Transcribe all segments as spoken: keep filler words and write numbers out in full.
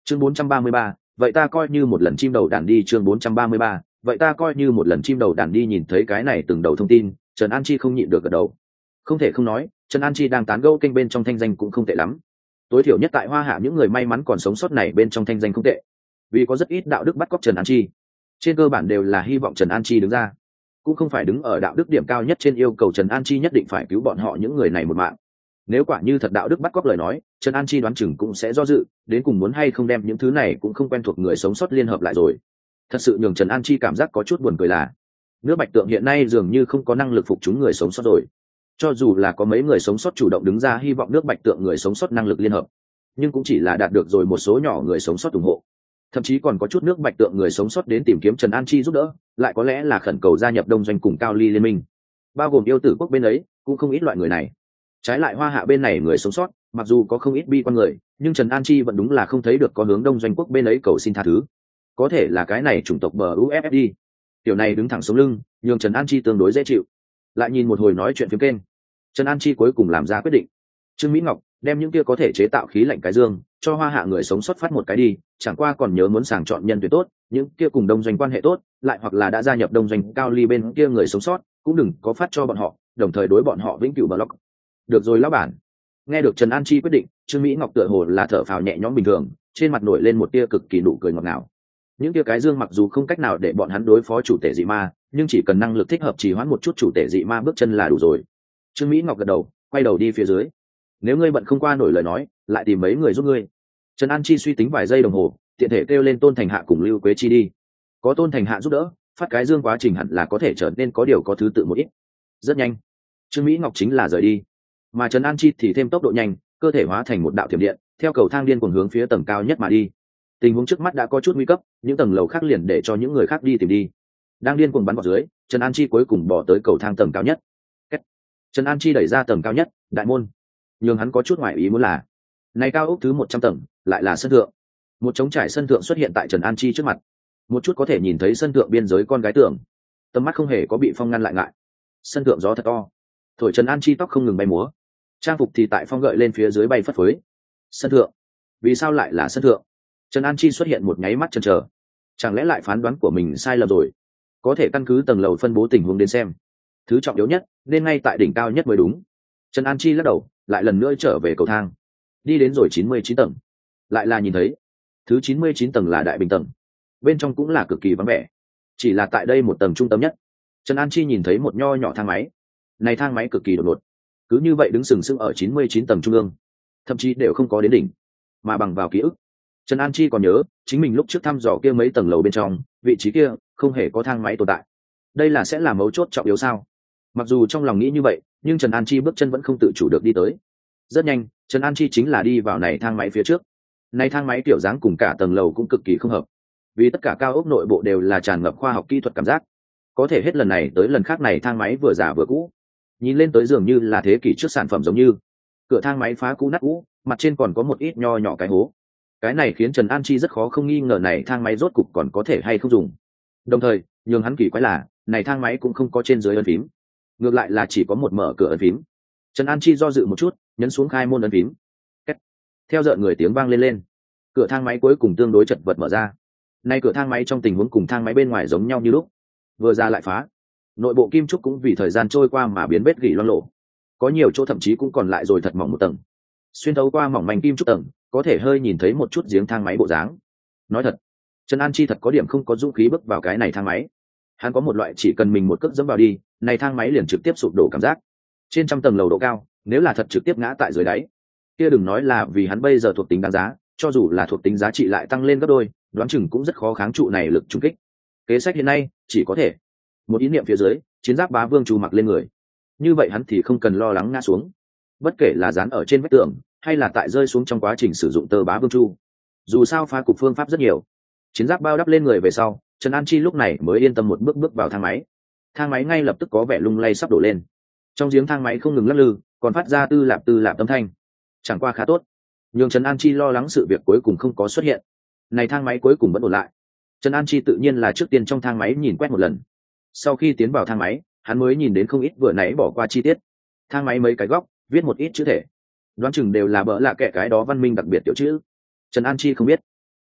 chương bốn trăm ba mươi ba, vậy ta coi như một lần chim đầu đàn đi. Chương bốn trăm ba mươi ba, vậy ta coi như một lần chim đầu đàn đi. Nhìn thấy cái này từng đầu thông tin, Trần An Chi không nhịn được gật đầu. Không thể không nói, Trần An Chi đang tán gẫu kênh bên trong thanh danh cũng không tệ lắm. Tối thiểu nhất tại Hoa Hạ những người may mắn còn sống sót này bên trong thanh danh không tệ, vì có rất ít đạo đức bắt cóc Trần An Chi. Trên cơ bản đều là hy vọng Trần An Chi đứng ra, cũng không phải đứng ở đạo đức điểm cao nhất trên yêu cầu Trần An Chi nhất định phải cứu bọn họ những người này một mạng. Nếu quả như thật đạo đức bắt cóc lời nói, Trần An Chi đoán chừng cũng sẽ do dự, đến cùng muốn hay không đem những thứ này cũng không quen thuộc người sống sót liên hợp lại rồi. Thật sự nhường Trần An Chi cảm giác có chút buồn cười là, nước Bạch Tượng hiện nay dường như không có năng lực phục chúng người sống sót rồi. Cho dù là có mấy người sống sót chủ động đứng ra hy vọng nước Bạch Tượng người sống sót năng lực liên hợp, nhưng cũng chỉ là đạt được rồi một số nhỏ người sống sót ủng hộ. Thậm chí còn có chút nước Bạch Tượng người sống sót đến tìm kiếm Trần An Chi giúp đỡ, lại có lẽ là khẩn cầu gia nhập đông doanh cùng Cao Ly liên minh, bao gồm yêu tử quốc bên ấy cũng không ít loại người này. Trái lại Hoa Hạ bên này người sống sót mặc dù có không ít bi quan người, nhưng Trần An Chi vẫn đúng là không thấy được có hướng đông doanh quốc bên ấy cầu xin tha thứ. Có thể là cái này chủng tộc bờ u ép ép đi, tiểu này đứng thẳng sống lưng nhường Trần An Chi tương đối dễ chịu. Lại nhìn một hồi nói chuyện phiếm kênh, Trần An Chi cuối cùng làm ra quyết định. Trương Mỹ Ngọc đem những kia có thể chế tạo khí lạnh cái dương cho Hoa Hạ người sống sót phát một cái đi, chẳng qua còn nhớ muốn sàng chọn nhân tuyển tốt, những kia cùng đông doanh quan hệ tốt, lại hoặc là đã gia nhập đông doanh Cao Ly bên kia người sống sót cũng đừng có phát cho bọn họ, đồng thời đối bọn họ vĩnh cửu block. Được rồi lão bản. Nghe được Trần An Chi quyết định, Trương Mỹ Ngọc tựa hồ là thở phào nhẹ nhõm bình thường, trên mặt nổi lên một tia cực kỳ nụ cười ngọt ngào. Những tia cái dương mặc dù không cách nào để bọn hắn đối phó chủ tể dị ma, nhưng chỉ cần năng lực thích hợp trì hoãn một chút chủ tể dị ma bước chân là đủ rồi. Trương Mỹ Ngọc gật đầu, quay đầu đi phía dưới. Nếu ngươi bận không qua nổi lời nói, lại tìm mấy người giúp ngươi. Trần An Chi suy tính vài giây đồng hồ, tiện thể kêu lên Tôn Thành Hạ cùng Lưu Quế Chi đi. Có Tôn Thành Hạ giúp đỡ, phát cái dương quá trình hẳn là có thể trở nên có điều có thứ tự một ít. Rất nhanh, Trương Mỹ Ngọc chính là rời đi, mà Trần An Chi thì thêm tốc độ nhanh, cơ thể hóa thành một đạo thiểm điện, theo cầu thang điên cuồng hướng phía tầng cao nhất mà đi. Tình huống trước mắt đã có chút nguy cấp, những tầng lầu khác liền để cho những người khác đi tìm đi. Đang điên cuồng bắn vào dưới, Trần An Chi cuối cùng bỏ tới cầu thang tầng cao nhất. Kết. Trần An Chi đẩy ra tầng cao nhất, đại môn. Nhưng hắn có chút ngoài ý muốn là, này cao ốc thứ một trăm tầng, lại là sân thượng. Một trống trải sân thượng xuất hiện tại Trần An Chi trước mặt. Một chút có thể nhìn thấy sân thượng biên giới con gái tường, tầm mắt không hề có bị phong ngăn lại ngại. Sân thượng gió thật to, thổi Trần An Chi tóc không ngừng bay múa, trang phục thì tại phong gợi lên phía dưới bay phất phới. Sân thượng, vì sao lại là sân thượng? Trần An Chi xuất hiện một nháy mắt chần chờ, chẳng lẽ lại phán đoán của mình sai lầm rồi? Có thể căn cứ tầng lầu phân bố tình huống đến xem, thứ trọng yếu nhất nên ngay tại đỉnh cao nhất mới đúng. Trần An Chi lắc đầu, lại lần nữa trở về cầu thang, đi đến rồi chín mươi chín tầng, lại là nhìn thấy thứ chín mươi chín tầng là đại bình tầng, bên trong cũng là cực kỳ vắng vẻ. Chỉ là tại đây một tầng trung tâm nhất, Trần An Chi nhìn thấy một nho nhỏ thang máy. Này thang máy cực kỳ đột ngột, cứ như vậy đứng sừng sững ở chín mươi chín tầng trung ương, thậm chí đều không có đến đỉnh, mà bằng vào ký ức, Trần An Chi còn nhớ chính mình lúc trước thăm dò kia mấy tầng lầu bên trong, vị trí kia không hề có thang máy tồn tại. Đây là sẽ là mấu chốt trọng yếu sao? Mặc dù trong lòng nghĩ như vậy, nhưng Trần An Chi bước chân vẫn không tự chủ được đi tới. Rất nhanh, Trần An Chi chính là đi vào này thang máy phía trước. Này thang máy kiểu dáng cùng cả tầng lầu cũng cực kỳ không hợp, vì tất cả cao ốc nội bộ đều là tràn ngập khoa học kỹ thuật cảm giác. Có thể hết lần này tới lần khác này thang máy vừa già vừa cũ, nhìn lên tới dường như là thế kỷ trước sản phẩm giống như. Cửa thang máy phá cũ nát cũ, mặt trên còn có một ít nho nhỏ cái hố. Cái này khiến Trần An Chi rất khó không nghi ngờ này thang máy rốt cục còn có thể hay không dùng. Đồng thời, nhường hắn kỳ quái là, này thang máy cũng không có trên dưới ấn phím, ngược lại là chỉ có một mở cửa ấn phím. Trần An Chi do dự một chút, nhấn xuống khai môn ấn phím. Kết. Theo rợn người tiếng vang lên lên, cửa thang máy cuối cùng tương đối chật vật mở ra. Nay cửa thang máy trong tình huống cùng thang máy bên ngoài giống nhau như lúc, vừa ra lại phá. Nội bộ kim trúc cũng vì thời gian trôi qua mà biến vết gỉ loang lổ, có nhiều chỗ thậm chí cũng còn lại rồi thật mỏng một tầng. Xuyên thấu qua mỏng manh kim trúc tầng, có thể hơi nhìn thấy một chút giếng thang máy bộ dáng. Nói thật, Trần An Chi thật có điểm không có dũng khí bước vào cái này thang máy. Hắn có một loại chỉ cần mình một cước dẫm vào đi, này thang máy liền trực tiếp sụp đổ cảm giác. Trên trăm tầng lầu độ cao, nếu là thật trực tiếp ngã tại dưới đáy, kia đừng nói là vì hắn bây giờ thuộc tính đáng giá, cho dù là thuộc tính giá trị lại tăng lên gấp đôi, đoán chừng cũng rất khó kháng trụ này lực trùng kích. Kế sách hiện nay chỉ có thể một ý niệm phía dưới, chiến giáp bá vương chu mặc lên người, như vậy hắn thì không cần lo lắng ngã xuống, bất kể là dán ở trên vách tường hay là tại rơi xuống trong quá trình sử dụng tơ bá vương chu. Dù sao phá cục phương pháp rất nhiều, chiến giáp bao đắp lên người về sau, Trần An Chi lúc này mới yên tâm một bước bước vào thang máy. Thang máy ngay lập tức có vẻ lung lay sắp đổ lên, trong giếng thang máy không ngừng lắc lư, còn phát ra tư lạp tư lạp âm thanh. Chẳng qua khá tốt, nhưng Trần An Chi lo lắng sự việc cuối cùng không có xuất hiện. Này thang máy cuối cùng vẫn ổn lại. Trần An Chi tự nhiên là trước tiên trong thang máy nhìn quét một lần. Sau khi tiến vào thang máy, hắn mới nhìn đến không ít vừa nãy bỏ qua chi tiết. Thang máy mấy cái góc viết một ít chữ thể, đoán chừng đều là bỡ lạ kệ cái đó văn minh đặc biệt tiểu chữ. Trần An Chi không biết,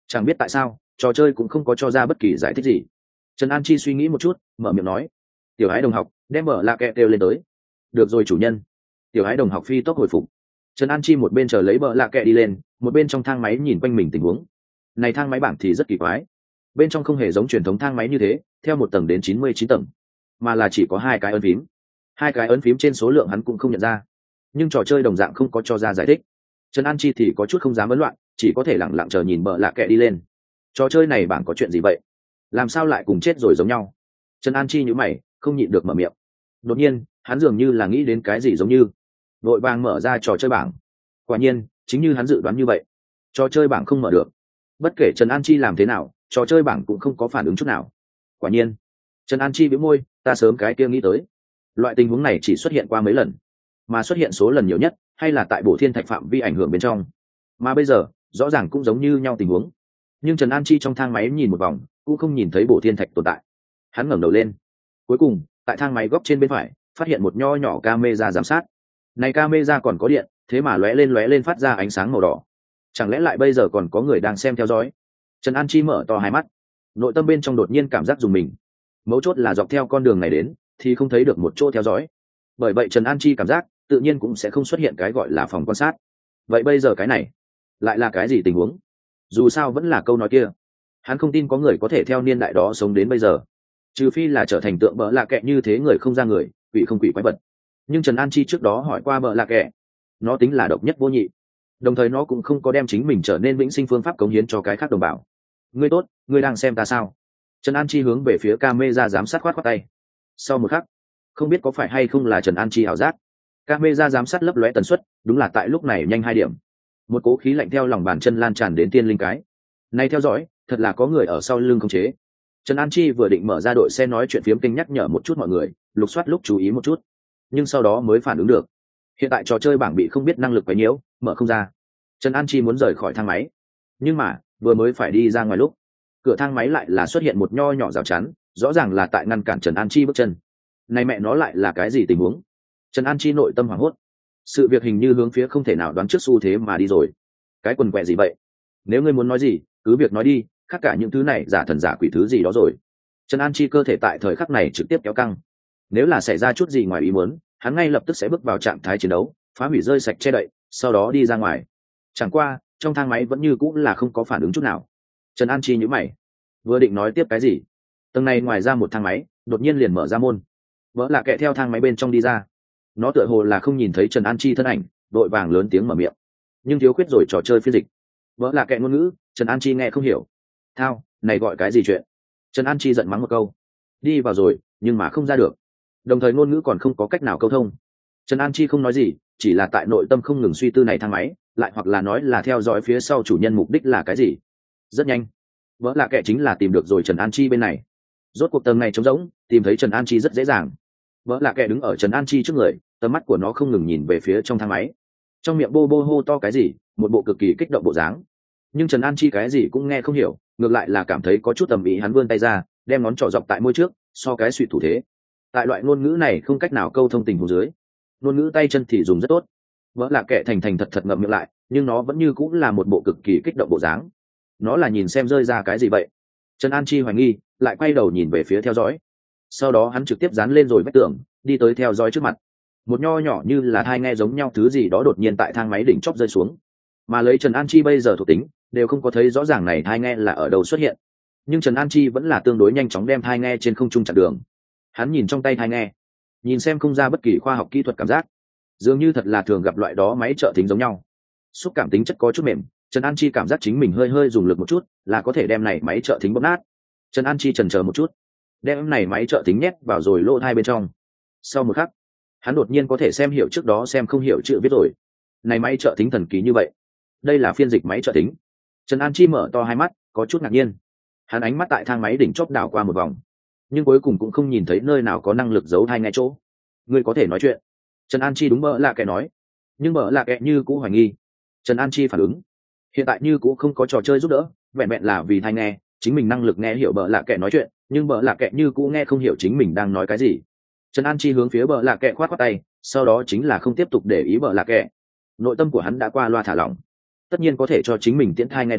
Chẳng biết tại sao trò chơi cũng không có cho ra bất kỳ giải thích gì. Trần An Chi suy nghĩ một chút, mở miệng nói: tiểu ái đồng học, đem bợ lạ kẹ kêu lên tới. Được rồi chủ nhân. Tiểu ái đồng học phi tốc hồi phục. Trần An Chi một bên chờ lấy bợ lạ kẹ đi lên, một bên trong thang máy nhìn quanh mình tình huống. Này thang máy bảng thì rất kỳ quái, bên trong không hề giống truyền thống thang máy như thế theo một tầng đến chín mươi chín tầng, mà là chỉ có hai cái ấn phím. Hai cái ấn phím trên số lượng hắn cũng không nhận ra, nhưng trò chơi đồng dạng không có cho ra giải thích. Trần An Chi thì có chút không dám ấn loạn, chỉ có thể lẳng lặng chờ nhìn bợ lạ kẹ đi lên. Trò chơi này bảng có chuyện gì vậy, làm sao lại cùng chết rồi giống nhau? Trần An Chi nhíu mày, không nhịn được mở miệng. Đột nhiên hắn dường như là nghĩ đến cái gì giống như vội vàng mở ra trò chơi bảng. Quả nhiên chính như hắn dự đoán như vậy, trò chơi bảng không mở được. Bất kể Trần An Chi làm thế nào, trò chơi bảng cũng không có phản ứng chút nào. Quả nhiên Trần An Chi bĩu môi, ta sớm cái kia nghĩ tới. Loại tình huống này chỉ xuất hiện qua mấy lần, mà xuất hiện số lần nhiều nhất hay là tại Bổ Thiên Thạch phạm vi ảnh hưởng bên trong, mà bây giờ rõ ràng cũng giống như nhau tình huống. Nhưng Trần An Chi trong thang máy nhìn một vòng cũng không nhìn thấy Bổ Thiên Thạch tồn tại. Hắn ngẩng đầu lên, cuối cùng tại thang máy góc trên bên phải phát hiện một nho nhỏ camera giám sát. Này camera còn có điện, thế mà lóe lên lóe lên phát ra ánh sáng màu đỏ. Chẳng lẽ lại bây giờ còn có người đang xem theo dõi? Trần An Chi mở to hai mắt, nội tâm bên trong đột nhiên cảm giác dùng mình. Mấu chốt là dọc theo con đường này đến thì không thấy được một chỗ theo dõi, bởi vậy Trần An Chi cảm giác tự nhiên cũng sẽ không xuất hiện cái gọi là phòng quan sát. Vậy bây giờ cái này lại là cái gì tình huống? Dù sao vẫn là câu nói kia, hắn không tin có người có thể theo niên đại đó sống đến bây giờ, trừ phi là trở thành tượng bợ lạ kệ như thế, người không ra người, quỷ không quỷ quái vật. Nhưng Trần An Chi trước đó hỏi qua bợ lạ kệ, nó tính là độc nhất vô nhị, đồng thời nó cũng không có đem chính mình trở nên vĩnh sinh phương pháp cống hiến cho cái khác đồng bào. Ngươi tốt, ngươi đang xem ta sao? Trần An Chi hướng về phía camera giám sát khoát khoát tay. Sau một khắc, không biết có phải hay không là Trần An Chi ảo giác, camera giám sát lấp lóe tần suất đúng là tại lúc này nhanh hai điểm. Một cỗ khí lạnh theo lòng bàn chân lan tràn đến tiên linh cái. Này theo dõi, thật là có người ở sau lưng khống chế. Trần An Chi vừa định mở ra đội xe nói chuyện phiếm kinh nhắc nhở một chút mọi người, lục soát lúc chú ý một chút, nhưng sau đó mới phản ứng được. Hiện tại trò chơi bảng bị không biết năng lực quấy nhiễu, mở không ra. Trần An Chi muốn rời khỏi thang máy, nhưng mà vừa mới phải đi ra ngoài lúc, cửa thang máy lại là xuất hiện một nho nhỏ rào chắn, rõ ràng là tại ngăn cản Trần An Chi bước chân. Này mẹ nó lại là cái gì tình huống? Trần An Chi nội tâm hoảng hốt, sự việc hình như hướng phía không thể nào đoán trước xu thế mà đi rồi. Cái quần quẹ gì vậy? Nếu ngươi muốn nói gì cứ việc nói đi, khác cả những thứ này giả thần giả quỷ thứ gì đó rồi. Trần An Chi cơ thể tại thời khắc này trực tiếp kéo căng. Nếu là xảy ra chút gì ngoài ý muốn, hắn ngay lập tức sẽ bước vào trạng thái chiến đấu, phá hủy rơi sạch che đậy, sau đó đi ra ngoài. Chẳng qua trong thang máy vẫn như cũng là không có phản ứng chút nào. Trần An Chi nhíu mày, vừa định nói tiếp cái gì, tầng này ngoài ra một thang máy đột nhiên liền mở ra môn, vỡ là kệ theo thang máy bên trong đi ra. Nó tựa hồ là không nhìn thấy Trần An Chi thân ảnh, đội vàng lớn tiếng mở miệng, nhưng thiếu khuyết rồi trò chơi phiên dịch, vỡ là kệ ngôn ngữ Trần An Chi nghe không hiểu. Thao, này gọi cái gì chuyện? Trần An Chi giận mắng một câu, đi vào rồi nhưng mà không ra được, đồng thời ngôn ngữ còn không có cách nào câu thông. Trần An Chi không nói gì, chỉ là tại nội tâm không ngừng suy tư này thang máy lại hoặc là nói là theo dõi phía sau chủ nhân mục đích là cái gì. Rất nhanh, vỡ là kệ chính là tìm được rồi Trần An Chi bên này. Rốt cuộc tầng này trống rỗng, tìm thấy Trần An Chi rất dễ dàng. Vỡ là kệ đứng ở Trần An Chi trước người, tầm mắt của nó không ngừng nhìn về phía trong thang máy, trong miệng bô bô hô to cái gì, một bộ cực kỳ kích động bộ dáng. Nhưng Trần An Chi cái gì cũng nghe không hiểu, ngược lại là cảm thấy có chút tầm ý. Hắn vươn tay ra, đem ngón trỏ dọc tại môi trước, so cái suy thủ thế. Tại loại ngôn ngữ này không cách nào câu thông tình huống dưới, ngôn ngữ tay chân thì dùng rất tốt. Vỡ là kệ thành thành thật thật ngậm miệng lại, nhưng nó vẫn như cũng là một bộ cực kỳ kích động bộ dáng. Nó là nhìn xem rơi ra cái gì vậy? Trần An Chi hoài nghi, lại quay đầu nhìn về phía theo dõi. Sau đó hắn trực tiếp dán lên rồi vách tường, đi tới theo dõi trước mặt. Một nho nhỏ như là thai nghe giống nhau thứ gì đó đột nhiên tại thang máy đỉnh chóp rơi xuống. Mà lấy Trần An Chi bây giờ thuộc tính, đều không có thấy rõ ràng này thai nghe là ở đâu xuất hiện. Nhưng Trần An Chi vẫn là tương đối nhanh chóng đem thai nghe trên không trung chặn đường. Hắn nhìn trong tay thai nghe, nhìn xem không ra bất kỳ khoa học kỹ thuật cảm giác, dường như thật là thường gặp loại đó máy trợ thính giống nhau. Xúc cảm tính chất có chút mềm, Trần An Chi cảm giác chính mình hơi hơi dùng lực một chút là có thể đem này máy trợ thính bóp nát. Trần An Chi chần chờ một chút, đem này máy trợ thính nhét vào rồi lỗ tai bên trong. Sau một khắc, hắn đột nhiên có thể xem hiểu trước đó xem không hiểu chữ viết rồi. Này máy trợ thính thần kỳ như vậy, đây là phiên dịch máy trợ thính. Trần An Chi mở to hai mắt, có chút ngạc nhiên. Hắn ánh mắt tại thang máy đỉnh chóp đảo qua một vòng, nhưng cuối cùng cũng không nhìn thấy nơi nào có năng lực giấu tai nghe chỗ. Ngươi có thể nói chuyện. Trần An Chi đúng mơ là kẻ nói, nhưng mơ là kẻ như cũ hoài nghi. Trần An Chi phản ứng, hiện tại như cũ không có trò chơi giúp đỡ, vẹn vẹn là vì tai nghe, chính mình năng lực nghe hiểu bợ lạ kệ nói chuyện, nhưng bợ lạ kệ như cũ nghe không hiểu chính mình đang nói cái gì. Trần An Chi hướng phía bợ lạ kệ khoát khoát tay, sau đó chính là không tiếp tục để ý bợ lạ kệ. Nội tâm của hắn đã qua loa thả lỏng, tất nhiên có thể cho chính mình tiễn thai nghe đến,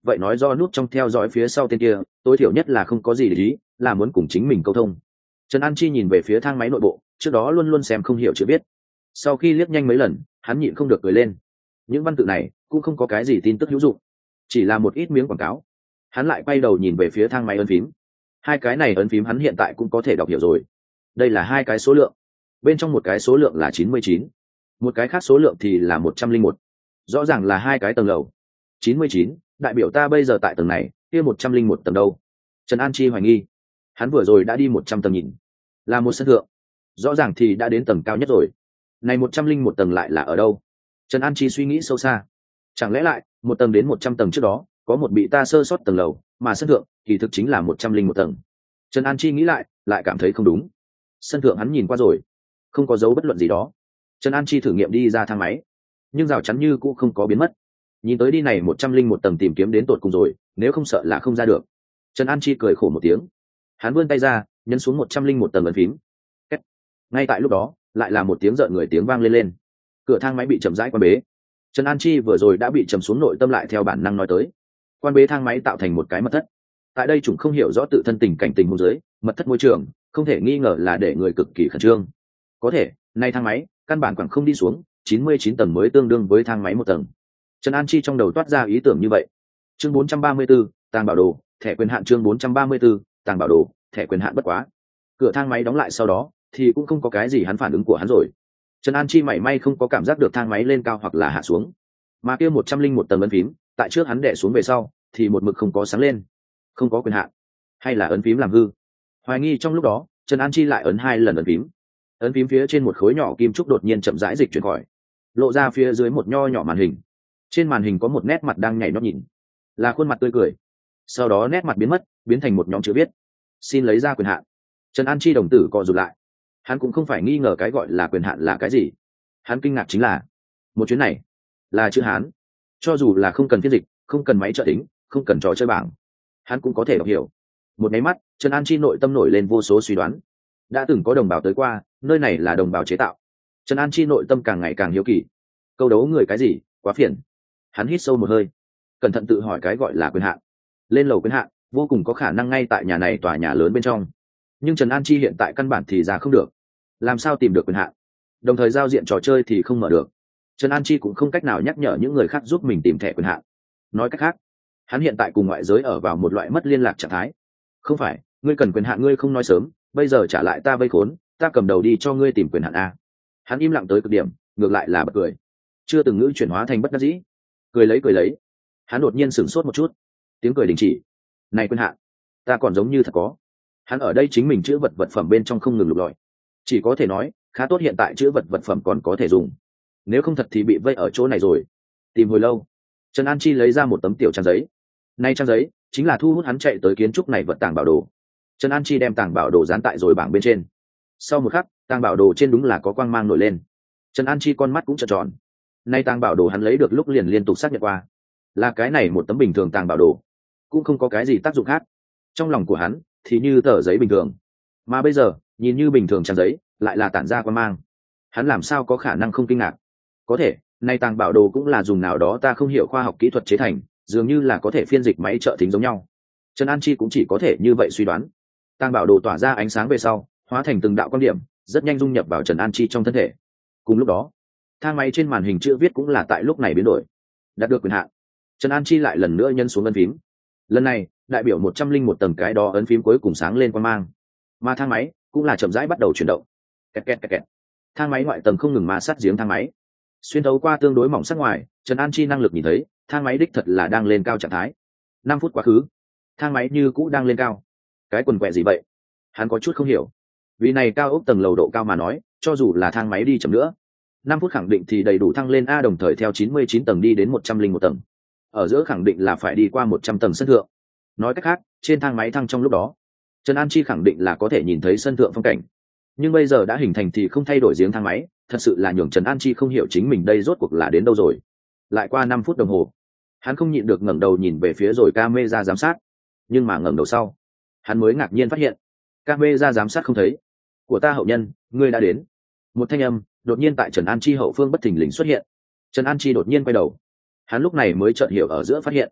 vậy nói do nút trong theo dõi phía sau tên kia tối thiểu nhất là không có gì để ý, là muốn cùng chính mình câu thông. Trần An Chi nhìn về phía thang máy nội bộ, trước đó luôn luôn xem không hiểu chữ viết. Sau khi liếc nhanh mấy lần, hắn nhịn không được cười lên. Những văn tự này cũng không có cái gì tin tức hữu dụng, chỉ là một ít miếng quảng cáo. Hắn lại quay đầu nhìn về phía thang máy ấn phím. Hai cái này ấn phím hắn hiện tại cũng có thể đọc hiểu rồi. Đây là hai cái số lượng, bên trong một cái số lượng là chín mươi chín, một cái khác số lượng thì là một trăm linh một. Rõ ràng là hai cái tầng lầu. chín mươi chín, đại biểu ta bây giờ tại tầng này, kia một trăm linh một tầng đâu? Trần An Chi hoài nghi. Hắn vừa rồi đã đi một trăm tầng nhìn, là một sân thượng, rõ ràng thì đã đến tầng cao nhất rồi. Này một trăm linh một tầng lại là ở đâu? Trần An Chi suy nghĩ sâu xa. Chẳng lẽ lại một tầng đến một trăm tầng trước đó có một bị ta sơ sót tầng lầu, mà sân thượng thì thực chính là một trăm linh một tầng. Trần An Chi nghĩ lại, lại cảm thấy không đúng. Sân thượng hắn nhìn qua rồi, không có dấu bất luận gì đó. Trần An Chi thử nghiệm đi ra thang máy, nhưng rào chắn như cũng không có biến mất. Nhìn tới đi này một trăm linh một tầng tìm kiếm đến tột cùng rồi, nếu không sợ là không ra được. Trần An Chi cười khổ một tiếng. Hắn vươn tay ra, nhấn xuống một trăm linh một tầng ấn phím. Kết. Ngay tại lúc đó, lại là một tiếng rợn người tiếng vang lên lên. Cửa thang máy bị chậm rãi quan bế. Trần An Chi vừa rồi đã bị trầm xuống nội tâm lại theo bản năng nói tới. Quan bế thang máy tạo thành một cái mật thất. Tại đây chúng không hiểu rõ tự thân tình cảnh tình huống dưới, mật thất môi trường, không thể nghi ngờ là để người cực kỳ khẩn trương. Có thể, nay thang máy, căn bản quẳng không đi xuống, chín mươi chín tầng mới tương đương với thang máy một tầng. Trần An Chi trong đầu toát ra ý tưởng như vậy. Chương bốn trăm ba mươi 4, tàng bảo đồ, thẻ quyền hạn chương bốn trăm ba mươi 4, tàng bảo đồ, thẻ quyền hạn bất quá. Cửa thang máy đóng lại sau đó, thì cũng không có cái gì hắn phản ứng của hắn rồi. Trần An Chi mảy may không có cảm giác được thang máy lên cao hoặc là hạ xuống, mà kia một trăm linh một tầng ấn phím, tại trước hắn đè xuống về sau, thì một mực không có sáng lên, không có quyền hạn, hay là ấn phím làm hư. Hoài nghi trong lúc đó, Trần An Chi lại ấn hai lần ấn phím. Ấn phím phía trên một khối nhỏ kim trúc đột nhiên chậm rãi dịch chuyển khỏi, lộ ra phía dưới một nho nhỏ màn hình. Trên màn hình có một nét mặt đang nhảy nhót nhìn, là khuôn mặt tươi cười. Sau đó nét mặt biến mất, biến thành một nhóm chữ viết: xin lấy ra quyền hạn. Trần An Chi đồng tử co rụt lại. Hắn cũng không phải nghi ngờ cái gọi là quyền hạn là cái gì, hắn kinh ngạc chính là một chuyến này là chữ Hán. Cho dù là không cần phiên dịch, không cần máy trợ tính, không cần trò chơi bảng, hắn cũng có thể đọc hiểu. Một máy mắt, Trần An Chi nội tâm nổi lên vô số suy đoán. Đã từng có đồng bào tới qua, nơi này là đồng bào chế tạo. Trần An Chi nội tâm càng ngày càng hiếu kỳ. Câu đấu người cái gì, quá phiền. Hắn hít sâu một hơi, cẩn thận tự hỏi cái gọi là quyền hạn. Lên lầu quyền hạn, vô cùng có khả năng ngay tại nhà này tòa nhà lớn bên trong. Nhưng Trần An Chi hiện tại căn bản thì ra không được. Làm sao tìm được quyền hạn? Đồng thời giao diện trò chơi thì không mở được. Trần An Chi cũng không cách nào nhắc nhở những người khác giúp mình tìm thẻ quyền hạn. Nói cách khác, hắn hiện tại cùng ngoại giới ở vào một loại mất liên lạc trạng thái. Không phải, ngươi cần quyền hạn ngươi không nói sớm, bây giờ trả lại ta vây khốn, ta cầm đầu đi cho ngươi tìm quyền hạn a. Hắn im lặng tới cực điểm, ngược lại là bật cười. Chưa từng ngữ chuyển hóa thành bất đắc dĩ. Cười lấy cười lấy, hắn đột nhiên sửng sốt một chút, tiếng cười đình chỉ. Này quyền hạn, ta còn giống như thật có. Hắn ở đây chính mình chữ vật vật phẩm bên trong không ngừng lục lọi. Chỉ có thể nói, khá tốt hiện tại chữ vật vật phẩm còn có thể dùng. Nếu không thật thì bị vây ở chỗ này rồi. Tìm hồi lâu, Trần An Chi lấy ra một tấm tiểu trang giấy. Nay trang giấy chính là thu hút hắn chạy tới kiến trúc này vật tàng bảo đồ. Trần An Chi đem tàng bảo đồ dán tại rồi bảng bên trên. Sau một khắc, tàng bảo đồ trên đúng là có quang mang nổi lên. Trần An Chi con mắt cũng trợn tròn. Nay tàng bảo đồ hắn lấy được lúc liền liên tục xác nhận qua, là cái này một tấm bình thường tàng bảo đồ, cũng không có cái gì tác dụng khác. Trong lòng của hắn thì như tờ giấy bình thường, mà bây giờ nhìn như bình thường trang giấy lại là tản ra quang mang. Hắn làm sao có khả năng không kinh ngạc? Có thể, nay tàng bảo đồ cũng là dùng nào đó ta không hiểu khoa học kỹ thuật chế thành, dường như là có thể phiên dịch máy trợ thính giống nhau. Trần An Chi cũng chỉ có thể như vậy suy đoán. Tàng bảo đồ tỏa ra ánh sáng về sau, hóa thành từng đạo quan điểm, rất nhanh dung nhập vào Trần An Chi trong thân thể. Cùng lúc đó, thang máy trên màn hình chữ viết cũng là tại lúc này biến đổi. Đạt được quyền hạn, Trần An Chi lại lần nữa nhấn xuống ấn phím. Lần này, đại biểu một trăm linh một tầng cái đó ấn phím cuối cùng sáng lên quang mang, mà thang máy cũng là chậm rãi bắt đầu chuyển động. Kẹt kẹt kẹt kẹt. Thang máy ngoại tầng không ngừng ma sát giếng thang máy. Xuyên thấu qua tương đối mỏng sắc ngoài, Trần An Chi năng lực nhìn thấy, thang máy đích thật là đang lên cao trạng thái. Năm phút quá khứ, thang máy như cũ đang lên cao. Cái quần quẹ gì vậy? Hắn có chút không hiểu. Vì này cao ốc tầng lầu độ cao mà nói, cho dù là thang máy đi chậm nữa, năm phút khẳng định thì đầy đủ thăng lên a, đồng thời theo chín mươi chín tầng đi đến một trăm linh một tầng. Ở giữa khẳng định là phải đi qua một trăm tầng sân thượng. Nói cách khác, trên thang máy thăng trong lúc đó, Trần An Chi khẳng định là có thể nhìn thấy sân thượng phong cảnh. Nhưng bây giờ đã hình thành thì không thay đổi giếng thang máy, thật sự là nhường Trần An Chi không hiểu chính mình đây rốt cuộc là đến đâu rồi. Lại qua năm phút đồng hồ, hắn không nhịn được ngẩng đầu nhìn về phía rồi camera giám sát. Nhưng mà ngẩng đầu sau, hắn mới ngạc nhiên phát hiện, camera giám sát không thấy. Của ta hậu nhân, ngươi đã đến. Một thanh âm đột nhiên tại Trần An Chi hậu phương bất thình lình xuất hiện. Trần An Chi đột nhiên quay đầu, hắn lúc này mới chợt hiểu ở giữa phát hiện,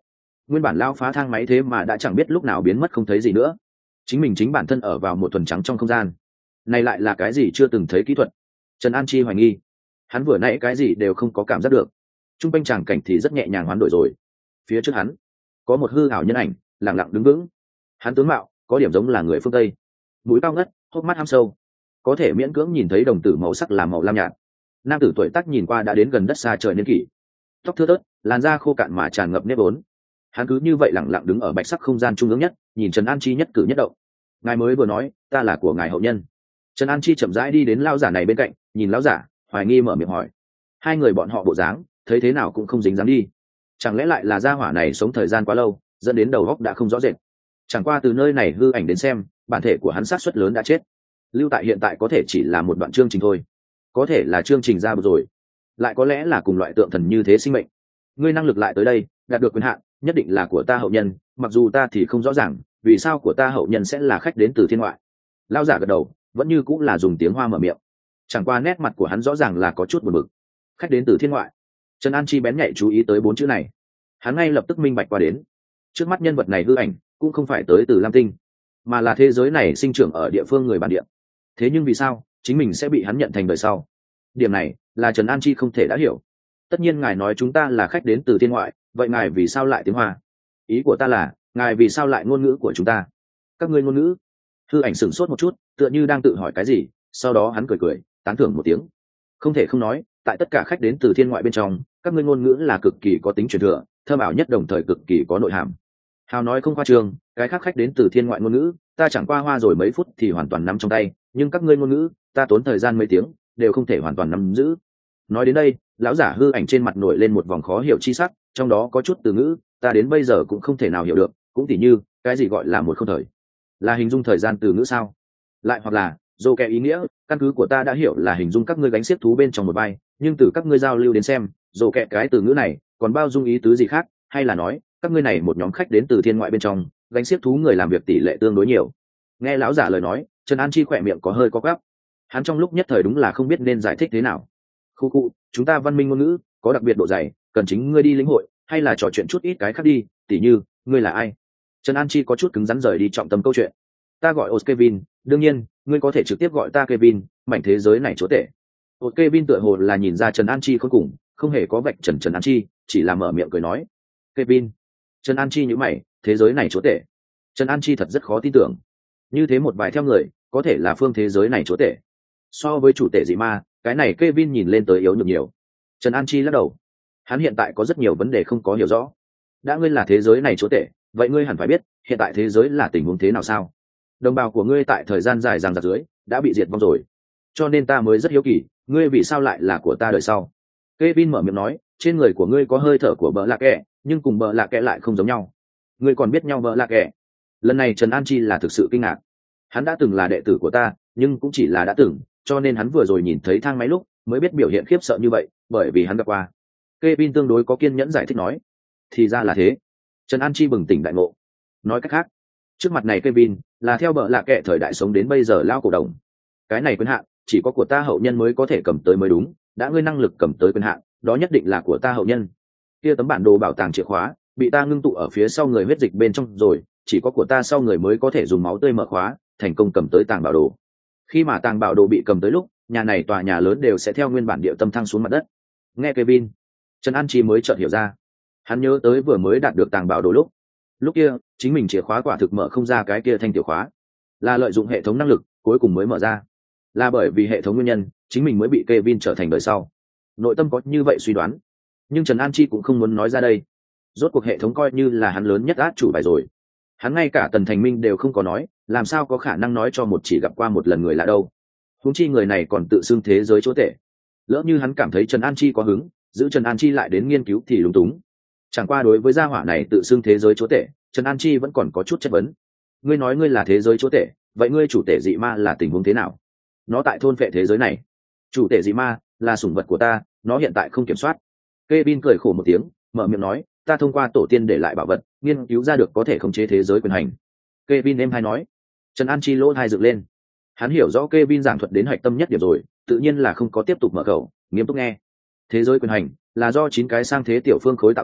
nguyên bản lao phá thang máy thế mà đã chẳng biết lúc nào biến mất không thấy gì nữa. Chính mình chính bản thân ở vào một thuần trắng trong không gian này, lại là cái gì chưa từng thấy kỹ thuật? Trần An Chi hoài nghi. Hắn vừa nãy cái gì đều không có cảm giác được, trung quanh tràng cảnh thì rất nhẹ nhàng hoán đổi rồi. Phía trước hắn có một hư ảo nhân ảnh lặng lặng đứng vững. Hắn tướng mạo có điểm giống là người phương Tây, mũi cao ngất, hốc mắt hăm sâu, có thể miễn cưỡng nhìn thấy đồng tử màu sắc là màu lam nhạt. Nam tử tuổi tác nhìn qua đã đến gần đất xa trời niên kỷ, tóc thưa thớt, làn da khô cạn mà tràn ngập nếp vốn. Hắn cứ như vậy lặng lặng đứng ở bạch sắc không gian trung ương nhất, nhìn Trần An Chi nhất cử nhất động. Ngài mới vừa nói ta là của ngài hậu nhân. Trần An Chi chậm rãi đi đến lão giả này bên cạnh, nhìn lão giả hoài nghi mở miệng hỏi. Hai người bọn họ bộ dáng thấy thế nào cũng không dính dáng đi, chẳng lẽ lại là gia hỏa này sống thời gian quá lâu dẫn đến đầu óc đã không rõ rệt? Chẳng qua từ nơi này hư ảnh đến xem, bản thể của hắn sát suất lớn đã chết, lưu tại hiện tại có thể chỉ là một đoạn chương trình thôi, có thể là chương trình ra rồi, lại có lẽ là cùng loại tượng thần như thế sinh mệnh. Ngươi năng lực lại tới đây, đạt được quyền hạn, nhất định là của ta hậu nhân, mặc dù ta thì không rõ ràng vì sao của ta hậu nhân sẽ là khách đến từ thiên ngoại. Lão giả gật đầu, vẫn như cũng là dùng tiếng Hoa mở miệng, chẳng qua nét mặt của hắn rõ ràng là có chút buồn bực. Khách đến từ thiên ngoại. Trần An Chi bén nhạy chú ý tới bốn chữ này, hắn ngay lập tức minh bạch qua đến, trước mắt nhân vật này hư ảnh cũng không phải tới từ Lam Tinh, mà là thế giới này sinh trưởng ở địa phương người bản địa. Thế nhưng vì sao chính mình sẽ bị hắn nhận thành đời sau? Điểm này là Trần An Chi không thể đã hiểu. Tất nhiên ngài nói chúng ta là khách đến từ thiên ngoại, vậy ngài vì sao lại tiếng Hoa? Ý của ta là ngài vì sao lại ngôn ngữ của chúng ta? Các ngươi ngôn ngữ? Hư ảnh sửng sốt một chút, tựa như đang tự hỏi cái gì, sau đó hắn cười cười tán thưởng một tiếng. Không thể không nói, tại tất cả khách đến từ thiên ngoại bên trong, các ngươi ngôn ngữ là cực kỳ có tính truyền thừa, thơm ảo nhất, đồng thời cực kỳ có nội hàm. Hào nói không khoa trương, cái khác khách đến từ thiên ngoại ngôn ngữ ta chẳng qua hoa rồi mấy phút thì hoàn toàn nắm trong tay, nhưng các ngươi ngôn ngữ ta tốn thời gian mấy tiếng đều không thể hoàn toàn nắm giữ. Nói đến đây, lão giả hư ảnh trên mặt nổi lên một vòng khó hiểu chi sắc, trong đó có chút từ ngữ ta đến bây giờ cũng không thể nào hiểu được, cũng tỉ như cái gì gọi là một không thời, là hình dung thời gian từ ngữ sao? Lại hoặc là dô kẻ ý nghĩa, căn cứ của ta đã hiểu là hình dung các ngươi gánh xiếc thú bên trong một vai, nhưng từ các ngươi giao lưu đến xem, dô kẻ cái từ ngữ này còn bao dung ý tứ gì khác, hay là nói các ngươi này một nhóm khách đến từ thiên ngoại bên trong gánh xiếc thú người làm việc tỷ lệ tương đối nhiều? Nghe lão giả lời nói, Trần An Chi khỏe miệng có hơi có gắp, hắn trong lúc nhất thời đúng là không biết nên giải thích thế nào. Khu khu, chúng ta văn minh ngôn ngữ có đặc biệt độ dày, cần chính ngươi đi lĩnh hội, hay là trò chuyện chút ít cái khác đi, tỉ như ngươi là ai? Trần An Chi có chút cứng rắn rời đi trọng tâm câu chuyện. Ta gọi Os Kevin, đương nhiên ngươi có thể trực tiếp gọi ta Kevin, mảnh thế giới này chúa tể. Os Kevin tựa hồ là nhìn ra Trần An Chi khốn cùng, không hề có vạch trần Trần An Chi, chỉ là mở miệng cười nói. Kevin. Trần An Chi nhíu mày, thế giới này chúa tể? Trần An Chi thật rất khó tin tưởng, như thế một vài theo người có thể là phương thế giới này chúa tể. So với chủ tể dị ma, cái này Kevin nhìn lên tới yếu nhược nhiều. Trần An Chi lắc đầu, hắn hiện tại có rất nhiều vấn đề không có hiểu rõ. Đã ngươi là thế giới này chúa tể, vậy ngươi hẳn phải biết hiện tại thế giới là tình huống thế nào sao? Đồng bào của ngươi tại thời gian dài rằng giặc dưới đã bị diệt vong rồi, cho nên ta mới rất hiếu kỳ, ngươi vì sao lại là của ta đời sau? Kevin mở miệng nói, trên người của ngươi có hơi thở của bợ lạ kẻ, nhưng cùng bợ lạ kẻ lại không giống nhau. Ngươi còn biết nhau bợ lạ kẻ? Lần này Trần An Chi là thực sự kinh ngạc. Hắn đã từng là đệ tử của ta, nhưng cũng chỉ là đã từng, cho nên hắn vừa rồi nhìn thấy thang máy lúc mới biết biểu hiện khiếp sợ như vậy, bởi vì hắn gặp qua. Kevin tương đối có kiên nhẫn giải thích nói. Thì ra là thế. Trần An Chi bừng tỉnh đại ngộ. Nói cách khác, trước mặt này Kevin là theo bợ lạ kệ thời đại sống đến bây giờ lao cổ đồng. Cái này quyền hạn chỉ có của ta hậu nhân mới có thể cầm tới mới đúng, đã ngươi năng lực cầm tới quyền hạn, đó nhất định là của ta hậu nhân. Kia tấm bản đồ bảo tàng chìa khóa bị ta ngưng tụ ở phía sau người huyết dịch bên trong rồi, chỉ có của ta sau người mới có thể dùng máu tươi mở khóa, thành công cầm tới tàng bảo đồ. Khi mà tàng bảo đồ bị cầm tới lúc, nhà này tòa nhà lớn đều sẽ theo nguyên bản địa tâm thăng xuống mặt đất. Nghe Kevin, Trần An Chi mới chợt hiểu ra. Hắn nhớ tới vừa mới đạt được tàng bảo đồ lúc lúc kia chính mình chìa khóa quả thực mở không ra cái kia thanh tiểu khóa, là lợi dụng hệ thống năng lực cuối cùng mới mở ra, là bởi vì hệ thống nguyên nhân chính mình mới bị Kevin trở thành đời sau. Nội tâm có như vậy suy đoán, nhưng Trần An Chi cũng không muốn nói ra đây. Rốt cuộc hệ thống coi như là hắn lớn nhất át chủ bài rồi, hắn ngay cả Tần Thành Minh đều không có nói, làm sao có khả năng nói cho một chỉ gặp qua một lần người lạ đâu. Huống chi người này còn tự xưng thế giới chúa tể, lỡ như hắn cảm thấy Trần An Chi có hứng giữ Trần An Chi lại đến nghiên cứu thì lúng túng. Chẳng qua đối với gia hỏa này tự xưng thế giới chúa tể, Trần An Chi vẫn còn có chút chất vấn. Ngươi nói ngươi là thế giới chúa tể, vậy ngươi chủ tể dị ma là tình huống thế nào? Nó tại thôn phệ thế giới này. Chủ tể dị ma là sủng vật của ta, nó hiện tại không kiểm soát. Kevin cười khổ một tiếng, mở miệng nói, ta thông qua tổ tiên để lại bảo vật, nghiên cứu ra được có thể khống chế thế giới quyền hành. Kevin em hay nói. Trần An Chi lỗ hai dựng lên. Hắn hiểu rõ Kevin giảng thuật đến hạch tâm nhất điểm rồi, tự nhiên là không có tiếp tục mở khẩu, nghiêm túc nghe. Thế giới quyền hành là do chín cái sang thế tiểu phương khối tạo thành,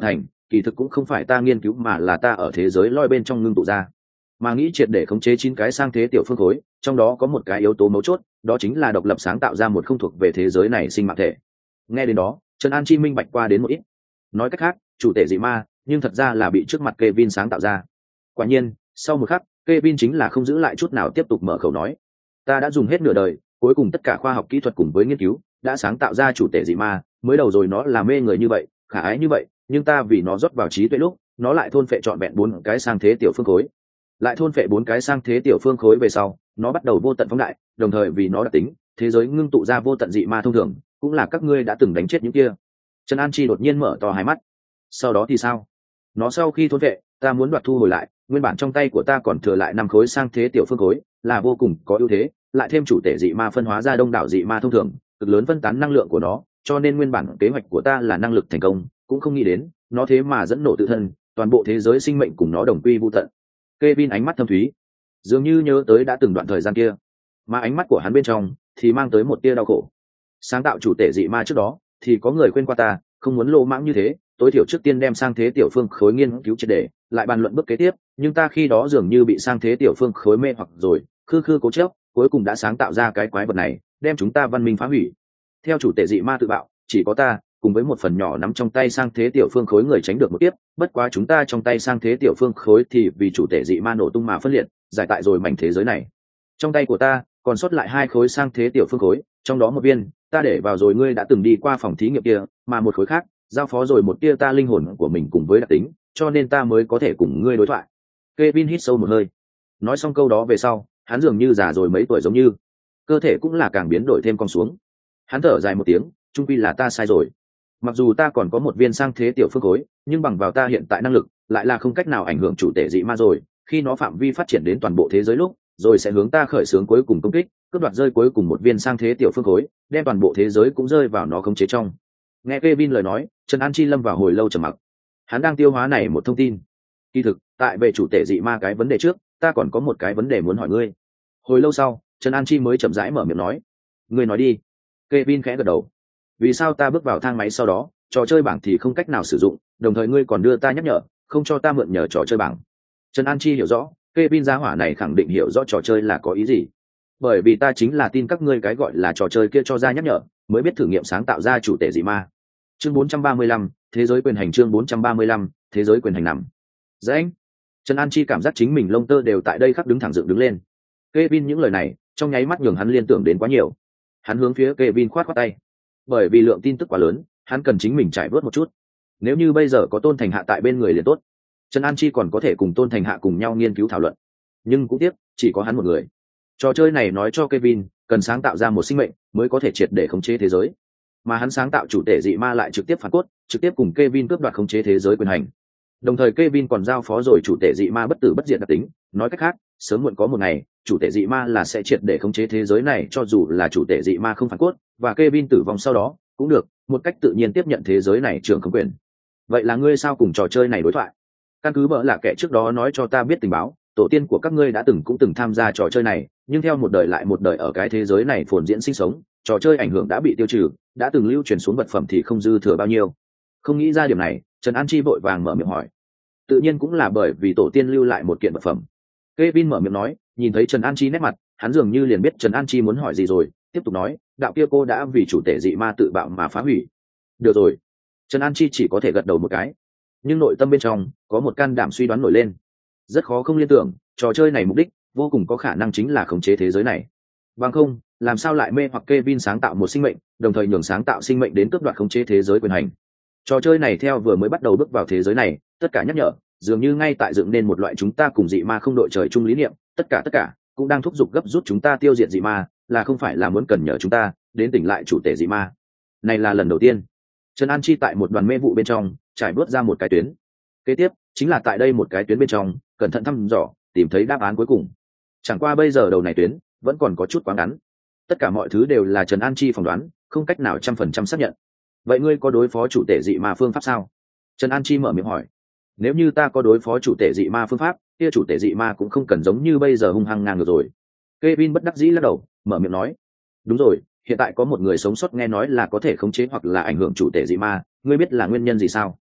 kỳ thực cũng không phải ta nghiên cứu mà là ta ở thế giới loi bên trong ngưng tụ ra, mà nghĩ triệt để khống chế chín cái sang thế tiểu phương khối, trong đó có một cái yếu tố mấu chốt, đó chính là độc lập sáng tạo ra một không thuộc về thế giới này sinh mạng thể. Nghe đến đó, Trần An Chi minh bạch qua đến một ít. Nói cách khác, chủ thể dị ma, nhưng thật ra là bị trước mặt Kevin sáng tạo ra. Quả nhiên, sau một khắc, Kevin chính là không giữ lại chút nào tiếp tục mở khẩu nói: "Ta đã dùng hết nửa đời, cuối cùng tất cả khoa học kỹ thuật cùng với nghiên cứu, đã sáng tạo ra chủ thể dị ma, mới đầu rồi nó là mê người như vậy, khả ái như vậy, nhưng ta vì nó rót vào trí tuệ lúc, nó lại thôn phệ trọn vẹn bốn cái sang thế tiểu phương khối. Lại thôn phệ bốn cái sang thế tiểu phương khối về sau, nó bắt đầu vô tận phóng đại, đồng thời vì nó đặc tính, thế giới ngưng tụ ra vô tận dị ma thông thường, cũng là các ngươi đã từng đánh chết những kia." Trần An Chi đột nhiên mở to hai mắt. Sau đó thì sao? Nó sau khi thôn vệ, ta muốn đoạt thu hồi lại, nguyên bản trong tay của ta còn thừa lại năm khối sang thế tiểu phương khối, là vô cùng có ưu thế, lại thêm chủ thể dị ma phân hóa ra đông đảo dị ma thông thường, cực lớn phân tán năng lượng của nó, cho nên nguyên bản kế hoạch của ta là năng lực thành công, cũng không nghĩ đến, nó thế mà dẫn nổ tự thân, toàn bộ thế giới sinh mệnh cùng nó đồng quy vu tận. Kevin ánh mắt thâm thúy, dường như nhớ tới đã từng đoạn thời gian kia, mà ánh mắt của hắn bên trong thì mang tới một tia đau khổ. Sáng tạo chủ thể dị ma trước đó, thì có người khuyên qua ta, không muốn lô mãng như thế, tối thiểu trước tiên đem sang thế tiểu phương khối nghiên cứu triệt để, lại bàn luận bước kế tiếp, nhưng ta khi đó dường như bị sang thế tiểu phương khối mê hoặc rồi, khư khư cố chấp, cuối cùng đã sáng tạo ra cái quái vật này, đem chúng ta văn minh phá hủy. Theo chủ tể dị ma tự bạo, chỉ có ta cùng với một phần nhỏ nắm trong tay sang thế tiểu phương khối người tránh được một tiếp, bất quá chúng ta trong tay sang thế tiểu phương khối thì vì chủ tể dị ma nổ tung mà phân liệt, giải tại rồi mảnh thế giới này. Trong tay của ta còn sót lại hai khối sang thế tiểu phương khối, trong đó một viên ta để vào rồi ngươi đã từng đi qua phòng thí nghiệm kia, mà một khối khác giao phó rồi một tia ta linh hồn của mình cùng với đặc tính, cho nên ta mới có thể cùng ngươi đối thoại. Kevin hít sâu một hơi. Nói xong câu đó về sau, hắn dường như già rồi mấy tuổi, giống như cơ thể cũng là càng biến đổi thêm con xuống. Hắn thở dài một tiếng, chung quy là ta sai rồi. Mặc dù ta còn có một viên sang thế tiểu phương khối, nhưng bằng vào ta hiện tại năng lực, lại là không cách nào ảnh hưởng chủ thể dị ma rồi. Khi nó phạm vi phát triển đến toàn bộ thế giới lúc, rồi sẽ hướng ta khởi xướng cuối cùng công kích, cướp đoạt rơi cuối cùng một viên sang thế tiểu phương khối, đem toàn bộ thế giới cũng rơi vào nó khống chế trong. Nghe Kevin lời nói, Trần An Chi lâm vào hồi lâu trầm mặc. Hắn đang tiêu hóa này một thông tin. Kỳ thực, tại về chủ thể dị ma cái vấn đề trước, ta còn có một cái vấn đề muốn hỏi ngươi. Hồi lâu sau, Trần An Chi mới chậm rãi mở miệng nói. Ngươi nói đi. Kevin khẽ gật đầu. Vì sao ta bước vào thang máy sau đó, trò chơi bảng thì không cách nào sử dụng, đồng thời ngươi còn đưa ta nhắc nhở, không cho ta mượn nhờ trò chơi bảng. Trần An Chi hiểu rõ, Kevin gia hỏa này khẳng định hiểu rõ trò chơi là có ý gì. Bởi vì ta chính là tin các ngươi cái gọi là trò chơi kia cho ra nhắc nhở, mới biết thử nghiệm sáng tạo ra chủ thể dị ma. Chương bốn trăm ba mươi lăm, thế giới quyền hành. Chương bốn trăm ba mươi lăm, thế giới quyền hành nằm. Dãnh. Trần An Chi cảm giác chính mình lông tơ đều tại đây khắc đứng thẳng dựng đứng lên. Kevin những lời này, trong nháy mắt nhường hắn liên tưởng đến quá nhiều. Hắn hướng phía Kevin khoát khoát tay. Bởi vì lượng tin tức quá lớn, hắn cần chính mình trải vớt một chút. Nếu như bây giờ có Tôn Thành Hạ tại bên người liền tốt. Trần An Chi còn có thể cùng Tôn Thành Hạ cùng nhau nghiên cứu thảo luận. Nhưng cũng tiếc, chỉ có hắn một người. Trò chơi này nói cho Kevin, cần sáng tạo ra một sinh mệnh mới có thể triệt để khống chế thế giới. Mà hắn sáng tạo chủ thể dị ma lại trực tiếp phản cốt, trực tiếp cùng Kevin cướp đoạt khống chế thế giới quyền hành. Đồng thời Kevin còn giao phó rồi chủ thể dị ma bất tử bất diệt đặc tính, nói cách khác, sớm muộn có một ngày, chủ thể dị ma là sẽ triệt để khống chế thế giới này, cho dù là chủ thể dị ma không phản cốt, và Kevin tử vong sau đó, cũng được, một cách tự nhiên tiếp nhận thế giới này trưởng khống quyền. Vậy là ngươi sao cùng trò chơi này đối thoại? Căn cứ bỡ là kẻ trước đó nói cho ta biết tình báo, tổ tiên của các ngươi đã từng cũng từng tham gia trò chơi này, nhưng theo một đời lại một đời ở cái thế giới này phồn diễn sinh sống, trò chơi ảnh hưởng đã bị tiêu trừ, đã từng lưu truyền xuống vật phẩm thì không dư thừa bao nhiêu. Không nghĩ ra điểm này, Trần An Chi vội vàng mở miệng hỏi. Tự nhiên cũng là bởi vì tổ tiên lưu lại một kiện vật phẩm. Kevin mở miệng nói, nhìn thấy Trần An Chi nét mặt, hắn dường như liền biết Trần An Chi muốn hỏi gì rồi, tiếp tục nói, đạo kia cô đã vì chủ thể dị ma tự bạo mà phá hủy. Được rồi. Trần An Chi chỉ có thể gật đầu một cái, nhưng nội tâm bên trong có một can đảm suy đoán nổi lên. Rất khó không liên tưởng, trò chơi này mục đích vô cùng có khả năng chính là khống chế thế giới này. Bằng không, làm sao lại mê hoặc Kevin sáng tạo một sinh mệnh, đồng thời nhường sáng tạo sinh mệnh đến cướp đoạt khống chế thế giới quyền hành. Trò chơi này theo vừa mới bắt đầu bước vào thế giới này, tất cả nhắc nhở, dường như ngay tại dựng nên một loại chúng ta cùng dị ma không đội trời chung lý niệm, tất cả tất cả cũng đang thúc giục gấp rút chúng ta tiêu diệt dị ma, là không phải là muốn cần nhờ chúng ta đến tỉnh lại chủ thể dị ma. Này là lần đầu tiên. Trần An Chi tại một đoàn mê vụ bên trong trải bước ra một cái tuyến. Kế tiếp chính là tại đây một cái tuyến bên trong, cẩn thận thăm dò, tìm thấy đáp án cuối cùng. Chẳng qua bây giờ đầu này tuyến vẫn còn có chút quá ngắn. Tất cả mọi thứ đều là Trần An Chi phỏng đoán, không cách nào trăm phần trăm xác nhận. Vậy ngươi có đối phó chủ thể dị ma phương pháp sao? Trần An Chi mở miệng hỏi. Nếu như ta có đối phó chủ thể dị ma phương pháp, kia chủ thể dị ma cũng không cần giống như bây giờ hung hăng ngang ngược rồi. Kevin bất đắc dĩ lắc đầu, mở miệng nói. Đúng rồi, hiện tại có một người sống sót nghe nói là có thể khống chế hoặc là ảnh hưởng chủ thể dị ma, ngươi biết là nguyên nhân gì sao?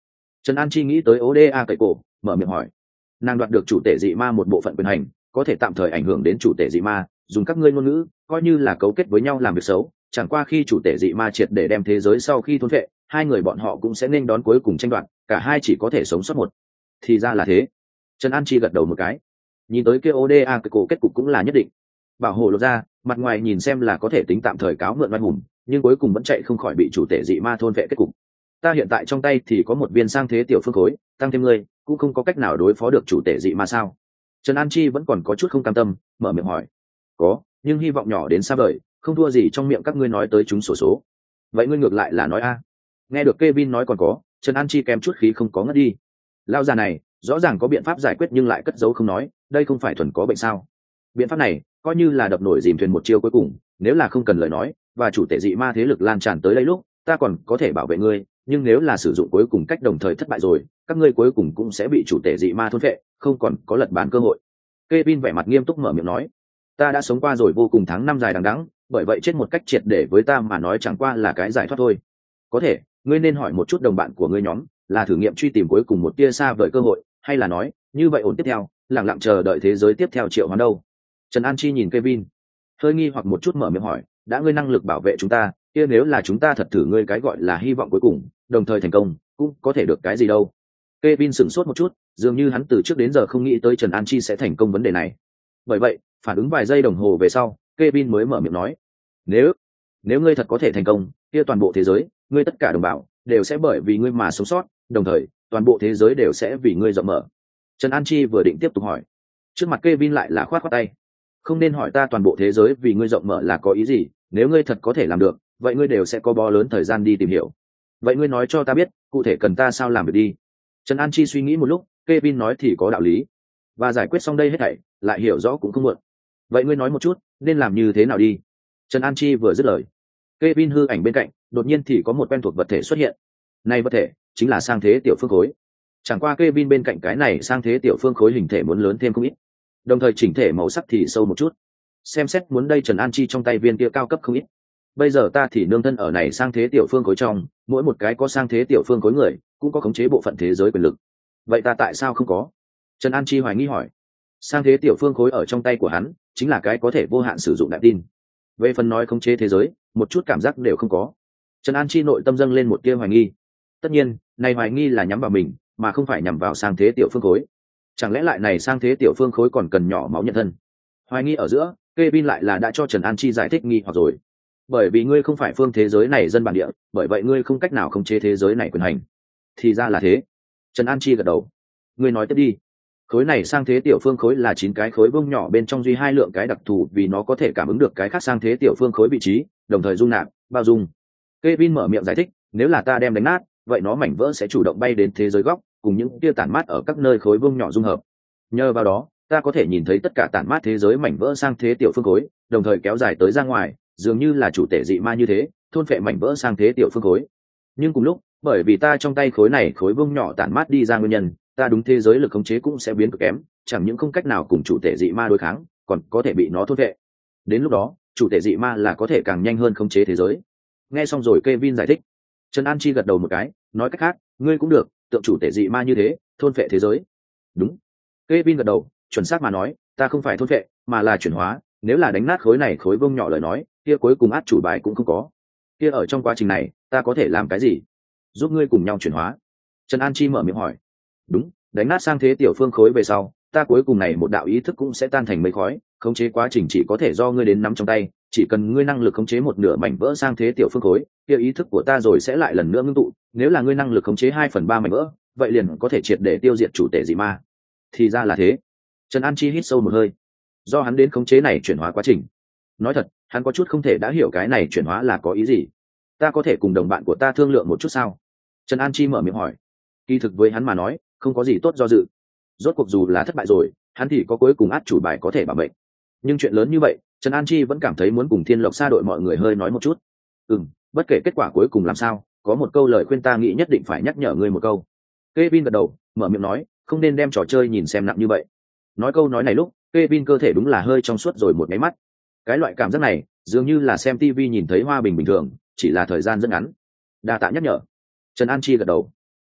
Trần An Chi nghĩ tới oda cậy cổ, mở miệng hỏi. Nàng đoạt được chủ tể dị ma một bộ phận quyền hành, có thể tạm thời ảnh hưởng đến chủ tể dị ma, dùng các ngươi ngôn ngữ coi như là cấu kết với nhau làm việc xấu, chẳng qua khi chủ tể dị ma triệt để đem thế giới sau khi thôn phệ, hai người bọn họ cũng sẽ nên đón cuối cùng tranh đoạt, cả hai chỉ có thể sống sót một. Thì ra là thế. Trần An Chi gật đầu một cái. Nhìn tới kia oda cậy cổ kết cục cũng là nhất định. Bảo hộ lột ra, mặt ngoài nhìn xem là có thể tính tạm thời cáo mượn oai hùng, nhưng cuối cùng vẫn chạy không khỏi bị chủ tể dị ma thôn vệ kết cục. Ta hiện tại trong tay thì có một viên sang thế tiểu phương khối, tăng thêm ngươi cũng không có cách nào đối phó được chủ tể dị ma sao? Trần An Chi vẫn còn có chút không cam tâm, mở miệng hỏi. Có, nhưng hy vọng nhỏ đến xa vời, không thua gì trong miệng các ngươi nói tới chúng sổ số. Vậy ngươi ngược lại là nói a? Nghe được Kevin nói còn có, Trần An Chi kèm chút khí không có ngất đi. Lao già này rõ ràng có biện pháp giải quyết nhưng lại cất giấu không nói, đây không phải thuần có bệnh sao? Biện pháp này coi như là đập nổi dìm thuyền một chiêu cuối cùng, nếu là không cần lời nói và chủ tể dị ma thế lực lan tràn tới đây lúc, ta còn có thể bảo vệ ngươi, nhưng nếu là sử dụng cuối cùng cách đồng thời thất bại rồi, các ngươi cuối cùng cũng sẽ bị chủ tể dị ma thôn phệ, không còn có lật bàn cơ hội. Kevin vẻ mặt nghiêm túc mở miệng nói, ta đã sống qua rồi vô cùng tháng năm dài đằng đẵng, bởi vậy chết một cách triệt để với ta mà nói chẳng qua là cái giải thoát thôi. Có thể ngươi nên hỏi một chút đồng bạn của ngươi nhóm, là thử nghiệm truy tìm cuối cùng một tia xa vời cơ hội, hay là nói như vậy ổn tiếp theo lặng lặng chờ đợi thế giới tiếp theo triệu hoán đâu? Trần An Chi nhìn Kevin hơi nghi hoặc một chút, mở miệng hỏi, đã ngươi năng lực bảo vệ chúng ta, kia nếu là chúng ta thật thử ngươi cái gọi là hy vọng cuối cùng đồng thời thành công, cũng có thể được cái gì đâu? Kevin sửng sốt một chút, dường như hắn từ trước đến giờ không nghĩ tới Trần An Chi sẽ thành công vấn đề này. Bởi vậy phản ứng vài giây đồng hồ về sau, Kevin mới mở miệng nói, nếu nếu ngươi thật có thể thành công, kia toàn bộ thế giới, ngươi tất cả đồng bào đều sẽ bởi vì ngươi mà sống sót, đồng thời toàn bộ thế giới đều sẽ vì ngươi rộng mở. Trần An Chi vừa định tiếp tục hỏi, trước mặt Kevin lại là khoát khoát tay, không nên hỏi ta toàn bộ thế giới vì ngươi rộng mở là có ý gì, nếu ngươi thật có thể làm được, vậy ngươi đều sẽ có bó lớn thời gian đi tìm hiểu. Vậy ngươi nói cho ta biết, cụ thể cần ta sao làm việc đi? Trần An Chi suy nghĩ một lúc, Kevin nói thì có đạo lý, và giải quyết xong đây hết thảy, lại hiểu rõ cũng không muộn. Vậy ngươi nói một chút, nên làm như thế nào đi? Trần An Chi vừa dứt lời, Kevin hư ảnh bên cạnh đột nhiên thì có một quen thuộc vật thể xuất hiện. Này vật thể chính là sang thế tiểu phương khối. Chẳng qua Kevin bên cạnh cái này sang thế tiểu phương khối hình thể muốn lớn thêm không ít, đồng thời chỉnh thể màu sắc thì sâu một chút. Xem xét muốn đây Trần An Chi trong tay viên kia cao cấp không ít. Bây giờ ta thì nương thân ở này sang thế tiểu phương khối trong, mỗi một cái có sang thế tiểu phương khối người cũng có khống chế bộ phận thế giới quyền lực. Vậy ta tại sao không có? Trần An Chi hoài nghi hỏi. Sang thế tiểu phương khối ở trong tay của hắn chính là cái có thể vô hạn sử dụng đại tin. Về phần nói khống chế thế giới, một chút cảm giác đều không có. Trần An Chi nội tâm dâng lên một tia hoài nghi. Tất nhiên, này hoài nghi là nhắm vào mình, mà không phải nhắm vào sang thế tiểu phương khối. Chẳng lẽ lại này sang thế tiểu phương khối còn cần nhỏ máu nhận thân? Hoài nghi ở giữa, Kevin lại là đã cho Trần An Chi giải thích nghi hoặc rồi. Bởi vì ngươi không phải phương thế giới này dân bản địa, bởi vậy ngươi không cách nào khống chế thế giới này quyền hành. Thì ra là thế. Trần An Chi gật đầu. Ngươi nói tiếp đi. Khối này sang thế tiểu phương khối là chín cái khối bông nhỏ bên trong duy hai lượng cái đặc thù, vì nó có thể cảm ứng được cái khác sang thế tiểu phương khối vị trí, đồng thời dung nạp, bao dung. Kevin mở miệng giải thích, nếu là ta đem đánh nát, vậy nó mảnh vỡ sẽ chủ động bay đến thế giới góc, cùng những tia tản mát ở các nơi khối bông nhỏ dung hợp. Nhờ vào đó, ta có thể nhìn thấy tất cả tản mát thế giới mảnh vỡ sang thế tiểu phương khối, đồng thời kéo dài tới ra ngoài, dường như là chủ tể dị ma như thế, thôn phệ mảnh vỡ sang thế tiểu phương khối. Nhưng cùng lúc, bởi vì ta trong tay khối này khối bông nhỏ tản mát đi ra nguyên nhân, ta đúng thế giới lực khống chế cũng sẽ biến cực kém, chẳng những không cách nào cùng chủ tể dị ma đối kháng, còn có thể bị nó thôn phệ. Đến lúc đó, chủ tể dị ma là có thể càng nhanh hơn khống chế thế giới. Nghe xong rồi Kevin giải thích, Trần An Chi gật đầu một cái, nói cách khác, ngươi cũng được, tượng chủ tể dị ma như thế, thôn phệ thế giới. Đúng. Kevin gật đầu, chuẩn xác mà nói, ta không phải thôn phệ, mà là chuyển hóa, nếu là đánh nát khối này khối bông nhỏ lời nói, kia cuối cùng át chủ bài cũng không có. Kia ở trong quá trình này, ta có thể làm cái gì? Giúp ngươi cùng nhau chuyển hóa. Trần An Chi mở miệng hỏi. Đúng, đánh nát sang thế tiểu phương khối về sau, ta cuối cùng này một đạo ý thức cũng sẽ tan thành mây khói, khống chế quá trình chỉ có thể do ngươi đến nắm trong tay, chỉ cần ngươi năng lực khống chế một nửa mảnh vỡ sang thế tiểu phương khối, kia ý thức của ta rồi sẽ lại lần nữa ngưng tụ, nếu là ngươi năng lực khống chế hai phần ba mảnh vỡ, vậy liền có thể triệt để tiêu diệt chủ tể dị ma. Thì ra là thế. Trần An Chi hít sâu một hơi. Do hắn đến khống chế này chuyển hóa quá trình. Nói thật, hắn có chút không thể đã hiểu cái này chuyển hóa là có ý gì. Ta có thể cùng đồng bạn của ta thương lượng một chút sao? Trần An Chi mở miệng hỏi. Kỳ thực với hắn mà nói, không có gì tốt do dự. Rốt cuộc dù là thất bại rồi, hắn thì có cuối cùng át chủ bài có thể bảo mệnh. Nhưng chuyện lớn như vậy, Trần An Chi vẫn cảm thấy muốn cùng Thiên Lộc Sa đội mọi người hơi nói một chút. Ừm, bất kể kết quả cuối cùng làm sao, có một câu lời khuyên ta nghĩ nhất định phải nhắc nhở ngươi một câu. Kevin gật đầu, mở miệng nói, không nên đem trò chơi nhìn xem nặng như vậy. Nói câu nói này lúc, Kevin cơ thể đúng là hơi trong suốt rồi một cái mắt. Cái loại cảm giác này, dường như là xem ti vi nhìn thấy hoa bình bình thường, chỉ là thời gian rất ngắn. Đa tạ nhắc nhở. Trần An Chi gật đầu.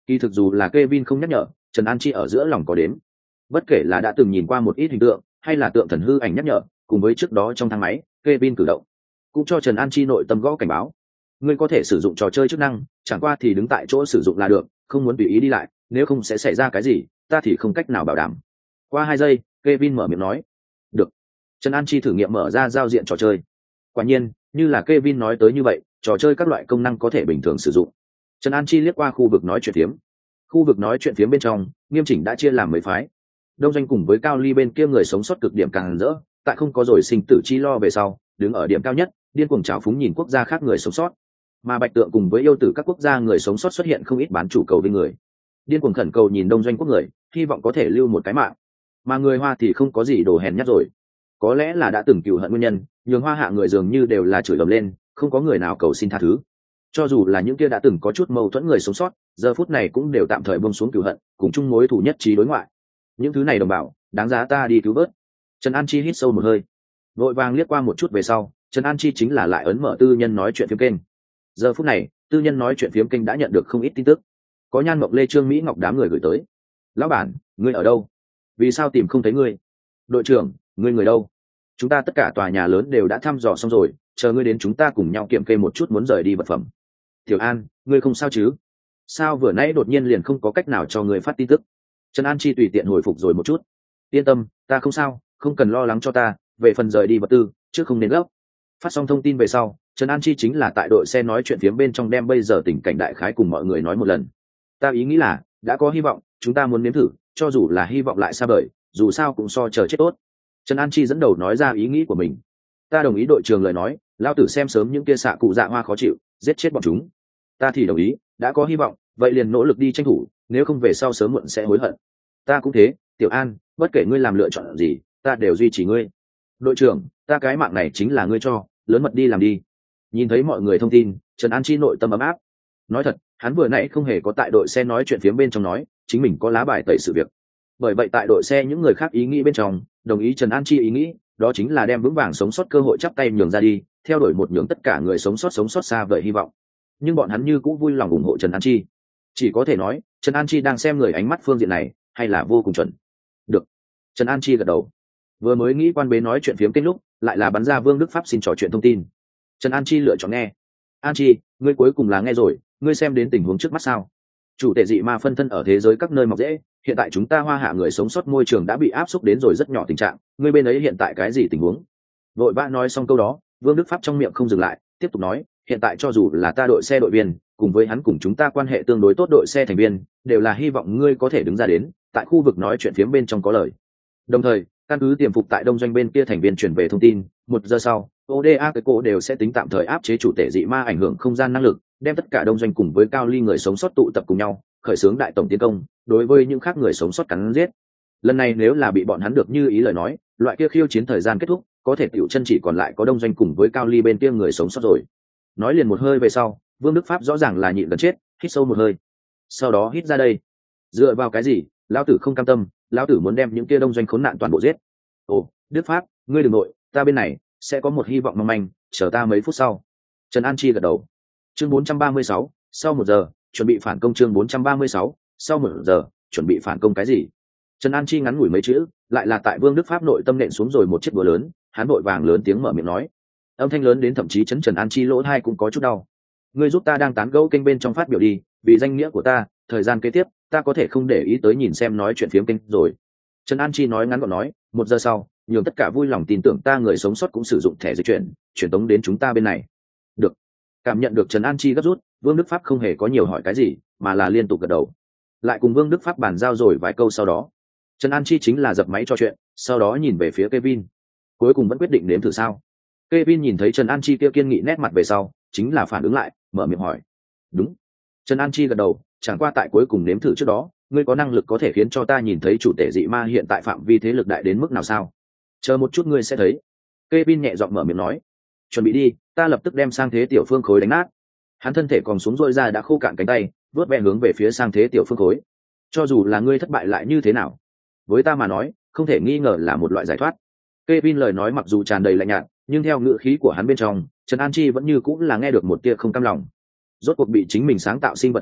Kỳ thực dù là Kevin không nhắc nhở, Trần An Chi ở giữa lòng có đếm. Bất kể là đã từng nhìn qua một ít hình tượng, hay là tượng thần hư ảnh nhắc nhở, cùng với trước đó trong thang máy, Kevin cử động, cũng cho Trần An Chi nội tâm gõ cảnh báo. Ngươi có thể sử dụng trò chơi chức năng, chẳng qua thì đứng tại chỗ sử dụng là được, không muốn tùy ý đi lại, nếu không sẽ xảy ra cái gì, ta thì không cách nào bảo đảm. Qua hai giây, Kevin mở miệng nói. Được. Trần An Chi thử nghiệm mở ra giao diện trò chơi. Quả nhiên, như là Kevin nói tới như vậy, trò chơi các loại công năng có thể bình thường sử dụng. Trần An Chi liếc qua khu vực nói chuyện phiếm. Khu vực nói chuyện phiếm bên trong, nghiêm chỉnh đã chia làm mấy phái. Đông Doanh cùng với Cao Ly bên kia người sống sót cực điểm càng rỡ, tại không có rồi sinh tử chi lo về sau, đứng ở điểm cao nhất, điên cuồng trào phúng nhìn quốc gia khác người sống sót. Mà Bạch Tượng cùng với yêu tử các quốc gia người sống sót xuất hiện không ít bán chủ cầu với người, điên cuồng khẩn cầu nhìn Đông Doanh quốc người, hy vọng có thể lưu một cái mạng. Mà người Hoa thì không có gì đồ hèn nhát rồi. Có lẽ là đã từng cừu hận nguyên nhân, nhường Hoa hạ người dường như đều là chửi ầm lên, không có người nào cầu xin tha thứ. Cho dù là những kia đã từng có chút mâu thuẫn người sống sót, giờ phút này cũng đều tạm thời buông xuống cừu hận, cùng chung mối thù nhất trí đối ngoại. Những thứ này đồng bào, đáng giá ta đi cứu vớt. Trần An Chi hít sâu một hơi, vội vàng liếc qua một chút về sau, Trần An Chi chính là lại ấn mở tư nhân nói chuyện phiếm kênh. Giờ phút này, tư nhân nói chuyện phiếm kênh đã nhận được không ít tin tức. Có Nhan Mộng Lê, Trương Mỹ Ngọc đám người gửi tới. Lão bản, ngươi ở đâu? Vì sao tìm không thấy ngươi? Đội trưởng, ngươi người đâu? Chúng ta tất cả tòa nhà lớn đều đã thăm dò xong rồi, chờ ngươi đến chúng ta cùng nhau kiểm kê một chút muốn rời đi vật phẩm. Tiểu An, ngươi không sao chứ? Sao vừa nãy đột nhiên liền không có cách nào cho ngươi phát tin tức? Trần An Chi tùy tiện hồi phục rồi một chút. Yên tâm, ta không sao, không cần lo lắng cho ta, về phần rời đi vật tư, trước không nên gấp. Phát xong thông tin về sau, Trần An Chi chính là tại đội xe nói chuyện phiếm bên trong đem bây giờ tình cảnh đại khái cùng mọi người nói một lần. Ta ý nghĩ là, đã có hy vọng, chúng ta muốn nếm thử, cho dù là hy vọng lại xa vời, dù sao cũng so chờ chết tốt. Trần An Chi dẫn đầu nói ra ý nghĩ của mình. Ta đồng ý đội trưởng lời nói, lao tử xem sớm những kia xạ cụ dạ hoa khó chịu, giết chết bọn chúng. Ta thì đồng ý, đã có hy vọng, vậy liền nỗ lực đi tranh thủ, nếu không về sau sớm muộn sẽ hối hận. Ta cũng thế, Tiểu An, bất kể ngươi làm lựa chọn gì, ta đều duy trì ngươi. Đội trưởng, ta cái mạng này chính là ngươi cho, lớn mật đi làm đi. Nhìn thấy mọi người thông tin, Trần An Chi nội tâm ấm áp. Nói thật, hắn vừa nãy không hề có tại đội xe nói chuyện phía bên trong nói, chính mình có lá bài tẩy sự việc. Bởi vậy tại đội xe những người khác ý nghĩ bên trong, đồng ý Trần An Chi ý nghĩ, đó chính là đem vững vàng sống sót cơ hội chắp tay nhường ra đi, theo đuổi một nhường tất cả người sống sót sống sót xa vời hy vọng. Nhưng bọn hắn như cũng vui lòng ủng hộ Trần An Chi. Chỉ có thể nói, Trần An Chi đang xem người ánh mắt phương diện này, hay là vô cùng chuẩn. Được. Trần An Chi gật đầu. Vừa mới nghĩ quan bế nói chuyện phiếm kênh lúc, lại là bắn ra Vương Đức Pháp xin trò chuyện thông tin. Trần An Chi lựa chọn nghe. An Chi, ngươi cuối cùng là nghe rồi, ngươi xem đến tình huống trước mắt sao? Chủ tể dị ma phân thân ở thế giới các nơi mọc rễ, hiện tại chúng ta Hoa hạ người sống sót môi trường đã bị áp xúc đến rồi rất nhỏ tình trạng, ngươi bên ấy hiện tại cái gì tình huống? Vội vã nói xong câu đó, Vương Đức Pháp trong miệng không dừng lại, tiếp tục nói, hiện tại cho dù là ta đội xe đội viên, cùng với hắn cùng chúng ta quan hệ tương đối tốt đội xe thành viên, đều là hy vọng ngươi có thể đứng ra đến, tại khu vực nói chuyện phiếm bên trong có lời. Đồng thời, căn cứ tiềm phục tại đông doanh bên kia thành viên truyền về thông tin, một giờ sau, o đê a cái cổ đều sẽ tính tạm thời áp chế chủ tể dị ma ảnh hưởng không gian năng lực, đem tất cả đông doanh cùng với Cao Ly người sống sót tụ tập cùng nhau, khởi xướng đại tổng tiến công, đối với những khác người sống sót cắn giết. Lần này nếu là bị bọn hắn được như ý lời nói, loại kia khiêu chiến thời gian kết thúc, có thể tiểu chân chỉ còn lại có đông doanh cùng với Cao Ly bên kia người sống sót rồi. Nói liền một hơi về sau, Vương Đức Pháp rõ ràng là nhịn gần chết, hít sâu một hơi. Sau đó hít ra đây. Dựa vào cái gì? Lão tử không cam tâm, lão tử muốn đem những kia đông doanh khốn nạn toàn bộ giết. Ồ, Đức Pháp, ngươi đừng nội, ta bên này sẽ có một hy vọng mong manh, chờ ta mấy phút sau. Trần An Chi gật đầu. Chương bốn trăm ba mươi sáu, sau một giờ, chuẩn bị phản công. Chương bốn trăm ba mươi sáu, sau một giờ, chuẩn bị phản công cái gì? Trần An Chi ngắn ngủi mấy chữ, lại là tại Vương Đức Pháp nội tâm nện xuống rồi một chiếc búa lớn, hắn vội vàng lớn tiếng mở miệng nói. Âm thanh lớn đến thậm chí chấn Trần An Chi lỗ tai cũng có chút đau. Ngươi giúp ta đang tán gẫu kênh bên trong phát biểu đi, vì danh nghĩa của ta, thời gian kế tiếp, ta có thể không để ý tới nhìn xem nói chuyện phiếm kênh rồi. Trần An Chi nói ngắn gọn nói, một giờ sau, nhường tất cả vui lòng tin tưởng ta người sống sót cũng sử dụng thẻ dịch chuyển, chuyển tống đến chúng ta bên này. Được. Cảm nhận được Trần An Chi gấp rút, Vương Đức Pháp không hề có nhiều hỏi cái gì, mà là liên tục gật đầu. Lại cùng Vương Đức Pháp bàn giao rồi vài câu sau đó, Trần An Chi chính là dập máy trò chuyện, sau đó nhìn về phía Kevin. Cuối cùng vẫn quyết định nếm thử sao? Kevin nhìn thấy Trần An Chi kia kiên nghị nét mặt về sau, chính là phản ứng lại, mở miệng hỏi. Đúng. Trần An Chi gật đầu, chẳng qua tại cuối cùng nếm thử trước đó, ngươi có năng lực có thể khiến cho ta nhìn thấy chủ tể dị ma hiện tại phạm vi thế lực đại đến mức nào sao? Chờ một chút ngươi sẽ thấy. Kevin nhẹ giọng mở miệng nói. Chuẩn bị đi, ta lập tức đem sang thế tiểu phương khối đánh nát. Hắn thân thể còn xuống rôi ra đã khô cạn cánh tay, vớt ve hướng về phía sang thế tiểu phương khối. Cho dù là ngươi thất bại lại như thế nào, với ta mà nói, không thể nghi ngờ là một loại giải thoát. Kevin lời nói mặc dù tràn đầy lạnh nhạt, nhưng theo ngữ khí của hắn bên trong, Trần An Chi vẫn như cũng là nghe được một tia không cam lòng. Rốt cuộc bị chính mình sáng tạo sinh vật phản vệ,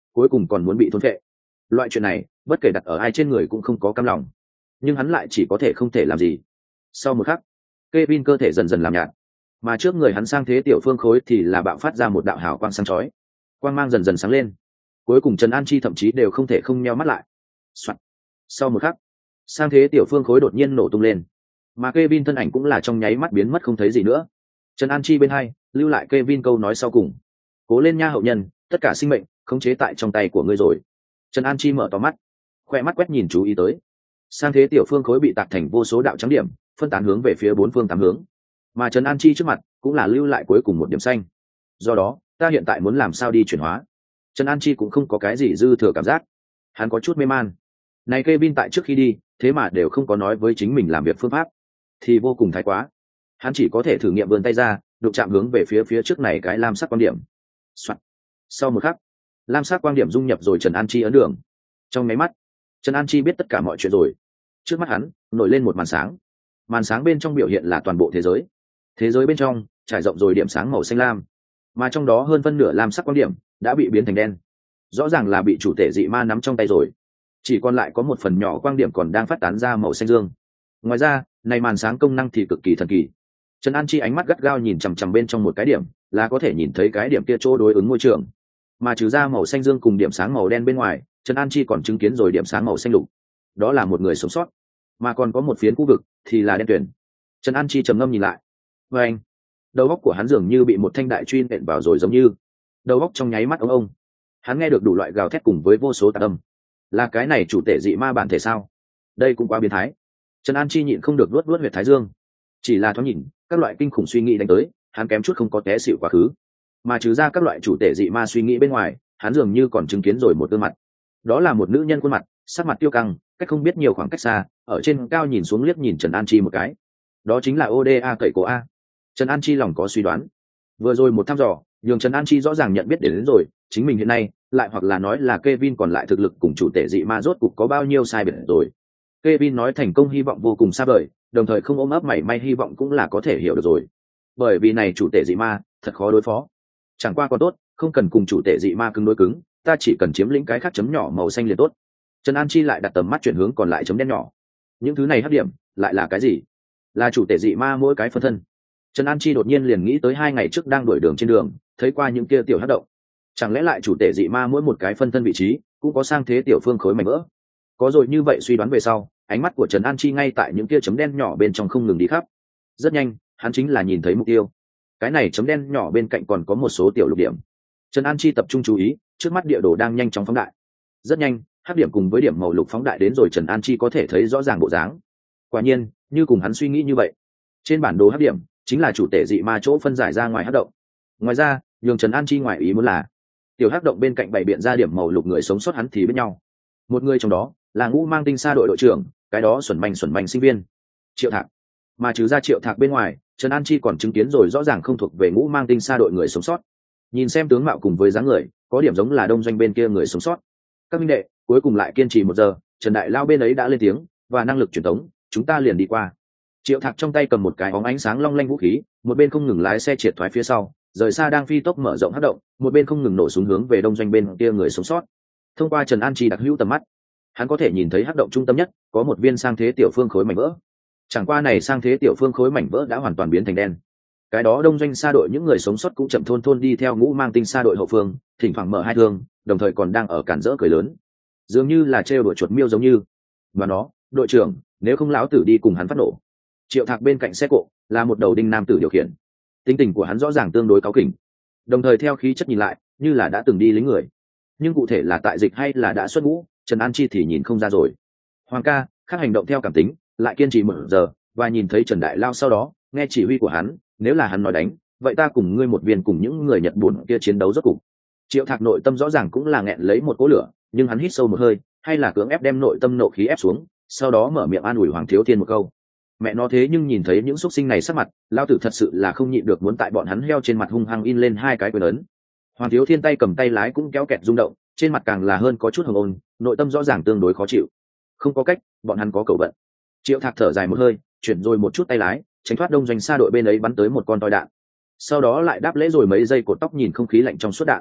cuối cùng còn muốn bị thôn phệ. Loại chuyện này bất kể đặt ở ai trên người cũng không có cam lòng, nhưng hắn lại chỉ có thể không thể làm gì. Sau một khắc, Kevin cơ thể dần dần làm nhạt, mà trước người hắn sang thế tiểu phương khối thì là bạo phát ra một đạo hào quang sáng chói, quang mang dần dần sáng lên. Cuối cùng Trần An Chi thậm chí đều không thể không nheo mắt lại. Soạn. Sau một khắc, sang thế tiểu phương khối đột nhiên nổ tung lên, mà Kevin thân ảnh cũng là trong nháy mắt biến mất không thấy gì nữa. Trần An Chi bên hai lưu lại Kevin câu nói sau cùng: cố lên nha hậu nhân, tất cả sinh mệnh khống chế tại trong tay của ngươi rồi. Trần An Chi mở to mắt, khoe mắt quét nhìn chú ý tới sang thế tiểu phương khối bị tạc thành vô số đạo trắng điểm, phân tán hướng về phía bốn phương tám hướng, mà Trần An Chi trước mặt cũng là lưu lại cuối cùng một điểm xanh. Do đó ta hiện tại muốn làm sao đi chuyển hóa? Trần An Chi cũng không có cái gì dư thừa cảm giác, hắn có chút mê man. Này Kevin tại trước khi đi thế mà đều không có nói với chính mình làm việc phương pháp, thì vô cùng thái quá. Hắn chỉ có thể thử nghiệm vươn tay ra, đụng chạm hướng về phía phía trước này cái lam sắc quan điểm. Soạn. Sau một khắc, lam sắc quang điểm dung nhập rồi Trần An Chi ấn đường. Trong máy mắt, Trần An Chi biết tất cả mọi chuyện rồi. Trước mắt hắn nổi lên một màn sáng, màn sáng bên trong biểu hiện là toàn bộ thế giới. Thế giới bên trong trải rộng rồi điểm sáng màu xanh lam, mà trong đó hơn phân nửa lam sắc quang điểm đã bị biến thành đen, rõ ràng là bị chủ thể dị ma nắm trong tay rồi. Chỉ còn lại có một phần nhỏ quang điểm còn đang phát tán ra màu xanh dương. Ngoài ra, này màn sáng công năng thì cực kỳ thần kỳ. Trần An Chi ánh mắt gắt gao nhìn chằm chằm bên trong một cái điểm, là có thể nhìn thấy cái điểm kia chỗ đối ứng môi trường. Mà trừ ra màu xanh dương cùng điểm sáng màu đen bên ngoài, Trần An Chi còn chứng kiến rồi điểm sáng màu xanh lục. Đó là một người sống sót, mà còn có một phiến khu vực thì là đen tuyền. Trần An Chi trầm ngâm nhìn lại. Và anh, đầu óc của hắn dường như bị một thanh đại truy nện vào rồi, giống như đầu óc trong nháy mắt ông ông. Hắn nghe được đủ loại gào thét cùng với vô số tạp âm. Là cái này chủ thể dị ma bản thể sao? Đây cũng quá biến thái. Trần An Chi nhịn không được luốt luốt huyệt thái dương. Chỉ là thoáng nhìn, các loại kinh khủng suy nghĩ đánh tới, hắn kém chút không có té xỉu quá khứ. Mà trừ ra các loại chủ thể dị ma suy nghĩ bên ngoài, hắn dường như còn chứng kiến rồi một gương mặt. Đó là một nữ nhân khuôn mặt, sắc mặt tiêu căng, cách không biết nhiều khoảng cách xa, ở trên cao nhìn xuống liếc nhìn Trần An Chi một cái. Đó chính là ô đê a cậy cổ a. Trần An Chi lòng có suy đoán. Vừa rồi một thăm dò, nhường Trần An Chi rõ ràng nhận biết đến, đến rồi, chính mình hiện nay, lại hoặc là nói là Kevin còn lại thực lực cùng chủ thể dị ma rốt cục có bao nhiêu sai biệt rồi. Kevin nói thành công hy vọng vô cùng xa vời, đồng thời không ôm ấp mảy may hy vọng cũng là có thể hiểu được rồi. Bởi vì này chủ thể dị ma thật khó đối phó. Chẳng qua còn tốt, không cần cùng chủ thể dị ma cứng đối cứng, ta chỉ cần chiếm lĩnh cái khác chấm nhỏ màu xanh liền tốt. Trần An Chi lại đặt tầm mắt chuyển hướng còn lại chấm đen nhỏ. Những thứ này hấp điểm lại là cái gì? Là chủ thể dị ma mỗi cái phân thân. Trần An Chi đột nhiên liền nghĩ tới hai ngày trước đang đuổi đường trên đường, thấy qua những kia tiểu hấp động. Chẳng lẽ lại chủ thể dị ma mỗi một cái phân thân vị trí cũng có sang thế tiểu phương khối mảnh vỡ? Có rồi như vậy suy đoán về sau, ánh mắt của Trần An Chi ngay tại những kia chấm đen nhỏ bên trong không ngừng đi khắp. Rất nhanh, hắn chính là nhìn thấy mục tiêu. Cái này chấm đen nhỏ bên cạnh còn có một số tiểu lục điểm. Trần An Chi tập trung chú ý, trước mắt địa đồ đang nhanh chóng phóng đại. Rất nhanh, hắc điểm cùng với điểm màu lục phóng đại đến rồi, Trần An Chi có thể thấy rõ ràng bộ dáng. Quả nhiên, như cùng hắn suy nghĩ như vậy, trên bản đồ hắc điểm chính là chủ thể dị ma chỗ phân giải ra ngoài hắc động. Ngoài ra, nhường Trần An Chi ngoài ý muốn là, tiểu hắc động bên cạnh bảy biện ra điểm màu lục người sống sót hắn thì biết nhau. Một người trong đó là Ngũ Mang Tinh Sa đội đội trưởng, cái đó xuẩn manh xuẩn manh sinh viên Triệu Thạc. Mà trừ ra Triệu Thạc bên ngoài, Trần An Chi còn chứng kiến rồi rõ ràng không thuộc về Ngũ Mang Tinh Sa đội người sống sót. Nhìn xem tướng mạo cùng với dáng người, có điểm giống là đông doanh bên kia người sống sót. Các minh đệ, cuối cùng lại kiên trì một giờ, Trần Đại Lao bên ấy đã lên tiếng, và năng lực truyền tống, chúng ta liền đi qua. Triệu Thạc trong tay cầm một cái óng ánh sáng long lanh vũ khí, một bên không ngừng lái xe triệt thoái phía sau, rời xa đang phi tốc mở rộng hất động, một bên không ngừng nổ súng hướng về đông doanh bên kia người sống sót. Thông qua Trần An Chi đặc hữu tầm mắt, hắn có thể nhìn thấy hắc động trung tâm nhất có một viên sang thế tiểu phương khối mảnh vỡ. Chẳng qua này sang thế tiểu phương khối mảnh vỡ đã hoàn toàn biến thành đen. Cái đó đông doanh xa đội những người sống sót cũng chậm thôn thôn đi theo Ngũ Mang Tinh xa đội hậu phương, thỉnh thoảng mở hai thương, đồng thời còn đang ở cản rỡ cười lớn, dường như là trêu đuổi chuột miêu giống như. Và nó, đội trưởng, nếu không lão tử đi cùng hắn phát nổ. Triệu Thạc bên cạnh xe cộ là một đầu đinh nam tử điều khiển, tính tình của hắn rõ ràng tương đối cáu kỉnh, đồng thời theo khí chất nhìn lại như là đã từng đi lính người, nhưng cụ thể là tại dịch hay là đã xuất ngũ, Trần An Chi thì nhìn không ra rồi. Hoàng ca khác hành động theo cảm tính, lại kiên trì một giờ, và nhìn thấy Trần Đại Lao sau đó nghe chỉ huy của hắn, nếu là hắn nói đánh, vậy ta cùng ngươi một viên cùng những người Nhật buồn kia chiến đấu rốt cục. Triệu Thạc nội tâm rõ ràng cũng là nghẹn lấy một cỗ lửa, nhưng hắn hít sâu một hơi, hay là cưỡng ép đem nội tâm nộ khí ép xuống, sau đó mở miệng an ủi Hoàng Thiếu Thiên một câu. Mẹ nó thế nhưng nhìn thấy những xúc sinh này sắc mặt, lao tử thật sự là không nhịn được muốn tại bọn hắn heo trên mặt hung hăng in lên hai cái quyền ấn. Hoàng Thiếu Thiên tay cầm tay lái cũng kéo kẹt rung động, trên mặt càng là hơn có chút hồng ôn, nội tâm rõ ràng tương đối khó chịu. Không có cách, bọn hắn có cầu vận. Triệu Thạc thở dài một hơi, chuyển rồi một chút tay lái, tránh thoát đông doanh xa đội bên ấy bắn tới một con toi đạn, sau đó lại đáp lễ rồi mấy giây cột tóc nhìn không khí lạnh trong suốt đạn.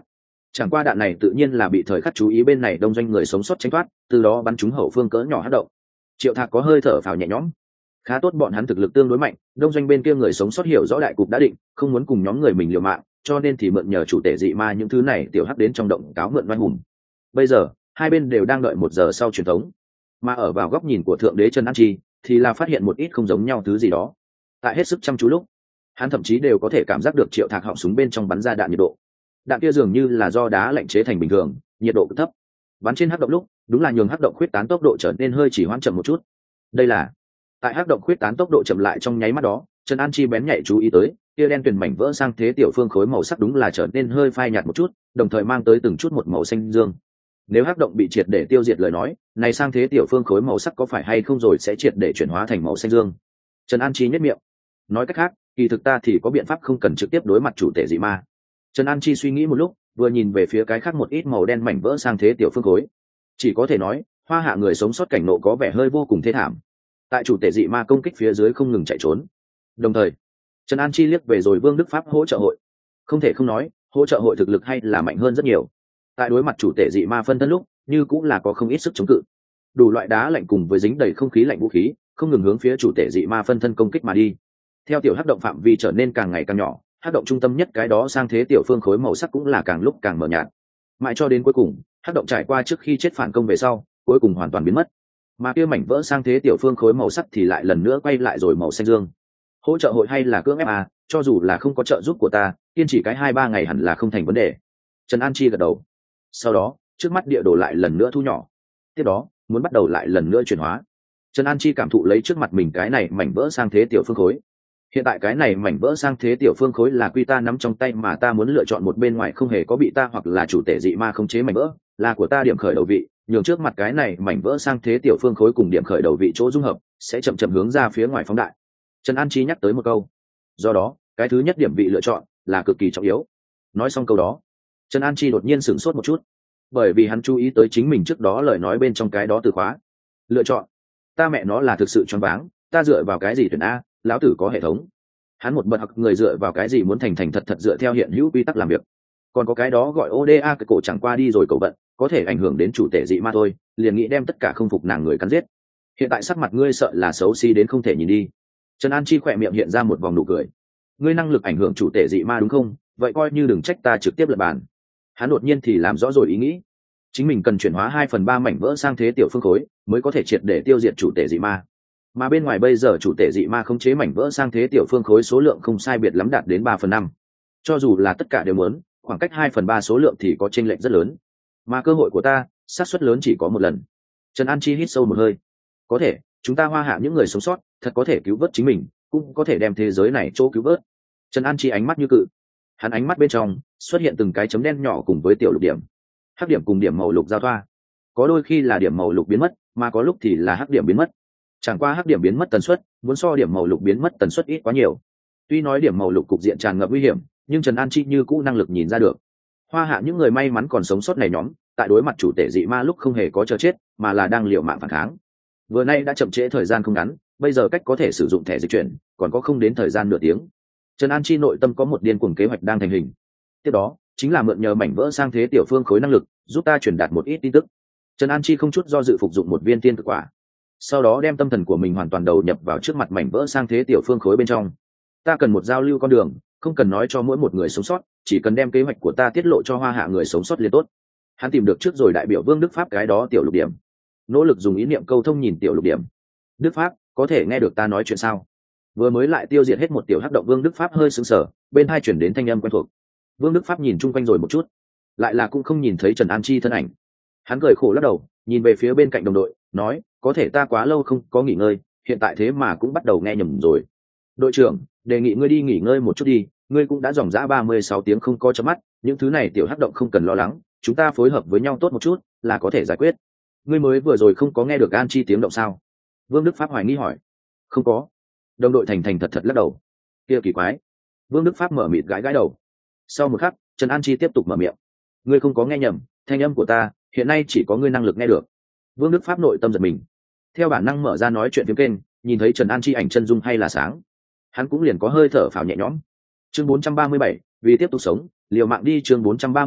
Chẳng qua đạn này tự nhiên là bị thời khắc chú ý bên này đông doanh người sống sót tránh thoát, từ đó bắn trúng hậu phương cỡ nhỏ hắc động. Triệu Thạc có hơi thở phào nhẹ nhõm, khá tốt, bọn hắn thực lực tương đối mạnh, đông doanh bên kia người sống sót hiểu rõ đại cục đã định, không muốn cùng nhóm người mình liều mạng, cho nên thì mượn nhờ chủ tể dị ma những thứ này tiểu hắc đến trong động cáo mượn oai hùng. Bây giờ hai bên đều đang đợi một giờ sau truyền thống, mà ở vào góc nhìn của thượng đế Trần An Chi thì là phát hiện một ít không giống nhau thứ gì đó. Tại hết sức chăm chú lúc, hắn thậm chí đều có thể cảm giác được Triệu Thạc họng súng bên trong bắn ra đạn nhiệt độ. Đạn kia dường như là do đá lạnh chế thành bình thường, nhiệt độ cực thấp. Bắn trên hắc động lúc, đúng là nhường hắc động khuyết tán tốc độ trở nên hơi chỉ hoãn chậm một chút. Đây là tại hắc động khuyết tán tốc độ chậm lại trong nháy mắt đó, Trần An Chi bén nhạy chú ý tới, kia đen tuyền mảnh vỡ sang thế tiểu phương khối màu sắc đúng là trở nên hơi phai nhạt một chút, đồng thời mang tới từng chút một màu xanh dương. Nếu hắc động bị triệt để tiêu diệt lời nói, này sang thế tiểu phương khối màu sắc có phải hay không rồi sẽ triệt để chuyển hóa thành màu xanh dương. Trần An Chi nhếch miệng, nói cách khác, kỳ thực ta thì có biện pháp không cần trực tiếp đối mặt chủ tể dị ma. Trần An Chi suy nghĩ một lúc, vừa nhìn về phía cái khác một ít màu đen mảnh vỡ sang thế tiểu phương khối, chỉ có thể nói, Hoa Hạ người sống sót cảnh nộ có vẻ hơi vô cùng thê thảm. Tại chủ tể dị ma công kích phía dưới không ngừng chạy trốn. Đồng thời, Trần An Chi liếc về rồi Vương Đức Pháp hỗ trợ hội. Không thể không nói, hỗ trợ hội thực lực hay là mạnh hơn rất nhiều. Tại đối mặt chủ tể dị ma phân thân lúc, như cũng là có không ít sức chống cự. Đủ loại đá lạnh cùng với dính đầy không khí lạnh vũ khí, không ngừng hướng phía chủ tể dị ma phân thân công kích mà đi. Theo tiểu hắc động phạm vi trở nên càng ngày càng nhỏ, hắc động trung tâm nhất cái đó sang thế tiểu phương khối màu sắc cũng là càng lúc càng mờ nhạt. Mãi cho đến cuối cùng, hắc động trải qua trước khi chết phản công về sau, cuối cùng hoàn toàn biến mất. Mà kia mảnh vỡ sang thế tiểu phương khối màu sắc thì lại lần nữa quay lại rồi màu xanh dương. Hỗ trợ hội hay là cưỡng ép à, cho dù là không có trợ giúp của ta, kiên trì cái hai ba ngày hẳn là không thành vấn đề. Trần An Chi gật đầu. Sau đó, trước mắt địa đồ lại lần nữa thu nhỏ. Tiếp đó, muốn bắt đầu lại lần nữa chuyển hóa. Trần An Chi cảm thụ lấy trước mặt mình cái này mảnh vỡ sang thế tiểu phương khối. Hiện tại cái này mảnh vỡ sang thế tiểu phương khối là quy ta nắm trong tay, mà ta muốn lựa chọn một bên ngoài không hề có bị ta hoặc là chủ tể dị ma khống chế mảnh vỡ, là của ta điểm khởi đầu vị, nhường trước mặt cái này mảnh vỡ sang thế tiểu phương khối cùng điểm khởi đầu vị chỗ dung hợp, sẽ chậm chậm hướng ra phía ngoài phóng đại. Trần An Chi nhắc tới một câu. Do đó, cái thứ nhất điểm vị lựa chọn là cực kỳ trọng yếu. Nói xong câu đó, Trần An Chi đột nhiên sửng sốt một chút, bởi vì hắn chú ý tới chính mình trước đó lời nói bên trong cái đó từ khóa. Lựa chọn. Ta mẹ nó là thực sự choáng váng, ta dựa vào cái gì tuyển a, lão tử có hệ thống. Hắn một bậc học người dựa vào cái gì muốn thành thành thật thật dựa theo hiện hữu quy tắc làm việc. Còn có cái đó gọi ô đê a cái cổ chẳng qua đi rồi cầu vận, có thể ảnh hưởng đến chủ tể dị ma thôi, liền nghĩ đem tất cả không phục nàng người cắn giết. Hiện tại sắc mặt ngươi sợ là xấu xí đến không thể nhìn đi. Trần An Chi khỏe miệng hiện ra một vòng nụ cười. Ngươi năng lực ảnh hưởng chủ tể dị ma đúng không? Vậy coi như đừng trách ta trực tiếp lật bàn. Hắn đột nhiên thì làm rõ rồi ý nghĩ. Chính mình cần chuyển hóa hai phần ba mảnh vỡ sang thế tiểu phương khối, mới có thể triệt để tiêu diệt chủ tể dị ma. Mà bên ngoài bây giờ chủ tể dị ma khống chế mảnh vỡ sang thế tiểu phương khối số lượng không sai biệt lắm đạt đến ba phần năm. Cho dù là tất cả đều muốn, khoảng cách hai phần ba số lượng thì có chênh lệch rất lớn. Mà cơ hội của ta, xác suất lớn chỉ có một lần. Trần An Chi hít sâu một hơi. Có thể, chúng ta Hoa Hạ những người sống sót, thật có thể cứu vớt chính mình, cũng có thể đem thế giới này chỗ cứu vớt. Trần An Chi ánh mắt như cự. Hắn ánh mắt bên trong xuất hiện từng cái chấm đen nhỏ cùng với tiểu lục điểm. Hắc điểm cùng điểm màu lục giao thoa. Có đôi khi là điểm màu lục biến mất, mà có lúc thì là hắc điểm biến mất. Chẳng qua hắc điểm biến mất tần suất, muốn so điểm màu lục biến mất tần suất ít quá nhiều. Tuy nói điểm màu lục cục diện tràn ngập nguy hiểm, nhưng Trần An Chi như cũ năng lực nhìn ra được. Hoa Hạ những người may mắn còn sống sót này nhóm, tại đối mặt chủ tể dị ma lúc không hề có chờ chết, mà là đang liều mạng phản kháng. Vừa nay đã chậm trễ thời gian không ngắn, bây giờ cách có thể sử dụng thẻ dịch chuyển, còn có không đến thời gian nửa tiếng. Trần An Chi nội tâm có một điên cuồng kế hoạch đang thành hình. Tiếp đó, chính là mượn nhờ mảnh vỡ sang thế tiểu phương khối năng lực, giúp ta truyền đạt một ít tin tức. Trần An Chi không chút do dự phục dụng một viên tiên cực quả, sau đó đem tâm thần của mình hoàn toàn đầu nhập vào trước mặt mảnh vỡ sang thế tiểu phương khối bên trong. Ta cần một giao lưu con đường, không cần nói cho mỗi một người sống sót, chỉ cần đem kế hoạch của ta tiết lộ cho Hoa Hạ người sống sót liền tốt. Hắn tìm được trước rồi đại biểu Vương Đức Pháp cái đó tiểu lục điểm, nỗ lực dùng ý niệm câu thông nhìn tiểu lục điểm. Đức Pháp, có thể nghe được ta nói chuyện sao? Vừa mới lại tiêu diệt hết một tiểu hắc động, Vương Đức Pháp hơi sững sờ, bên hai chuyển đến thanh âm quen thuộc. Vương Đức Pháp nhìn chung quanh rồi một chút, lại là cũng không nhìn thấy Trần An Chi thân ảnh. Hắn cười khổ lắc đầu, nhìn về phía bên cạnh đồng đội, nói, có thể ta quá lâu không có nghỉ ngơi, hiện tại thế mà cũng bắt đầu nghe nhầm rồi. Đội trưởng, đề nghị ngươi đi nghỉ ngơi một chút đi, ngươi cũng đã dòng dã ba mươi sáu tiếng không có chớp mắt, những thứ này tiểu hắc động không cần lo lắng, chúng ta phối hợp với nhau tốt một chút là có thể giải quyết. Ngươi mới vừa rồi không có nghe được An Chi tiếng động sao? Vương Đức Pháp hoài nghi hỏi. Không có. Đồng đội thành thành thật thật lắc đầu. Kia kỳ quái. Vương Đức Pháp mở mịt gãi gãi đầu. Sau một khắc, Trần An Chi tiếp tục mở miệng. Ngươi không có nghe nhầm, thanh âm của ta hiện nay chỉ có ngươi năng lực nghe được. Vương Đức Pháp nội tâm giật mình, theo bản năng mở ra nói chuyện phiếm kênh, nhìn thấy Trần An Chi ảnh chân dung hay là sáng, hắn cũng liền có hơi thở phào nhẹ nhõm. Chương bốn trăm ba mươi bảy, vì tiếp tục sống, liều mạng đi. Chương bốn trăm ba mươi bảy,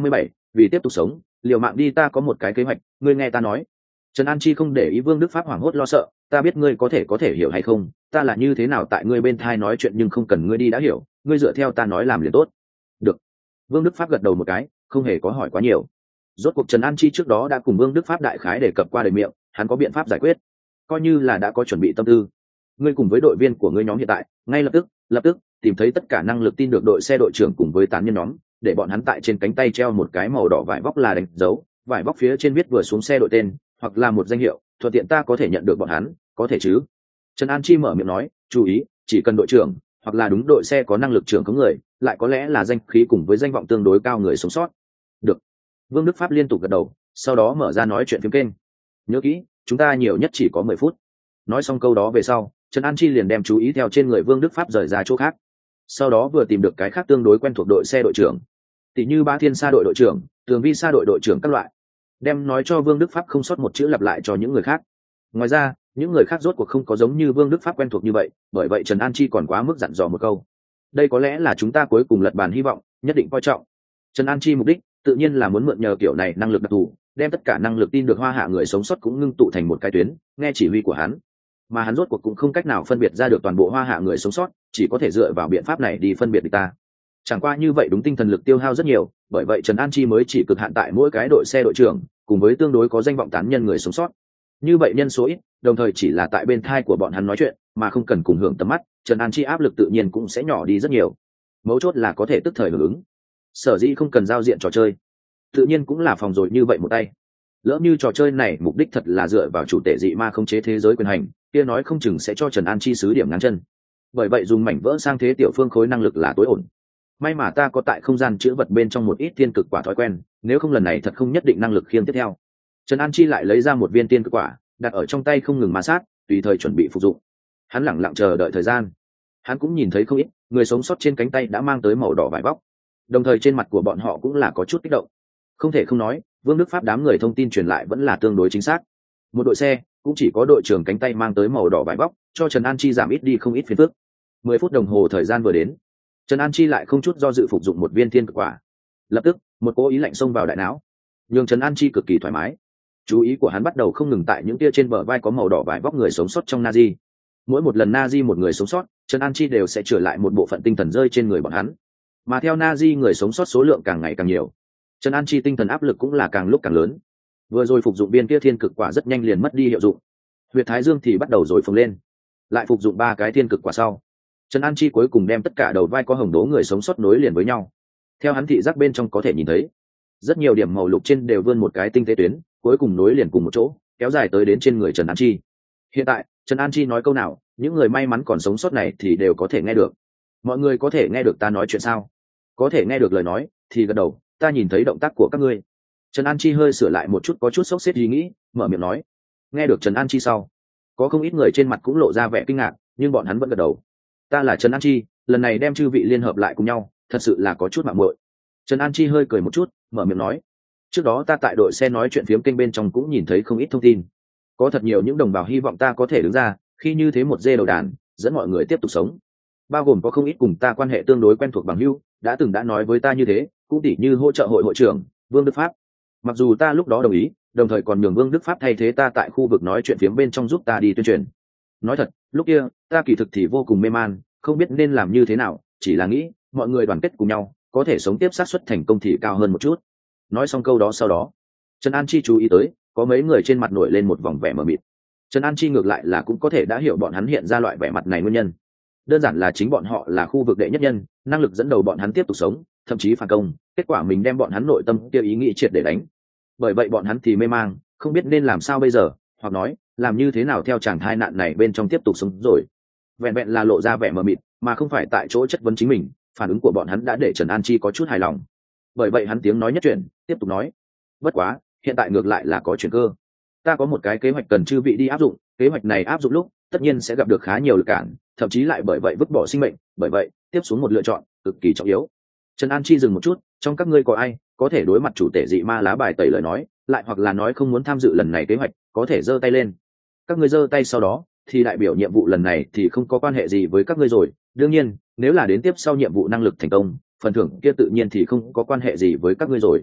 vì tiếp tục sống liều mạng đi, ta có một cái kế hoạch, ngươi nghe ta nói. Trần An Chi không để ý Vương Đức Pháp hoảng hốt lo sợ, ta biết ngươi có thể có thể hiểu hay không, ta là như thế nào tại ngươi bên thai nói chuyện, nhưng không cần ngươi đi đã hiểu, ngươi dựa theo ta nói làm liền tốt. Được. Vương Đức Pháp gật đầu một cái, không hề có hỏi quá nhiều. Rốt cuộc Trần An Chi trước đó đã cùng Vương Đức Pháp đại khái đề cập qua đời miệng, hắn có biện pháp giải quyết, coi như là đã có chuẩn bị tâm tư. Ngươi cùng với đội viên của ngươi nhóm hiện tại, ngay lập tức, lập tức tìm thấy tất cả năng lực tin được đội xe đội trưởng cùng với tán nhân nhóm, để bọn hắn tại trên cánh tay treo một cái màu đỏ vải vóc là đánh dấu, vải vóc phía trên viết vừa xuống xe đội tên, hoặc là một danh hiệu, thuận tiện ta có thể nhận được bọn hắn, có thể chứ? Trần An Chi mở miệng nói, chú ý, chỉ cần đội trưởng hoặc là đúng đội xe có năng lực trưởng có người, lại có lẽ là danh khí cùng với danh vọng tương đối cao người sống sót. Được. Vương Đức Pháp liên tục gật đầu, sau đó mở ra nói chuyện phím kênh. Nhớ kỹ, chúng ta nhiều nhất chỉ có mười phút. Nói xong câu đó về sau, Trần An Chi liền đem chú ý theo trên người Vương Đức Pháp rời ra chỗ khác. Sau đó vừa tìm được cái khác tương đối quen thuộc đội xe đội trưởng, tỷ như Ba Thiên Sa đội đội trưởng, Tường Vi Sa đội đội trưởng các loại, đem nói cho Vương Đức Pháp không sót một chữ lặp lại cho những người khác. Ngoài ra, những người khác rốt cuộc không có giống như Vương Đức Pháp quen thuộc như vậy, bởi vậy Trần An Chi còn quá mức dặn dò một câu. Đây có lẽ là chúng ta cuối cùng lật bàn hy vọng, nhất định coi trọng. Trần An Chi mục đích, tự nhiên là muốn mượn nhờ kiểu này năng lực đặc thù, đem tất cả năng lực tin được Hoa Hạ người sống sót cũng ngưng tụ thành một cái tuyến, nghe chỉ huy của hắn. Mà hắn rốt cuộc cũng không cách nào phân biệt ra được toàn bộ Hoa Hạ người sống sót, chỉ có thể dựa vào biện pháp này đi phân biệt được ta. Chẳng qua như vậy đúng tinh thần lực tiêu hao rất nhiều, bởi vậy Trần An Chi mới chỉ cực hạn tại mỗi cái đội xe đội trưởng, cùng với tương đối có danh vọng tán nhân người sống sót. Như vậy nhân số ít, đồng thời chỉ là tại bên thai của bọn hắn nói chuyện, mà không cần cùng hưởng tầm mắt, Trần An Chi áp lực tự nhiên cũng sẽ nhỏ đi rất nhiều. Mấu chốt là có thể tức thời hưởng ứng. Sở dĩ không cần giao diện trò chơi, tự nhiên cũng là phòng rồi như vậy một tay. Lỡ như trò chơi này mục đích thật là dựa vào chủ tể dị ma không chế thế giới quyền hành, kia nói không chừng sẽ cho Trần An Chi xứ điểm ngáng chân. Bởi vậy dùng mảnh vỡ sang thế tiểu phương khối năng lực là tối ổn. May mà ta có tại không gian chữ vật bên trong một ít tiên cực quả thói quen, nếu không lần này thật không nhất định năng lực khiêng tiếp theo. Trần An Chi lại lấy ra một viên tiên cực quả, đặt ở trong tay không ngừng ma sát, tùy thời chuẩn bị phục dụng. Hắn lẳng lặng chờ đợi thời gian. Hắn cũng nhìn thấy không ít người sống sót trên cánh tay đã mang tới màu đỏ vải vóc, đồng thời trên mặt của bọn họ cũng là có chút kích động. Không thể không nói, Vương Đức Pháp đám người thông tin truyền lại vẫn là tương đối chính xác. Một đội xe cũng chỉ có đội trưởng cánh tay mang tới màu đỏ vải vóc, cho Trần An Chi giảm ít đi không ít phiền phức. Mười phút đồng hồ thời gian vừa đến, Trần An Chi lại không chút do dự phục dụng một viên thiên cực quả. Lập tức, một cỗ ý lạnh xông vào đại não, nhưng Trần An Chi cực kỳ thoải mái. Chú ý của hắn bắt đầu không ngừng tại những tia trên bờ vai có màu đỏ vải vóc người sống sót trong Nazi. Mỗi một lần Nazi một người sống sót, Trần An Chi đều sẽ trở lại một bộ phận tinh thần rơi trên người bọn hắn. Mà theo Nazi người sống sót số lượng càng ngày càng nhiều, Trần An Chi tinh thần áp lực cũng là càng lúc càng lớn. Vừa rồi phục dụng viên kia thiên cực quả rất nhanh liền mất đi hiệu dụng. Huyệt Thái Dương thì bắt đầu rồi phồng lên. Lại phục dụng ba cái thiên cực quả sau, Trần An Chi cuối cùng đem tất cả đầu vai có hồng đố người sống sót nối liền với nhau. Theo hắn thị giác bên trong có thể nhìn thấy, rất nhiều điểm màu lục trên đều vươn một cái tinh tế tuyến, cuối cùng nối liền cùng một chỗ, kéo dài tới đến trên người Trần An Chi. Hiện tại, Trần An Chi nói câu nào, những người may mắn còn sống sót này thì đều có thể nghe được. Mọi người có thể nghe được ta nói chuyện sao? Có thể nghe được lời nói thì gật đầu, ta nhìn thấy động tác của các ngươi. Trần An Chi hơi sửa lại một chút có chút sốc xếp ý nghĩ, mở miệng nói. Nghe được Trần An Chi sau, có không ít người trên mặt cũng lộ ra vẻ kinh ngạc, nhưng bọn hắn vẫn gật đầu. Ta là Trần An Chi, lần này đem chư vị liên hợp lại cùng nhau, thật sự là có chút mạo muội. Trần An Chi hơi cười một chút, mở miệng nói. Trước đó ta tại đội xe nói chuyện phiếm kênh bên trong cũng nhìn thấy không ít thông tin. Có thật nhiều những đồng bào hy vọng ta có thể đứng ra, khi như thế một dê đầu đàn, dẫn mọi người tiếp tục sống. Bao gồm có không ít cùng ta quan hệ tương đối quen thuộc bằng hữu, đã từng đã nói với ta như thế, cũng tỉ như hỗ trợ hội hội trưởng Vương Đức Pháp. Mặc dù ta lúc đó đồng ý, đồng thời còn nhường Vương Đức Pháp thay thế ta tại khu vực nói chuyện phiếm bên trong giúp ta đi tuyên truyền. Nói thật, lúc kia ta kỳ thực thì vô cùng mê man, không biết nên làm như thế nào, chỉ là nghĩ mọi người đoàn kết cùng nhau, có thể sống tiếp xác suất thành công thì cao hơn một chút. Nói xong câu đó sau đó, Trần An Chi chú ý tới có mấy người trên mặt nổi lên một vòng vẻ mờ mịt. Trần An Chi ngược lại là cũng có thể đã hiểu bọn hắn hiện ra loại vẻ mặt này nguyên nhân. Đơn giản là chính bọn họ là khu vực đệ nhất nhân, năng lực dẫn đầu bọn hắn tiếp tục sống, thậm chí phản công, kết quả mình đem bọn hắn nội tâm kia ý nghĩ triệt để đánh. Bởi vậy bọn hắn thì mê mang, không biết nên làm sao bây giờ, hoặc nói làm như thế nào theo chàng thai nạn này bên trong tiếp tục sống rồi. Vẹn vẹn là lộ ra vẻ mờ mịt, mà không phải tại chỗ chất vấn chính mình, phản ứng của bọn hắn đã để Trần An Chi có chút hài lòng. Bởi vậy hắn tiếng nói nhất chuyển, tiếp tục nói. Bất quá, hiện tại ngược lại là có chuyển cơ. Ta có một cái kế hoạch cần chư vị đi áp dụng, kế hoạch này áp dụng lúc, tất nhiên sẽ gặp được khá nhiều lực cản, thậm chí lại bởi vậy vứt bỏ sinh mệnh, bởi vậy, tiếp xuống một lựa chọn cực kỳ trọng yếu. Trần An Chi dừng một chút, trong các ngươi có ai có thể đối mặt chủ tể dị ma lá bài tẩy lời nói, lại hoặc là nói không muốn tham dự lần này kế hoạch, có thể giơ tay lên. Các ngươi giơ tay sau đó, thì đại biểu nhiệm vụ lần này thì không có quan hệ gì với các ngươi rồi, đương nhiên, nếu là đến tiếp sau nhiệm vụ năng lực thành công, phần thưởng kia tự nhiên thì không có quan hệ gì với các ngươi rồi.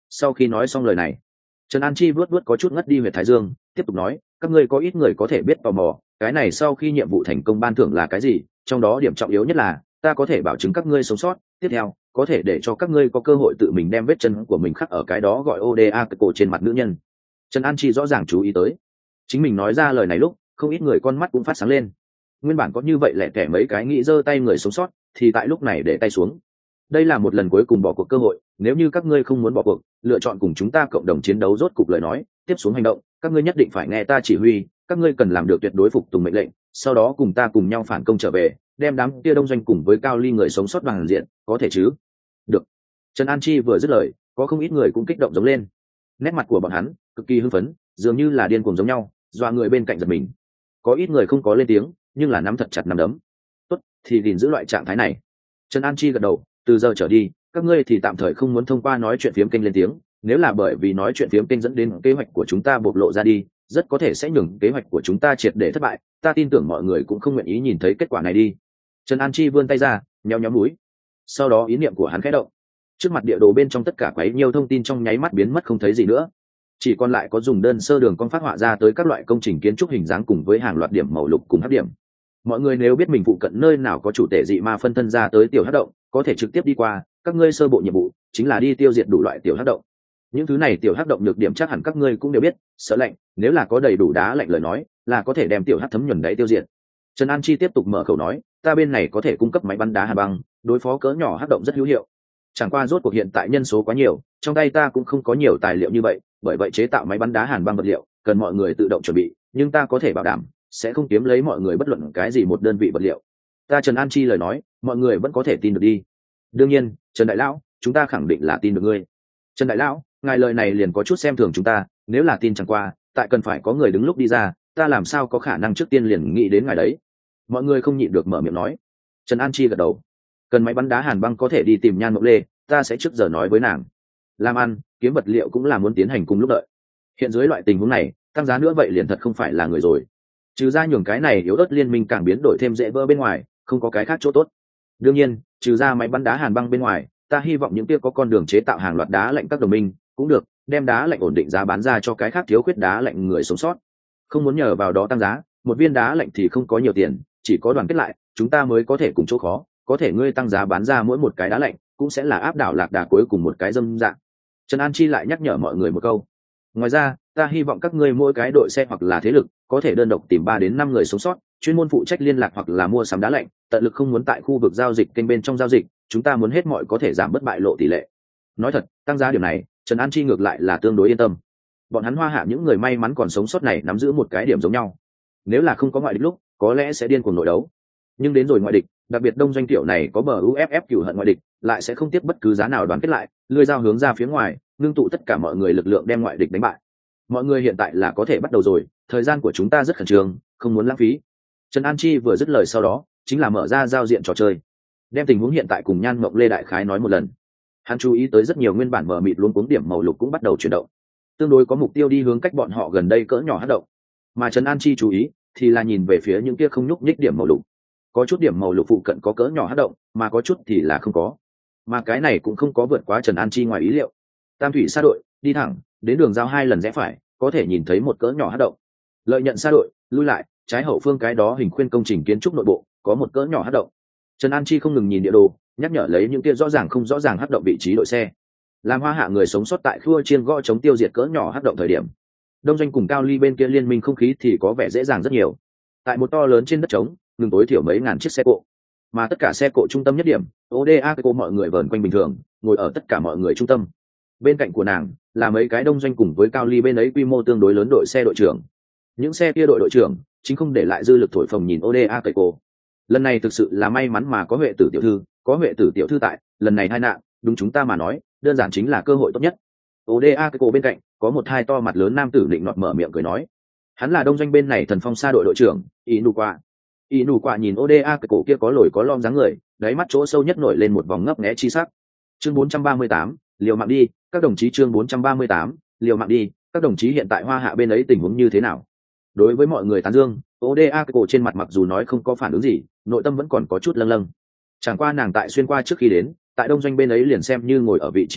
Sau khi nói xong lời này, Trần An Chi vuốt vuốt có chút ngất đi huyệt thái dương, tiếp tục nói, các ngươi có ít người có thể biết tò mò, cái này sau khi nhiệm vụ thành công ban thưởng là cái gì, trong đó điểm trọng yếu nhất là ta có thể bảo chứng các ngươi sống sót, tiếp theo có thể để cho các ngươi có cơ hội tự mình đem vết chân của mình khắc ở cái đó gọi o đê a cái cổ trên mặt nữ nhân. Trần An Chi rõ ràng chú ý tới, chính mình nói ra lời này lúc, không ít người con mắt cũng phát sáng lên. Nguyên bản có như vậy lẻ tẻ mấy cái nghĩ giơ tay người sống sót, thì tại lúc này để tay xuống. Đây là một lần cuối cùng bỏ cuộc cơ hội, nếu như các ngươi không muốn bỏ cuộc, lựa chọn cùng chúng ta cộng đồng chiến đấu rốt cục lời nói, tiếp xuống hành động, các ngươi nhất định phải nghe ta chỉ huy, các ngươi cần làm được tuyệt đối phục tùng mệnh lệnh, sau đó cùng ta cùng nhau phản công trở về, đem đám kia đông doanh cùng với Cao Ly người sống sót bằng diện, có thể chứ? Được. Trần An Chi vừa dứt lời, có không ít người cũng kích động giống lên. Nét mặt của bọn hắn cực kỳ hưng phấn, dường như là điên cuồng giống nhau, dọa người bên cạnh giật mình. Có ít người không có lên tiếng, nhưng là nắm thật chặt nắm đấm. Tốt, thì gìn giữ loại trạng thái này. Trần An Chi gật đầu, từ giờ trở đi, các ngươi thì tạm thời không muốn thông qua nói chuyện phiếm kênh lên tiếng, nếu là bởi vì nói chuyện phiếm kênh dẫn đến kế hoạch của chúng ta bộc lộ ra đi, rất có thể sẽ nhường kế hoạch của chúng ta triệt để thất bại, ta tin tưởng mọi người cũng không nguyện ý nhìn thấy kết quả này đi. Trần An Chi vươn tay ra, nhéo nhéo mũi. Sau đó ý niệm của hắn khẽ động. Trước mặt địa đồ bên trong tất cả quấy nhiều thông tin trong nháy mắt biến mất không thấy gì nữa. Chỉ còn lại có dùng đơn sơ đường con phát họa ra tới các loại công trình kiến trúc hình dáng cùng với hàng loạt điểm màu lục cùng hắc điểm. Mọi người nếu biết mình phụ cận nơi nào có chủ tể dị ma phân thân ra tới tiểu hắc động, có thể trực tiếp đi qua, các ngươi sơ bộ nhiệm vụ chính là đi tiêu diệt đủ loại tiểu hắc động. Những thứ này tiểu hắc động được điểm chắc hẳn các ngươi cũng đều biết, sợ lạnh, nếu là có đầy đủ đá lạnh lời nói, là có thể đem tiểu hắc thấm nhuần đáy tiêu diệt. Trần An Chi tiếp tục mở khẩu nói, ta bên này có thể cung cấp máy bắn đá hàn băng, đối phó cỡ nhỏ hắc động rất hữu hiệu. Chẳng qua rốt cuộc hiện tại nhân số quá nhiều, trong tay ta cũng không có nhiều tài liệu như vậy, bởi vậy chế tạo máy bắn đá hàn băng vật liệu cần mọi người tự động chuẩn bị, nhưng ta có thể bảo đảm sẽ không kiếm lấy mọi người bất luận cái gì một đơn vị vật liệu. Ta Trần An Chi lời nói, mọi người vẫn có thể tin được đi. Đương nhiên, Trần đại lão, chúng ta khẳng định là tin được ngươi. Trần đại lão, ngài lời này liền có chút xem thường chúng ta, nếu là tin chẳng qua, tại cần phải có người đứng lúc đi ra, ta làm sao có khả năng trước tiên liền nghĩ đến ngài đấy. Mọi người không nhịn được mở miệng nói. Trần An Chi gật đầu. Cần máy bắn đá hàn băng có thể đi tìm Nhan Mộng Lê, ta sẽ trước giờ nói với nàng. Làm ăn, kiếm vật liệu cũng là muốn tiến hành cùng lúc đợi. Hiện dưới loại tình huống này, tăng giá nữa vậy liền thật không phải là người rồi. Trừ ra nhường cái này yếu ớt liên minh càng biến đổi thêm dễ vỡ bên ngoài, không có cái khác chỗ tốt. Đương nhiên, trừ ra máy bắn đá hàn băng bên ngoài, ta hy vọng những kia có con đường chế tạo hàng loạt đá lạnh các đồng minh cũng được, đem đá lạnh ổn định giá bán ra cho cái khác thiếu khuyết đá lạnh người sống sót. Không muốn nhờ vào đó tăng giá, một viên đá lạnh thì không có nhiều tiền, chỉ có đoàn kết lại, chúng ta mới có thể cùng chỗ khó, có thể ngươi tăng giá bán ra mỗi một cái đá lạnh, cũng sẽ là áp đảo lạc đà cuối cùng một cái dâm dạng. Trần An Chi lại nhắc nhở mọi người một câu. Ngoài ra, ta hy vọng các ngươi mỗi cái đội xe hoặc là thế lực có thể đơn độc tìm ba đến năm người sống sót, chuyên môn phụ trách liên lạc hoặc là mua sắm đá lạnh, tận lực không muốn tại khu vực giao dịch kênh bên trong giao dịch, chúng ta muốn hết mọi có thể giảm bớt bại lộ tỷ lệ. Nói thật, tăng giá điểm này, Trần An Chi ngược lại là tương đối yên tâm. Bọn hắn Hoa Hạ những người may mắn còn sống sót này nắm giữ một cái điểm giống nhau. Nếu là không có ngoại địch lúc, có lẽ sẽ điên cuồng nội đấu. Nhưng đến rồi ngoại địch, đặc biệt đông doanh tiểu này có bờ u ép ép cửu hận ngoại địch, lại sẽ không tiếc bất cứ giá nào đoàn kết lại, lưỡi dao hướng ra phía ngoài, ngưng tụ tất cả mọi người lực lượng đem ngoại địch đánh bại. Mọi người hiện tại là có thể bắt đầu rồi, thời gian của chúng ta rất khẩn trương, không muốn lãng phí. Trần An Chi vừa dứt lời sau đó, chính là mở ra giao diện trò chơi, đem tình huống hiện tại cùng Nhan Mộng Lê đại khái nói một lần. Hắn chú ý tới rất nhiều nguyên bản mờ mịt luống cuống điểm màu lục cũng bắt đầu chuyển động, tương đối có mục tiêu đi hướng cách bọn họ gần đây cỡ nhỏ hất động. Mà Trần An Chi chú ý thì là nhìn về phía những kia không nhúc nhích điểm màu lục. Có chút điểm màu lục phụ cận có cỡ nhỏ hất động, mà có chút thì là không có. Mà cái này cũng không có vượt quá Trần An Chi ngoài ý liệu. Tam thủy xa đội, đi thẳng, đến đường giao hai lần rẽ phải, có thể nhìn thấy một cỡ nhỏ hất động. Lợi nhận xa đội, lui lại, trái hậu phương cái đó hình khuyên công trình kiến trúc nội bộ, có một cỡ nhỏ hất động. Trần An Chi không ngừng nhìn địa đồ, nhắc nhở lấy những kia rõ ràng không rõ ràng hất động vị trí đội xe. Làm Hoa Hạ người sống sót tại khua chiên gõ chống tiêu diệt cỡ nhỏ hất động thời điểm, đông doanh cùng Cao Ly bên kia liên minh không khí thì có vẻ dễ dàng rất nhiều. Tại một to lớn trên đất trống, ngừng tối thiểu mấy ngàn chiếc xe cộ, mà tất cả xe cộ trung tâm nhất điểm, o đê a cô mọi người vờn quanh bình thường, ngồi ở tất cả mọi người trung tâm. Bên cạnh của nàng là mấy cái đông doanh cùng với Cao Ly bên ấy quy mô tương đối lớn đội xe đội trưởng. Những xe kia đội đội trưởng chính không để lại dư lực thổi phồng nhìn o đê a cô. Lần này thực sự là may mắn mà có Huệ tử tiểu thư, có Huệ tử tiểu thư tại, lần này tai nạn, đúng chúng ta mà nói, đơn giản chính là cơ hội tốt nhất. o đê a cô bên cạnh có một hai to mặt lớn nam tử định nọt mở miệng cười nói, hắn là đông doanh bên này thần phong xa đội đội trưởng y nụ qua. Y nụ qua nhìn o đê a cổ kia có lồi có lom dáng người, đáy mắt chỗ sâu nhất nổi lên một vòng ngấp nghé chi sắc. Chương bốn trăm ba mươi tám, liều mạng đi, các đồng chí. Chương bốn trăm ba mươi tám, liều mạng đi, các đồng chí. Hiện tại Hoa Hạ bên ấy tình huống như thế nào? Đối với mọi người tán dương, o đê a cổ trên mặt mặc dù nói không có phản ứng gì, nội tâm vẫn còn có chút lâng lâng. Chẳng qua nàng tại xuyên qua trước khi đến, tại đông doanh bên ấy liền xem như ngồi ở vị trí cao,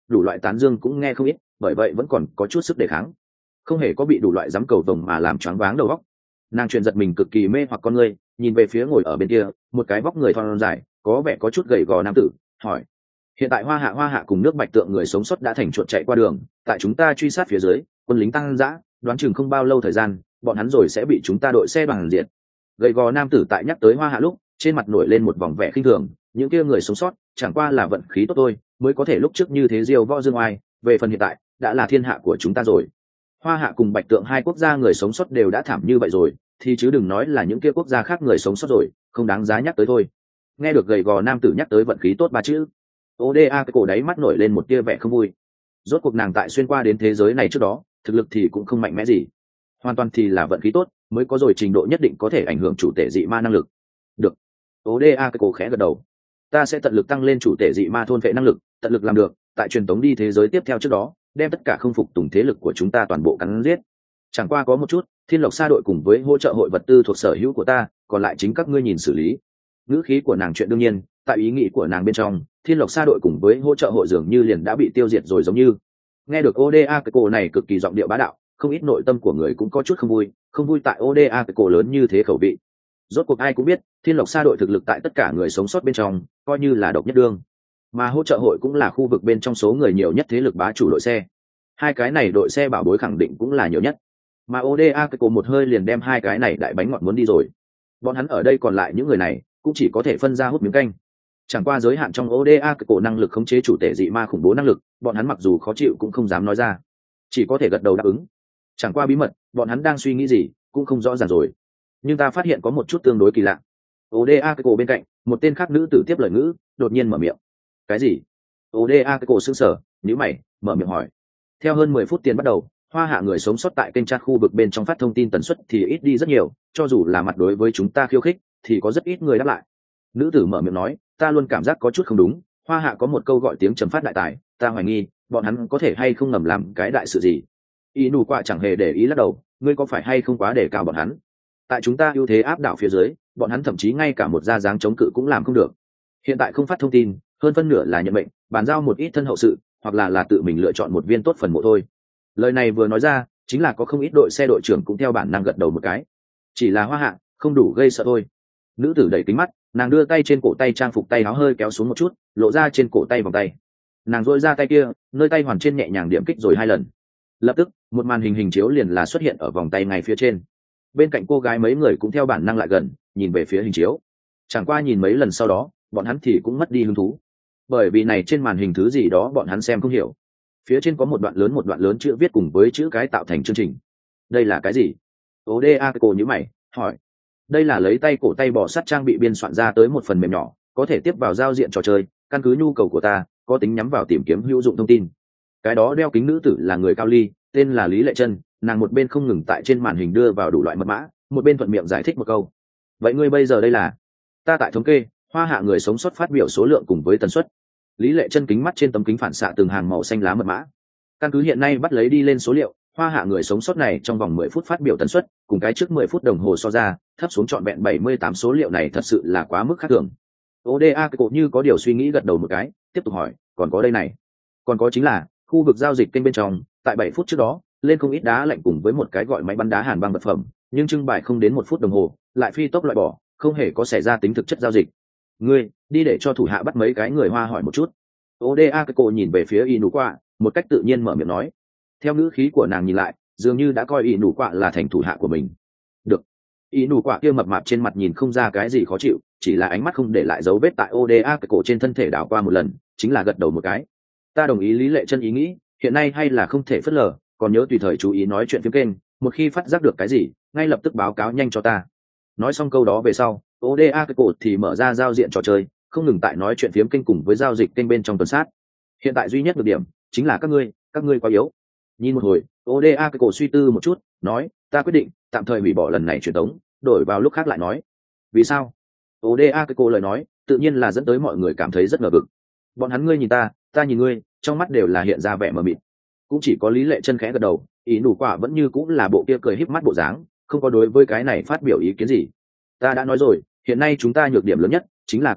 đủ loại tán dương cũng nghe không ít, bởi vậy vẫn còn có chút sức đề kháng, không hề có bị đủ loại dám cầu vồng mà làm choáng váng đầu óc. Nàng truyền giật mình cực kỳ mê hoặc con ngươi, nhìn về phía ngồi ở bên kia một cái vóc người thon dài có vẻ có chút gầy gò nam tử, hỏi: hiện tại hoa hạ hoa hạ cùng nước bạch tượng người sống sót đã thành chuột chạy qua đường, tại chúng ta truy sát phía dưới, quân lính tăng dã, đoán chừng không bao lâu thời gian bọn hắn rồi sẽ bị chúng ta đội xe bằng diện. Gầy gò nam tử tại nhắc tới hoa hạ lúc trên mặt nổi lên một vòng vẻ khinh thường, những kia người sống sót chẳng qua là vận khí tốt thôi mới có thể lúc trước như thế diêu võ dương oai, về phần hiện tại đã là thiên hạ của chúng ta rồi. Hoa hạ cùng bạch tượng hai quốc gia người sống sót đều đã thảm như vậy rồi, thì chứ đừng nói là những kia quốc gia khác người sống sót rồi, không đáng giá nhắc tới thôi. Nghe được gầy gò nam tử nhắc tới vận khí tốt ba chữ, oda cái cổ đáy mắt nổi lên một tia vẻ không vui. Rốt cuộc nàng tại xuyên qua đến thế giới này trước đó thực lực thì cũng không mạnh mẽ gì, hoàn toàn thì là vận khí tốt mới có rồi trình độ nhất định có thể ảnh hưởng chủ tể dị ma năng lực. Được, oda cái cổ khẽ gật đầu. Ta sẽ tận lực tăng lên chủ tể dị ma thôn vệ năng lực, tận lực làm được tại truyền tống đi thế giới tiếp theo trước đó đem tất cả không phục tùng thế lực của chúng ta toàn bộ cắn giết. Chẳng qua có một chút, Thiên Lộc Sa đội cùng với hỗ trợ hội vật tư thuộc sở hữu của ta, còn lại chính các ngươi nhìn xử lý. Ngữ khí của nàng chuyện đương nhiên, tại ý nghĩ của nàng bên trong, Thiên Lộc Sa đội cùng với hỗ trợ hội dường như liền đã bị tiêu diệt rồi giống như. Nghe được oda cái cổ này cực kỳ giọng điệu bá đạo, không ít nội tâm của người cũng có chút không vui, không vui tại oda cái cổ lớn như thế khẩu vị. Rốt cuộc ai cũng biết, Thiên Lộc Sa đội thực lực tại tất cả người sống sót bên trong, coi như là độc nhất đương. Mà hỗ trợ hội cũng là khu vực bên trong số người nhiều nhất thế lực bá chủ đội xe. Hai cái này đội xe bảo bối khẳng định cũng là nhiều nhất. Mà oda cái cổ một hơi liền đem hai cái này đại bánh ngọt muốn đi rồi. Bọn hắn ở đây còn lại những người này cũng chỉ có thể phân ra hút miếng canh. Chẳng qua giới hạn trong oda cái cổ năng lực khống chế chủ tể dị ma khủng bố năng lực, bọn hắn mặc dù khó chịu cũng không dám nói ra, chỉ có thể gật đầu đáp ứng. Chẳng qua bí mật bọn hắn đang suy nghĩ gì cũng không rõ ràng rồi. Nhưng ta phát hiện có một chút tương đối kỳ lạ. oda cái cổ bên cạnh một tên khác nữ tử tiếp lời ngữ đột nhiên mở miệng. Cái gì? oda cái cổ sững sờ, nhíu mày mở miệng hỏi. Theo hơn mười phút tiền bắt đầu, hoa hạ người sống sót tại kênh chat khu vực bên trong phát thông tin tần suất thì ít đi rất nhiều, cho dù là mặt đối với chúng ta khiêu khích thì có rất ít người đáp lại. Nữ tử mở miệng nói, ta luôn cảm giác có chút không đúng, hoa hạ có một câu gọi tiếng trầm phát đại tài, ta hoài nghi bọn hắn có thể hay không ngầm làm cái đại sự gì. Y nụ quạ chẳng hề để ý lắc đầu, ngươi có phải hay không quá để cao bọn hắn? Tại chúng ta ưu thế áp đảo phía dưới, bọn hắn thậm chí ngay cả một da dáng chống cự cũng làm không được. Hiện tại không phát thông tin, hơn phân nửa là nhận mệnh, bàn giao một ít thân hậu sự, hoặc là là tự mình lựa chọn một viên tốt phần mộ thôi. Lời này vừa nói ra, chính là có không ít đội xe đội trưởng cũng theo bản năng gật đầu một cái. Chỉ là hoa hạ không đủ gây sợ thôi. Nữ tử đẩy kính mắt, nàng đưa tay trên cổ tay trang phục tay áo hơi kéo xuống một chút, lộ ra trên cổ tay vòng tay. Nàng duỗi ra tay kia, nơi tay hoàn trên nhẹ nhàng điểm kích rồi hai lần. Lập tức, một màn hình hình chiếu liền là xuất hiện ở vòng tay ngay phía trên. Bên cạnh cô gái mấy người cũng theo bản năng lại gần, nhìn về phía hình chiếu. Chẳng qua nhìn mấy lần sau đó, bọn hắn thì cũng mất đi hứng thú. Bởi vì này trên màn hình thứ gì đó bọn hắn xem không hiểu. Phía trên có một đoạn lớn một đoạn lớn chữ viết cùng với chữ cái tạo thành chương trình. Đây là cái gì? oda cô nhíu mày hỏi. Đây là lấy tay cổ tay bò sắt trang bị biên soạn ra tới một phần mềm nhỏ, có thể tiếp vào giao diện trò chơi, căn cứ nhu cầu của ta có tính nhắm vào tìm kiếm hữu dụng thông tin. Cái đó đeo kính nữ tử là người cao ly, tên là Lý Lệ Chân, nàng một bên không ngừng tại trên màn hình đưa vào đủ loại mật mã, một bên thuận miệng giải thích một câu. Vậy ngươi bây giờ đây là? Ta tại thống kê hoa hạ người sống sót phát biểu số lượng cùng với tần suất. Lý Lệ Chân kính mắt trên tấm kính phản xạ từng hàng màu xanh lá mật mã. Căn cứ hiện nay bắt lấy đi lên số liệu, hoa hạ người sống sót này trong vòng mười phút phát biểu tần suất, cùng cái trước mười phút đồng hồ so ra, thấp xuống trọn vẹn bảy mươi tám số liệu này thật sự là quá mức khác thường. oda cái cổ như có điều suy nghĩ gật đầu một cái, tiếp tục hỏi, còn có đây này. Còn có chính là, khu vực giao dịch kênh bên trong, tại bảy phút trước đó, lên không ít đá lạnh cùng với một cái gọi máy bắn đá hàn băng vật phẩm, nhưng trưng bày không đến một phút đồng hồ, lại phi tốc loại bỏ, không hề có xảy ra tính thực chất giao dịch. Ngươi đi để cho thủ hạ bắt mấy cái người hoa hỏi một chút. oda cái cổ nhìn về phía y nụ quạ, một cách tự nhiên mở miệng nói. Theo ngữ khí của nàng nhìn lại, dường như đã coi y nụ quạ là thành thủ hạ của mình. Được. Y nụ quạ kia mập mạp trên mặt nhìn không ra cái gì khó chịu, chỉ là ánh mắt không để lại dấu vết tại oda cái cổ trên thân thể đảo qua một lần, chính là gật đầu một cái. Ta đồng ý Lý Lệ Chân ý nghĩ, hiện nay hay là không thể phớt lờ, còn nhớ tùy thời chú ý nói chuyện phím kênh, một khi phát giác được cái gì, ngay lập tức báo cáo nhanh cho ta. Nói xong câu đó về sau, oda cái cổ thì mở ra giao diện trò chơi, không ngừng tại nói chuyện phím kênh cùng với giao dịch kênh bên trong tuần sát. Hiện tại duy nhất được điểm chính là các ngươi, các ngươi quá yếu. Nhìn một hồi, oda cái cổ suy tư một chút, nói, ta quyết định tạm thời hủy bỏ lần này truyền tống, đổi vào lúc khác lại nói. Vì sao? oda cái cổ lời nói, tự nhiên là dẫn tới mọi người cảm thấy rất ngờ vực. Bọn hắn ngươi nhìn ta, ta nhìn ngươi, trong mắt đều là hiện ra vẻ mờ mịt. Cũng chỉ có Lý Lệ Chân khẽ gật đầu, ý nụ quả vẫn như cũng là bộ kia cười híp mắt bộ dáng, không có đối với cái này phát biểu ý kiến gì. Ta đã nói rồi, hiện nay chúng ta nhược điểm lớn nhất chính là các ngươi,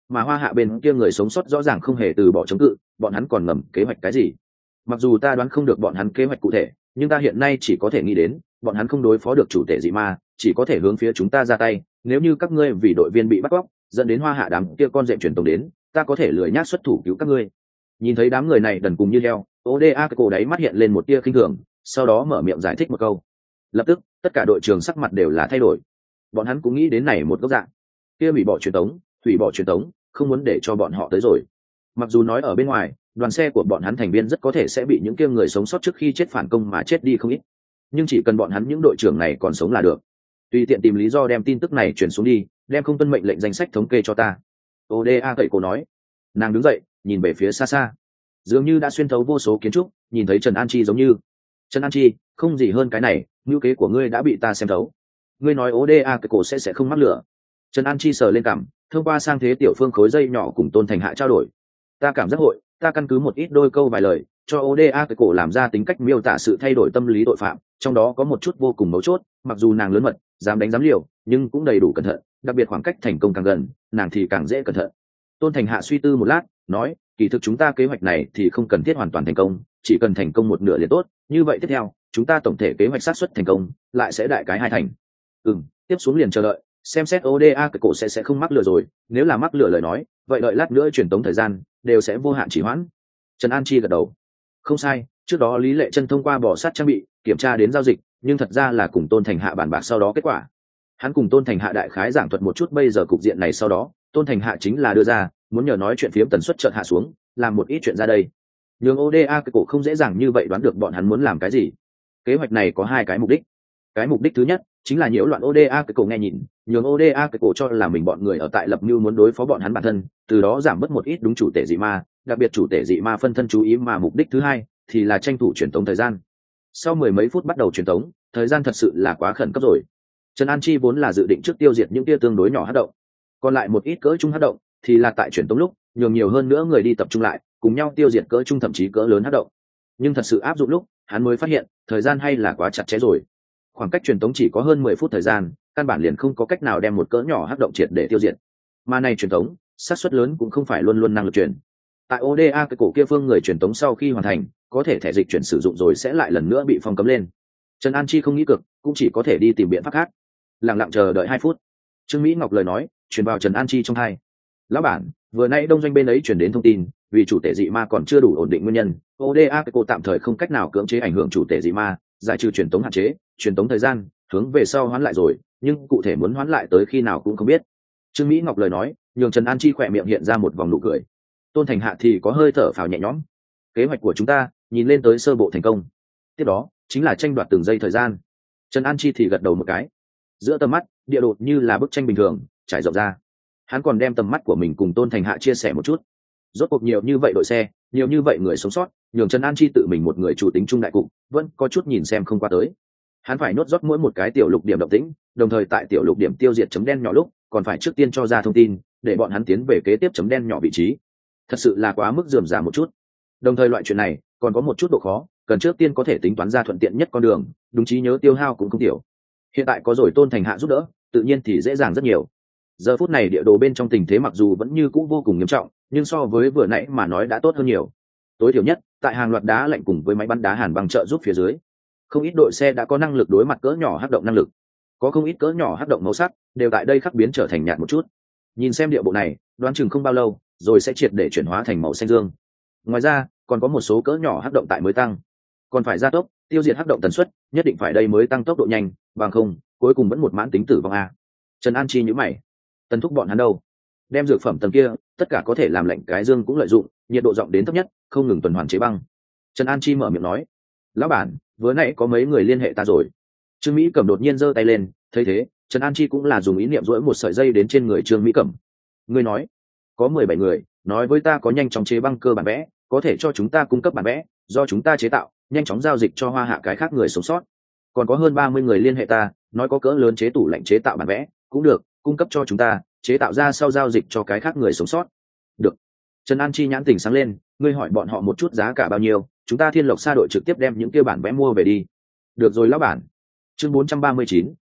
mà hoa hạ bên kia người sống sót rõ ràng không hề từ bỏ chống cự, bọn hắn còn ngầm kế hoạch cái gì. Mặc dù ta đoán không được bọn hắn kế hoạch cụ thể, nhưng ta hiện nay chỉ có thể nghĩ đến bọn hắn không đối phó được chủ tể dị ma, chỉ có thể hướng phía chúng ta ra tay. Nếu như các ngươi vì đội viên bị bắt cóc dẫn đến hoa hạ đám kia con dẹm truyền tống đến, ta có thể lười nhác xuất thủ cứu các ngươi. Nhìn thấy đám người này đần cùng như heo, oda cái cổ đáy mắt hiện lên một tia khinh thường, sau đó mở miệng giải thích một câu. Lập tức tất cả đội trưởng sắc mặt đều là thay đổi. Bọn hắn cũng nghĩ đến này một góc dạng, kia hủy bỏ truyền tống, hủy bỏ truyền tống, không muốn để cho bọn họ tới rồi. Mặc dù nói ở bên ngoài đoàn xe của bọn hắn thành viên rất có thể sẽ bị những kia người sống sót trước khi chết phản công mà chết đi không ít, nhưng chỉ cần bọn hắn những đội trưởng này còn sống là được. Tùy tiện tìm lý do đem tin tức này truyền xuống đi, đem không tuân mệnh lệnh danh sách thống kê cho ta. oda cậy cổ nói. Nàng đứng dậy nhìn về phía xa xa, dường như đã xuyên thấu vô số kiến trúc, nhìn thấy Trần An Chi giống như Trần An Chi, không gì hơn cái này, ngữ kế của ngươi đã bị ta xem thấu. Ngươi nói oda cậy cổ sẽ sẽ không mắc lửa. Trần An Chi sờ lên cằm, thông qua sang thế tiểu phương khối dây nhỏ cùng Tôn Thành Hạ trao đổi. Ta cảm giác hội, ta căn cứ một ít đôi câu vài lời cho oda cậy cổ làm ra tính cách miêu tả sự thay đổi tâm lý tội phạm, trong đó có một chút vô cùng mấu chốt. Mặc dù nàng lớn mật, dám đánh dám liều, nhưng cũng đầy đủ cẩn thận, đặc biệt khoảng cách thành công càng gần, nàng thì càng dễ cẩn thận. Tôn Thành Hạ suy tư một lát, nói, kỳ thực chúng ta kế hoạch này thì không cần thiết hoàn toàn thành công, chỉ cần thành công một nửa liền tốt. Như vậy tiếp theo chúng ta tổng thể kế hoạch xác suất thành công lại sẽ đại cái hai thành. Ừm, tiếp xuống liền chờ đợi xem xét oda cái cổ sẽ sẽ không mắc lừa rồi, nếu là mắc lừa lời nói vậy đợi lát nữa truyền tống thời gian đều sẽ vô hạn chỉ hoãn. Trần An Chi gật đầu. Không sai, trước đó Lý Lệ Chân thông qua bỏ sát trang bị kiểm tra đến giao dịch, nhưng thật ra là cùng Tôn Thành Hạ bàn bạc sau đó kết quả. Hắn cùng Tôn Thành Hạ đại khái giảng thuật một chút bây giờ cục diện này, sau đó Tôn Thành Hạ chính là đưa ra muốn nhờ nói chuyện phiếm tần suất chợt hạ xuống, làm một ít chuyện ra đây. Nhưng oda cái cổ không dễ dàng như vậy đoán được bọn hắn muốn làm cái gì. Kế hoạch này có hai cái mục đích. Cái mục đích thứ nhất chính là nhiễu loạn oda cái cổ nghe nhìn, nhường oda cái cổ cho là mình bọn người ở tại lập mưu muốn đối phó bọn hắn bản thân, từ đó giảm bớt một ít đúng chủ tể dị ma, đặc biệt chủ tể dị ma phân thân chú ý. Mà mục đích thứ hai thì là tranh thủ truyền tống thời gian. Sau mười mấy phút bắt đầu truyền tống, thời gian thật sự là quá khẩn cấp rồi. Trần An Chi vốn là dự định trước tiêu diệt những tia tương đối nhỏ hắc động, còn lại một ít cỡ trung hắc động thì là tại truyền tống lúc nhường nhiều hơn nữa người đi tập trung lại, cùng nhau tiêu diệt cỡ trung thậm chí cỡ lớn hắc động. Nhưng thật sự áp dụng lúc, hắn mới phát hiện thời gian hay là quá chặt chẽ rồi. Khoảng cách truyền tống chỉ có hơn mười phút thời gian, căn bản liền không có cách nào đem một cỡ nhỏ hắc động triệt để tiêu diệt. Mà này truyền tống, xác suất lớn cũng không phải luôn luôn năng lực truyền. Tại oda cái cổ kia phương người truyền tống sau khi hoàn thành, có thể thẻ dịch chuyển sử dụng rồi sẽ lại lần nữa bị phong cấm lên. Trần An Chi không nghĩ cực, cũng chỉ có thể đi tìm biện pháp khác. Lặng lặng chờ đợi hai phút. Trương Mỹ Ngọc lời nói truyền vào Trần An Chi trong tai. Lão bản, vừa nãy đông doanh bên ấy truyền đến thông tin, vì chủ tể dị ma còn chưa đủ ổn định nguyên nhân, oda cái cổ tạm thời không cách nào cưỡng chế ảnh hưởng chủ tể dị ma, giải trừ truyền tống hạn chế, truyền tống thời gian hướng về sau hoán lại rồi, nhưng cụ thể muốn hoán lại tới khi nào cũng không biết. Trương Mỹ Ngọc lời nói nhường Trần An Chi khỏe miệng hiện ra một vòng nụ cười. Tôn Thành Hạ thì có hơi thở phào nhẹ nhõm. Kế hoạch của chúng ta nhìn lên tới sơ bộ thành công, tiếp đó chính là tranh đoạt từng giây thời gian. Trần An Chi thì gật đầu một cái. Giữa tầm mắt địa đồ như là bức tranh bình thường trải rộng ra, hắn còn đem tầm mắt của mình cùng Tôn Thành Hạ chia sẻ một chút. Rốt cuộc nhiều như vậy đội xe, nhiều như vậy người sống sót, nhường Trần An Chi tự mình một người chủ tính trung đại cục vẫn có chút nhìn xem không qua tới. Hắn phải nốt rót mỗi một cái tiểu lục điểm động tĩnh, đồng thời tại tiểu lục điểm tiêu diệt chấm đen nhỏ lúc còn phải trước tiên cho ra thông tin để bọn hắn tiến về kế tiếp chấm đen nhỏ vị trí. Thật sự là quá mức rườm rà một chút. Đồng thời loại chuyện này còn có một chút độ khó, cần trước tiên có thể tính toán ra thuận tiện nhất con đường, đúng trí nhớ tiêu hao cũng không tiểu. Hiện tại có rồi Tôn Thành Hạ giúp đỡ, tự nhiên thì dễ dàng rất nhiều. Giờ phút này địa đồ bên trong tình thế mặc dù vẫn như cũ vô cùng nghiêm trọng, nhưng so với vừa nãy mà nói đã tốt hơn nhiều. Tối thiểu nhất tại hàng loạt đá lạnh cùng với máy bắn đá hàn băng trợ giúp phía dưới, không ít đội xe đã có năng lực đối mặt cỡ nhỏ hắc động năng lực, có không ít cỡ nhỏ hắc động màu sắc đều tại đây khắc biến trở thành nhạt một chút. Nhìn xem địa bộ này, đoán chừng không bao lâu rồi sẽ triệt để chuyển hóa thành màu xanh dương. Ngoài ra còn có một số cỡ nhỏ hắc động tại mới tăng, còn phải gia tốc tiêu diệt hắc động tần suất, nhất định phải đây mới tăng tốc độ nhanh, bằng không cuối cùng vẫn một mãn tính tử vong a. Trần An Chi nhíu mày, tần thúc bọn hắn đâu? Đem dược phẩm tầng kia tất cả có thể làm lạnh cái dương cũng lợi dụng, nhiệt độ rộng đến thấp nhất, không ngừng tuần hoàn chế băng. Trần An Chi mở miệng nói, lão bản, vừa nãy có mấy người liên hệ ta rồi. Trương Mỹ Cẩm đột nhiên giơ tay lên, thấy thế Trần An Chi cũng là dùng ý niệm duỗi một sợi dây đến trên người Trương Mỹ Cẩm. Ngươi nói có mười bảy người nói với ta có nhanh chóng chế băng cơ bản vẽ, có thể cho chúng ta cung cấp bản vẽ do chúng ta chế tạo, nhanh chóng giao dịch cho hoa hạ cái khác người sống sót. Còn có hơn ba mươi người liên hệ ta nói có cỡ lớn chế tủ lạnh chế tạo bản vẽ cũng được, cung cấp cho chúng ta chế tạo ra sau giao dịch cho cái khác người sống sót. Được. Trần An Chi nhãn tỉnh sáng lên, ngươi hỏi bọn họ một chút giá cả bao nhiêu, chúng ta Thiên Lộc Sa đội trực tiếp đem những kia bản vẽ mua về đi. Được rồi lão bản. Chương bốn trăm ba mươi chín,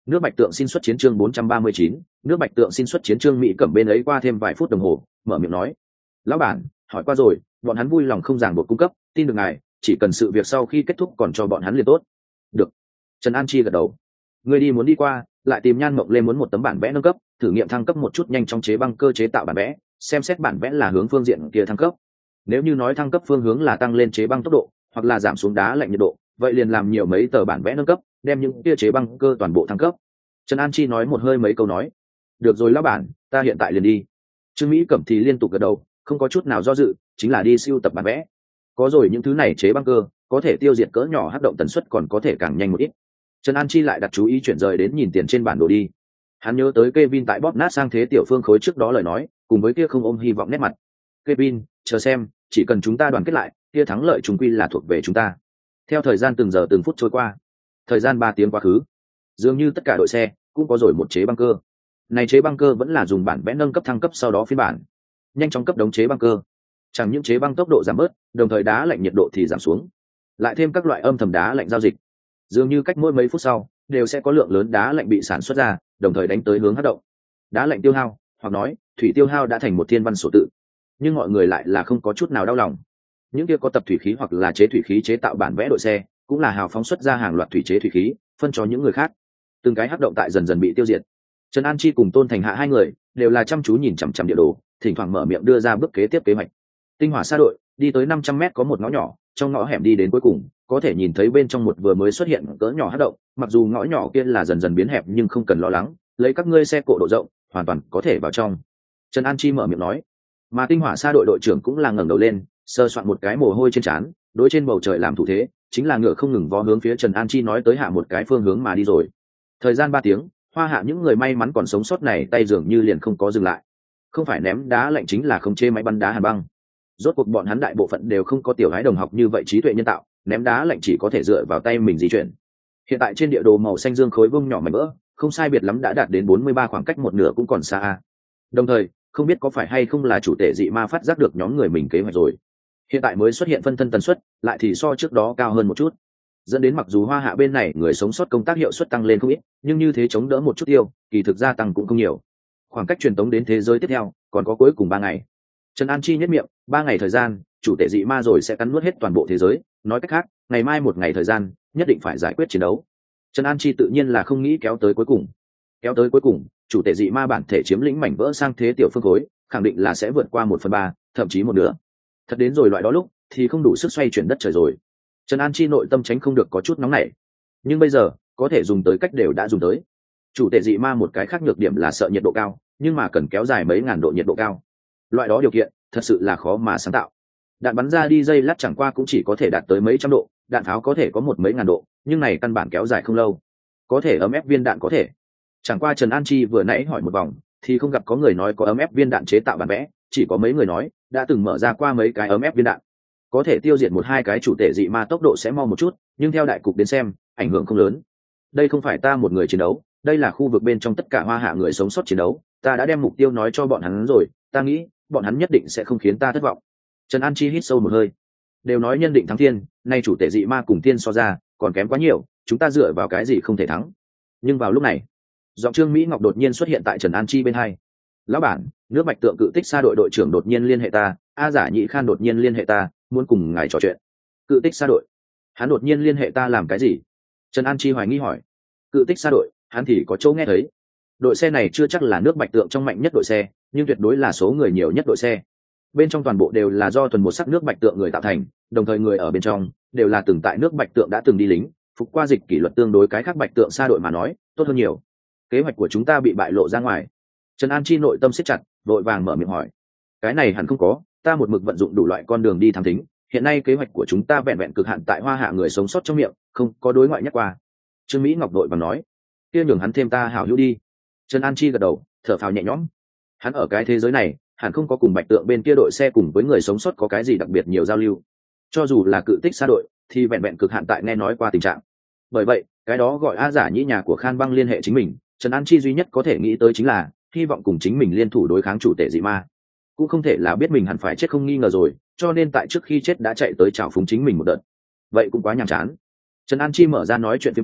Nước Bạch Tượng xin xuất chiến chương bốn trăm ba mươi chín, nước Bạch Tượng xin xuất chiến chương Mỹ Cẩm bên ấy qua thêm vài phút đồng hồ, mở miệng nói: "Lão bản, hỏi qua rồi, bọn hắn vui lòng không ràng buộc cung cấp, tin được ngài, chỉ cần sự việc sau khi kết thúc còn cho bọn hắn liền tốt." "Được." Trần An Chi gật đầu. "Người đi muốn đi qua, lại tìm Nhan Mộng lên muốn một tấm bản vẽ nâng cấp, thử nghiệm thăng cấp một chút nhanh trong chế băng cơ chế tạo bản vẽ, xem xét bản vẽ là hướng phương diện kia thăng cấp. Nếu như nói thăng cấp phương hướng là tăng lên chế băng tốc độ, hoặc là giảm xuống đá lạnh nhiệt độ, vậy liền làm nhiều mấy tờ bản vẽ nâng cấp, đem những kia chế băng cơ toàn bộ thăng cấp." Trần An Chi nói một hơi mấy câu nói: "Được rồi lão bản, ta hiện tại liền đi." Trương Mỹ Cẩm thì liên tục gật đầu, không có chút nào do dự, chính là đi siêu tập bản vẽ. Có rồi những thứ này chế băng cơ, có thể tiêu diệt cỡ nhỏ hắc động tần suất còn có thể càng nhanh một ít. Trần An Chi lại đặt chú ý chuyển rời đến nhìn tiền trên bản đồ đi. Hắn nhớ tới Kevin tại bóp nát sang thế tiểu phương khối trước đó lời nói, cùng với kia không ôm hy vọng nét mặt. "Kevin, chờ xem, chỉ cần chúng ta đoàn kết lại, kia thắng lợi chúng quy là thuộc về chúng ta." Theo thời gian từng giờ từng phút trôi qua, thời gian ba tiếng quá khứ, dường như tất cả đội xe cũng có rồi một chế băng cơ. Này chế băng cơ vẫn là dùng bản vẽ nâng cấp thăng cấp sau đó phiên bản, nhanh chóng cấp đống chế băng cơ. Chẳng những chế băng tốc độ giảm bớt, đồng thời đá lạnh nhiệt độ thì giảm xuống. Lại thêm các loại âm thầm đá lạnh giao dịch, dường như cách mỗi mấy phút sau đều sẽ có lượng lớn đá lạnh bị sản xuất ra, đồng thời đánh tới hướng hắc động. Đá lạnh tiêu hao, hoặc nói thủy tiêu hao đã thành một thiên văn sổ tự, nhưng mọi người lại là không có chút nào đau lòng. Những kia có tập thủy khí hoặc là chế thủy khí chế tạo bản vẽ đội xe, cũng là hào phóng xuất ra hàng loạt thủy chế thủy khí, phân cho những người khác. Từng cái hắc động tại dần dần bị tiêu diệt. Trần An Chi cùng Tôn Thành Hạ hai người đều là chăm chú nhìn chằm chằm địa đồ, thỉnh thoảng mở miệng đưa ra bước kế tiếp kế hoạch. Tinh hỏa xa đội đi tới năm trăm mét có một ngõ nhỏ, trong ngõ hẻm đi đến cuối cùng, có thể nhìn thấy bên trong một vừa mới xuất hiện cỡ nhỏ hắc động, mặc dù ngõ nhỏ kia là dần dần biến hẹp nhưng không cần lo lắng, lấy các ngươi xe cộ độ rộng, hoàn toàn có thể vào trong. Trần An Chi mở miệng nói. Mà tinh hỏa xa đội đội trưởng cũng là ngẩng đầu lên, sơ soạn một cái mồ hôi trên trán, đối trên bầu trời làm thủ thế, chính là ngựa không ngừng vó hướng phía Trần An Chi nói tới hạ một cái phương hướng mà đi rồi. Thời gian ba tiếng, Hoa Hạ những người may mắn còn sống sót này tay dường như liền không có dừng lại. Không phải ném đá lạnh chính là không chê máy bắn đá hàn băng. Rốt cuộc bọn hắn đại bộ phận đều không có tiểu gái đồng học như vậy trí tuệ nhân tạo, ném đá lạnh chỉ có thể dựa vào tay mình di chuyển. Hiện tại trên địa đồ màu xanh dương khối vung nhỏ mảnh vỡ, không sai biệt lắm đã đạt đến bốn mươi ba, khoảng cách một nửa cũng còn xa. Đồng thời, không biết có phải hay không là chủ tể dị ma phát giác được nhóm người mình kế hoạch rồi. Hiện tại mới xuất hiện phân thân tần suất, lại thì so trước đó cao hơn một chút. Dẫn đến mặc dù Hoa Hạ bên này người sống sót công tác hiệu suất tăng lên không ít, nhưng như thế chống đỡ một chút tiêu, kỳ thực gia tăng cũng không nhiều. Khoảng cách truyền tống đến thế giới tiếp theo còn có cuối cùng ba ngày. Trần An Chi nhất miệng, ba ngày thời gian, chủ tể dị ma rồi sẽ cắn nuốt hết toàn bộ thế giới, nói cách khác, ngày mai một ngày thời gian, nhất định phải giải quyết chiến đấu. Trần An Chi tự nhiên là không nghĩ kéo tới cuối cùng. Kéo tới cuối cùng, chủ tể dị ma bản thể chiếm lĩnh mảnh vỡ sang thế tiểu phương khối, khẳng định là sẽ vượt qua một phần ba, thậm chí một nửa. Thật đến rồi loại đó lúc, thì không đủ sức xoay chuyển đất trời rồi. Trần An Chi nội tâm tránh không được có chút nóng nảy, nhưng bây giờ có thể dùng tới cách đều đã dùng tới. Chủ tể dị ma một cái khác nhược điểm là sợ nhiệt độ cao, nhưng mà cần kéo dài mấy ngàn độ nhiệt độ cao. Loại đó điều kiện thật sự là khó mà sáng tạo. Đạn bắn ra đi dây lát chẳng qua cũng chỉ có thể đạt tới mấy trăm độ, đạn pháo có thể có một mấy ngàn độ, nhưng này căn bản kéo dài không lâu. Có thể ấm ép viên đạn có thể. Chẳng qua Trần An Chi vừa nãy hỏi một vòng, thì không gặp có người nói có ấm ép viên đạn chế tạo bản vẽ, chỉ có mấy người nói đã từng mở ra qua mấy cái ấm ép viên đạn. Có thể tiêu diệt một hai cái chủ tể dị ma tốc độ sẽ mau một chút, nhưng theo đại cục đến xem, ảnh hưởng không lớn. Đây không phải ta một người chiến đấu, đây là khu vực bên trong tất cả Hoa Hạ người sống sót chiến đấu, ta đã đem mục tiêu nói cho bọn hắn rồi, ta nghĩ bọn hắn nhất định sẽ không khiến ta thất vọng. Trần An Chi hít sâu một hơi. Đều nói nhân định thắng thiên, nay chủ tể dị ma cùng thiên so ra còn kém quá nhiều, chúng ta dựa vào cái gì không thể thắng. Nhưng vào lúc này, giọng Trương Mỹ Ngọc đột nhiên xuất hiện tại Trần An Chi bên hai. Lão bản, nước Bạch Tượng cự tích xa đội đội trưởng đột nhiên liên hệ ta, A Giả Nhị Khan đột nhiên liên hệ ta, muốn cùng ngài trò chuyện. Cự tích xa đội? Hắn đột nhiên liên hệ ta làm cái gì? Trần An Chi hoài nghi hỏi. Cự tích xa đội, hắn thì có chỗ nghe thấy. Đội xe này chưa chắc là nước Bạch Tượng trong mạnh nhất đội xe, nhưng tuyệt đối là số người nhiều nhất đội xe. Bên trong toàn bộ đều là do thuần một sắc nước Bạch Tượng người tạo thành, đồng thời người ở bên trong đều là từng tại nước Bạch Tượng đã từng đi lính, phục qua dịch kỷ luật, tương đối cái khác Bạch Tượng xa đội mà nói tốt hơn nhiều. Kế hoạch của chúng ta bị bại lộ ra ngoài. Trần An Chi nội tâm siết chặt, vội vàng mở miệng hỏi. Cái này hẳn không có, ta một mực vận dụng đủ loại con đường đi thám thính, hiện nay kế hoạch của chúng ta vẹn vẹn cực hạn tại Hoa Hạ người sống sót trong miệng, không có đối ngoại nhắc qua. Trương Mỹ Ngọc đội vàng nói. Kia nhường hắn thêm ta hảo hữu đi. Trần An Chi gật đầu, thở phào nhẹ nhõm. Hắn ở cái thế giới này hẳn không có cùng Bạch Tượng bên kia đội xe cùng với người sống sót có cái gì đặc biệt nhiều giao lưu. Cho dù là cự tích xa đội thì vẹn vẹn cực hạn tại nghe nói qua tình trạng. Bởi vậy cái đó gọi A Giả Nhĩ nhà của Khan Băng liên hệ chính mình, Trần An Chi duy nhất có thể nghĩ tới chính là hy vọng cùng chính mình liên thủ đối kháng chủ tể dị ma. Cũng không thể là biết mình hẳn phải chết không nghi ngờ rồi, cho nên tại trước khi chết đã chạy tới chào phúng chính mình một đợt. Vậy cũng quá nhàm chán. Trần An Chi mở ra nói chuyện phía kênh,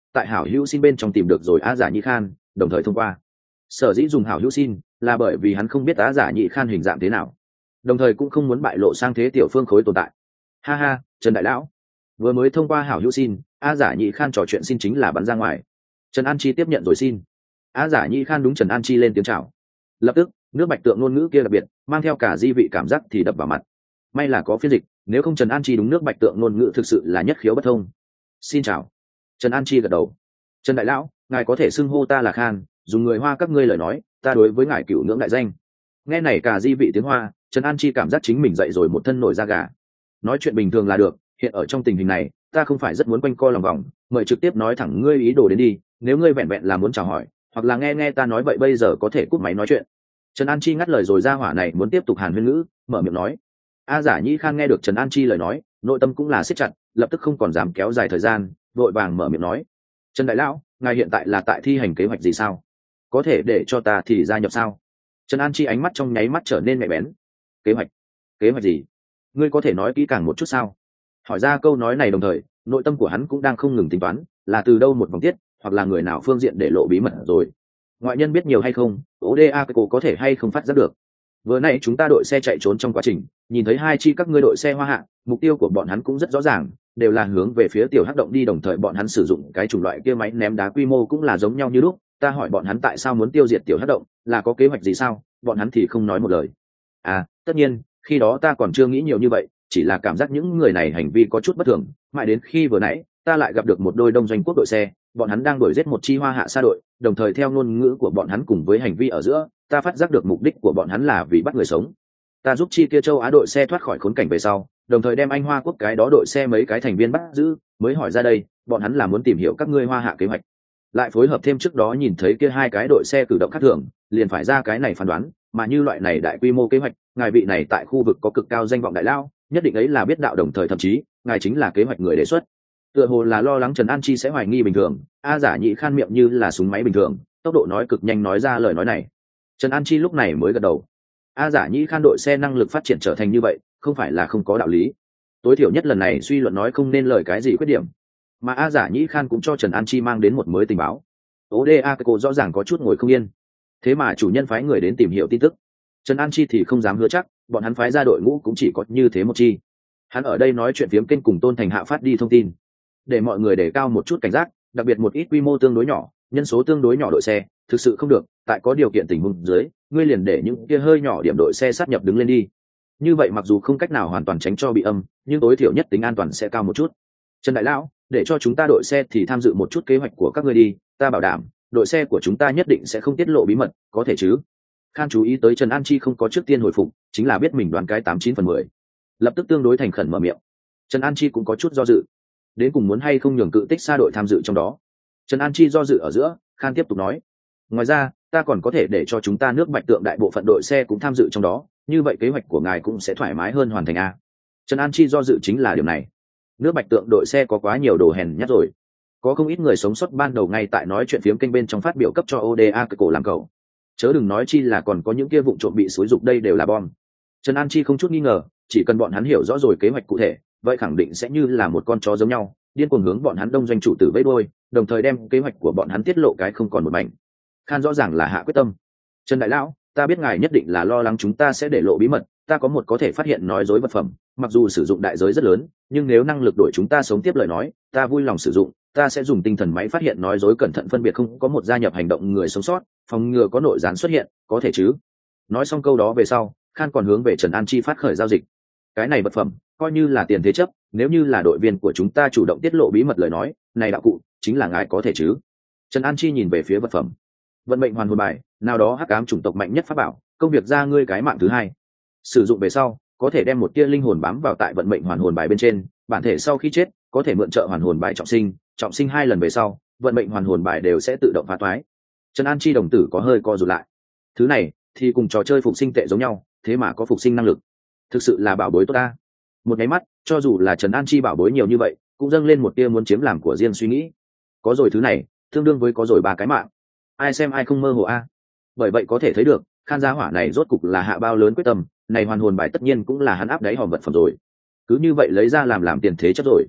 tại hảo hữu xin bên trong tìm được rồi Á Giả Nhĩ Khan, đồng thời thông qua. Sở dĩ dùng hảo hữu xin là bởi vì hắn không biết Á Giả Nhĩ Khan hình dạng thế nào, đồng thời cũng không muốn bại lộ sang thế tiểu phương khối tồn tại. Ha ha, Trần đại lão, vừa mới thông qua hảo hữu xin, Á Giả Nhĩ Khan trò chuyện xin chính là bắn ra ngoài. Trần An Chi tiếp nhận rồi xin. Á Giả Nhĩ Khan đúng Trần An Chi lên tiếng chào. Lập tức nước bạch tượng ngôn ngữ kia đặc biệt mang theo cả di vị cảm giác thì đập vào mặt. May là có phiên dịch, nếu không Trần An Chi đúng nước bạch tượng ngôn ngữ thực sự là nhất khiếu bất thông. Xin chào. Trần An Chi gật đầu. Trần đại lão, ngài có thể xưng hô ta là Khan, dùng người Hoa các ngươi lời nói, ta đối với ngài cửu ngưỡng đại danh. Nghe này cả di vị tiếng Hoa, Trần An Chi cảm giác chính mình dậy rồi một thân nổi da gà. Nói chuyện bình thường là được, hiện ở trong tình hình này, ta không phải rất muốn quanh co lòng vòng, mời trực tiếp nói thẳng ngươi ý đồ đến đi, nếu ngươi vẹn vẹn là muốn chào hỏi, hoặc là nghe nghe ta nói vậy bây giờ có thể cúp máy nói chuyện. Trần An Chi ngắt lời rồi ra hỏa này muốn tiếp tục hàn huyên ngữ, mở miệng nói. A Giả Nhĩ Khan nghe được Trần An Chi lời nói, nội tâm cũng là siết chặt, lập tức không còn dám kéo dài thời gian, vội vàng mở miệng nói. Trần đại lão, ngài hiện tại là tại thi hành kế hoạch gì sao? Có thể để cho ta thì gia nhập sao? Trần An Chi ánh mắt trong nháy mắt trở nên nhạy bén. Kế hoạch? Kế hoạch gì? Ngươi có thể nói kỹ càng một chút sao? Hỏi ra câu nói này đồng thời, nội tâm của hắn cũng đang không ngừng tính toán, là từ đâu một vòng tiết, hoặc là người nào phương diện để lộ bí mật rồi. Ngoại nhân biết nhiều hay không, ô đê a cô có thể hay không phát giác được. Vừa nãy chúng ta đội xe chạy trốn trong quá trình, nhìn thấy hai chi các ngươi đội xe Hoa Hạ, mục tiêu của bọn hắn cũng rất rõ ràng, đều là hướng về phía tiểu hắc động đi, đồng thời bọn hắn sử dụng cái chủng loại kia máy ném đá quy mô cũng là giống nhau như lúc. Ta hỏi bọn hắn tại sao muốn tiêu diệt tiểu hắc động, là có kế hoạch gì sao? Bọn hắn thì không nói một lời. À, tất nhiên, khi đó ta còn chưa nghĩ nhiều như vậy, chỉ là cảm giác những người này hành vi có chút bất thường, mãi đến khi vừa nãy ta lại gặp được một đôi đông doanh quốc đội xe, bọn hắn đang đuổi giết một chi Hoa Hạ xa đội, đồng thời theo ngôn ngữ của bọn hắn cùng với hành vi ở giữa, ta phát giác được mục đích của bọn hắn là vì bắt người sống. Ta giúp chi kia châu Á đội xe thoát khỏi khốn cảnh về sau, đồng thời đem anh Hoa quốc cái đó đội xe mấy cái thành viên bắt giữ, mới hỏi ra đây, bọn hắn là muốn tìm hiểu các ngươi Hoa Hạ kế hoạch. Lại phối hợp thêm trước đó nhìn thấy kia hai cái đội xe cử động khác thường, liền phải ra cái này phán đoán, mà như loại này đại quy mô kế hoạch, ngài vị này tại khu vực có cực cao danh vọng đại lao, nhất định ấy là biết đạo, đồng thời thậm chí, ngài chính là kế hoạch người đề xuất. Tựa hồ là lo lắng Trần An Chi sẽ hoài nghi bình thường, A Giả Nhĩ Khan miệng như là súng máy bình thường, tốc độ nói cực nhanh nói ra lời nói này. Trần An Chi lúc này mới gật đầu. A Giả Nhĩ Khan đội xe năng lực phát triển trở thành như vậy, không phải là không có đạo lý. Tối thiểu nhất lần này suy luận nói không nên lời cái gì khuyết điểm, mà A Giả Nhĩ Khan cũng cho Trần An Chi mang đến một mới tình báo. ô đê a cô rõ ràng có chút ngồi không yên, thế mà chủ nhân phái người đến tìm hiểu tin tức. Trần An Chi thì không dám hứa chắc, bọn hắn phái ra đội ngũ cũng chỉ có như thế một chi. Hắn ở đây nói chuyện phiếm kênh cùng Tôn Thành Hạ phát đi thông tin, để mọi người đề cao một chút cảnh giác, đặc biệt một ít quy mô tương đối nhỏ, nhân số tương đối nhỏ đội xe, thực sự không được, tại có điều kiện tình huống dưới, ngươi liền để những kia hơi nhỏ điểm đội xe sát nhập đứng lên đi. Như vậy mặc dù không cách nào hoàn toàn tránh cho bị âm, nhưng tối thiểu nhất tính an toàn sẽ cao một chút. Trần đại lão, để cho chúng ta đội xe thì tham dự một chút kế hoạch của các ngươi đi, ta bảo đảm, đội xe của chúng ta nhất định sẽ không tiết lộ bí mật, có thể chứ? Khan chú ý tới Trần An Chi không có trước tiên hồi phục, chính là biết mình đoán cái tám chín phần mười, lập tức tương đối thành khẩn mở miệng. Trần An Chi cũng có chút do dự, đến cùng muốn hay không nhường cự tích xa đội tham dự trong đó. Trần An Chi do dự ở giữa, Khan tiếp tục nói, ngoài ra ta còn có thể để cho chúng ta nước bạch tượng đại bộ phận đội xe cũng tham dự trong đó, như vậy kế hoạch của ngài cũng sẽ thoải mái hơn hoàn thành a. Trần An Chi do dự chính là điều này, nước bạch tượng đội xe có quá nhiều đồ hèn nhát rồi, có không ít người sống sót ban đầu ngay tại nói chuyện phiếm kênh bên trong phát biểu cấp cho ô đê a cổ làm cầu, chớ đừng nói chi là còn có những kia vụ trộm bị xúi dục, đây đều là bom. Trần An Chi không chút nghi ngờ, chỉ cần bọn hắn hiểu rõ rồi kế hoạch cụ thể, vậy khẳng định sẽ như là một con chó giống nhau, điên cuồng hướng bọn hắn đông doanh chủ tử vẫy đuôi, đồng thời đem kế hoạch của bọn hắn tiết lộ cái không còn một mảnh. Khan rõ ràng là hạ quyết tâm. Trần đại lão, ta biết ngài nhất định là lo lắng chúng ta sẽ để lộ bí mật, ta có một có thể phát hiện nói dối vật phẩm, mặc dù sử dụng đại giới rất lớn, nhưng nếu năng lực đổi chúng ta sống tiếp lời nói, ta vui lòng sử dụng. Ta sẽ dùng tinh thần máy phát hiện nói dối, cẩn thận phân biệt không có một gia nhập hành động người sống sót, phòng ngừa có nội gián xuất hiện, có thể chứ? Nói xong câu đó về sau, Khan còn hướng về Trần An Chi phát khởi giao dịch. Cái này vật phẩm coi như là tiền thế chấp, nếu như là đội viên của chúng ta chủ động tiết lộ bí mật lời nói, này đạo cụ chính là ngài có thể chứ? Trần An Chi nhìn về phía vật phẩm. Vận mệnh hoàn hồn bài, nào đó hắc ám chủng tộc mạnh nhất pháp bảo, công việc ra ngươi cái mạng thứ hai. Sử dụng về sau, có thể đem một tia linh hồn bám vào tại vận mệnh hoàn hồn bài bên trên, bản thể sau khi chết, có thể mượn trợ hoàn hồn bài trọng sinh, trọng sinh hai lần về sau, vận mệnh hoàn hồn bài đều sẽ tự động phá toái. Trần An Chi đồng tử có hơi co rụt lại. Thứ này thì cùng trò chơi phục sinh tệ giống nhau, thế mà có phục sinh năng lực, thực sự là bảo bối tốt ta. Một cái mắt, cho dù là Trần An Chi bảo bối nhiều như vậy, cũng dâng lên một tia muốn chiếm làm của riêng suy nghĩ. Có rồi thứ này, tương đương với có rồi ba cái mạng. Ai xem ai không mơ hồ a. Bởi vậy có thể thấy được, Khan gia hỏa này rốt cục là hạ bao lớn quyết tâm, này hoàn hồn bài tất nhiên cũng là hắn áp đáy hòm vật phẩm rồi. Cứ như vậy lấy ra làm làm tiền thế chấp rồi.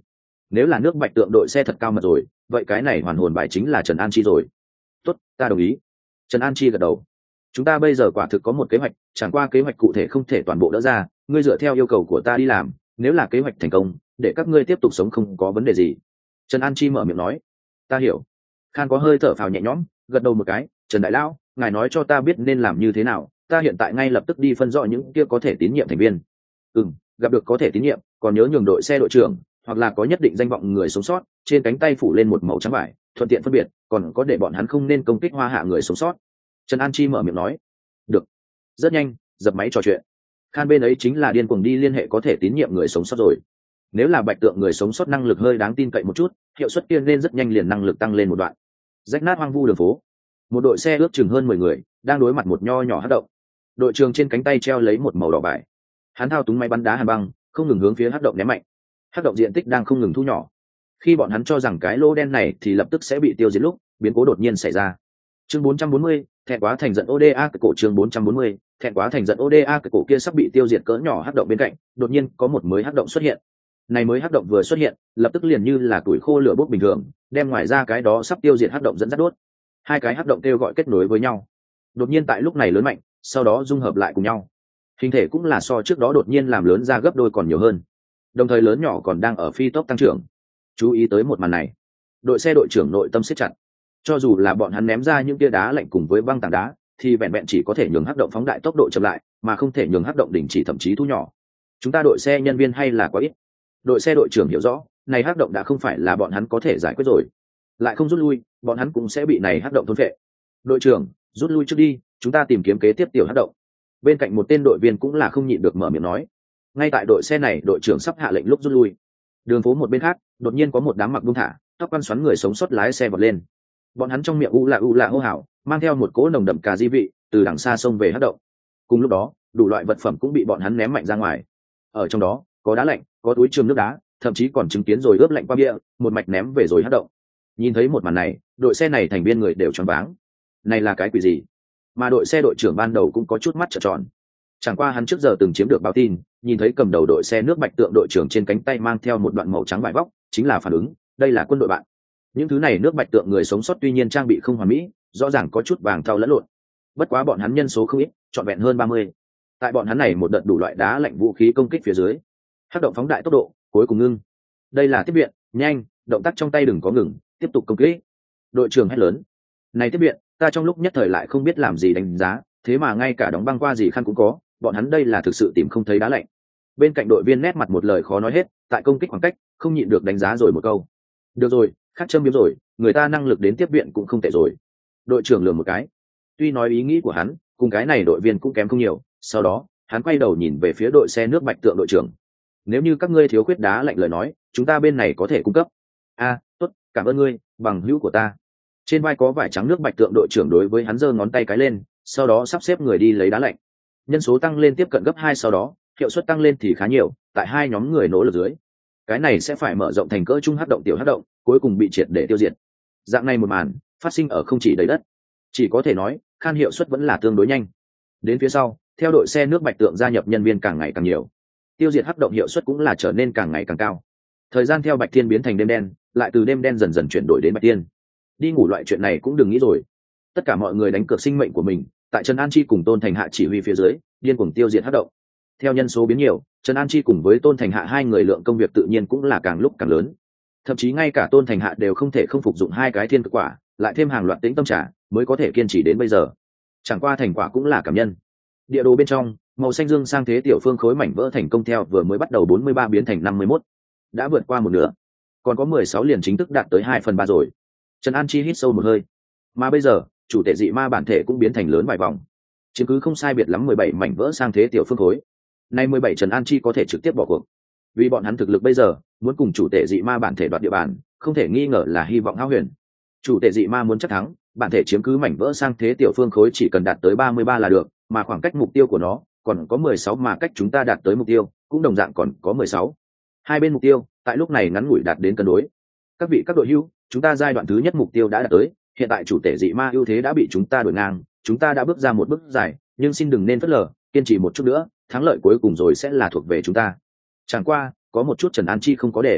Nếu là nước bạch tượng đội xe thật cao mật rồi, vậy cái này hoàn hồn bài chính là Trần An Chi rồi. Tốt, ta đồng ý. Trần An Chi gật đầu. Chúng ta bây giờ quả thực có một kế hoạch, chẳng qua kế hoạch cụ thể không thể toàn bộ đỡ ra, ngươi dựa theo yêu cầu của ta đi làm, nếu là kế hoạch thành công, để các ngươi tiếp tục sống không có vấn đề gì. Trần An Chi mở miệng nói. Ta hiểu. Khan có hơi thở phào nhẹ nhõm, gật đầu một cái. Trần đại lão, ngài nói cho ta biết nên làm như thế nào, ta hiện tại ngay lập tức đi phân rõ những kia có thể tín nhiệm thành viên. Ừ, gặp được có thể tín nhiệm, còn nhớ nhường đội xe đội trưởng hoặc là có nhất định danh vọng người sống sót, trên cánh tay phủ lên một màu trắng vải, thuận tiện phân biệt, còn có để bọn hắn không nên công kích hoa hạ người sống sót. Trần An Chi mở miệng nói. Được. Rất nhanh, dập máy trò chuyện. Khan bên ấy chính là điên cuồng đi liên hệ có thể tín nhiệm người sống sót rồi. Nếu là bạch tượng người sống sót năng lực hơi đáng tin cậy một chút, hiệu suất kia nên rất nhanh liền năng lực tăng lên một đoạn. Rách nát hoang vu đường phố, một đội xe ước chừng hơn mười người đang đối mặt một nho nhỏ hắc động. Đội trưởng trên cánh tay treo lấy một màu đỏ vải, hắn thao túng máy bắn đá hàn băng, không ngừng hướng phía hắc động ném mạnh. Hắc động diện tích đang không ngừng thu nhỏ. Khi bọn hắn cho rằng cái lỗ đen này thì lập tức sẽ bị tiêu diệt lúc, biến cố đột nhiên xảy ra. Chương bốn trăm bốn mươi, thẹn quá thành giận ô đê a cái cổ chương bốn trăm bốn mươi, thẹn quá thành giận ô đê a cái cổ kia sắp bị tiêu diệt cỡ nhỏ hắc động bên cạnh, đột nhiên có một mới hắc động xuất hiện. Này mới hắc động vừa xuất hiện, lập tức liền như là tuổi khô lửa bốc bình thường, đem ngoài ra cái đó sắp tiêu diệt hắc động dẫn dắt đốt. Hai cái hắc động kêu gọi kết nối với nhau. Đột nhiên tại lúc này lớn mạnh, sau đó dung hợp lại cùng nhau. Hình thể cũng là so trước đó đột nhiên làm lớn ra gấp đôi còn nhiều hơn. Đồng thời lớn nhỏ còn đang ở phi tốc tăng trưởng. Chú ý tới một màn này, đội xe đội trưởng nội tâm siết chặt. Cho dù là bọn hắn ném ra những tia đá lạnh cùng với băng tảng đá, thì vẹn vẹn chỉ có thể nhường hắc động phóng đại tốc độ chậm lại, mà không thể nhường hắc động đình chỉ thậm chí thu nhỏ. Chúng ta đội xe nhân viên hay là quá ít. Đội xe đội trưởng hiểu rõ, này hắc động đã không phải là bọn hắn có thể giải quyết rồi. Lại không rút lui, bọn hắn cũng sẽ bị này hắc động thôn phệ. Đội trưởng, rút lui trước đi, chúng ta tìm kiếm kế tiếp tiểu hắc động. Bên cạnh một tên đội viên cũng là không nhịn được mở miệng nói. Ngay tại đội xe này, đội trưởng sắp hạ lệnh lúc rút lui. Đường phố một bên khác, đột nhiên có một đám mặc buông thả, tóc quăn xoắn người sống sót lái xe vọt lên. Bọn hắn trong miệng u lạ u lạ hô hào, mang theo một cỗ nồng đậm cà di vị, từ đằng xa xông về hắc động. Cùng lúc đó, đủ loại vật phẩm cũng bị bọn hắn ném mạnh ra ngoài. Ở trong đó, có đá lạnh, có túi chườm nước đá, thậm chí còn chứng kiến rồi ướp lạnh qua bia, một mạch ném về rồi hắc động. Nhìn thấy một màn này, đội xe này thành viên người đều choáng váng. Này là cái quỷ gì? Mà đội xe đội trưởng ban đầu cũng có chút mắt trợn tròn. Chẳng qua hắn trước giờ từng chiếm được báo tin, nhìn thấy cầm đầu đội xe nước bạch tượng đội trưởng trên cánh tay mang theo một đoạn màu trắng vải vóc, chính là phản ứng, đây là quân đội bạn. Những thứ này nước bạch tượng người sống sót tuy nhiên trang bị không hoàn mỹ, rõ ràng có chút vàng thau lẫn lộn. Bất quá bọn hắn nhân số không ít, trọn vẹn hơn ba mươi. Tại bọn hắn này một đợt đủ loại đá lạnh vũ khí công kích phía dưới, hắc động phóng đại tốc độ, cuối cùng ngưng. Đây là tiếp viện, nhanh, động tác trong tay đừng có ngừng, tiếp tục công kích. Đội trưởng hét lớn. Này tiếp viện, ta trong lúc nhất thời lại không biết làm gì đánh giá, thế mà ngay cả đóng băng qua gì khăn cũng có, bọn hắn đây là thực sự tìm không thấy đá lạnh. Bên cạnh đội viên nét mặt một lời khó nói hết, tại công kích khoảng cách, không nhịn được đánh giá rồi một câu. Được rồi, khắc châm biếm rồi, người ta năng lực đến tiếp viện cũng không tệ rồi. Đội trưởng lườm một cái. Tuy nói ý nghĩ của hắn, cùng cái này đội viên cũng kém không nhiều, sau đó, hắn quay đầu nhìn về phía đội xe nước bạch tượng đội trưởng. Nếu như các ngươi thiếu khuyết đá lạnh lời nói, chúng ta bên này có thể cung cấp. A, tốt, cảm ơn ngươi, bằng hữu của ta. Trên vai có vải trắng nước bạch tượng đội trưởng đối với hắn giơ ngón tay cái lên, sau đó sắp xếp người đi lấy đá lạnh. Nhân số tăng lên tiếp cận gấp hai, sau đó hiệu suất tăng lên thì khá nhiều, tại hai nhóm người nỗ lực dưới, cái này sẽ phải mở rộng thành cỡ trung hắc động tiểu hắc động, cuối cùng bị triệt để tiêu diệt. Dạng này một màn phát sinh ở không chỉ đầy đất, chỉ có thể nói Khan hiệu suất vẫn là tương đối nhanh. Đến phía sau, theo đội xe nước bạch tượng gia nhập nhân viên càng ngày càng nhiều, tiêu diệt hắc động hiệu suất cũng là trở nên càng ngày càng cao. Thời gian theo bạch thiên biến thành đêm đen, lại từ đêm đen dần dần chuyển đổi đến bạch thiên. Đi ngủ loại chuyện này cũng đừng nghĩ rồi. Tất cả mọi người đánh cược sinh mệnh của mình, tại Trần An Chi cùng Tôn Thành Hạ chỉ huy phía dưới, điên cuồng tiêu diệt hắc động. Theo nhân số biến nhiều, Trần An Chi cùng với Tôn Thành Hạ hai người lượng công việc tự nhiên cũng là càng lúc càng lớn. Thậm chí ngay cả Tôn Thành Hạ đều không thể không phục dụng hai cái thiên cực quả, lại thêm hàng loạt tĩnh tâm trà, mới có thể kiên trì đến bây giờ. Chẳng qua thành quả cũng là cảm nhân. Địa đồ bên trong, màu xanh dương sang thế tiểu phương khối mảnh vỡ thành công theo vừa mới bắt đầu bốn mươi ba biến thành năm mươi mốt, đã vượt qua một nửa, còn có mười sáu liền chính thức đạt tới hai phần ba rồi. Trần An Chi hít sâu một hơi. Mà bây giờ, chủ thể dị ma bản thể cũng biến thành lớn vài vòng, chứng cứ không sai biệt lắm mười bảy mảnh vỡ sang thế tiểu phương khối. Nay mười bảy Trần An Chi có thể trực tiếp bỏ cuộc, vì bọn hắn thực lực bây giờ muốn cùng chủ thể dị ma bản thể đoạt địa bàn, không thể nghi ngờ là hy vọng hão huyền. Chủ thể dị ma muốn chắc thắng, bản thể chiếm cứ mảnh vỡ sang thế tiểu phương khối chỉ cần đạt tới ba mươi ba là được, mà khoảng cách mục tiêu của nó còn có mười sáu, mà cách chúng ta đạt tới mục tiêu cũng đồng dạng còn có mười sáu. Hai bên mục tiêu tại lúc này ngắn ngủi đạt đến cân đối. Các vị các đội hữu, chúng ta giai đoạn thứ nhất mục tiêu đã đạt tới, hiện tại chủ thể dị ma ưu thế đã bị chúng ta đuổi ngang, chúng ta đã bước ra một bước dài, nhưng xin đừng nên phớt lờ, kiên trì một chút nữa, thắng lợi cuối cùng rồi sẽ là thuộc về chúng ta. Chẳng qua có một chút Trần An Chi không có để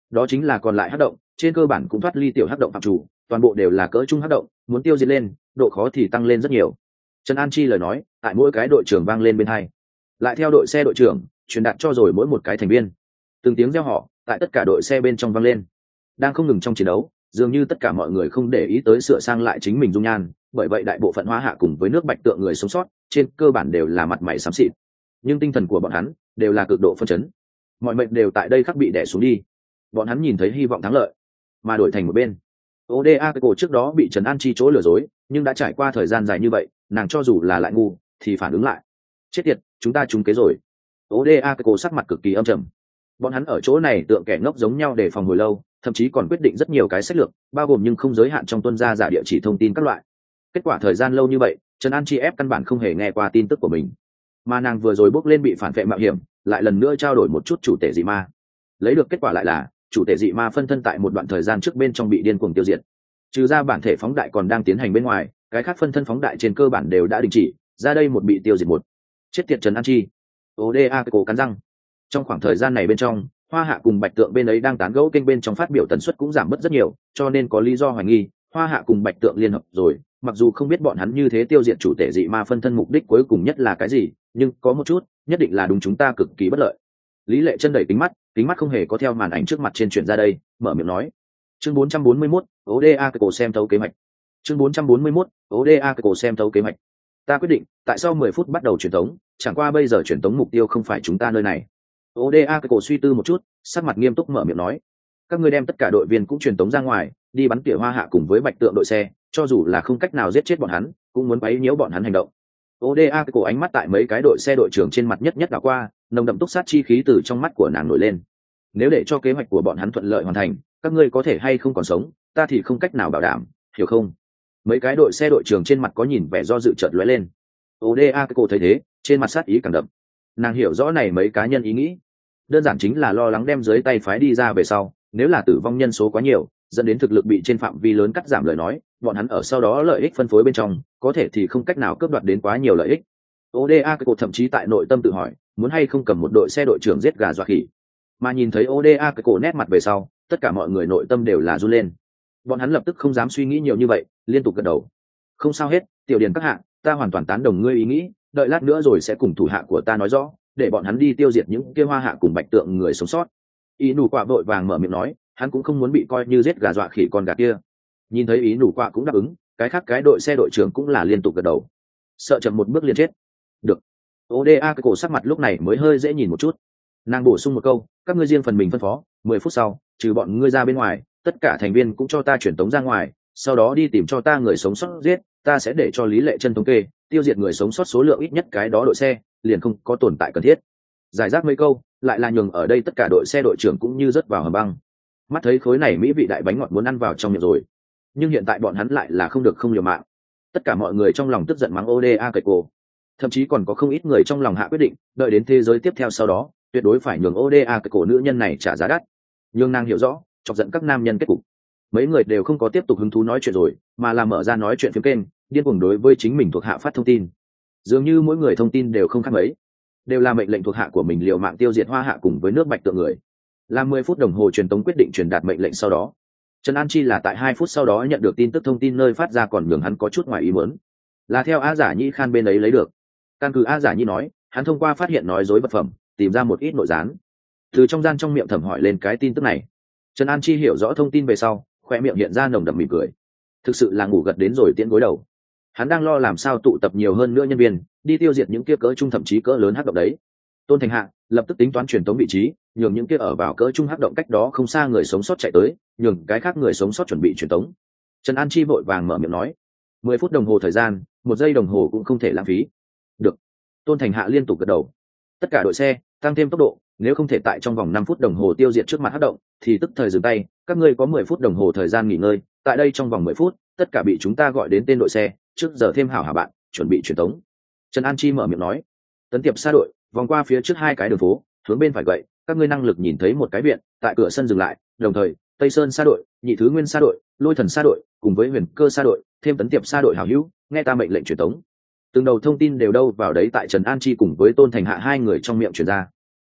đó chính là còn lại hắc động, trên cơ bản cũng thoát ly tiểu hắc động phạm chủ, toàn bộ đều là cỡ trung hắc động, muốn tiêu diệt lên độ khó thì tăng lên rất nhiều. Trần An Chi lời nói tại mỗi cái đội trưởng vang lên bên hai, lại theo đội xe đội trưởng truyền đạt cho rồi mỗi một cái thành viên. Từng tiếng reo hò tại tất cả đội xe bên trong vang lên. Đang không ngừng trong chiến đấu, dường như tất cả mọi người không để ý tới sửa sang lại chính mình dung nhan, bởi vậy đại bộ phận Hoa Hạ cùng với nước Bạch Tượng người sống sót trên cơ bản đều là mặt mày xám xịt, nhưng tinh thần của bọn hắn đều là cực độ phân chấn. Mọi mệnh đều tại đây khắc bị đè xuống đi. Bọn hắn nhìn thấy hy vọng thắng lợi, mà đổi thành một bên. ô đê a cổ trước đó bị Trần An Chi chỗ lừa dối, nhưng đã trải qua thời gian dài như vậy, nàng cho dù là lại ngu thì phản ứng lại. Chết tiệt, chúng ta trúng kế rồi. ô đê a cổ sắc mặt cực kỳ âm trầm. Bọn hắn ở chỗ này tượng kẻ ngốc giống nhau để phòng hồi lâu, thậm chí còn quyết định rất nhiều cái sách lược, bao gồm nhưng không giới hạn trong tuân gia giả địa chỉ thông tin các loại. Kết quả thời gian lâu như vậy, Trần An Chi ép căn bản không hề nghe qua tin tức của mình, mà nàng vừa rồi bước lên bị phản vệ mạo hiểm, lại lần nữa trao đổi một chút chủ tể dị ma, lấy được kết quả lại là chủ tể dị ma phân thân tại một đoạn thời gian trước bên trong bị điên cuồng tiêu diệt. Trừ ra bản thể phóng đại còn đang tiến hành bên ngoài, cái khác phân thân phóng đại trên cơ bản đều đã đình chỉ, ra đây một bị tiêu diệt một. Chết tiệt Trần An Chi. ô đê a cổ cắn răng. Trong khoảng thời gian này bên trong, Hoa Hạ cùng Bạch Tượng bên ấy đang tán gẫu kênh bên trong phát biểu tần suất cũng giảm bớt rất nhiều, cho nên có lý do hoài nghi Hoa Hạ cùng Bạch Tượng liên hợp rồi. Mặc dù không biết bọn hắn như thế tiêu diệt chủ tể dị ma phân thân mục đích cuối cùng nhất là cái gì, nhưng có một chút nhất định là đúng chúng ta cực kỳ bất lợi. Lý Lệ Chân đẩy kính mắt, kính mắt không hề có theo màn ảnh trước mặt trên chuyển ra đây, mở miệng nói. Chương bốn trăm bốn mươi mốt, ô đê a cổ xem thấu kế hoạch. Chương bốn trăm bốn mươi mốt, ô đê a cổ xem thấu kế hoạch. Ta quyết định, tại sau mười phút bắt đầu truyền tống, chẳng qua bây giờ truyền tống mục tiêu không phải chúng ta nơi này. ô đê a cổ suy tư một chút, sắc mặt nghiêm túc mở miệng nói. Các ngươi đem tất cả đội viên cũng truyền tống ra ngoài, đi bắn tỉa Hoa Hạ cùng với Bạch Tượng đội xe, cho dù là không cách nào giết chết bọn hắn, cũng muốn quấy nhiễu bọn hắn hành động. ô đê a cổ ánh mắt tại mấy cái đội xe đội trưởng trên mặt nhất nhất đảo qua, nồng đậm túc sát chi khí từ trong mắt của nàng nổi lên. Nếu để cho kế hoạch của bọn hắn thuận lợi hoàn thành, các ngươi có thể hay không còn sống, ta thì không cách nào bảo đảm, hiểu không? Mấy cái đội xe đội trưởng trên mặt có nhìn vẻ do dự chợt lóe lên. ô đê a cổ thấy thế, trên mặt sát ý càng đậm. Nàng hiểu rõ này mấy cá nhân ý nghĩ, đơn giản chính là lo lắng đem dưới tay phái đi ra về sau, nếu là tử vong nhân số quá nhiều, dẫn đến thực lực bị trên phạm vi lớn cắt giảm lời nói, bọn hắn ở sau đó lợi ích phân phối bên trong, có thể thì không cách nào cướp đoạt đến quá nhiều lợi ích. ô đê a cổ thậm chí tại nội tâm tự hỏi, muốn hay không cầm một đội xe đội trưởng giết gà dọa khỉ. Mà nhìn thấy ô đê a cổ nét mặt về sau, tất cả mọi người nội tâm đều là run lên. Bọn hắn lập tức không dám suy nghĩ nhiều như vậy, liên tục gật đầu. Không sao hết, Tiểu Điền các hạ, ta hoàn toàn tán đồng ngươi ý nghĩ, đợi lát nữa rồi sẽ cùng thủ hạ của ta nói rõ, để bọn hắn đi tiêu diệt những kia Hoa Hạ cùng Bạch Tượng người sống sót. Ý nủ quạ vội vàng mở miệng nói, hắn cũng không muốn bị coi như giết gà dọa khỉ con gà kia. Nhìn thấy ý nủ quạ cũng đáp ứng, cái khác cái đội xe đội trưởng cũng là liên tục gật đầu. Sợ chậm một bước liền chết. Được. ô đê a cổ sắc mặt lúc này mới hơi dễ nhìn một chút. Nàng bổ sung một câu, các ngươi riêng phần mình phân phó, mười phút sau, trừ bọn ngươi ra bên ngoài, tất cả thành viên cũng cho ta chuyển tống ra ngoài, sau đó đi tìm cho ta người sống sót giết, ta sẽ để cho Lý Lệ Chân thống kê, tiêu diệt người sống sót số lượng ít nhất cái đó đội xe, liền không có tồn tại cần thiết. Giải rác mấy câu, lại là nhường ở đây tất cả đội xe đội trưởng cũng như rớt vào hầm băng. Mắt thấy khối này mỹ vị đại bánh ngọt muốn ăn vào trong miệng rồi, nhưng hiện tại bọn hắn lại là không được không liều mạng. Tất cả mọi người trong lòng tức giận mắng ô đê a cổ, thậm chí còn có không ít người trong lòng hạ quyết định, đợi đến thế giới tiếp theo sau đó, tuyệt đối phải nhường ô đê a cổ nữ nhân này trả giá đắt. Nhưng nàng hiểu rõ, chọc giận các nam nhân kết cục. Mấy người đều không có tiếp tục hứng thú nói chuyện rồi, mà là mở ra nói chuyện phiếm kênh, điên cuồng đối với chính mình thuộc hạ phát thông tin. Dường như mỗi người thông tin đều không khác mấy, đều là mệnh lệnh thuộc hạ của mình liều mạng tiêu diệt Hoa Hạ cùng với nước Bạch Tượng người. Là mười phút đồng hồ truyền tống quyết định truyền đạt mệnh lệnh sau đó, Trần An Chi là tại hai phút sau đó nhận được tin tức thông tin nơi phát ra còn nhường hắn có chút ngoài ý muốn. Là theo A Giả Nhĩ Khan bên ấy lấy được. Căn cứ A Giả Nhĩ nói, hắn thông qua phát hiện nói dối vật phẩm, tìm ra một ít nội gián. Từ trong gian trong miệng thẩm hỏi lên cái tin tức này. Trần An Chi hiểu rõ thông tin về sau, khoe miệng hiện ra nồng đậm mỉm cười. Thực sự là ngủ gật đến rồi tiễn gối đầu. Hắn đang lo làm sao tụ tập nhiều hơn nữa nhân viên, đi tiêu diệt những kia cỡ trung thậm chí cỡ lớn hắc động đấy. Tôn Thành Hạ lập tức tính toán truyền tống vị trí, nhường những kia ở vào cỡ trung hắc động cách đó không xa người sống sót chạy tới, nhường cái khác người sống sót chuẩn bị truyền tống. Trần An Chi vội vàng mở miệng nói, mười phút đồng hồ thời gian, một giây đồng hồ cũng không thể lãng phí. Được. Tôn Thành Hạ liên tục gật đầu. Tất cả đội xe tăng thêm tốc độ, nếu không thể tại trong vòng năm phút đồng hồ tiêu diệt trước mặt hắc động, thì tức thời dừng tay, các ngươi có mười phút đồng hồ thời gian nghỉ ngơi, tại đây trong vòng mười phút, tất cả bị chúng ta gọi đến tên đội xe, trước giờ thêm hảo hảo bạn, chuẩn bị truyền tống. Trần An Chi mở miệng nói, tấn tiệp xa đội, vòng qua phía trước hai cái đường phố, hướng bên phải gậy, các ngươi năng lực nhìn thấy một cái viện, tại cửa sân dừng lại, đồng thời, Tây Sơn xa đội, Nhị Thứ Nguyên xa đội, Lôi Thần xa đội, cùng với Huyền Cơ xa đội, thêm tấn tiệp xa đội hảo hữu, nghe ta mệnh lệnh truyền tống. Từng đầu thông tin đều đâu vào đấy tại Trần An Chi cùng với Tôn Thành Hạ hai người trong miệng truyền ra.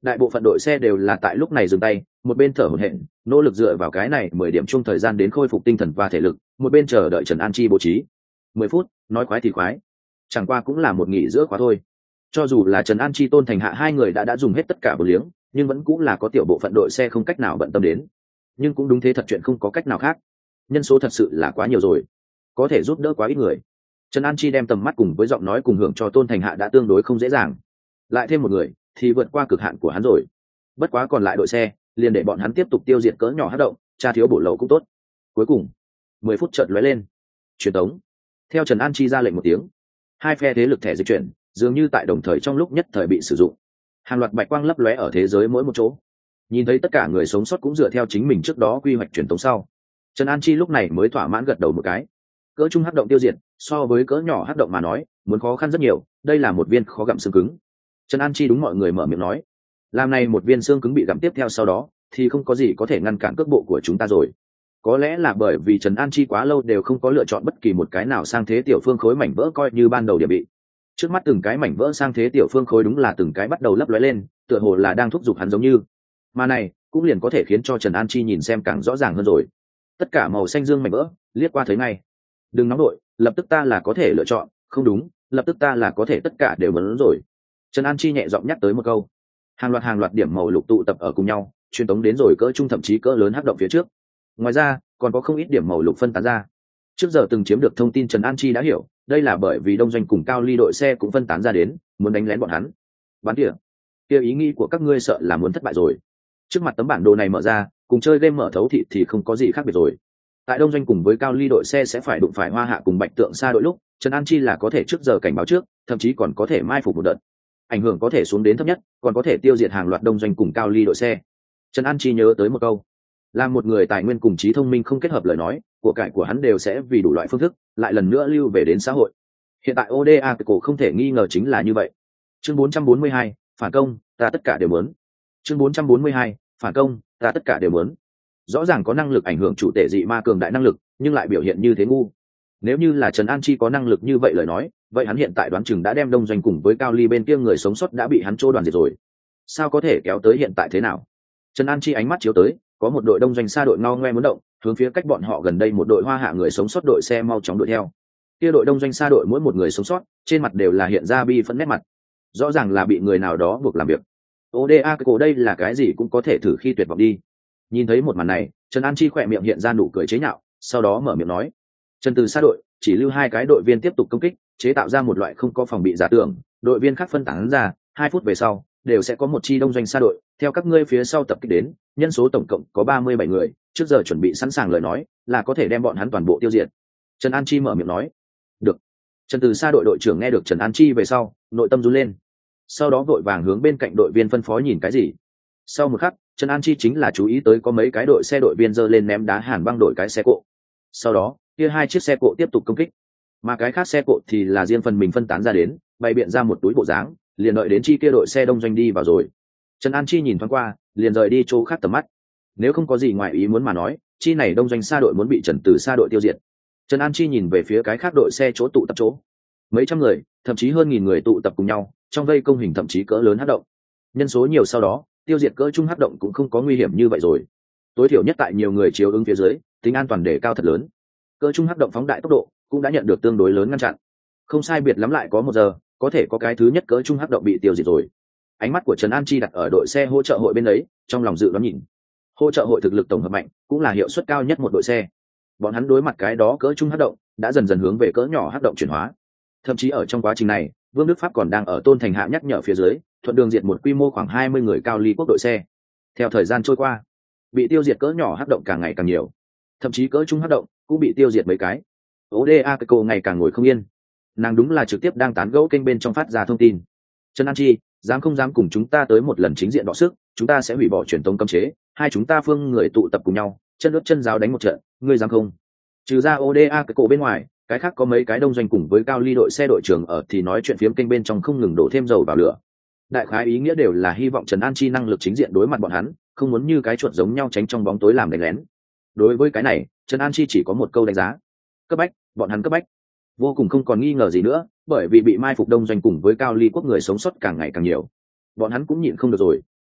đại bộ phận đội xe đều là tại lúc này dừng tay, một bên thở hổn hển nỗ lực dựa vào cái này mười điểm chung thời gian đến khôi phục tinh thần và thể lực, một bên chờ đợi Trần An Chi bố trí. Mười phút, nói khoái thì khoái, chẳng qua cũng là một nghỉ giữa khóa thôi. Cho dù là Trần An Chi Tôn Thành Hạ hai người đã đã dùng hết tất cả bờ liếng, nhưng vẫn cũng là có tiểu bộ phận đội xe không cách nào bận tâm đến. Nhưng cũng đúng thế thật, chuyện không có cách nào khác, nhân số thật sự là quá nhiều rồi, có thể giúp đỡ quá ít người. Trần An Chi đem tầm mắt cùng với giọng nói cùng hưởng cho Tôn Thành Hạ đã tương đối không dễ dàng, lại thêm một người thì vượt qua cực hạn của hắn rồi. Bất quá còn lại đội xe liền để bọn hắn tiếp tục tiêu diệt cỡ nhỏ hát động, tra thiếu bổ lậu cũng tốt. Cuối cùng mười phút chợt lóe lên, truyền tống. Theo Trần An Chi ra lệnh một tiếng, hai phe thế lực thẻ dịch chuyển dường như tại đồng thời trong lúc nhất thời bị sử dụng. Hàng loạt bạch quang lấp lóe ở thế giới mỗi một chỗ. Nhìn thấy tất cả người sống sót cũng dựa theo chính mình trước đó quy hoạch truyền tống sau, Trần An Chi lúc này mới thỏa mãn gật đầu một cái. Cỡ trung hắc động tiêu diệt so với cỡ nhỏ hắc động mà nói muốn khó khăn rất nhiều, đây là một viên khó gặm xương cứng. Trần An Chi đúng mọi người mở miệng nói, làm này một viên xương cứng bị gặm tiếp theo sau đó thì không có gì có thể ngăn cản cước bộ của chúng ta rồi. Có lẽ là bởi vì Trần An Chi quá lâu đều không có lựa chọn bất kỳ một cái nào sang thế tiểu phương khối mảnh vỡ coi như ban đầu địa bị. Trước mắt từng cái mảnh vỡ sang thế tiểu phương khối đúng là từng cái bắt đầu lấp lóe lên, tựa hồ là đang thúc giục hắn giống như. Mà này cũng liền có thể khiến cho Trần An Chi nhìn xem càng rõ ràng hơn rồi. Tất cả màu xanh dương mảnh vỡ liếc qua thấy ngay. Đừng nóng đội, lập tức ta là có thể lựa chọn, không đúng, lập tức ta là có thể tất cả đều muốn rồi. Trần An Chi nhẹ giọng nhắc tới một câu. Hàng loạt hàng loạt điểm màu lục tụ tập ở cùng nhau, truyền tống đến rồi cỡ trung thậm chí cỡ lớn hắc động phía trước. Ngoài ra còn có không ít điểm màu lục phân tán ra. Trước giờ từng chiếm được thông tin Trần An Chi đã hiểu, đây là bởi vì đông doanh cùng cao ly đội xe cũng phân tán ra đến, muốn đánh lén bọn hắn. Bán tỉa, kia ý nghĩ của các ngươi sợ là muốn thất bại rồi. Trước mặt tấm bản đồ này mở ra, cùng chơi game mở thấu thị thì không có gì khác biệt rồi. Tại đông doanh cùng với cao ly đội xe sẽ phải đụng phải hoa hạ cùng bạch tượng xa đội lúc, Trần An Chi là có thể trước giờ cảnh báo trước, thậm chí còn có thể mai phục một đợt. Ảnh hưởng có thể xuống đến thấp nhất, còn có thể tiêu diệt hàng loạt đông doanh cùng cao ly đội xe. Trần An Chi nhớ tới một câu, là một người tài nguyên cùng trí thông minh không kết hợp lời nói, của cải của hắn đều sẽ vì đủ loại phương thức lại lần nữa lưu về đến xã hội. Hiện tại o đê a cổ không thể nghi ngờ chính là như vậy. Chương bốn trăm bốn mươi hai, phản công, ta tất cả đều muốn. Chương bốn trăm bốn mươi hai, phản công, ta tất cả đều muốn. Rõ ràng có năng lực ảnh hưởng chủ tể dị ma cường đại năng lực, nhưng lại biểu hiện như thế ngu. Nếu như là Trần An Chi có năng lực như vậy lời nói, vậy hắn hiện tại đoán chừng đã đem đông doanh cùng với cao ly bên kia người sống sót đã bị hắn trô đoàn diệt rồi. Sao có thể kéo tới hiện tại thế nào? Trần An Chi ánh mắt chiếu tới, có một đội đông doanh xa đội ngao ngoe muốn động, hướng phía cách bọn họ gần đây một đội hoa hạ người sống sót đội xe mau chóng đuổi theo. Kia đội đông doanh xa đội mỗi một người sống sót trên mặt đều là hiện ra bi phẫn nét mặt, rõ ràng là bị người nào đó buộc làm việc. o đê a cổ đây là cái gì cũng có thể thử khi tuyệt vọng đi. Nhìn thấy một màn này, Trần An Chi khỏe miệng hiện ra nụ cười chế nhạo, sau đó mở miệng nói, Trần từ xa đội chỉ lưu hai cái đội viên tiếp tục công kích, chế tạo ra một loại không có phòng bị giả tưởng, đội viên khác phân tán ra, hai phút về sau đều sẽ có một chi đông doanh xa đội theo các ngươi phía sau tập kích đến, nhân số tổng cộng có ba mươi bảy người, trước giờ chuẩn bị sẵn sàng lời nói là có thể đem bọn hắn toàn bộ tiêu diệt. Trần An Chi mở miệng nói. Được. Trần từ xa đội đội trưởng nghe được Trần An Chi về sau nội tâm run lên, sau đó vội vàng hướng bên cạnh đội viên phân phó nhìn cái gì. Sau một khắc, Trần An Chi chính là chú ý tới có mấy cái đội xe đội viên giơ lên ném đá hàn băng đội cái xe cộ. Sau đó kia hai chiếc xe cộ tiếp tục công kích, mà cái khác xe cộ thì là riêng phần mình phân tán ra đến, bày biện ra một túi bộ dáng, liền đợi đến chi kia đội xe đông doanh đi vào rồi. Trần An Chi nhìn thoáng qua liền rời đi chỗ khác tầm mắt. Nếu không có gì ngoài ý muốn mà nói, chi này đông doanh xa đội muốn bị Trần từ xa đội tiêu diệt. Trần An Chi nhìn về phía cái khác đội xe chỗ tụ tập chỗ, mấy trăm người thậm chí hơn nghìn người tụ tập cùng nhau trong vây công hình thậm chí cỡ lớn hắc động. Nhân số nhiều sau đó tiêu diệt cỡ trung hắc động cũng không có nguy hiểm như vậy rồi, tối thiểu nhất tại nhiều người chiếu ứng phía dưới tính an toàn đề cao thật lớn. Cỡ trung hắc động phóng đại tốc độ cũng đã nhận được tương đối lớn ngăn chặn, không sai biệt lắm lại có một giờ có thể có cái thứ nhất cỡ trung hắc động bị tiêu diệt rồi. Ánh mắt của Trần An Chi đặt ở đội xe hỗ trợ hội bên ấy, trong lòng dự đoán nhìn hỗ trợ hội thực lực tổng hợp mạnh, cũng là hiệu suất cao nhất một đội xe. Bọn hắn đối mặt cái đó cỡ trung hắc động đã dần dần hướng về cỡ nhỏ hắc động chuyển hóa. Thậm chí ở trong quá trình này, Vương Đức Pháp còn đang ở Tôn Thành Hạ nhắc nhở phía dưới thuận đường diệt một quy mô khoảng hai mươi người cao ly quốc đội xe. Theo thời gian trôi qua, bị tiêu diệt cỡ nhỏ hắc động càng ngày càng nhiều, thậm chí cỡ trung hắc động cũng bị tiêu diệt mấy cái. o đê a cô ngày càng ngồi không yên, nàng đúng là trực tiếp đang tán gẫu kênh bên trong phát ra thông tin. Trần An Chi, dám không dám cùng chúng ta tới một lần chính diện đọ sức, chúng ta sẽ hủy bỏ truyền tống cấm chế, hai chúng ta phương người tụ tập cùng nhau, chân ướt chân giáo đánh một trận, ngươi dám không? Trừ ra o đê a cái cổ bên ngoài, cái khác có mấy cái đông doanh cùng với cao ly đội xe đội trưởng ở thì nói chuyện phiếm kênh bên trong không ngừng đổ thêm dầu vào lửa. Đại khái ý nghĩa đều là hy vọng Trần An Chi năng lực chính diện đối mặt bọn hắn, không muốn như cái chuột giống nhau tránh trong bóng tối làm đánh lén. Đối với cái này, Trần An Chi chỉ có một câu đánh giá: cấp bách, bọn hắn cấp bách. Vô cùng không còn nghi ngờ gì nữa, bởi vì bị mai phục đông doanh cùng với cao ly quốc người sống sót càng ngày càng nhiều, bọn hắn cũng nhịn không được rồi.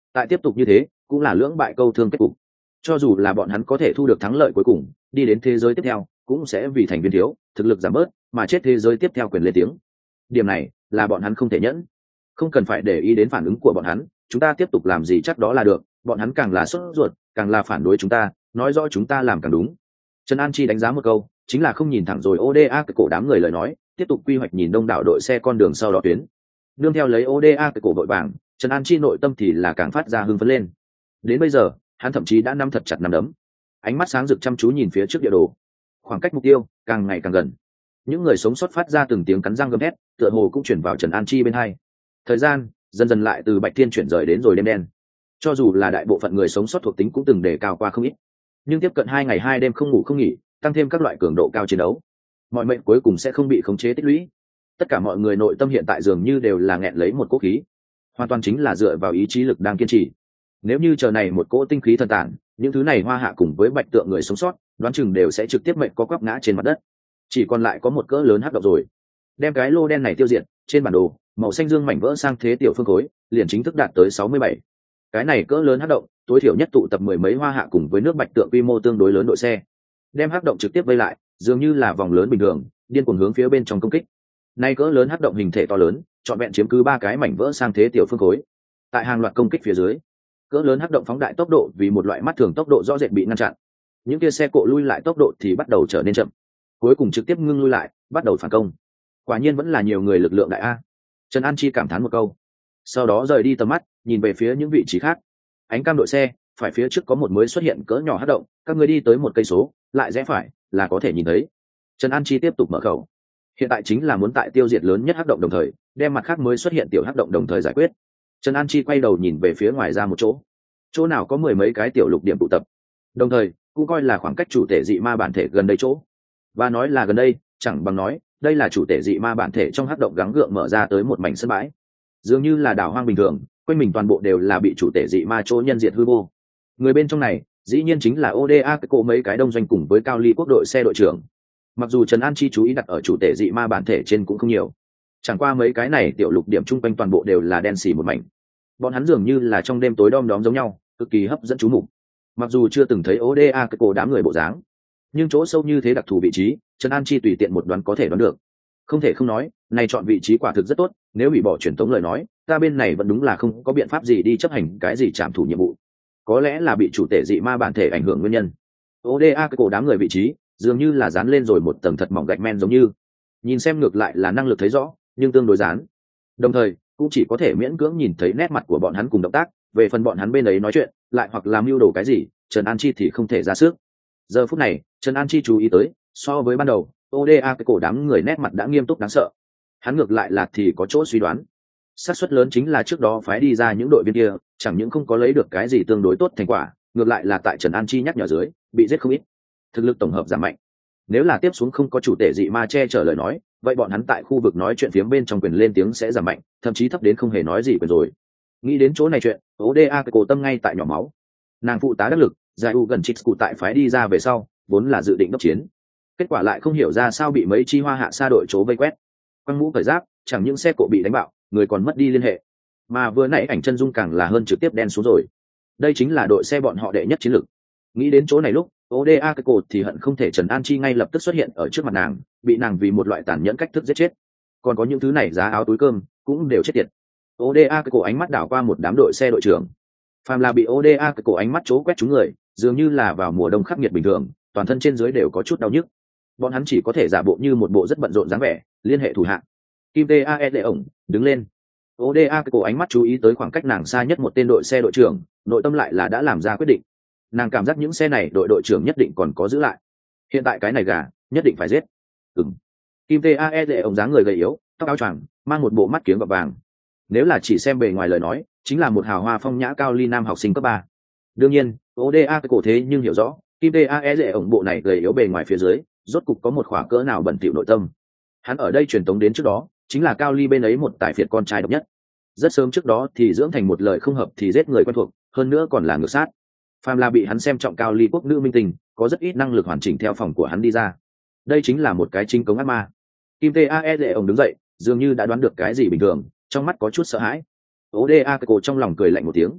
Tại tiếp tục như thế cũng là lưỡng bại câu thương kết cục. Cho dù là bọn hắn có thể thu được thắng lợi cuối cùng, đi đến thế giới tiếp theo cũng sẽ vì thành viên thiếu, thực lực giảm bớt mà chết thế giới tiếp theo quyền lên tiếng. Điểm này là bọn hắn không thể nhẫn. Không cần phải để ý đến phản ứng của bọn hắn, chúng ta tiếp tục làm gì chắc đó là được, bọn hắn càng là sốt ruột càng là phản đối chúng ta, nói rõ chúng ta làm càng đúng. Trần An Chi đánh giá một câu, chính là không nhìn thẳng rồi ô đê a cái cổ đám người lời nói, tiếp tục quy hoạch nhìn đông đảo đội xe con đường sau đó tuyến. Nương theo lấy ô đê a cái cổ vội vàng, Trần An Chi nội tâm thì là càng phát ra hưng phấn lên. Đến bây giờ hắn thậm chí đã nắm thật chặt nắm đấm, ánh mắt sáng rực chăm chú nhìn phía trước địa đồ. Khoảng cách mục tiêu càng ngày càng gần, những người sống sót phát ra từng tiếng cắn răng gầm thét, tựa hồ cũng chuyển vào Trần An Chi bên hai. Thời gian dần dần lại từ bạch thiên chuyển rời đến rồi đêm đen. Cho dù là đại bộ phận người sống sót thuộc tính cũng từng đề cao qua không ít, nhưng tiếp cận hai ngày hai đêm không ngủ không nghỉ, tăng thêm các loại cường độ cao chiến đấu, mọi mệnh cuối cùng sẽ không bị khống chế tích lũy. Tất cả mọi người nội tâm hiện tại dường như đều là nghẹn lấy một cỗ khí, hoàn toàn chính là dựa vào ý chí lực đang kiên trì. Nếu như chờ này một cỗ tinh khí thần tản, những thứ này hoa hạ cùng với bạch tượng người sống sót đoán chừng đều sẽ trực tiếp mệnh có quắp ngã trên mặt đất. Chỉ còn lại có một cỡ lớn hắc động rồi, đem cái lô đen này tiêu diệt. Trên bản đồ màu xanh dương mảnh vỡ sang thế tiểu phương khối liền chính thức đạt tới sáu mươi bảy. Cái này cỡ lớn hắc động tối thiểu nhất tụ tập mười mấy hoa hạ cùng với nước bạch tượng quy mô tương đối lớn đội xe, đem hắc động trực tiếp vây lại, dường như là vòng lớn bình thường điên cuồng hướng phía bên trong công kích. Nay cỡ lớn hắc động hình thể to lớn, trọn vẹn chiếm cứ ba cái mảnh vỡ sang thế tiểu phương khối. Tại hàng loạt công kích phía dưới, cỡ lớn hắc động phóng đại tốc độ vì một loại mắt thường tốc độ rõ rệt bị ngăn chặn. Những kia xe cộ lui lại tốc độ thì bắt đầu trở nên chậm, cuối cùng trực tiếp ngưng lui lại, bắt đầu phản công. Quả nhiên vẫn là nhiều người lực lượng đại a. Trần An Chi cảm thán một câu, sau đó rời đi tầm mắt nhìn về phía những vị trí khác. Ánh cam đội xe phải phía trước có một mới xuất hiện cỡ nhỏ hắc động, các người đi tới một cây số lại rẽ phải là có thể nhìn thấy. Trần An Chi tiếp tục mở khẩu, hiện tại chính là muốn tại tiêu diệt lớn nhất hắc động đồng thời đem mặt khác mới xuất hiện tiểu hắc động đồng thời giải quyết. Trần An Chi quay đầu nhìn về phía ngoài ra một chỗ, chỗ nào có mười mấy cái tiểu lục điểm tụ tập, đồng thời cũng coi là khoảng cách chủ thể dị ma bản thể gần đây chỗ. Và nói là gần đây chẳng bằng nói đây là chủ thể dị ma bản thể trong hắc động gắng gượng mở ra tới một mảnh sân bãi, dường như là đảo hoang bình thường, quanh mình toàn bộ đều là bị chủ thể dị ma chỗ nhân diệt hư vô. Người bên trong này dĩ nhiên chính là ô đê a cái cỗ mấy cái đông doanh cùng với cao ly quốc đội xe đội trưởng. Mặc dù Trần An Chi chú ý đặt ở chủ thể dị ma bản thể trên cũng không nhiều, chẳng qua mấy cái này tiểu lục điểm chung quanh toàn bộ đều là đen xì một mảnh, bọn hắn dường như là trong đêm tối đom đóm giống nhau, cực kỳ hấp dẫn chú mục. Mặc dù chưa từng thấy ô đê a cái cổ đám người bộ dáng, nhưng chỗ sâu như thế đặc thù vị trí, Trần An Chi tùy tiện một đoán có thể đoán được. Không thể không nói, này chọn vị trí quả thực rất tốt, nếu hủy bỏ truyền thống lời nói, ta bên này vẫn đúng là không có biện pháp gì đi chấp hành cái gì trảm thủ nhiệm vụ. Có lẽ là bị chủ thể dị ma bản thể ảnh hưởng nguyên nhân. ô đê a cái cổ đám người vị trí, dường như là dán lên rồi một tầng thật mỏng gạch men giống như. Nhìn xem ngược lại là năng lực thấy rõ, nhưng tương đối dán. Đồng thời, cũng chỉ có thể miễn cưỡng nhìn thấy nét mặt của bọn hắn cùng động tác, về phần bọn hắn bên ấy nói chuyện lại hoặc làm mưu đồ cái gì, Trần An Chi thì không thể ra sức. Giờ phút này Trần An Chi chú ý tới, so với ban đầu ô đê a cái cổ đám người nét mặt đã nghiêm túc đáng sợ. Hắn ngược lại là thì có chỗ suy đoán, xác suất lớn chính là trước đó phái đi ra những đội viên kia chẳng những không có lấy được cái gì tương đối tốt thành quả, ngược lại là tại Trần An Chi nhắc nhở dưới bị giết không ít, thực lực tổng hợp giảm mạnh. Nếu là tiếp xuống không có chủ thể dị ma che chở lời nói, vậy bọn hắn tại khu vực nói chuyện phía bên trong quyền lên tiếng sẽ giảm mạnh, thậm chí thấp đến không hề nói gì quyền rồi. Nghĩ đến chỗ này chuyện, ô đê a cái cổ tâm ngay tại nhỏ máu. Nàng phụ tá đắc lực giải u gần chích cụ tại phái đi ra về sau vốn là dự định đốc chiến, kết quả lại không hiểu ra sao bị mấy chi hoa hạ xa đội chố vây quét, quăng mũ cởi giáp, chẳng những xe cộ bị đánh bạo, người còn mất đi liên hệ, mà vừa nãy ảnh chân dung càng là hơn trực tiếp đen xuống rồi. Đây chính là đội xe bọn họ đệ nhất chiến lực. Nghĩ đến chỗ này lúc ô đê a cái cổ thì hận không thể Trần An Chi ngay lập tức xuất hiện ở trước mặt nàng, bị nàng vì một loại tàn nhẫn cách thức giết chết. Còn có những thứ này giá áo túi cơm cũng đều chết tiệt. ô đê a cái cổ ánh mắt đảo qua một đám đội xe đội trưởng, phàm là bị ô đê a cái cổ ánh mắt chố quét chúng người, dường như là vào mùa đông khắc nghiệt bình thường, toàn thân trên dưới đều có chút đau nhức. Bọn hắn chỉ có thể giả bộ như một bộ rất bận rộn dáng vẻ, liên hệ thủ hạ. Kim tê a e lệ ổng đứng lên. ô đê a cái cổ ánh mắt chú ý tới khoảng cách nàng xa nhất một tên đội xe đội trưởng, nội tâm lại là đã làm ra quyết định. Nàng cảm giác những xe này đội đội trưởng nhất định còn có giữ lại, hiện tại cái này gà nhất định phải giết. Ừm. Kim tê a e lệ ổng dáng người gầy yếu, tóc áo choàng, mang một bộ mắt kiếng gọt vàng, nếu là chỉ xem bề ngoài lời nói chính là một hào hoa phong nhã cao ly nam học sinh cấp ba. Đương nhiên ô đê a cái cổ thế nhưng hiểu rõ Kim tê a e lệ ổng bộ này gầy yếu bề ngoài phía dưới rốt cục có một khỏa cỡ nào bẩn thỉu nội tâm. Hắn ở đây truyền tống đến trước đó chính là cao ly bên ấy một tài phiệt con trai độc nhất, rất sớm trước đó thì dưỡng thành một lời không hợp thì giết người quen thuộc, hơn nữa còn là ngược sát. Phàm là bị hắn xem trọng cao ly quốc nữ minh tình, có rất ít năng lực hoàn chỉnh theo phòng của hắn đi ra. Đây chính là một cái chính cống ác ma. Kim tê a e lệ ổng đứng dậy, dường như đã đoán được cái gì bình thường, trong mắt có chút sợ hãi. ô đê a cái cổ trong lòng cười lạnh một tiếng.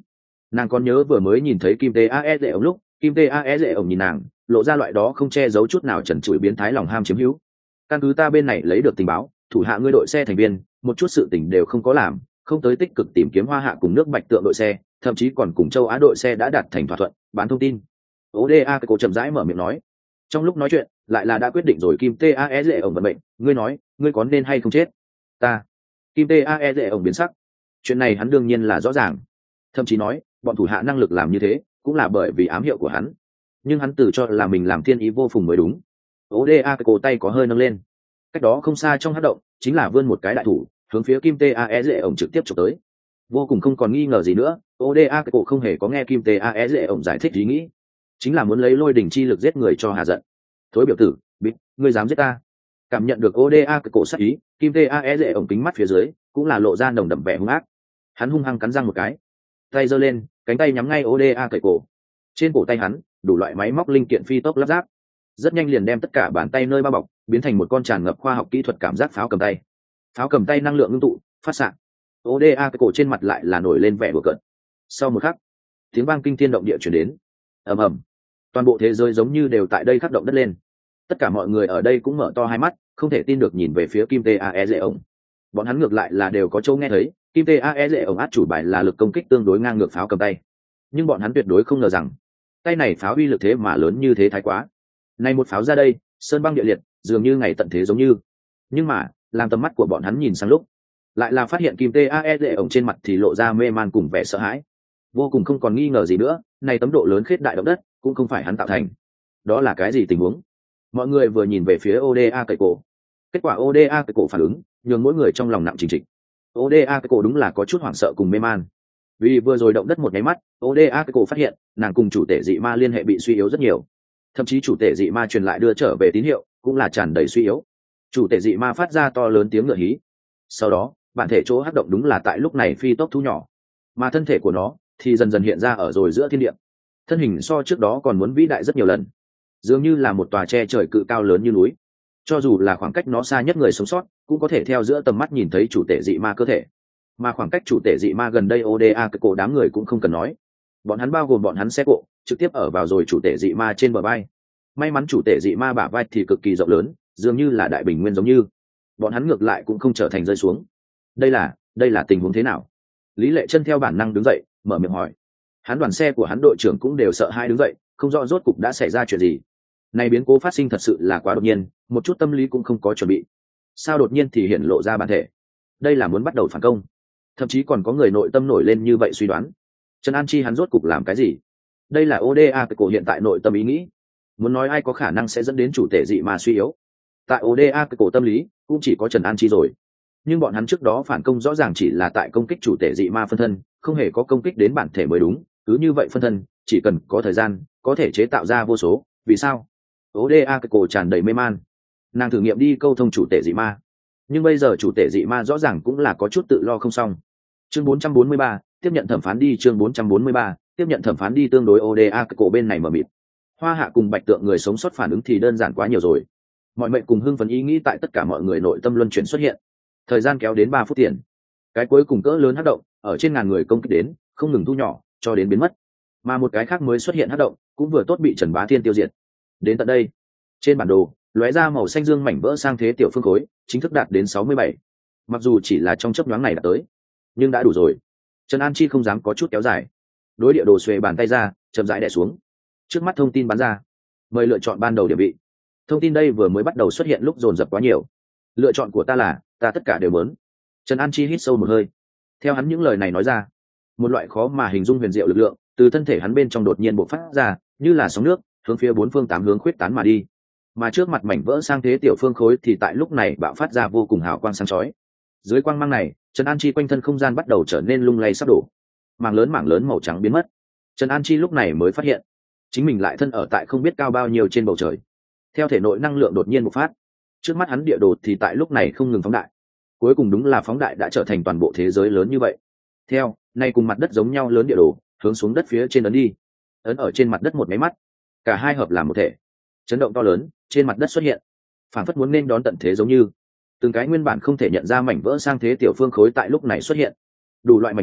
Nàng còn nhớ vừa mới nhìn thấy kim tae dễ ổng lúc kim tae dễ ổng nhìn nàng lộ ra loại đó không che giấu chút nào trần trụi biến thái lòng ham chiếm hữu. Căn cứ ta bên này lấy được tình báo, thủ hạ ngươi đội xe thành viên một chút sự tình đều không có làm, không tới tích cực tìm kiếm hoa hạ cùng nước bạch tượng đội xe, thậm chí còn cùng châu Á đội xe đã đạt thành thỏa thuận bán thông tin. Oda cô chậm rãi mở miệng nói. Trong lúc nói chuyện lại là đã quyết định rồi kim tae dễ ổng vận mệnh, ngươi nói ngươi có nên hay không chết? Ta kim tae dễ ổng biến sắc. Chuyện này hắn đương nhiên là rõ ràng, thậm chí nói bọn thủ hạ năng lực làm như thế cũng là bởi vì ám hiệu của hắn, nhưng hắn tự cho là mình làm thiên ý vô phùng mới đúng. Oda cổ tay có hơi nâng lên, cách đó không xa trong hắc động chính là vươn một cái đại thủ hướng phía kim tae dễ ổng trực tiếp chụp tới. Vô cùng không còn nghi ngờ gì nữa, Oda cổ không hề có nghe kim tae dễ ổng giải thích ý nghĩ, chính là muốn lấy lôi đỉnh chi lực giết người cho hà giận. Thối biểu tử, bịt, ngươi dám giết ta? Cảm nhận được Oda cổ sát ý, kim tae dễ ổng kính mắt phía dưới cũng là lộ ra nồng đậm vẻ hung ác. Hắn hung hăng cắn răng một cái, tay giơ lên, cánh tay nhắm ngay Oda cởi cổ. Trên cổ tay hắn đủ loại máy móc linh kiện phi tốc lắp ráp, rất nhanh liền đem tất cả bàn tay nơi bao bọc biến thành một con tràn ngập khoa học kỹ thuật cảm giác pháo cầm tay. Pháo cầm tay năng lượng ngưng tụ phát xạ. Oda cổ trên mặt lại là nổi lên vẻ bừa cợt. Sau một khắc, tiếng vang kinh thiên động địa truyền đến. Ầm ầm, toàn bộ thế giới giống như đều tại đây khắc động đất lên. Tất cả mọi người ở đây cũng mở to hai mắt, không thể tin được nhìn về phía kim tae dễ ổng. Bọn hắn ngược lại là đều có châu nghe thấy kim tae dễ ổng át chủ bài là lực công kích tương đối ngang ngược pháo cầm tay, nhưng bọn hắn tuyệt đối không ngờ rằng tay này pháo uy lực thế mà lớn như thế thái quá. Này một pháo ra đây sơn băng địa liệt, dường như ngày tận thế giống như. Nhưng mà làm tầm mắt của bọn hắn nhìn sang lúc, lại là phát hiện kim tae dễ ổng trên mặt thì lộ ra mê man cùng vẻ sợ hãi. Vô cùng không còn nghi ngờ gì nữa, này tấm độ lớn khết đại động đất cũng không phải hắn tạo thành. Đó là cái gì tình huống? Mọi người vừa nhìn về phía Oda cậy cổ, kết quả Oda cậy cổ phản ứng nhường mỗi người trong lòng nặng trình trịch. Oda cậy cổ đúng là có chút hoảng sợ cùng mê man, vì vừa rồi động đất một nháy mắt Oda cậy cổ phát hiện nàng cùng chủ tể dị ma liên hệ bị suy yếu rất nhiều, thậm chí chủ tể dị ma truyền lại đưa trở về tín hiệu cũng là tràn đầy suy yếu. Chủ tể dị ma phát ra to lớn tiếng ngựa hí, sau đó bản thể chỗ hắc động đúng là tại lúc này phi tốc thu nhỏ, mà thân thể của nó thì dần dần hiện ra ở rồi giữa thiên địa. Thân hình so trước đó còn muốn vĩ đại rất nhiều lần, dường như là một tòa che trời cự cao lớn như núi. Cho dù là khoảng cách nó xa nhất người sống sót cũng có thể theo giữa tầm mắt nhìn thấy chủ tể dị ma cơ thể, mà khoảng cách chủ tể dị ma gần đây Oda cái cổ đám người cũng không cần nói, bọn hắn bao gồm bọn hắn xe cộ trực tiếp ở vào rồi chủ tể dị ma trên bờ vai. May mắn chủ tể dị ma bả vai thì cực kỳ rộng lớn, dường như là đại bình nguyên giống như, bọn hắn ngược lại cũng không trở thành rơi xuống. Đây là đây là tình huống thế nào? Lý Lệ Chân theo bản năng đứng dậy mở miệng hỏi. Hắn đoàn xe của hắn đội trưởng cũng đều sợ hai đứng dậy, không rõ rốt cục đã xảy ra chuyện gì. Này biến cố phát sinh thật sự là quá đột nhiên, một chút tâm lý cũng không có chuẩn bị. Sao đột nhiên thì hiện lộ ra bản thể? Đây là muốn bắt đầu phản công? Thậm chí còn có người nội tâm nổi lên như vậy suy đoán. Trần An Chi hắn rốt cục làm cái gì? Đây là Oda cái cổ hiện tại nội tâm ý nghĩ. Muốn nói ai có khả năng sẽ dẫn đến chủ tể dị mà suy yếu, tại Oda cái cổ tâm lý cũng chỉ có Trần An Chi rồi. Nhưng bọn hắn trước đó phản công rõ ràng chỉ là tại công kích chủ tể dị ma phân thân, không hề có công kích đến bản thể mới đúng. Cứ như vậy phân thân chỉ cần có thời gian có thể chế tạo ra vô số. Vì sao? Oda cái cổ tràn đầy mê man. Nàng thử nghiệm đi câu thông chủ tể dị ma, nhưng bây giờ chủ tể dị ma rõ ràng cũng là có chút tự lo không xong. Chương bốn trăm bốn mươi ba, tiếp nhận thẩm phán đi. Chương bốn trăm bốn mươi ba, tiếp nhận thẩm phán đi. Tương đối Oda cái cổ bên này mở mịt. Hoa Hạ cùng Bạch Tượng người sống sót phản ứng thì đơn giản quá nhiều rồi. Mọi mệnh cùng hưng phấn ý nghĩ tại tất cả mọi người nội tâm luân chuyển xuất hiện. Thời gian kéo đến ba phút tiền, cái cuối cùng cỡ lớn hắc động ở trên ngàn người công kích đến, không ngừng thu nhỏ cho đến biến mất. Mà một cái khác mới xuất hiện hắc động cũng vừa tốt bị Trần Bá Thiên tiêu diệt. Đến tận đây, trên bản đồ lóe ra màu xanh dương mảnh vỡ sang thế tiểu phương khối chính thức đạt đến sáu mươi bảy. Mặc dù chỉ là trong chớp nhoáng này đã tới, nhưng đã đủ rồi. Trần An Chi không dám có chút kéo dài, đối địa đồ xuề bàn tay ra chậm rãi đè xuống. Trước mắt thông tin bắn ra, mời lựa chọn ban đầu địa vị. Thông tin đây vừa mới bắt đầu xuất hiện lúc dồn dập quá nhiều. Lựa chọn của ta là ta tất cả đều muốn. Trần An Chi hít sâu một hơi, theo hắn những lời này nói ra, một loại khó mà hình dung huyền diệu lực lượng từ thân thể hắn bên trong đột nhiên bộc phát ra, như là sóng nước hướng phía bốn phương tám hướng khuyết tán mà đi. Mà trước mặt mảnh vỡ sang thế tiểu phương khối thì tại lúc này bạo phát ra vô cùng hào quang sáng chói. Dưới quang mang này, Trần An Chi quanh thân không gian bắt đầu trở nên lung lay sắp đổ, mảng lớn mảng lớn màu trắng biến mất. Trần An Chi lúc này mới phát hiện chính mình lại thân ở tại không biết cao bao nhiêu trên bầu trời. Theo thể nội năng lượng đột nhiên bộc phát, trước mắt hắn địa đồ thì tại lúc này không ngừng phóng đại. Cuối cùng đúng là phóng đại đã trở thành toàn bộ thế giới lớn như vậy. Theo nay cùng mặt đất giống nhau lớn địa đồ hướng xuống đất phía trên ấn đi, ấn ở trên mặt đất một máy mắt, cả hai hợp làm một thể. Chấn động to lớn trên mặt đất xuất hiện, phản phất muốn nên đón tận thế giống như. Từng cái nguyên bản không thể nhận ra mảnh vỡ sang thế tiểu phương khối tại lúc này xuất hiện. Đủ loại mảnh vỡ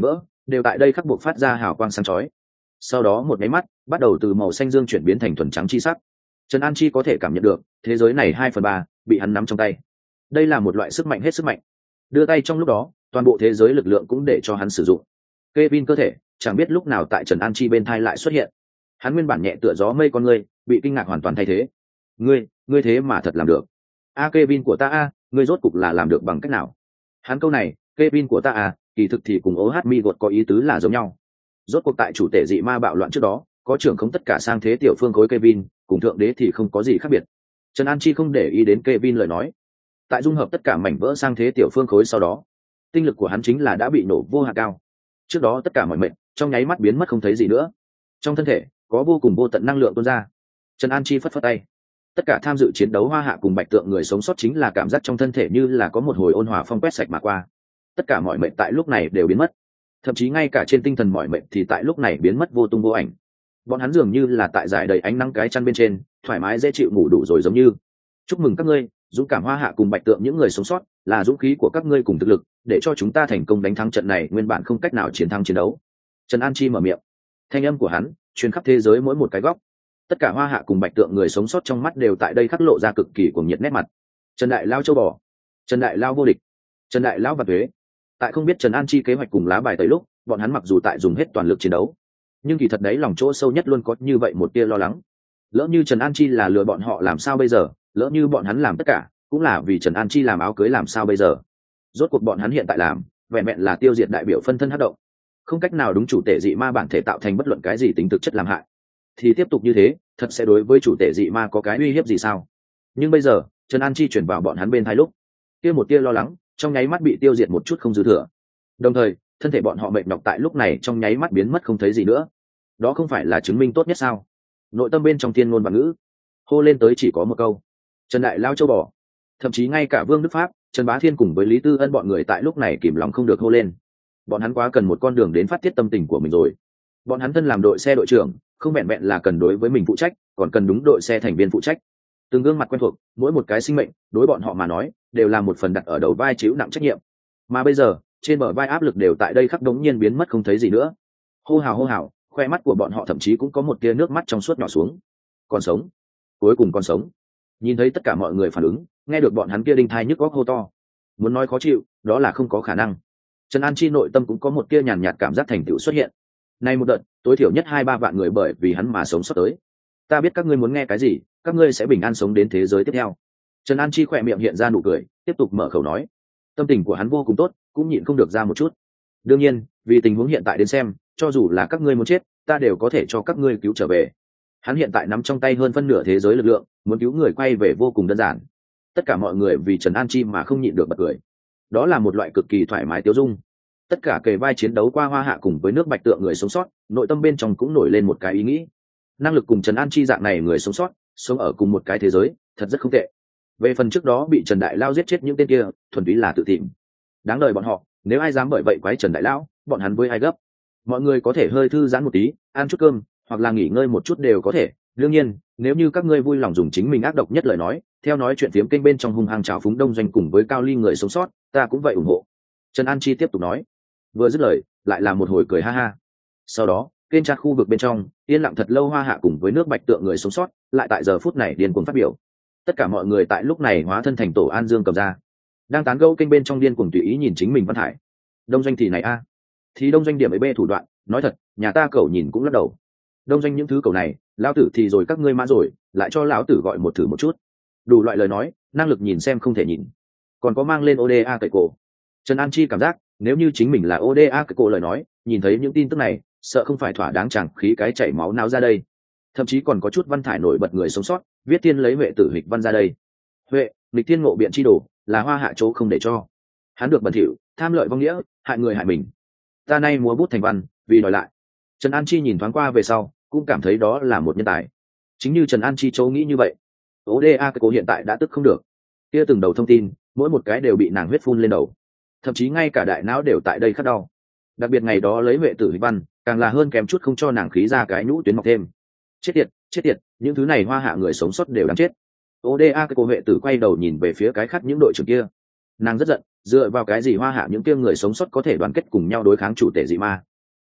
đều tại đây khắc buộc phát ra hào quang sáng chói. Sau đó một máy mắt bắt đầu từ màu xanh dương chuyển biến thành thuần trắng chi sắc. Trần An Chi có thể cảm nhận được thế giới này hai phần ba bị hắn nắm trong tay. Đây là một loại sức mạnh hết sức mạnh. Đưa tay trong lúc đó, toàn bộ thế giới lực lượng cũng để cho hắn sử dụng. Kevin cơ thể chẳng biết lúc nào tại Trần An Chi bên thai lại xuất hiện. Hắn nguyên bản nhẹ tựa gió mây con ngươi, bị kinh ngạc hoàn toàn thay thế. Ngươi, ngươi thế mà thật làm được. A Kevin của ta a, ngươi rốt cục là làm được bằng cách nào? Hắn câu này, Kevin của ta a, kỳ thực thì cùng ô hát mi gột có ý tứ là giống nhau. Rốt cuộc tại chủ tể dị ma bạo loạn trước đó, có trưởng không tất cả sang thế tiểu phương khối Kevin, cùng thượng đế thì không có gì khác biệt. Trần An Chi không để ý đến Kevin lời nói. Tại dung hợp tất cả mảnh vỡ sang thế tiểu phương khối sau đó, tinh lực của hắn chính là đã bị nổ vô hạn cao. Trước đó tất cả mọi mệnh trong nháy mắt biến mất không thấy gì nữa. Trong thân thể có vô cùng vô tận năng lượng tuôn ra. Trần An Chi phất phất tay. Tất cả tham dự chiến đấu Hoa Hạ cùng Bạch Tượng người sống sót chính là cảm giác trong thân thể như là có một hồi ôn hòa phong quét sạch mà qua. Tất cả mọi mệnh tại lúc này đều biến mất. Thậm chí ngay cả trên tinh thần mọi mệnh thì tại lúc này biến mất vô tung vô ảnh. Bọn hắn dường như là tại giải đầy ánh nắng cái chăn bên trên, thoải mái dễ chịu ngủ đủ rồi giống như. Chúc mừng các ngươi, dũng cảm Hoa Hạ cùng Bạch Tượng những người sống sót, là dũng khí của các ngươi cùng thực lực, để cho chúng ta thành công đánh thắng trận này nguyên bản không cách nào chiến thắng chiến đấu. Trần An Chi mở miệng. Thanh âm của hắn truyền khắp thế giới mỗi một cái góc. Tất cả Hoa Hạ cùng Bạch Tượng người sống sót trong mắt đều tại đây khắc lộ ra cực kỳ cuồng nhiệt nét mặt. Trần Đại Lao châu bò, Trần Đại Lao vô địch, Trần Đại Lao và thuế. Tại không biết Trần An Chi kế hoạch cùng lá bài tới lúc, bọn hắn mặc dù tại dùng hết toàn lực chiến đấu, nhưng kỳ thật đấy lòng chỗ sâu nhất luôn có như vậy một tia lo lắng. Lỡ như Trần An Chi là lừa bọn họ làm sao bây giờ, lỡ như bọn hắn làm tất cả cũng là vì Trần An Chi làm áo cưới làm sao bây giờ. Rốt cuộc bọn hắn hiện tại làm vẹn vẹn là tiêu diệt đại biểu phân thân hất động, không cách nào đúng chủ tể dị ma bản thể tạo thành bất luận cái gì tính thực chất làm hại. Thì tiếp tục như thế thật sẽ đối với chủ tể dị ma có cái uy hiếp gì sao? Nhưng bây giờ Trần An Chi chuyển vào bọn hắn bên thái lúc, kia một tia lo lắng trong nháy mắt bị tiêu diệt một chút không dư thừa. Đồng thời thân thể bọn họ mệt nhọc tại lúc này trong nháy mắt biến mất không thấy gì nữa. Đó không phải là chứng minh tốt nhất sao? Nội tâm bên trong thiên ngôn và ngữ hô lên tới chỉ có một câu: Trần Đại Lao châu bò. Thậm chí ngay cả Vương Đức Pháp, Trần Bá Thiên cùng với Lý Tư Ân bọn người tại lúc này kìm lòng không được hô lên. Bọn hắn quá cần một con đường đến phát tiết tâm tình của mình rồi. Bọn hắn thân làm đội xe đội trưởng, không vẹn vẹn là cần đối với mình phụ trách, còn cần đúng đội xe thành viên phụ trách. Từng gương mặt quen thuộc, mỗi một cái sinh mệnh đối bọn họ mà nói đều là một phần đặt ở đầu vai chịu nặng trách nhiệm. Mà bây giờ trên bờ vai áp lực đều tại đây khắc đống nhiên biến mất không thấy gì nữa. Hô hào hô hào, khoe mắt của bọn họ thậm chí cũng có một tia nước mắt trong suốt nhỏ xuống. Còn sống, cuối cùng còn sống. Nhìn thấy tất cả mọi người phản ứng, nghe được bọn hắn kia đinh thai nhức góc hô to, muốn nói khó chịu đó là không có khả năng. Trần An Chi nội tâm cũng có một tia nhàn nhạt cảm giác thành tựu xuất hiện. Nay một đợt tối thiểu nhất hai ba vạn người bởi vì hắn mà sống sót tới. Ta biết các ngươi muốn nghe cái gì, các ngươi sẽ bình an sống đến thế giới tiếp theo. Trần An Chi khỏe miệng hiện ra nụ cười, tiếp tục mở khẩu nói. Tâm tình của hắn vô cùng tốt, cũng nhịn không được ra một chút. Đương nhiên vì tình huống hiện tại đến xem, cho dù là các ngươi muốn chết ta đều có thể cho các ngươi cứu trở về. Hắn hiện tại nắm trong tay hơn phân nửa thế giới lực lượng, muốn cứu người quay về vô cùng đơn giản. Tất cả mọi người vì Trần An Chi mà không nhịn được bật cười. Đó là một loại cực kỳ thoải mái tiêu dung. Tất cả kề vai chiến đấu qua Hoa Hạ cùng với nước Bạch Tượng người sống sót, nội tâm bên trong cũng nổi lên một cái ý nghĩ. Năng lực cùng Trần An Chi dạng này người sống sót, sống ở cùng một cái thế giới, thật rất không tệ. Về phần trước đó bị Trần Đại Lao giết chết những tên kia, thuần túy là tự tìm. Đáng đời bọn họ, nếu ai dám bởi vậy quái Trần Đại Lão, bọn hắn với ai gấp. Mọi người có thể hơi thư giãn một tí, ăn chút cơm, hoặc là nghỉ ngơi một chút đều có thể. Đương nhiên, nếu như các ngươi vui lòng dùng chính mình ác độc nhất lời nói, theo nói chuyện phiếm kênh bên trong hung hăng trào phúng đông doanh cùng với Cao Ly người sống sót, ta cũng vậy ủng hộ. Trần An Chi tiếp tục nói. Vừa dứt lời, lại là một hồi cười ha ha. Sau đó, kênh chat khu vực bên trong, yên lặng thật lâu Hoa Hạ cùng với nước Bạch Tượng người sống sót, lại tại giờ phút này điên cuồng phát biểu. Tất cả mọi người tại lúc này hóa thân thành tổ An Dương cầm ra, đang tán gẫu kênh bên trong điên cuồng tùy ý nhìn chính mình văn hải. Đông doanh thì này a, thì đông doanh điểm ấy b thủ đoạn, nói thật, nhà ta cậu nhìn cũng lắc đầu. Đông doanh những thứ cậu này, lão tử thì rồi các ngươi mã rồi, lại cho lão tử gọi một thử một chút. Đủ loại lời nói, năng lực nhìn xem không thể nhìn, còn có mang lên ô đê a cậy cổ. Trần An Chi cảm giác, nếu như chính mình là ô đê a cậy cổ lời nói, nhìn thấy những tin tức này, sợ không phải thỏa đáng chẳng khí cái chảy máu não ra đây. Thậm chí còn có chút văn thải nổi bật người sống sót, viết tiên lấy huệ tử hịch văn ra đây. Huệ, nghịch thiên ngộ biện chi đồ, là Hoa Hạ chỗ không để cho. Hắn được bẩn thỉu, tham lợi vong nghĩa, hại người hại mình. Ta nay múa bút thành văn, vì đòi lại. Trần An Chi nhìn thoáng qua về sau, cũng cảm thấy đó là một nhân tài. Chính như Trần An Chi chỗ nghĩ như vậy, ô đê a cái cô hiện tại đã tức không được. Kia từng đầu thông tin, mỗi một cái đều bị nàng huyết phun lên đầu. Thậm chí ngay cả đại não đều tại đây khát đau. Đặc biệt ngày đó lấy huệ tử hịch văn, càng là hơn kém chút không cho nàng khí ra cái nhũ tuyến mọc thêm. Chết tiệt, chết tiệt, những thứ này Hoa Hạ người sống sót đều đáng chết. ô đê a cái cô huệ tử quay đầu nhìn về phía cái khác những đội trưởng kia. Nàng rất giận, dựa vào cái gì Hoa Hạ những kia người sống sót có thể đoàn kết cùng nhau đối kháng chủ tể dị ma.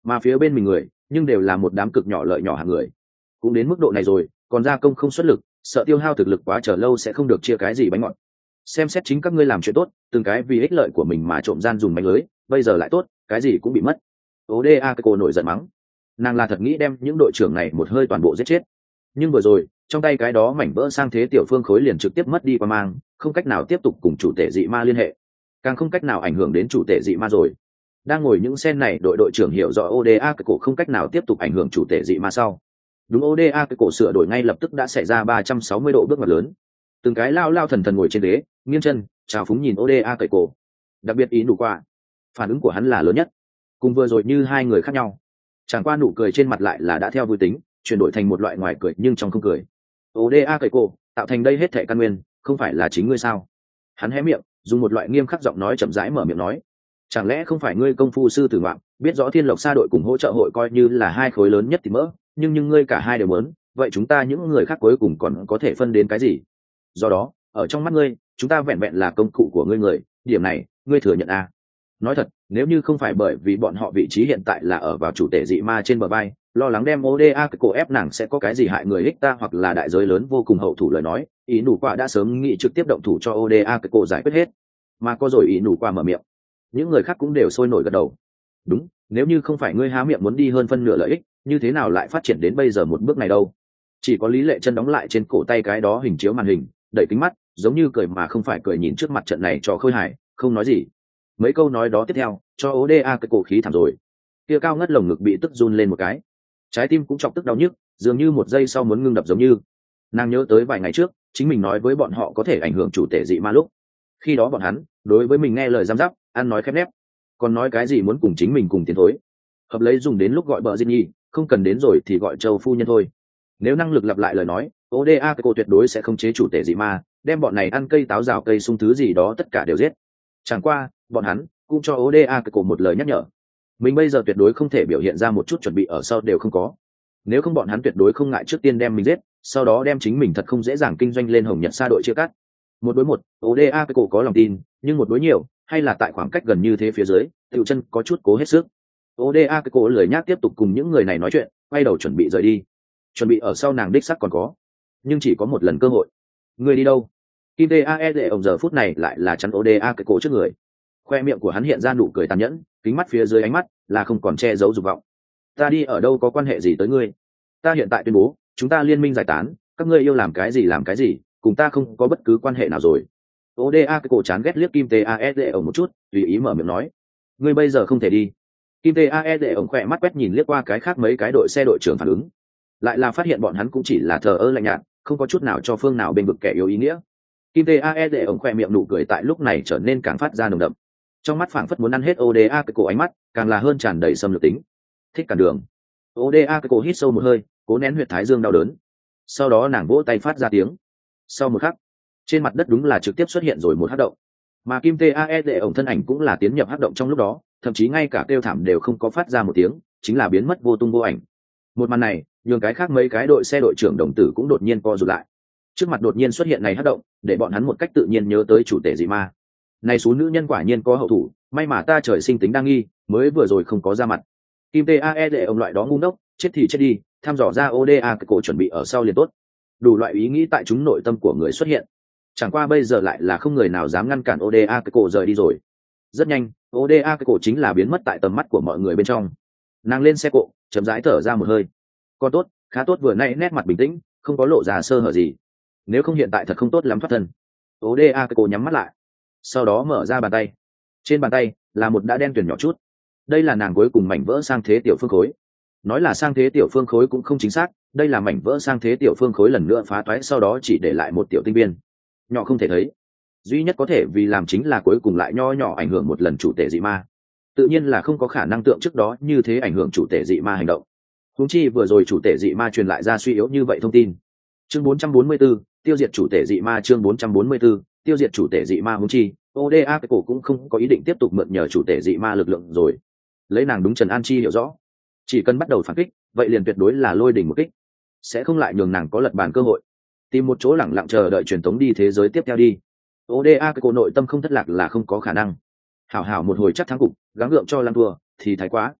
mà phía bên mình người nhưng đều là một đám cực nhỏ lợi nhỏ hàng người. Cũng đến mức độ này rồi còn gia công không xuất lực, sợ tiêu hao thực lực quá chờ lâu sẽ không được chia cái gì bánh ngọt. Xem xét chính các ngươi làm chuyện tốt, từng cái vì ích lợi của mình mà trộm gian dùng bánh lưới, bây giờ lại tốt cái gì cũng bị mất. Oda cái cô nổi giận mắng, nàng là thật nghĩ đem những đội trưởng này một hơi toàn bộ giết chết, nhưng vừa rồi trong tay cái đó mảnh vỡ sang thế tiểu phương khối liền trực tiếp mất đi qua mang, không cách nào tiếp tục cùng chủ tể dị ma liên hệ, càng không cách nào ảnh hưởng đến chủ tể dị ma rồi. Đang ngồi những sen này đội đội trưởng hiểu rõ Oda cái cổ không cách nào tiếp tục ảnh hưởng chủ tể dị ma sau, đúng Oda cái cổ sửa đổi ngay lập tức đã xảy ra ba trăm sáu mươi độ bước ngoặt lớn. Từng cái lao lao thần thần ngồi trên ghế nghiêng chân chào phúng nhìn Oda cái cổ, đặc biệt ý nụ qua phản ứng của hắn là lớn nhất, cùng vừa rồi như hai người khác nhau, chẳng qua nụ cười trên mặt lại là đã theo vui tính chuyển đổi thành một loại ngoài cười nhưng trong không cười. Oda cái cổ tạo thành đây hết thệ căn nguyên không phải là chính ngươi sao? Hắn hé miệng dùng một loại nghiêm khắc giọng nói chậm rãi mở miệng nói, chẳng lẽ không phải ngươi công phu sư tử ngoạm biết rõ thiên lộc sa đội cùng hỗ trợ hội coi như là hai khối lớn nhất thì mỡ, nhưng nhưng ngươi cả hai đều muốn, vậy chúng ta những người khác cuối cùng còn có thể phân đến cái gì? Do đó ở trong mắt ngươi chúng ta vẹn vẹn là công cụ của ngươi người, điểm này ngươi thừa nhận à? Nói thật, nếu như không phải bởi vì bọn họ vị trí hiện tại là ở vào chủ tể dị ma trên bờ vai, lo lắng đem Oda cái cổ ép nàng sẽ có cái gì hại người ích ta hoặc là đại giới lớn vô cùng hậu thủ lời nói, ý nủ quả đã sớm nghĩ trực tiếp động thủ cho Oda cái cổ giải quyết hết. Mà có rồi ý nủ quả mở miệng, những người khác cũng đều sôi nổi gật đầu. Đúng, nếu như không phải ngươi há miệng muốn đi hơn phân nửa lợi ích, như thế nào lại phát triển đến bây giờ một bước này đâu? Chỉ có Lý Lệ Chân đóng lại trên cổ tay cái đó hình chiếu màn hình, đẩy kính mắt, giống như cười mà không phải cười nhìn trước mặt trận này cho khôi hài, không nói gì. Mấy câu nói đó tiếp theo cho Oda cái cổ khí thảm rồi, kia cao ngất lồng ngực bị tức run lên một cái, trái tim cũng chọc tức đau nhức, dường như một giây sau muốn ngưng đập giống như. Nàng nhớ tới vài ngày trước chính mình nói với bọn họ có thể ảnh hưởng chủ tể dị ma lúc, khi đó bọn hắn đối với mình nghe lời giam giáp ăn nói khép nép, còn nói cái gì muốn cùng chính mình cùng tiến thối, hợp lấy dùng đến lúc gọi bờ diên nhi, không cần đến rồi thì gọi châu phu nhân thôi. Nếu năng lực lặp lại lời nói, Oda cái cô tuyệt đối sẽ không chế chủ tể dị ma, đem bọn này ăn cây táo rào cây sung thứ gì đó tất cả đều giết. Chẳng qua bọn hắn cũng cho Oda cái cô một lời nhắc nhở, mình bây giờ tuyệt đối không thể biểu hiện ra một chút chuẩn bị ở sau đều không có, nếu không bọn hắn tuyệt đối không ngại trước tiên đem mình giết, sau đó đem chính mình thật không dễ dàng kinh doanh lên hồng nhật sa đội chia cắt. Một đối một Oda cái cô có lòng tin, nhưng một đối nhiều hay là tại khoảng cách gần như thế phía dưới tiểu chân có chút cố hết sức. Oda cái cô lười nhác tiếp tục cùng những người này nói chuyện, quay đầu chuẩn bị rời đi, chuẩn bị ở sau nàng đích sắc còn có, nhưng chỉ có một lần cơ hội. Người đi đâu? Kim Tae để ông giờ phút này lại là chắn Oda cái cổ trước người, khoe miệng của hắn hiện ra nụ cười tàn nhẫn, kính mắt phía dưới ánh mắt là không còn che giấu dục vọng. Ta đi ở đâu có quan hệ gì tới ngươi? Ta hiện tại tuyên bố chúng ta liên minh giải tán, các ngươi yêu làm cái gì làm cái gì, cùng ta không có bất cứ quan hệ nào rồi. Oda cái cổ chán ghét liếc Kim Tae để ông một chút, tùy ý mở miệng nói, ngươi bây giờ không thể đi. Kim Tae để ông khỏe mắt quét nhìn liếc qua cái khác mấy cái đội xe đội trưởng phản ứng, lại là phát hiện bọn hắn cũng chỉ là thờ ơ lạnh nhạt, không có chút nào cho phương nào bên vực kẻ yếu ý nghĩa. Kim Tae để ông khỏe miệng nụ cười tại lúc này trở nên càng phát ra nồng đậm, trong mắt phảng phất muốn ăn hết Oda cái cổ ánh mắt càng là hơn tràn đầy xâm lược tính. Thích cản đường. Oda cái cổ hít sâu một hơi, cố nén huyệt thái dương đau đớn, sau đó nàng vỗ tay phát ra tiếng. Sau một khắc trên mặt đất đúng là trực tiếp xuất hiện rồi một hắc động, mà Kim Tae để ông thân ảnh cũng là tiến nhập hắc động trong lúc đó, thậm chí ngay cả kêu thảm đều không có phát ra một tiếng, chính là biến mất vô tung vô ảnh. Một màn này nhường cái khác mấy cái đội xe đội trưởng đồng tử cũng đột nhiên co rụt lại, trước mặt đột nhiên xuất hiện này hắc động để bọn hắn một cách tự nhiên nhớ tới chủ tể dị ma. Này số nữ nhân quả nhiên có hậu thủ, may mà ta trời sinh tính đa nghi, mới vừa rồi không có ra mặt. Kim Tae để ông loại đó ngu ngốc, chết thì chết đi, thăm dò ra Oda cái cổ chuẩn bị ở sau liền tốt. Đủ loại ý nghĩ tại chúng nội tâm của người xuất hiện, chẳng qua bây giờ lại là không người nào dám ngăn cản Oda cái cổ rời đi rồi. Rất nhanh Oda cái cổ chính là biến mất tại tầm mắt của mọi người bên trong. Nàng lên xe cộ chậm rãi thở ra một hơi, con tốt, khá tốt, vừa nãy nét mặt bình tĩnh, không có lộ ra sơ hở gì, nếu không hiện tại thật không tốt lắm thoát thân. Oda cái cổ nhắm mắt lại, sau đó mở ra bàn tay, trên bàn tay là một đã đen tuyền nhỏ chút, đây là nàng cuối cùng mảnh vỡ sang thế tiểu phương khối. Nói là sang thế tiểu phương khối cũng không chính xác, đây là mảnh vỡ sang thế tiểu phương khối lần nữa phá toái, sau đó chỉ để lại một tiểu tinh viên nhỏ không thể thấy, duy nhất có thể vì làm chính là cuối cùng lại nho nhỏ ảnh hưởng một lần chủ tể dị ma, tự nhiên là không có khả năng tượng trước đó như thế ảnh hưởng chủ tể dị ma hành động. Huống chi vừa rồi chủ tể dị ma truyền lại ra suy yếu như vậy thông tin. Chương bốn trăm bốn mươi tư, tiêu diệt chủ tể dị ma. Chương bốn trăm bốn mươi tư, tiêu diệt chủ tể dị ma. Huống chi Oda cái cổ cũng không có ý định tiếp tục mượn nhờ chủ tể dị ma lực lượng rồi, lấy nàng đúng Trần An Chi hiểu rõ, chỉ cần bắt đầu phản kích vậy liền tuyệt đối là lôi đỉnh một kích, sẽ không lại nhường nàng có lật bàn cơ hội. Tìm một chỗ lẳng lặng chờ đợi truyền tống đi thế giới tiếp theo đi. Oda cái cổ nội tâm không thất lạc là không có khả năng, hảo hảo một hồi chắc thắng cục gắng gượng cho lăn thua thì thái quá.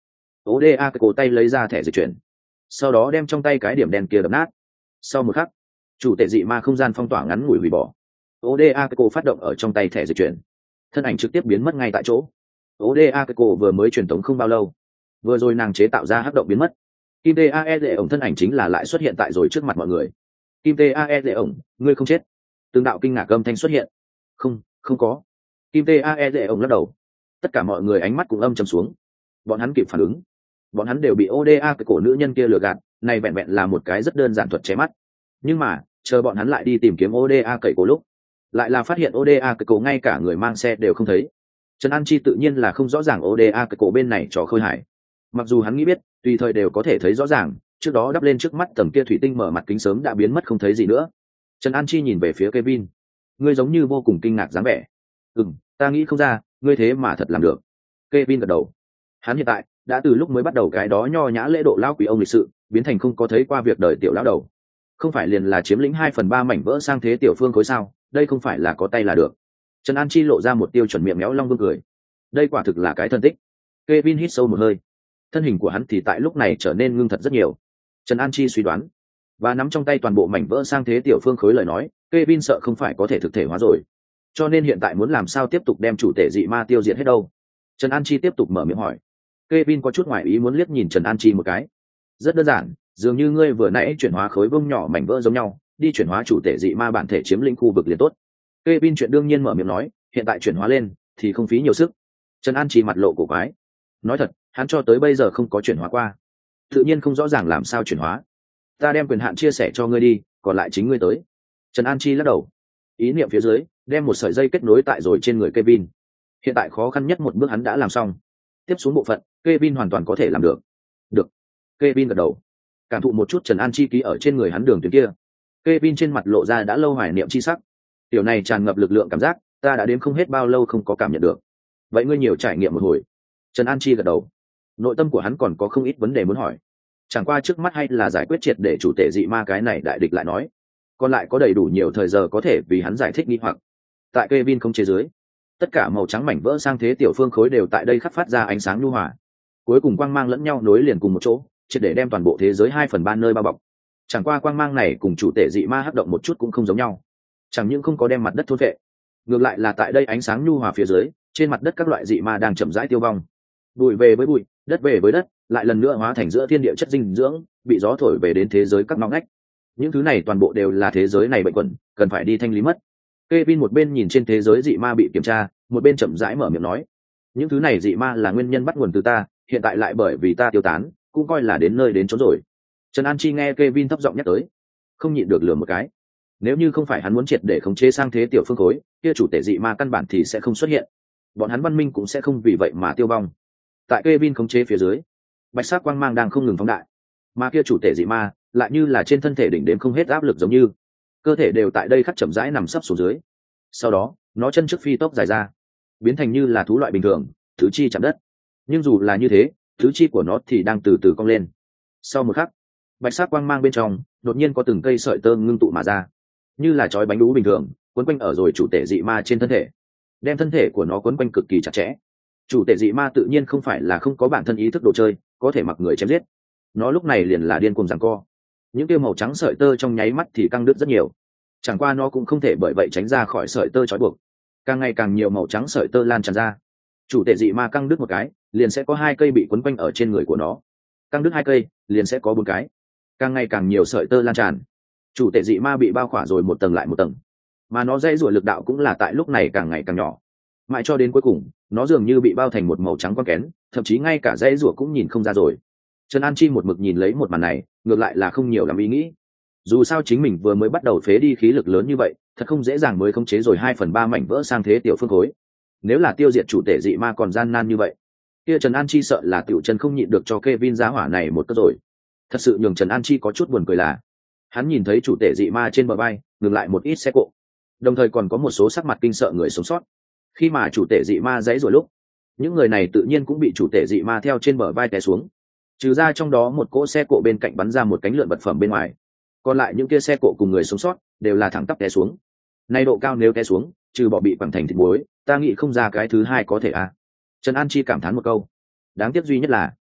oda cái cổ tay lấy ra thẻ dịch chuyển, sau đó đem trong tay cái điểm đen kia đập nát. Sau một khắc, chủ tể dị ma không gian phong tỏa ngắn ngủi hủy bỏ. oda cái cổ phát động ở trong tay thẻ dịch chuyển, thân ảnh trực tiếp biến mất ngay tại chỗ. oda cái cổ vừa mới truyền tống không bao lâu, vừa rồi nàng chế tạo ra hắc động biến mất. Kim tae lệ ổng thân ảnh chính là lại xuất hiện tại rồi trước mặt mọi người. Kim tae lệ ổng, ngươi không chết? Từng đạo kinh ngạc âm thanh xuất hiện. Không, không có. Kim tae lệ ổng lắc đầu. Tất cả mọi người ánh mắt cũng âm trầm xuống. Bọn hắn kịp phản ứng, bọn hắn đều bị oda cái cổ nữ nhân kia lừa gạt, này vẹn vẹn là một cái rất đơn giản thuật che mắt. Nhưng mà chờ bọn hắn lại đi tìm kiếm oda cậy cổ lúc, lại là phát hiện oda cái cổ ngay cả người mang xe đều không thấy. Trần An Chi tự nhiên là không rõ ràng oda cái cổ bên này trò khơi hài, mặc dù hắn nghĩ biết tùy thời đều có thể thấy rõ ràng, trước đó đắp lên trước mắt tầng kia thủy tinh mở mặt kính sớm đã biến mất không thấy gì nữa. Trần An Chi nhìn về phía Kevin, ngươi giống như vô cùng kinh ngạc dáng vẻ. Ừm, ta nghĩ không ra ngươi thế mà thật làm được. Kevin gật đầu. Hắn hiện tại đã từ lúc mới bắt đầu cái đó nho nhã lễ độ lão quỷ ông lịch sự biến thành không có thấy qua việc đời tiểu lão đầu. Không phải liền là chiếm lĩnh hai phần ba mảnh vỡ sang thế tiểu phương khối sao? Đây không phải là có tay là được. Trần An Chi lộ ra một tiêu chuẩn miệng méo long vương cười. Đây quả thực là cái thân tích. Kevin hít sâu một hơi, thân hình của hắn thì tại lúc này trở nên ngưng thật rất nhiều. Trần An Chi suy đoán và nắm trong tay toàn bộ mảnh vỡ sang thế tiểu phương khối lời nói, Kevin sợ không phải có thể thực thể hóa rồi, cho nên hiện tại muốn làm sao tiếp tục đem chủ tể dị ma tiêu diệt hết đâu. Trần An Chi tiếp tục mở miệng hỏi. Kevin có chút ngoài ý muốn liếc nhìn Trần An Chi một cái. Rất đơn giản, dường như ngươi vừa nãy chuyển hóa khối vông nhỏ mảnh vỡ giống nhau, đi chuyển hóa chủ tể dị ma bản thể chiếm lĩnh khu vực liền tốt. Kevin chuyện đương nhiên mở miệng nói, hiện tại chuyển hóa lên thì không phí nhiều sức. Trần An Chi mặt lộ cổ quái. Nói thật, hắn cho tới bây giờ không có chuyển hóa qua, tự nhiên không rõ ràng làm sao chuyển hóa. Ta đem quyền hạn chia sẻ cho ngươi đi, còn lại chính ngươi tới. Trần An Chi lắc đầu. Ý niệm phía dưới đem một sợi dây kết nối tại rồi trên người Kevin. Hiện tại khó khăn nhất một bước hắn đã làm xong, tiếp xuống bộ phận Kevin hoàn toàn có thể làm được. Được. Kevin gật đầu, cảm thụ một chút Trần An Chi ký ở trên người hắn đường tuyến kia. Kevin trên mặt lộ ra đã lâu hoài niệm chi sắc. Tiểu này tràn ngập lực lượng cảm giác, ta đã đếm không hết bao lâu không có cảm nhận được. Vậy ngươi nhiều trải nghiệm một hồi. Trần An Chi gật đầu. Nội tâm của hắn còn có không ít vấn đề muốn hỏi, chẳng qua trước mắt hay là giải quyết triệt để chủ tể dị ma cái này đại địch lại nói, còn lại có đầy đủ nhiều thời giờ có thể vì hắn giải thích nghi hoặc. Tại Kevin không chế dưới, tất cả màu trắng mảnh vỡ sang thế tiểu phương khối đều tại đây khắc phát ra ánh sáng nhu hòa, cuối cùng quang mang lẫn nhau nối liền cùng một chỗ, triệt để đem toàn bộ thế giới hai phần ba nơi bao bọc. Chẳng qua quang mang này cùng chủ tể dị ma hấp động một chút cũng không giống nhau, chẳng những không có đem mặt đất thôn vệ, ngược lại là tại đây ánh sáng nhu hòa phía dưới, trên mặt đất các loại dị ma đang chậm rãi tiêu vong. Bụi về với bụi, đất về với đất, lại lần nữa hóa thành giữa thiên địa chất dinh dưỡng, bị gió thổi về đến thế giới các ngóc ngách. Những thứ này toàn bộ đều là thế giới này bệnh quẩn, cần phải đi thanh lý mất. Kevin một bên nhìn trên thế giới dị ma bị kiểm tra, một bên chậm rãi mở miệng nói: những thứ này dị ma là nguyên nhân bắt nguồn từ ta, hiện tại lại bởi vì ta tiêu tán, cũng coi là đến nơi đến chốn rồi. Trần An Chi nghe Kevin thấp giọng nhắc tới, không nhịn được lườm một cái. Nếu như không phải hắn muốn triệt để khống chế sang thế tiểu phương khối, kia chủ tể dị ma căn bản thì sẽ không xuất hiện, bọn hắn văn minh cũng sẽ không vì vậy mà tiêu vong. Tại Kevin khống chế phía dưới, bạch sắc quang mang đang không ngừng phóng đại, mà kia chủ tể dị ma lại như là trên thân thể đỉnh đếm không hết áp lực, giống như cơ thể đều tại đây khắc chậm rãi nằm sấp xuống dưới. Sau đó nó chân trước phi tốc dài ra, biến thành như là thú loại bình thường, tứ chi chạm đất. Nhưng dù là như thế, tứ chi của nó thì đang từ từ cong lên. Sau một khắc, bạch sắc quang mang bên trong đột nhiên có từng cây sợi tơ ngưng tụ mà ra, như là chói bánh đú bình thường, quấn quanh ở rồi chủ tể dị ma trên thân thể, đem thân thể của nó quấn quanh cực kỳ chặt chẽ. Chủ tể dị ma tự nhiên không phải là không có bản thân ý thức đồ chơi, có thể mặc người chém giết. Nó lúc này liền là điên cuồng giằng co, những tiêu màu trắng sợi tơ trong nháy mắt thì căng đứt rất nhiều. Chẳng qua nó cũng không thể bởi vậy tránh ra khỏi sợi tơ trói buộc, càng ngày càng nhiều màu trắng sợi tơ lan tràn ra. Chủ tể dị ma căng đứt một cái, liền sẽ có hai cây bị quấn quanh ở trên người của nó. Căng đứt hai cây, liền sẽ có bốn cái. Càng ngày càng nhiều sợi tơ lan tràn, chủ tể dị ma bị bao khỏa rồi một tầng lại một tầng, mà nó dây rủa lực đạo cũng là tại lúc này càng ngày càng nhỏ, mãi cho đến cuối cùng nó dường như bị bao thành một màu trắng quang kén, thậm chí ngay cả dây rủa cũng nhìn không ra rồi. Trần An Chi một mực nhìn lấy một màn này, ngược lại là không nhiều làm ý nghĩ. Dù sao chính mình vừa mới bắt đầu phế đi khí lực lớn như vậy, thật không dễ dàng mới khống chế rồi hai phần ba mảnh vỡ sang thế tiểu phương khối. Nếu là tiêu diệt chủ tể dị ma còn gian nan như vậy, kia Trần An Chi sợ là tiểu Trần không nhịn được cho Kevin giá hỏa này một cất rồi. Thật sự nhường Trần An Chi có chút buồn cười là, hắn nhìn thấy chủ tể dị ma trên bờ vai ngừng lại một ít xe cộ, đồng thời còn có một số sắc mặt kinh sợ người sống sót. Khi mà chủ tể dị ma giãy rồi lúc, những người này tự nhiên cũng bị chủ tể dị ma theo trên bờ vai té xuống, trừ ra trong đó một cỗ xe cộ bên cạnh bắn ra một cánh lượn vật phẩm bên ngoài, còn lại những kia xe cộ cùng người sống sót đều là thẳng tắp té xuống. Nay độ cao nếu té xuống, trừ bỏ bị quẳng thành thịt muối, ta nghĩ không ra cái thứ hai có thể à. Trần An Chi cảm thán một câu. Đáng tiếc duy nhất là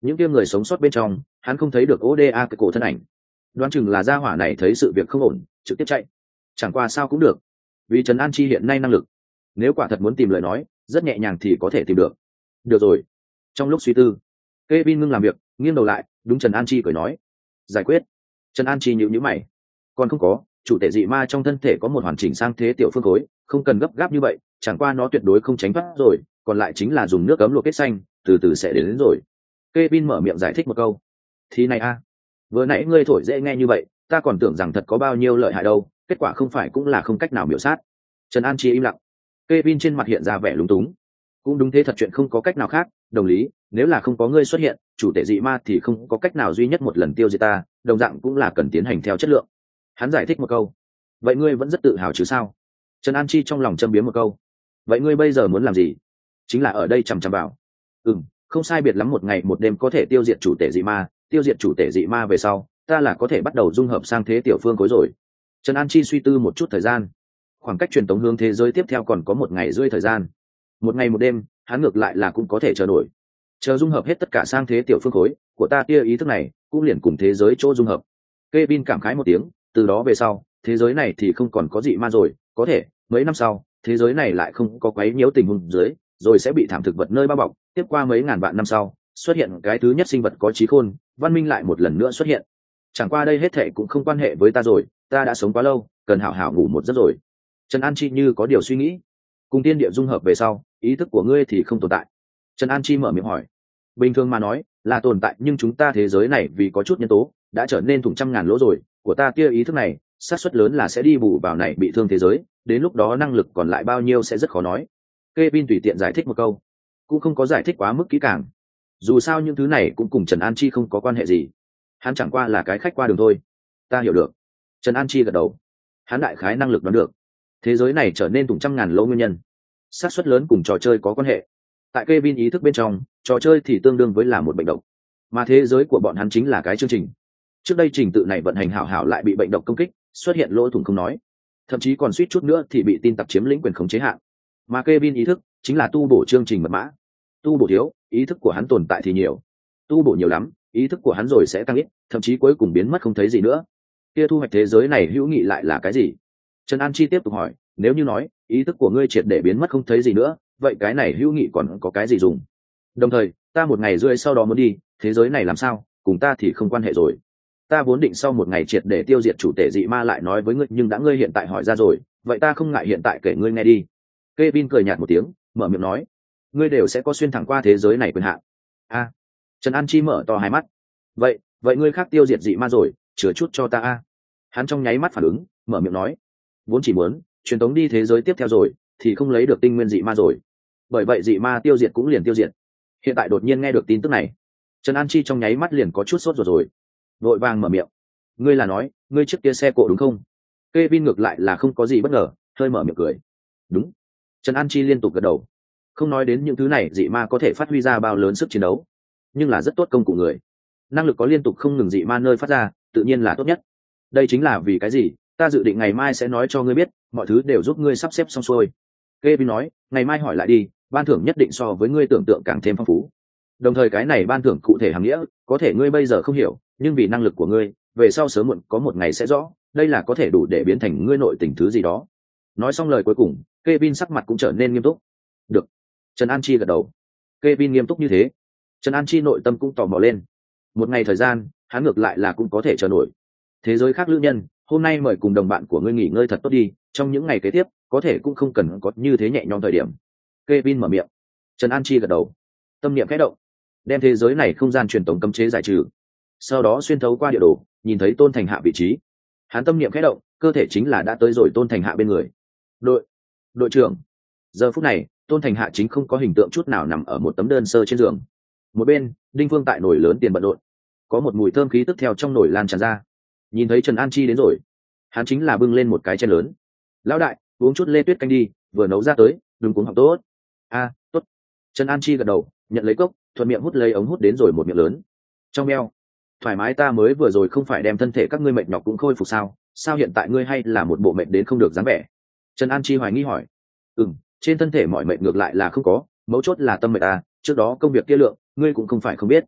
những kia người sống sót bên trong hắn không thấy được oda cái cổ thân ảnh, đoán chừng là gia hỏa này thấy sự việc không ổn trực tiếp chạy. Chẳng qua sao cũng được, vì Trần An Chi hiện nay năng lực, nếu quả thật muốn tìm lời nói rất nhẹ nhàng thì có thể tìm được. Được rồi. Trong lúc suy tư, Kevin ngưng làm việc, nghiêng đầu lại đúng Trần An Chi cười nói, giải quyết. Trần An Chi nhíu nhíu mày, còn không có, chủ thể dị ma trong thân thể có một hoàn chỉnh sang thế tiểu phương khối, không cần gấp gáp như vậy, chẳng qua nó tuyệt đối không tránh thoát rồi, còn lại chính là dùng nước cấm luộc kết xanh, từ từ sẽ đến, đến rồi. Kevin mở miệng giải thích một câu. Thì này a, vừa nãy ngươi thổi dễ nghe như vậy, ta còn tưởng rằng thật có bao nhiêu lợi hại đâu, kết quả không phải cũng là không cách nào miểu sát. Trần An Chi im lặng. Kevin trên mặt hiện ra vẻ lúng túng. Cũng đúng thế, thật chuyện không có cách nào khác, đồng lý, nếu là không có ngươi xuất hiện, chủ thể dị ma thì không có cách nào duy nhất một lần tiêu diệt ta, đồng dạng cũng là cần tiến hành theo chất lượng. Hắn giải thích một câu. Vậy ngươi vẫn rất tự hào chứ sao? Trần An Chi trong lòng châm biếm một câu. Vậy ngươi bây giờ muốn làm gì? Chính là ở đây chằm chằm vào. Ừm, không sai biệt lắm một ngày một đêm có thể tiêu diệt chủ thể dị ma, tiêu diệt chủ thể dị ma về sau, ta là có thể bắt đầu dung hợp sang thế tiểu phương khối rồi. Trần An Chi suy tư một chút thời gian. Khoảng cách truyền tống hướng thế giới tiếp theo còn có một ngày rưỡi thời gian. Một ngày một đêm, hắn ngược lại là cũng có thể chờ nổi. Chờ dung hợp hết tất cả sang thế tiểu phương khối của ta, tia ý thức này cũng liền cùng thế giới chỗ dung hợp. Kevin cảm khái một tiếng, từ đó về sau, thế giới này thì không còn có dị ma rồi, có thể mấy năm sau, thế giới này lại không có quấy nhiễu tình huống dưới, rồi sẽ bị thảm thực vật nơi bao bọc, tiếp qua mấy ngàn vạn năm sau, xuất hiện cái thứ nhất sinh vật có trí khôn, văn minh lại một lần nữa xuất hiện. Chẳng qua đây hết thệ cũng không quan hệ với ta rồi, ta đã sống quá lâu, cần hảo hảo ngủ một giấc rồi. Trần An Chi như có điều suy nghĩ. Cùng tiên địa dung hợp về sau, ý thức của ngươi thì không tồn tại. Trần An Chi mở miệng hỏi. Bình thường mà nói là tồn tại, nhưng chúng ta thế giới này vì có chút nhân tố đã trở nên thủng trăm ngàn lỗ rồi, của ta kia ý thức này xác suất lớn là sẽ đi bù vào này bị thương thế giới, đến lúc đó năng lực còn lại bao nhiêu sẽ rất khó nói. Kevin tùy tiện giải thích một câu, cũng không có giải thích quá mức kỹ càng. Dù sao những thứ này cũng cùng Trần An Chi không có quan hệ gì, hắn chẳng qua là cái khách qua đường thôi. Ta hiểu được. Trần An Chi gật đầu. Hắn đại khái năng lực đoán được thế giới này trở nên thủng trăm ngàn lỗ nguyên nhân xác suất lớn cùng trò chơi có quan hệ. Tại Kevin ý thức bên trong, trò chơi thì tương đương với là một bệnh độc, mà thế giới của bọn hắn chính là cái chương trình. Trước đây trình tự này vận hành hảo hảo lại bị bệnh độc công kích, xuất hiện lỗ thủng không nói, thậm chí còn suýt chút nữa thì bị tin tặc chiếm lĩnh quyền khống chế hạn. Mà Kevin ý thức chính là tu bổ chương trình mật mã. Tu bổ thiếu, ý thức của hắn tồn tại thì nhiều; tu bổ nhiều lắm, ý thức của hắn rồi sẽ tăng ít, thậm chí cuối cùng biến mất không thấy gì nữa. Kia thu hoạch thế giới này hữu nghị lại là cái gì? Trần An Chi tiếp tục hỏi. Nếu như nói ý thức của ngươi triệt để biến mất không thấy gì nữa, vậy cái này hữu nghị còn có cái gì dùng? Đồng thời, ta một ngày rưỡi sau đó muốn đi, thế giới này làm sao, cùng ta thì không quan hệ rồi. Ta vốn định sau một ngày triệt để tiêu diệt chủ thể dị ma lại nói với ngươi, nhưng đã ngươi hiện tại hỏi ra rồi, vậy ta không ngại hiện tại kể ngươi nghe đi. Kevin cười nhạt một tiếng, mở miệng nói. Ngươi đều sẽ có xuyên thẳng qua thế giới này quyền hạn. A. Trần An Chi mở to hai mắt. Vậy, vậy ngươi khác tiêu diệt dị ma rồi, chứa chút cho ta a. Hắn trong nháy mắt phản ứng, mở miệng nói. Vốn chỉ muốn truyền tống đi thế giới tiếp theo rồi, thì không lấy được tinh nguyên dị ma rồi. Bởi vậy dị ma tiêu diệt cũng liền tiêu diệt. Hiện tại đột nhiên nghe được tin tức này, Trần An Chi trong nháy mắt liền có chút sốt ruột rồi, vội vàng mở miệng. Ngươi là nói, ngươi trước kia xe cộ đúng không? Kevin ngược lại là không có gì bất ngờ, hơi mở miệng cười. Đúng. Trần An Chi liên tục gật đầu. Không nói đến những thứ này dị ma có thể phát huy ra bao lớn sức chiến đấu, nhưng là rất tốt công cụ người. Năng lực có liên tục không ngừng dị ma nơi phát ra, tự nhiên là tốt nhất. Đây chính là vì cái gì ta dự định ngày mai sẽ nói cho ngươi biết, mọi thứ đều giúp ngươi sắp xếp xong xuôi. Kevin nói, ngày mai hỏi lại đi, ban thưởng nhất định so với ngươi tưởng tượng càng thêm phong phú. Đồng thời cái này ban thưởng cụ thể hàng nghĩa, có thể ngươi bây giờ không hiểu, nhưng vì năng lực của ngươi, về sau sớm muộn có một ngày sẽ rõ, đây là có thể đủ để biến thành ngươi nội tình thứ gì đó. Nói xong lời cuối cùng, Kevin sắc mặt cũng trở nên nghiêm túc. Được. Trần An Chi gật đầu. Kevin nghiêm túc như thế, Trần An Chi nội tâm cũng tò mò lên. Một ngày thời gian, hắn ngược lại là cũng có thể chờ nổi. Thế giới khác lữ nhân, hôm nay mời cùng đồng bạn của ngươi nghỉ ngơi thật tốt đi, trong những ngày kế tiếp có thể cũng không cần có như thế nhẹ nhõm thời điểm. Kevin mở miệng. Trần An Chi gật đầu. Tâm niệm khẽ động, đem thế giới này không gian truyền tống cấm chế giải trừ, sau đó xuyên thấu qua địa đồ, nhìn thấy Tôn Thành Hạ vị trí. Hắn tâm niệm khẽ động, cơ thể chính là đã tới rồi Tôn Thành Hạ bên người. Đội, đội trưởng. Giờ phút này, Tôn Thành Hạ chính không có hình tượng chút nào nằm ở một tấm đơn sơ trên giường. Một bên, Đinh Phương tại nồi lớn tiền bận rộn, có một mùi thơm khí tức theo trong nồi lan tràn ra. Nhìn thấy Trần An Chi đến rồi, hắn chính là bưng lên một cái chén lớn. Lão đại, uống chút lê tuyết canh đi, vừa nấu ra tới, đừng cuống học tốt. A, tốt. Trần An Chi gật đầu, nhận lấy cốc, thuận miệng hút lấy ống hút đến rồi một miệng lớn. Trong meo, thoải mái, ta mới vừa rồi không phải đem thân thể các ngươi mệt nhọc cũng khôi phục sao? Sao hiện tại ngươi hay là một bộ mệt đến không được dáng vẻ? Trần An Chi hoài nghi hỏi. Ừm, trên thân thể mọi mệt ngược lại là không có, mấu chốt là tâm mệt à, trước đó công việc kia lượng, ngươi cũng không phải không biết.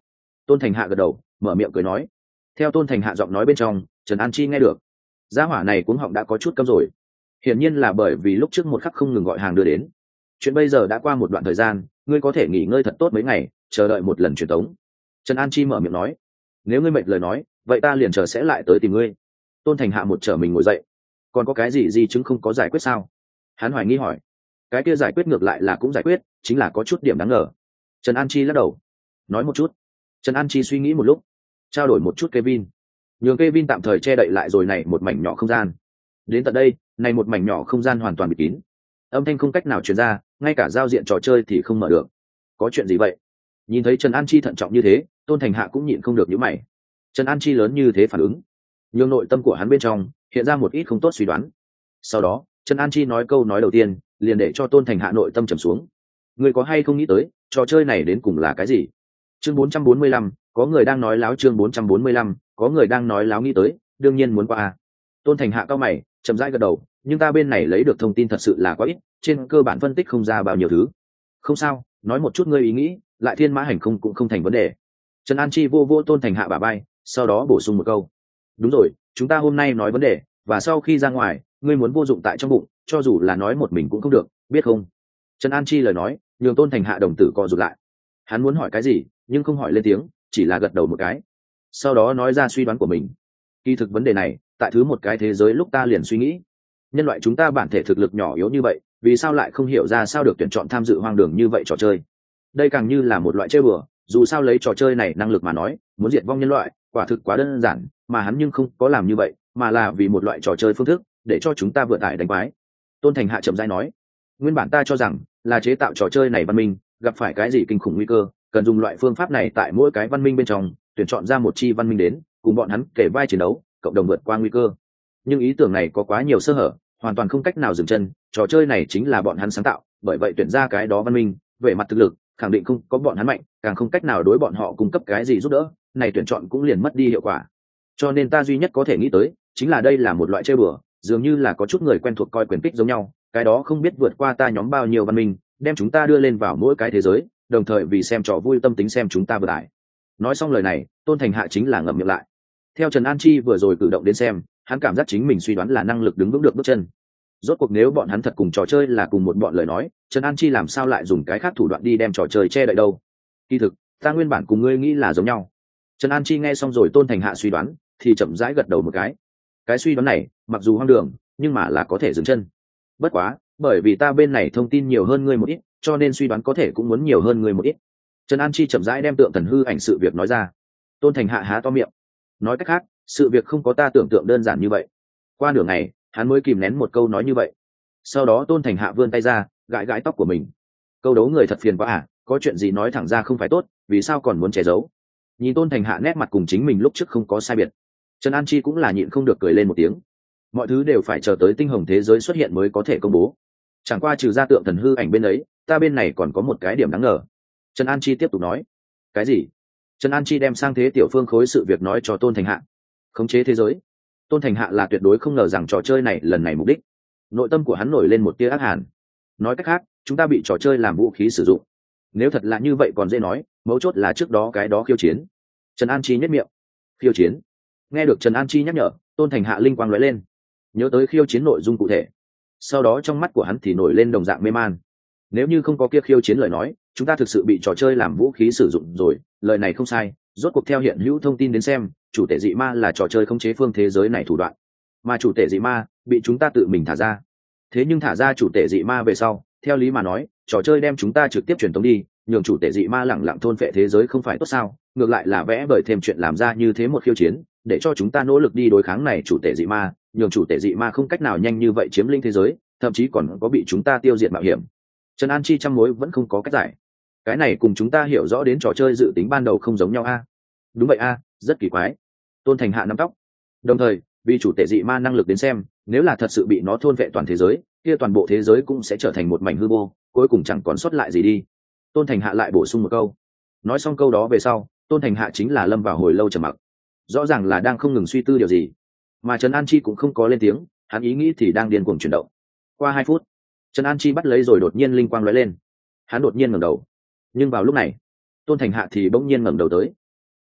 Tôn Thành Hạ gật đầu, mở miệng cười nói. Theo Tôn Thành Hạ giọng nói bên trong, Trần An Chi nghe được. Gia hỏa này cuống họng đã có chút cấm rồi. Hiển nhiên là bởi vì lúc trước một khắc không ngừng gọi hàng đưa đến. Chuyện bây giờ đã qua một đoạn thời gian, ngươi có thể nghỉ ngơi thật tốt mấy ngày, chờ đợi một lần truyền tống. Trần An Chi mở miệng nói. Nếu ngươi mệt lời nói, vậy ta liền chờ sẽ lại tới tìm ngươi. Tôn Thành Hạ một trở mình ngồi dậy. Còn có cái gì gì chứng không có giải quyết sao? Hắn hoài nghi hỏi. Cái kia giải quyết ngược lại là cũng giải quyết, chính là có chút điểm đáng ngờ. Trần An Chi lắc đầu. Nói một chút. Trần An Chi suy nghĩ một lúc, trao đổi một chút Kevin. Nhường Kevin tạm thời che đậy lại rồi này một mảnh nhỏ không gian. Đến tận đây, này một mảnh nhỏ không gian hoàn toàn bịt kín. Âm thanh không cách nào truyền ra, ngay cả giao diện trò chơi thì không mở được. Có chuyện gì vậy? Nhìn thấy Trần An Chi thận trọng như thế, Tôn Thành Hạ cũng nhịn không được nhíu mày. Trần An Chi lớn như thế phản ứng, nhường nội tâm của hắn bên trong hiện ra một ít không tốt suy đoán. Sau đó, Trần An Chi nói câu nói đầu tiên, liền để cho Tôn Thành Hạ nội tâm trầm xuống. Người có hay không nghĩ tới, trò chơi này đến cùng là cái gì? Chương bốn trăm bốn mươi lăm, có người đang nói láo. Chương bốn trăm bốn mươi lăm, có người đang nói láo. Nghĩ tới, đương nhiên muốn qua. Tôn Thành Hạ cao mày, chậm rãi gật đầu, nhưng ta bên này lấy được thông tin thật sự là quá ít, trên cơ bản phân tích không ra bao nhiêu thứ. Không sao, nói một chút ngươi ý nghĩ, lại thiên mã hành không cũng không thành vấn đề. Trần An Chi vô vô Tôn Thành Hạ bả vai, sau đó bổ sung một câu. Đúng rồi, chúng ta hôm nay nói vấn đề, và sau khi ra ngoài, ngươi muốn vô dụng tại trong bụng, cho dù là nói một mình cũng không được, biết không? Trần An Chi lời nói, nhường Tôn Thành Hạ đồng tử co rụt lại. Hắn muốn hỏi cái gì, nhưng không hỏi lên tiếng, chỉ là gật đầu một cái. Sau đó nói ra suy đoán của mình. Kỳ thực vấn đề này, tại thứ một cái thế giới lúc ta liền suy nghĩ, nhân loại chúng ta bản thể thực lực nhỏ yếu như vậy, vì sao lại không hiểu ra sao được tuyển chọn tham dự hoang đường như vậy trò chơi? Đây càng như là một loại chơi bừa, dù sao lấy trò chơi này năng lực mà nói, muốn diệt vong nhân loại, quả thực quá đơn giản, mà hắn nhưng không có làm như vậy, mà là vì một loại trò chơi phương thức, để cho chúng ta vượt tải đánh quái. Tôn Thành Hạ chậm rãi nói, nguyên bản ta cho rằng là chế tạo trò chơi này văn minh gặp phải cái gì kinh khủng nguy cơ, cần dùng loại phương pháp này tại mỗi cái văn minh bên trong tuyển chọn ra một chi văn minh đến cùng bọn hắn kể vai chiến đấu, cộng đồng vượt qua nguy cơ. Nhưng ý tưởng này có quá nhiều sơ hở, hoàn toàn không cách nào dừng chân. Trò chơi này chính là bọn hắn sáng tạo, bởi vậy tuyển ra cái đó văn minh về mặt thực lực khẳng định không có bọn hắn mạnh, càng không cách nào đối bọn họ cung cấp cái gì giúp đỡ, này tuyển chọn cũng liền mất đi hiệu quả. Cho nên ta duy nhất có thể nghĩ tới chính là đây là một loại chơi bừa, dường như là có chút người quen thuộc coi quyền kích giống nhau, cái đó không biết vượt qua ta nhóm bao nhiêu văn minh, đem chúng ta đưa lên vào mỗi cái thế giới, đồng thời vì xem trò vui tâm tính xem chúng ta vừa tải. Nói xong lời này, Tôn Thành Hạ chính là ngậm miệng lại. Theo Trần An Chi vừa rồi cử động đến xem, hắn cảm giác chính mình suy đoán là năng lực đứng vững được bước chân. Rốt cuộc nếu bọn hắn thật cùng trò chơi là cùng một bọn lời nói, Trần An Chi làm sao lại dùng cái khác thủ đoạn đi đem trò chơi che đậy đâu? Kỳ thực, ta nguyên bản cùng ngươi nghĩ là giống nhau. Trần An Chi nghe xong rồi Tôn Thành Hạ suy đoán, thì chậm rãi gật đầu một cái. Cái suy đoán này, mặc dù hoang đường, nhưng mà là có thể dừng chân. Bất quá, bởi vì ta bên này thông tin nhiều hơn ngươi một ít, cho nên suy đoán có thể cũng muốn nhiều hơn ngươi một ít. Trần An Chi chậm rãi đem tượng thần hư ảnh sự việc nói ra. Tôn Thành Hạ há to miệng. Nói cách khác, sự việc không có ta tưởng tượng đơn giản như vậy. Qua nửa ngày, hắn mới kìm nén một câu nói như vậy. Sau đó Tôn Thành Hạ vươn tay ra, gãi gãi tóc của mình. Câu đấu người thật phiền quá à, có chuyện gì nói thẳng ra không phải tốt, vì sao còn muốn che giấu? Nhìn Tôn Thành Hạ nét mặt cùng chính mình lúc trước không có sai biệt, Trần An Chi cũng là nhịn không được cười lên một tiếng. Mọi thứ đều phải chờ tới tinh hồng thế giới xuất hiện mới có thể công bố. Chẳng qua trừ ra tượng thần hư ảnh bên ấy, ta bên này còn có một cái điểm đáng ngờ. Trần An Chi tiếp tục nói. Cái gì? Trần An Chi đem sang thế tiểu phương khối sự việc nói cho Tôn Thành Hạ. Khống chế thế giới. Tôn Thành Hạ là tuyệt đối không ngờ rằng trò chơi này lần này mục đích. Nội tâm của hắn nổi lên một tia ác hàn. Nói cách khác, chúng ta bị trò chơi làm vũ khí sử dụng. Nếu thật là như vậy còn dễ nói, mấu chốt là trước đó cái đó khiêu chiến. Trần An Chi nhếch miệng. Khiêu chiến? Nghe được Trần An Chi nhắc nhở, Tôn Thành Hạ linh quang lóe lên, nhớ tới khiêu chiến nội dung cụ thể. Sau đó trong mắt của hắn thì nổi lên đồng dạng mê man. Nếu như không có kia khiêu chiến lời nói, chúng ta thực sự bị trò chơi làm vũ khí sử dụng rồi. Lời này không sai, rốt cuộc theo hiện hữu thông tin đến xem, chủ tể dị ma là trò chơi khống chế phương thế giới này thủ đoạn, mà chủ tể dị ma bị chúng ta tự mình thả ra. Thế nhưng thả ra chủ tể dị ma về sau, theo lý mà nói, trò chơi đem chúng ta trực tiếp truyền tống đi, nhường chủ tể dị ma lẳng lặng thôn phệ thế giới không phải tốt sao? Ngược lại là vẽ bởi thêm chuyện làm ra như thế một khiêu chiến, để cho chúng ta nỗ lực đi đối kháng này chủ tể dị ma, nhường chủ tể dị ma không cách nào nhanh như vậy chiếm lĩnh thế giới, thậm chí còn có bị chúng ta tiêu diệt mạo hiểm. Trần An Chi trăm mối vẫn không có cách giải. Cái này cùng chúng ta hiểu rõ đến trò chơi dự tính ban đầu không giống nhau a. Đúng vậy a, rất kỳ quái. Tôn Thành Hạ nắm tóc. Đồng thời, vì chủ tể dị ma năng lực đến xem, nếu là thật sự bị nó thôn vệ toàn thế giới, kia toàn bộ thế giới cũng sẽ trở thành một mảnh hư vô, cuối cùng chẳng còn sót lại gì đi. Tôn Thành Hạ lại bổ sung một câu. Nói xong câu đó về sau, Tôn Thành Hạ chính là lâm vào hồi lâu trầm mặc. Rõ ràng là đang không ngừng suy tư điều gì, mà Trần An Chi cũng không có lên tiếng, hắn ý nghĩ thì đang điên cuồng chuyển động. Qua hai phút, Trần An Chi bắt lấy rồi đột nhiên linh quang lóe lên, hắn đột nhiên ngẩng đầu. Nhưng vào lúc này, Tôn Thành Hạ thì bỗng nhiên ngẩng đầu tới.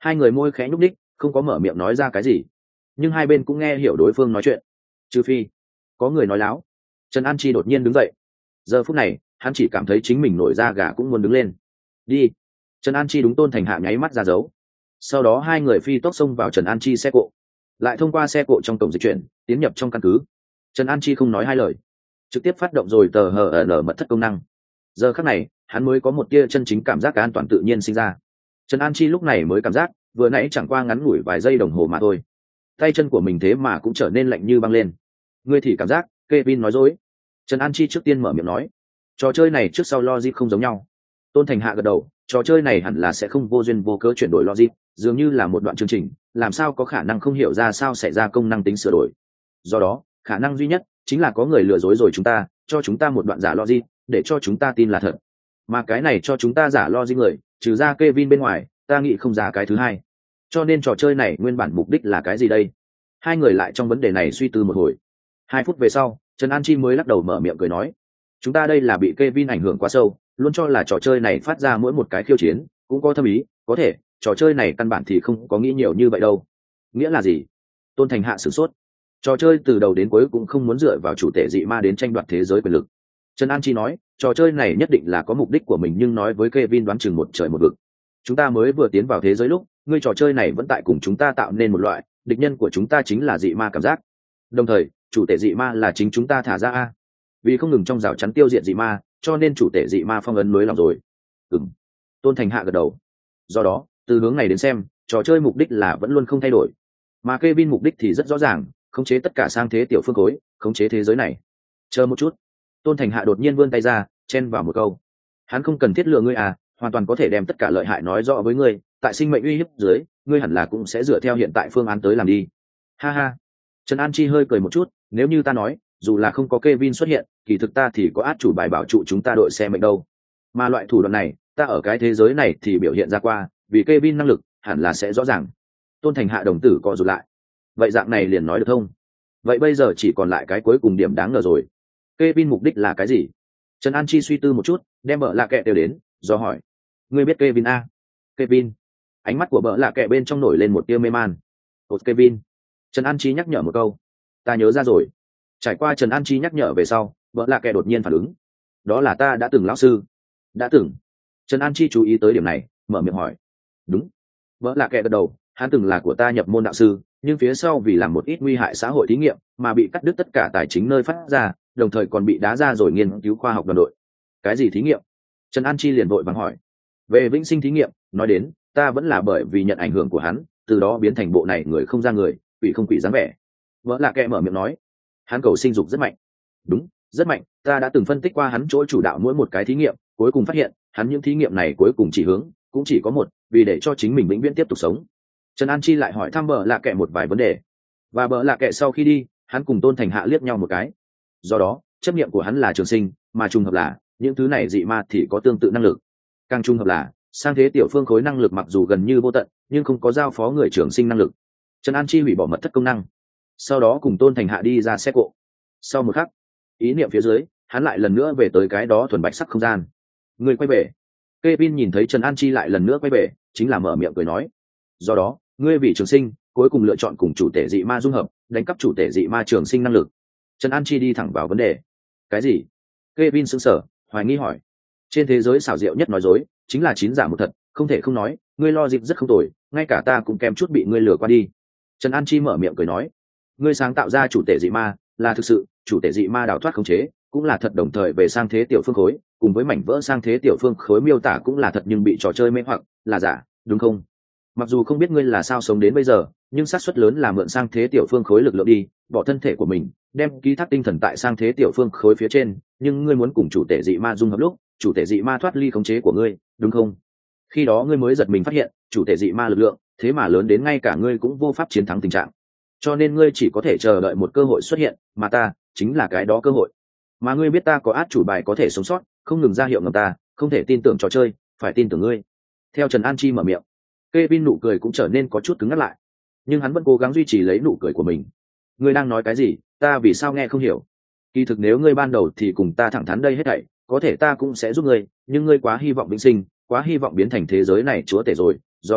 Hai người môi khẽ nhúc ních, không có mở miệng nói ra cái gì, nhưng hai bên cũng nghe hiểu đối phương nói chuyện. Trừ phi có người nói láo. Trần An Chi đột nhiên đứng dậy. Giờ phút này hắn chỉ cảm thấy chính mình nổi da gà cũng muốn đứng lên. Đi. Trần An Chi đúng Tôn Thành Hạ nháy mắt ra dấu. Sau đó hai người phi tốc xông vào Trần An Chi xe cộ, lại thông qua xe cộ trong cổng dịch chuyển tiến nhập trong căn cứ. Trần An Chi không nói hai lời, trực tiếp phát động rồi tờ hờ ở mật thất công năng. Giờ khắc này hắn mới có một tia chân chính cảm giác an toàn tự nhiên sinh ra. Trần An Chi lúc này mới cảm giác vừa nãy chẳng qua ngắn ngủi vài giây đồng hồ mà thôi, tay chân của mình thế mà cũng trở nên lạnh như băng lên. Ngươi thì cảm giác Kevin nói dối. Trần An Chi trước tiên mở miệng nói, trò chơi này trước sau logic không giống nhau. Tôn Thành Hạ gật đầu, trò chơi này hẳn là sẽ không vô duyên vô cớ chuyển đổi logic, dường như là một đoạn chương trình, làm sao có khả năng không hiểu ra sao xảy ra công năng tính sửa đổi. Do đó khả năng duy nhất chính là có người lừa dối rồi chúng ta, cho chúng ta một đoạn giả logic để cho chúng ta tin là thật. Mà cái này cho chúng ta giả logic người, trừ ra Kevin bên ngoài, ta nghĩ không ra cái thứ hai. Cho nên trò chơi này nguyên bản mục đích là cái gì đây? Hai người lại trong vấn đề này suy tư một hồi. Hai phút về sau, Trần An Chi mới lắc đầu mở miệng cười nói, chúng ta đây là bị Kevin ảnh hưởng quá sâu, luôn cho là trò chơi này phát ra mỗi một cái khiêu chiến cũng có thâm ý, có thể trò chơi này căn bản thì không có nghĩ nhiều như vậy đâu. Nghĩa là gì? Tôn Thành Hạ sửng sốt. Trò chơi từ đầu đến cuối cũng không muốn dựa vào chủ thể dị ma đến tranh đoạt thế giới quyền lực. Trần An Chi nói, trò chơi này nhất định là có mục đích của mình, nhưng nói với Kevin đoán chừng một trời một vực. Chúng ta mới vừa tiến vào thế giới lúc, ngươi trò chơi này vẫn tại cùng chúng ta tạo nên một loại địch nhân của chúng ta chính là dị ma cảm giác. Đồng thời, chủ thể dị ma là chính chúng ta thả ra a. Vì không ngừng trong rào chắn tiêu diệt dị ma, cho nên chủ thể dị ma phong ấn lưới lòng rồi. Ừm. Tôn Thành Hạ gật đầu. Do đó, từ hướng này đến xem, trò chơi mục đích là vẫn luôn không thay đổi. Mà Kevin mục đích thì rất rõ ràng, khống chế tất cả sang thế tiểu phương khối, khống chế thế giới này. Chờ một chút. Tôn Thành Hạ đột nhiên vươn tay ra, chen vào một câu. Hắn không cần thiết lừa ngươi à, hoàn toàn có thể đem tất cả lợi hại nói rõ với ngươi, tại sinh mệnh uy hiếp dưới, ngươi hẳn là cũng sẽ dựa theo hiện tại phương án tới làm đi. Ha ha. Trần An Chi hơi cười một chút, nếu như ta nói, dù là không có Kevin xuất hiện, kỳ thực ta thì có át chủ bài bảo trụ chúng ta đội xe mệnh đâu. Mà loại thủ đoạn này, ta ở cái thế giới này thì biểu hiện ra qua, vì Kevin năng lực hẳn là sẽ rõ ràng. Tôn Thành Hạ đồng tử co rụt lại. Vậy dạng này liền nói được không? Vậy bây giờ chỉ còn lại cái cuối cùng điểm đáng ngờ rồi. Kevin mục đích là cái gì? Trần An Chi suy tư một chút, đem bợ lạ kệ đều đến, do hỏi. Ngươi biết Kevin a? Kevin. Ánh mắt của bợ lạ kệ bên trong nổi lên một tia mê man. Ồ Kevin. Trần An Chi nhắc nhở một câu. Ta nhớ ra rồi. Trải qua Trần An Chi nhắc nhở về sau, bợ lạ kệ đột nhiên phản ứng. Đó là ta đã từng lão sư. Đã từng. Trần An Chi chú ý tới điểm này, mở miệng hỏi. Đúng. Bợ lạ kệ gật đầu, hắn từng là của ta nhập môn đạo sư, nhưng phía sau vì làm một ít nguy hại xã hội thí nghiệm mà bị cắt đứt tất cả tài chính nơi phát ra, đồng thời còn bị đá ra rồi nghiên cứu khoa học đoàn đội. Cái gì thí nghiệm? Trần An Chi liền vội vàng hỏi. Về vĩnh sinh thí nghiệm, nói đến, ta vẫn là bởi vì nhận ảnh hưởng của hắn, từ đó biến thành bộ này người không ra người, quỷ không quỷ dáng vẻ. Vợ lạ kệ mở miệng nói. Hắn cầu sinh dục rất mạnh. Đúng, rất mạnh, ta đã từng phân tích qua hắn chỗ chủ đạo mỗi một cái thí nghiệm, cuối cùng phát hiện, hắn những thí nghiệm này cuối cùng chỉ hướng, cũng chỉ có một, vì để cho chính mình vĩnh viễn tiếp tục sống. Trần An Chi lại hỏi thăm bợ lạ kệ một vài vấn đề. Và bợ lạ kệ sau khi đi, hắn cùng Tôn Thành Hạ liếc nhau một cái. Do đó, chấp niệm của hắn là trường sinh, mà trùng hợp là những thứ này dị ma thì có tương tự năng lực. Càng trùng hợp là sang thế tiểu phương khối năng lực mặc dù gần như vô tận, nhưng không có giao phó người trường sinh năng lực. Trần An Chi hủy bỏ mật thất công năng, sau đó cùng Tôn Thành Hạ đi ra xe cộ. Sau một khắc, ý niệm phía dưới, hắn lại lần nữa về tới cái đó thuần bạch sắc không gian. Người quay về. Kevin nhìn thấy Trần An Chi lại lần nữa quay về, chính là mở miệng cười nói. Do đó, ngươi vì trường sinh, cuối cùng lựa chọn cùng chủ thể dị ma dung hợp, đánh cắp chủ thể dị ma trường sinh năng lực. Trần An Chi đi thẳng vào vấn đề. Cái gì? Kevin sững sờ, hoài nghi hỏi. Trên thế giới xảo diệu nhất nói dối, chính là chín giả một thật, không thể không nói, ngươi lo dịp rất không tồi, ngay cả ta cũng kém chút bị ngươi lừa qua đi. Trần An Chi mở miệng cười nói. Ngươi sáng tạo ra chủ thể dị ma, là thực sự, chủ thể dị ma đào thoát khống chế, cũng là thật, đồng thời về sang thế tiểu phương khối, cùng với mảnh vỡ sang thế tiểu phương khối miêu tả cũng là thật nhưng bị trò chơi mê hoặc, là giả, đúng không? Mặc dù không biết ngươi là sao sống đến bây giờ, nhưng xác suất lớn là mượn sang thế tiểu phương khối lực lượng đi, bỏ thân thể của mình, đem ký thác tinh thần tại sang thế tiểu phương khối phía trên, nhưng ngươi muốn cùng chủ thể dị ma dung hợp lúc, chủ thể dị ma thoát ly khống chế của ngươi, đúng không? Khi đó ngươi mới giật mình phát hiện, chủ thể dị ma lực lượng, thế mà lớn đến ngay cả ngươi cũng vô pháp chiến thắng tình trạng. Cho nên ngươi chỉ có thể chờ đợi một cơ hội xuất hiện, mà ta chính là cái đó cơ hội. Mà ngươi biết ta có át chủ bài có thể sống sót, không ngừng ra hiệu ngầm ta, không thể tin tưởng trò chơi, phải tin tưởng ngươi. Theo Trần An Chi mở miệng, Kevin nụ cười cũng trở nên có chút cứng ngắt lại, nhưng hắn vẫn cố gắng duy trì lấy nụ cười của mình. Ngươi đang nói cái gì, ta vì sao nghe không hiểu? Kỳ thực nếu ngươi ban đầu thì cùng ta thẳng thắn đây hết thảy, có thể ta cũng sẽ giúp ngươi, nhưng ngươi quá hy vọng vĩnh sinh, quá hy vọng biến thành thế giới này chúa tể rồi, do đó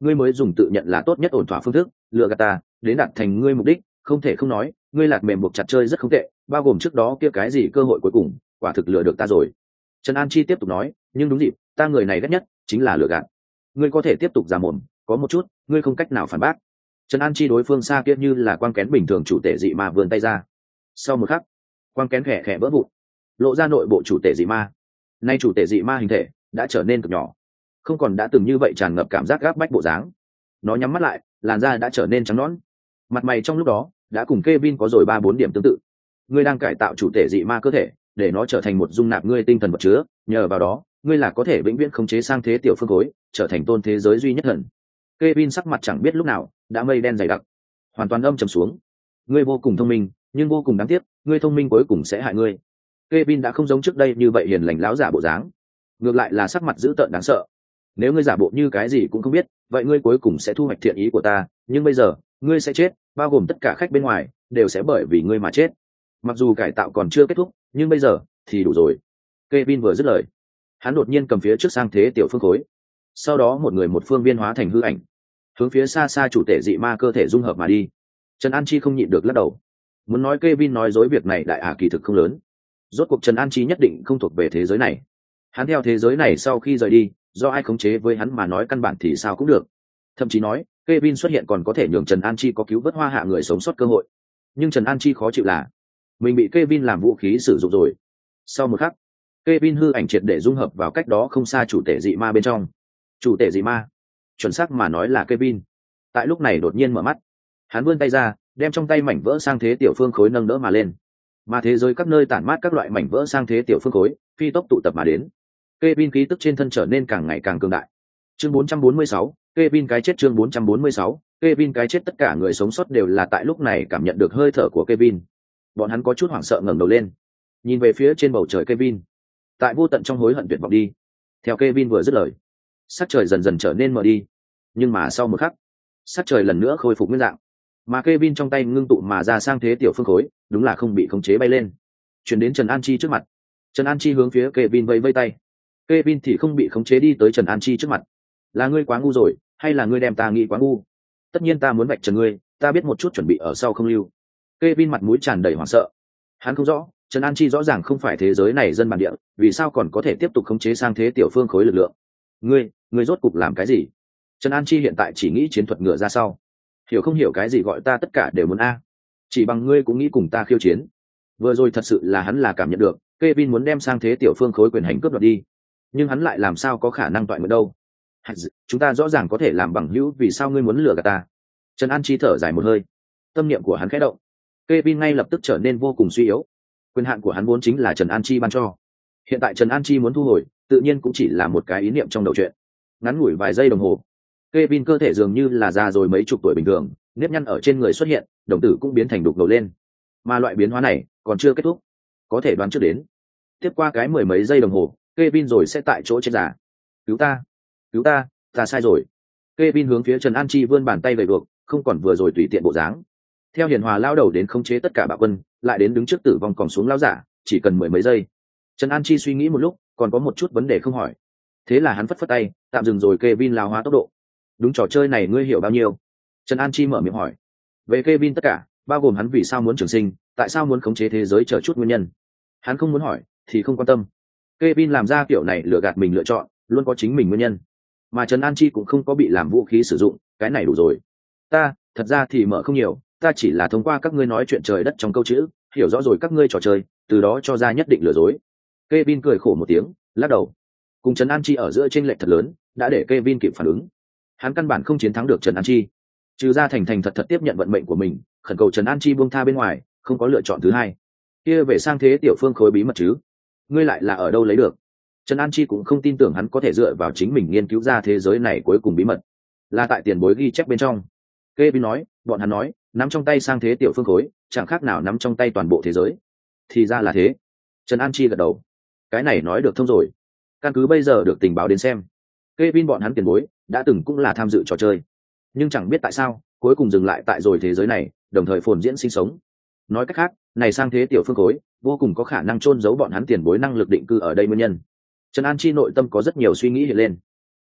ngươi mới dùng tự nhận là tốt nhất ổn thỏa phương thức lựa gạt ta đến đạt thành ngươi mục đích. Không thể không nói, ngươi lạt mềm buộc chặt chơi rất không tệ, bao gồm trước đó kia cái gì cơ hội cuối cùng quả thực lừa được ta rồi. Trần An Chi tiếp tục nói, nhưng đúng dịp, ta người này ghét nhất chính là lừa gạt. Ngươi có thể tiếp tục giả mồm, có một chút ngươi không cách nào phản bác. Trần An Chi đối phương xa kia như là quang kén bình thường chủ tể dị ma vươn tay ra. Sau một khắc, quang kén khẽ khẽ vỡ vụn, lộ ra nội bộ chủ tể dị ma. Nay chủ tể dị ma hình thể đã trở nên cực nhỏ, không còn đã từng như vậy tràn ngập cảm giác gáp bách bộ dáng. Nó nhắm mắt lại, làn da đã trở nên trắng nõn, mặt mày trong lúc đó đã cùng Kevin có rồi ba bốn điểm tương tự. Ngươi đang cải tạo chủ tể dị ma cơ thể để nó trở thành một dung nạp ngươi tinh thần vật chứa, nhờ vào đó ngươi là có thể vĩnh viễn khống chế sang thế tiểu phương khối, trở thành tôn thế giới duy nhất thần. Kevin sắc mặt chẳng biết lúc nào đã mây đen dày đặc, hoàn toàn âm trầm xuống. Ngươi vô cùng thông minh, nhưng vô cùng đáng tiếc, ngươi thông minh cuối cùng sẽ hại ngươi. Kevin đã không giống trước đây như vậy hiền lành láo giả bộ dáng, ngược lại là sắc mặt dữ tợn đáng sợ. Nếu ngươi giả bộ như cái gì cũng không biết, vậy ngươi cuối cùng sẽ thu hoạch thiện ý của ta, nhưng bây giờ ngươi sẽ chết, bao gồm tất cả khách bên ngoài đều sẽ bởi vì ngươi mà chết. Mặc dù cải tạo còn chưa kết thúc, nhưng bây giờ thì đủ rồi. Kevin vừa dứt lời, hắn đột nhiên cầm phía trước sang thế tiểu phương khối, sau đó một người một phương viên hóa thành hư ảnh, hướng phía xa xa chủ tể dị ma cơ thể dung hợp mà đi. Trần An Chi không nhịn được lắc đầu, muốn nói Kevin nói dối việc này đại ả kỳ thực không lớn. Rốt cuộc Trần An Chi nhất định không thuộc về thế giới này. Hắn theo thế giới này sau khi rời đi, do ai khống chế với hắn mà nói căn bản thì sao cũng được. Thậm chí nói, Kevin xuất hiện còn có thể nhường Trần An Chi có cứu vớt hoa hạ người sống sót cơ hội. Nhưng Trần An Chi khó chịu là mình bị Kevin làm vũ khí sử dụng rồi. Sau một khắc, Kevin hư ảnh triệt để dung hợp vào cách đó không xa chủ tể dị ma bên trong. Chủ tể dị ma, chuẩn xác mà nói là Kevin. Tại lúc này đột nhiên mở mắt, hắn vươn tay ra, đem trong tay mảnh vỡ sang thế tiểu phương khối nâng đỡ mà lên. Mà thế giới các nơi tản mát các loại mảnh vỡ sang thế tiểu phương khối, phi tốc tụ tập mà đến. Kevin khí tức trên thân trở nên càng ngày càng cường đại. Chương bốn trăm bốn mươi sáu, Kevin cái chết. Chương bốn trăm bốn mươi sáu, Kevin cái chết. Tất cả người sống sót đều là tại lúc này cảm nhận được hơi thở của Kevin. Bọn hắn có chút hoảng sợ ngẩng đầu lên, nhìn về phía trên bầu trời Kevin. Tại vô tận trong hối hận tuyệt vọng đi. Theo Kevin vừa dứt lời, sắc trời dần dần trở nên mờ đi, nhưng mà sau một khắc, sắc trời lần nữa khôi phục nguyên dạng. Mà Kevin trong tay ngưng tụ mà ra sang thế tiểu phương khối, đúng là không bị khống chế bay lên, chuyển đến Trần An Chi trước mặt. Trần An Chi hướng phía Kevin vẫy vẫy tay. Kevin thì không bị khống chế đi tới Trần An Chi trước mặt. Là ngươi quá ngu rồi, hay là ngươi đem ta nghĩ quá ngu? Tất nhiên ta muốn vạch trần ngươi, ta biết một chút chuẩn bị ở sau không lưu. Kevin mặt mũi tràn đầy hoảng sợ. Hắn không rõ, Trần An Chi rõ ràng không phải thế giới này dân bản địa, vì sao còn có thể tiếp tục khống chế sang thế tiểu phương khối lực lượng? Ngươi, ngươi rốt cục làm cái gì? Trần An Chi hiện tại chỉ nghĩ chiến thuật ngựa ra sau. Hiểu không hiểu cái gì gọi ta tất cả đều muốn a. Chỉ bằng ngươi cũng nghĩ cùng ta khiêu chiến. Vừa rồi thật sự là hắn là cảm nhận được, Kevin muốn đem sang thế tiểu phương khối quyền hành cướp đoạt đi. Nhưng hắn lại làm sao có khả năng toại nguyện đâu? Chúng ta rõ ràng có thể làm bằng hữu, vì sao ngươi muốn lừa gạt ta? Trần An Chi thở dài một hơi, tâm niệm của hắn khẽ động. Kevin ngay lập tức trở nên vô cùng suy yếu. Quyền hạn của hắn vốn chính là Trần An Chi ban cho. Hiện tại Trần An Chi muốn thu hồi, tự nhiên cũng chỉ là một cái ý niệm trong đầu chuyện. Ngắn ngủi vài giây đồng hồ, Kevin cơ thể dường như là già rồi mấy chục tuổi bình thường, nếp nhăn ở trên người xuất hiện, đồng tử cũng biến thành đục ngầu lên. Mà loại biến hóa này còn chưa kết thúc, có thể đoán trước đến, tiếp qua cái mười mấy giây đồng hồ, Kevin rồi sẽ tại chỗ chết già. Cứu ta, cứu ta, ta sai rồi. Kevin hướng phía Trần An Chi vươn bàn tay về được, không còn vừa rồi tùy tiện bộ dáng. Theo hiền hòa lao đầu đến khống chế tất cả bạo quân, lại đến đứng trước tử vong còn xuống lao giả, chỉ cần mười mấy giây. Trần An Chi suy nghĩ một lúc, còn có một chút vấn đề không hỏi. Thế là hắn phất phất tay, tạm dừng rồi Kevin lao hóa tốc độ. Đúng, trò chơi này ngươi hiểu bao nhiêu? Trần An Chi mở miệng hỏi. Về Kevin tất cả, bao gồm hắn vì sao muốn trường sinh, tại sao muốn khống chế thế giới chờ chút nguyên nhân. Hắn không muốn hỏi, thì không quan tâm. Kevin làm ra kiểu này lừa gạt mình lựa chọn, luôn có chính mình nguyên nhân. Mà Trần An Chi cũng không có bị làm vũ khí sử dụng, cái này đủ rồi. Ta, thật ra thì mở không nhiều, ta chỉ là thông qua các ngươi nói chuyện trời đất trong câu chữ, hiểu rõ rồi các ngươi trò chơi, từ đó cho ra nhất định lừa dối. Kevin cười khổ một tiếng, lắc đầu. Cùng Trần An Chi ở giữa chênh lệch thật lớn, đã để Kevin kịp phản ứng. Hắn căn bản không chiến thắng được Trần An Chi, trừ ra thành thành thật thật tiếp nhận vận mệnh của mình, khẩn cầu Trần An Chi buông tha bên ngoài, không có lựa chọn thứ hai. Kia về sang thế tiểu phương khối bí mật chứ? Ngươi lại là ở đâu lấy được? Trần An Chi cũng không tin tưởng hắn có thể dựa vào chính mình nghiên cứu ra thế giới này cuối cùng bí mật, là tại tiền bối ghi chép bên trong. Kevin nói, bọn hắn nói, nắm trong tay sang thế tiểu phương khối, chẳng khác nào nắm trong tay toàn bộ thế giới. Thì ra là thế. Trần An Chi gật đầu. Cái này nói được thông rồi. Căn cứ bây giờ được tình báo đến xem, Kevin bọn hắn tiền bối đã từng cũng là tham dự trò chơi, nhưng chẳng biết tại sao cuối cùng dừng lại tại rồi thế giới này, đồng thời phồn diễn sinh sống. Nói cách khác, này sang thế tiểu phương khối vô cùng có khả năng chôn giấu bọn hắn tiền bối năng lực định cư ở đây nguyên nhân. Trần An Chi nội tâm có rất nhiều suy nghĩ hiện lên.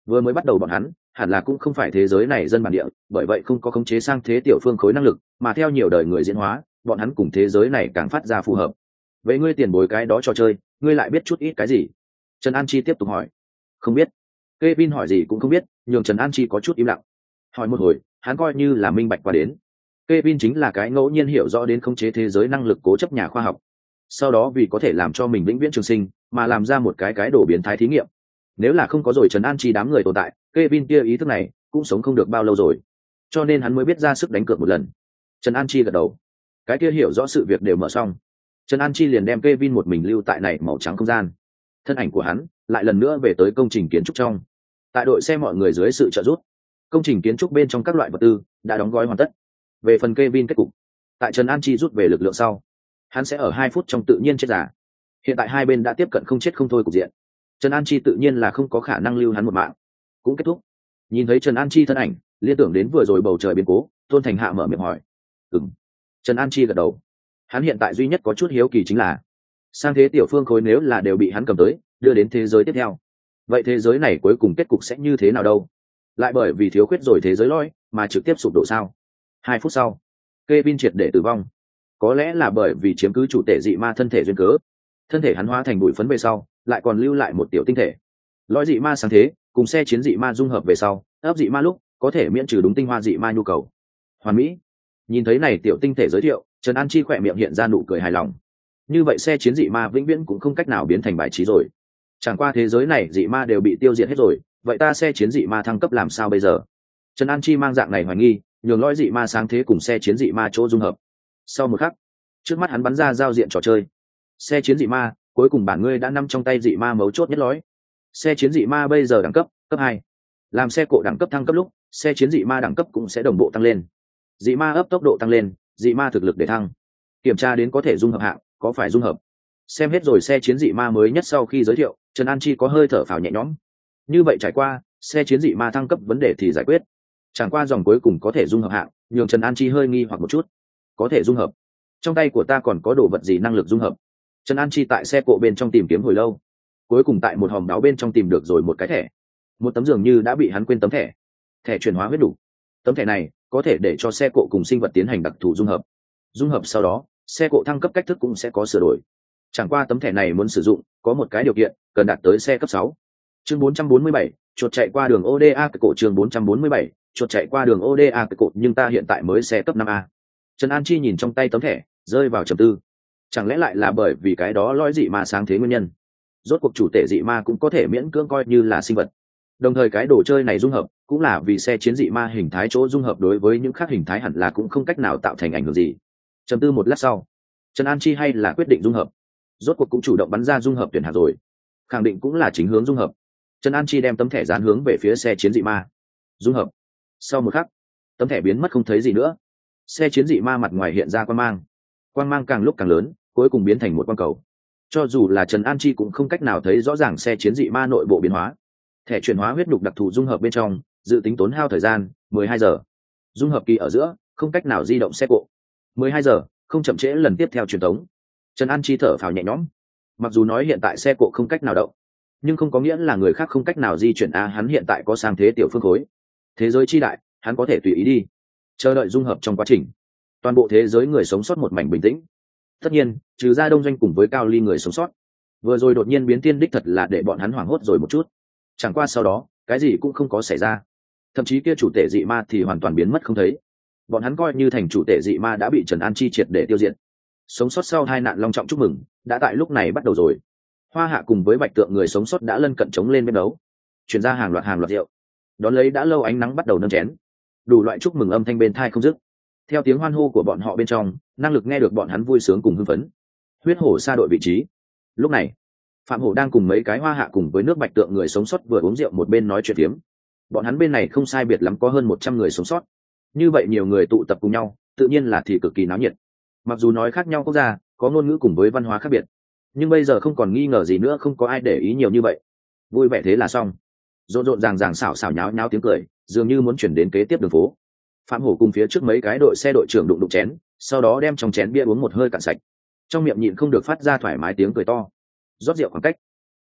Vừa mới bắt đầu bọn hắn hẳn là cũng không phải thế giới này dân bản địa, bởi vậy không có khống chế sang thế tiểu phương khối năng lực, mà theo nhiều đời người diễn hóa, bọn hắn cùng thế giới này càng phát ra phù hợp. Vậy ngươi tiền bối cái đó trò chơi, ngươi lại biết chút ít cái gì? Trần An Chi tiếp tục hỏi. Không biết. Kevin hỏi gì cũng không biết, nhường Trần An Chi có chút im lặng. Hỏi một hồi, hắn coi như là minh bạch qua đến. Kevin chính là cái ngẫu nhiên hiểu rõ đến khống chế thế giới năng lực cố chấp nhà khoa học. Sau đó vì có thể làm cho mình vĩnh viễn trường sinh, mà làm ra một cái cái đổ biến thái thí nghiệm. Nếu là không có rồi Trần An Chi đám người tồn tại, Kevin kia ý thức này cũng sống không được bao lâu rồi. Cho nên hắn mới biết ra sức đánh cược một lần. Trần An Chi gật đầu. Cái kia hiểu rõ sự việc đều mở xong. Trần An Chi liền đem Kevin một mình lưu tại này màu trắng không gian. Thân ảnh của hắn lại lần nữa về tới công trình kiến trúc trong. Tại đội xe mọi người dưới sự trợ giúp, công trình kiến trúc bên trong các loại vật tư đã đóng gói hoàn tất. Về phần Kevin kết cục, tại Trần An Chi rút về lực lượng sau, hắn sẽ ở hai phút trong tự nhiên chết giả. Hiện tại hai bên đã tiếp cận không chết không thôi cục diện. Trần An Chi tự nhiên là không có khả năng lưu hắn một mạng. Cũng kết thúc. Nhìn thấy Trần An Chi thân ảnh, liên tưởng đến vừa rồi bầu trời biến cố, Tôn Thành Hạ mở miệng hỏi. Ừm. Trần An Chi gật đầu. Hắn hiện tại duy nhất có chút hiếu kỳ chính là, sang thế tiểu phương khối nếu là đều bị hắn cầm tới, đưa đến thế giới tiếp theo, vậy thế giới này cuối cùng kết cục sẽ như thế nào đâu? Lại bởi vì thiếu khuyết rồi thế giới lôi mà trực tiếp sụp đổ sao? Hai phút sau, Kevin triệt để tử vong. Có lẽ là bởi vì chiếm cứ chủ tể dị ma thân thể duyên cớ, thân thể hắn hóa thành bụi phấn về sau, lại còn lưu lại một tiểu tinh thể. Lõi dị ma sáng thế, cùng xe chiến dị ma dung hợp về sau, ấp dị ma lúc có thể miễn trừ đúng tinh hoa dị ma nhu cầu. Hoàn mỹ. Nhìn thấy này tiểu tinh thể giới thiệu, Trần An Chi khỏe miệng hiện ra nụ cười hài lòng. Như vậy xe chiến dị ma vĩnh viễn cũng không cách nào biến thành bài trí rồi. Chẳng qua thế giới này dị ma đều bị tiêu diệt hết rồi, vậy ta xe chiến dị ma thăng cấp làm sao bây giờ? Trần An Chi mang dạng này hoài nghi, nhường lõi dị ma sáng thế cùng xe chiến dị ma chỗ dung hợp. Sau một khắc, trước mắt hắn bắn ra giao diện trò chơi. Xe chiến dị ma, cuối cùng bản ngươi đã nằm trong tay dị ma mấu chốt nhất lõi. Xe chiến dị ma bây giờ đẳng cấp cấp hai. Làm xe cộ đẳng cấp thăng cấp lúc, xe chiến dị ma đẳng cấp cũng sẽ đồng bộ tăng lên. Dị ma ấp tốc độ tăng lên, dị ma thực lực để thăng. Kiểm tra đến có thể dung hợp hạng, có phải dung hợp. Xem hết rồi xe chiến dị ma mới nhất sau khi giới thiệu, Trần An Chi có hơi thở phào nhẹ nhõm. Như vậy trải qua, xe chiến dị ma thăng cấp vấn đề thì giải quyết. Chẳng qua dòng cuối cùng có thể dung hợp hạng, nhường Trần An Chi hơi nghi hoặc một chút. Có thể dung hợp. Trong tay của ta còn có đồ vật gì năng lực dung hợp? Trần An Chi tại xe cộ bên trong tìm kiếm hồi lâu, cuối cùng tại một hòm đáo bên trong tìm được rồi một cái thẻ. Một tấm dường như đã bị hắn quên tấm thẻ. Thẻ chuyển hóa huyết đủ. Tấm thẻ này có thể để cho xe cộ cùng sinh vật tiến hành đặc thù dung hợp. Dung hợp sau đó, xe cộ thăng cấp cách thức cũng sẽ có sửa đổi. Chẳng qua tấm thẻ này muốn sử dụng, có một cái điều kiện, cần đạt tới xe cấp sáu. Chương bốn trăm bốn mươi bảy, chuột chạy qua đường ô đê a cái cổ chương bốn trăm bốn mươi bảy, chuột chạy qua đường ô đê a cái cổ, nhưng ta hiện tại mới xe cấp năm a. Trần An Chi nhìn trong tay tấm thẻ, rơi vào trầm tư. Chẳng lẽ lại là bởi vì cái đó lõi dị ma sáng thế nguyên nhân? Rốt cuộc chủ tể dị ma cũng có thể miễn cưỡng coi như là sinh vật. Đồng thời cái đồ chơi này dung hợp, cũng là vì xe chiến dị ma hình thái chỗ dung hợp đối với những khác hình thái hẳn là cũng không cách nào tạo thành ảnh hưởng gì. Trầm tư một lát sau, Trần An Chi hay là quyết định dung hợp. Rốt cuộc cũng chủ động bắn ra dung hợp tuyển hạng rồi, khẳng định cũng là chính hướng dung hợp. Trần An Chi đem tấm thẻ dán hướng về phía xe chiến dị ma. Dung hợp. Sau một khắc, tấm thẻ biến mất không thấy gì nữa. Xe chiến dị ma mặt ngoài hiện ra quang mang, quang mang càng lúc càng lớn, cuối cùng biến thành một quang cầu. Cho dù là Trần An Chi cũng không cách nào thấy rõ ràng xe chiến dị ma nội bộ biến hóa. Thẻ chuyển hóa huyết nhục đặc thù dung hợp bên trong, dự tính tốn hao thời gian mười hai giờ. Dung hợp kỳ ở giữa, không cách nào di động xe cộ. mười hai giờ, không chậm trễ lần tiếp theo truyền thống. Trần An Chi thở phào nhẹ nhõm. Mặc dù nói hiện tại xe cộ không cách nào động, nhưng không có nghĩa là người khác không cách nào di chuyển a, hắn hiện tại có sang thế tiểu phương khối. Thế giới chi đại, hắn có thể tùy ý đi. Chờ đợi dung hợp trong quá trình, toàn bộ thế giới người sống sót một mảnh bình tĩnh. Tất nhiên, trừ ra Đông Doanh cùng với Cao Ly người sống sót. Vừa rồi đột nhiên biến tiên đích thật là để bọn hắn hoảng hốt rồi một chút. Chẳng qua sau đó, cái gì cũng không có xảy ra. Thậm chí kia chủ tể dị ma thì hoàn toàn biến mất không thấy. Bọn hắn coi như thành chủ tể dị ma đã bị Trần An Chi triệt để tiêu diệt. Sống sót sau hai nạn long trọng chúc mừng, đã tại lúc này bắt đầu rồi. Hoa Hạ cùng với Bạch Tượng người sống sót đã lân cận chống lên bên đấu, chuyển ra hàng loạt hàng loạt rượu. Đón lấy đã lâu ánh nắng bắt đầu nâng chén, đủ loại chúc mừng âm thanh bên tai không dứt. Theo tiếng hoan hô của bọn họ bên trong, năng lực nghe được bọn hắn vui sướng cùng hưng phấn. Huyết hổ xa đội vị trí. Lúc này, Phạm Hổ đang cùng mấy cái Hoa Hạ cùng với nước Bạch Tượng người sống sót vừa uống rượu một bên nói chuyện phiếm. Bọn hắn bên này không sai biệt lắm có hơn một trăm người sống sót. Như vậy nhiều người tụ tập cùng nhau, tự nhiên là thì cực kỳ náo nhiệt. Mặc dù nói khác nhau quốc gia, có ngôn ngữ cùng với văn hóa khác biệt, nhưng bây giờ không còn nghi ngờ gì nữa, không có ai để ý nhiều như vậy. Vui vẻ thế là xong. Rộn rộn ràng ràng xảo xảo nháo nháo tiếng cười, dường như muốn chuyển đến kế tiếp đường phố. Phạm Hổ cùng phía trước mấy cái đội xe đội trưởng đụng đụng chén, sau đó đem trong chén bia uống một hơi cạn sạch, trong miệng nhịn không được phát ra thoải mái tiếng cười to. Rót rượu khoảng cách,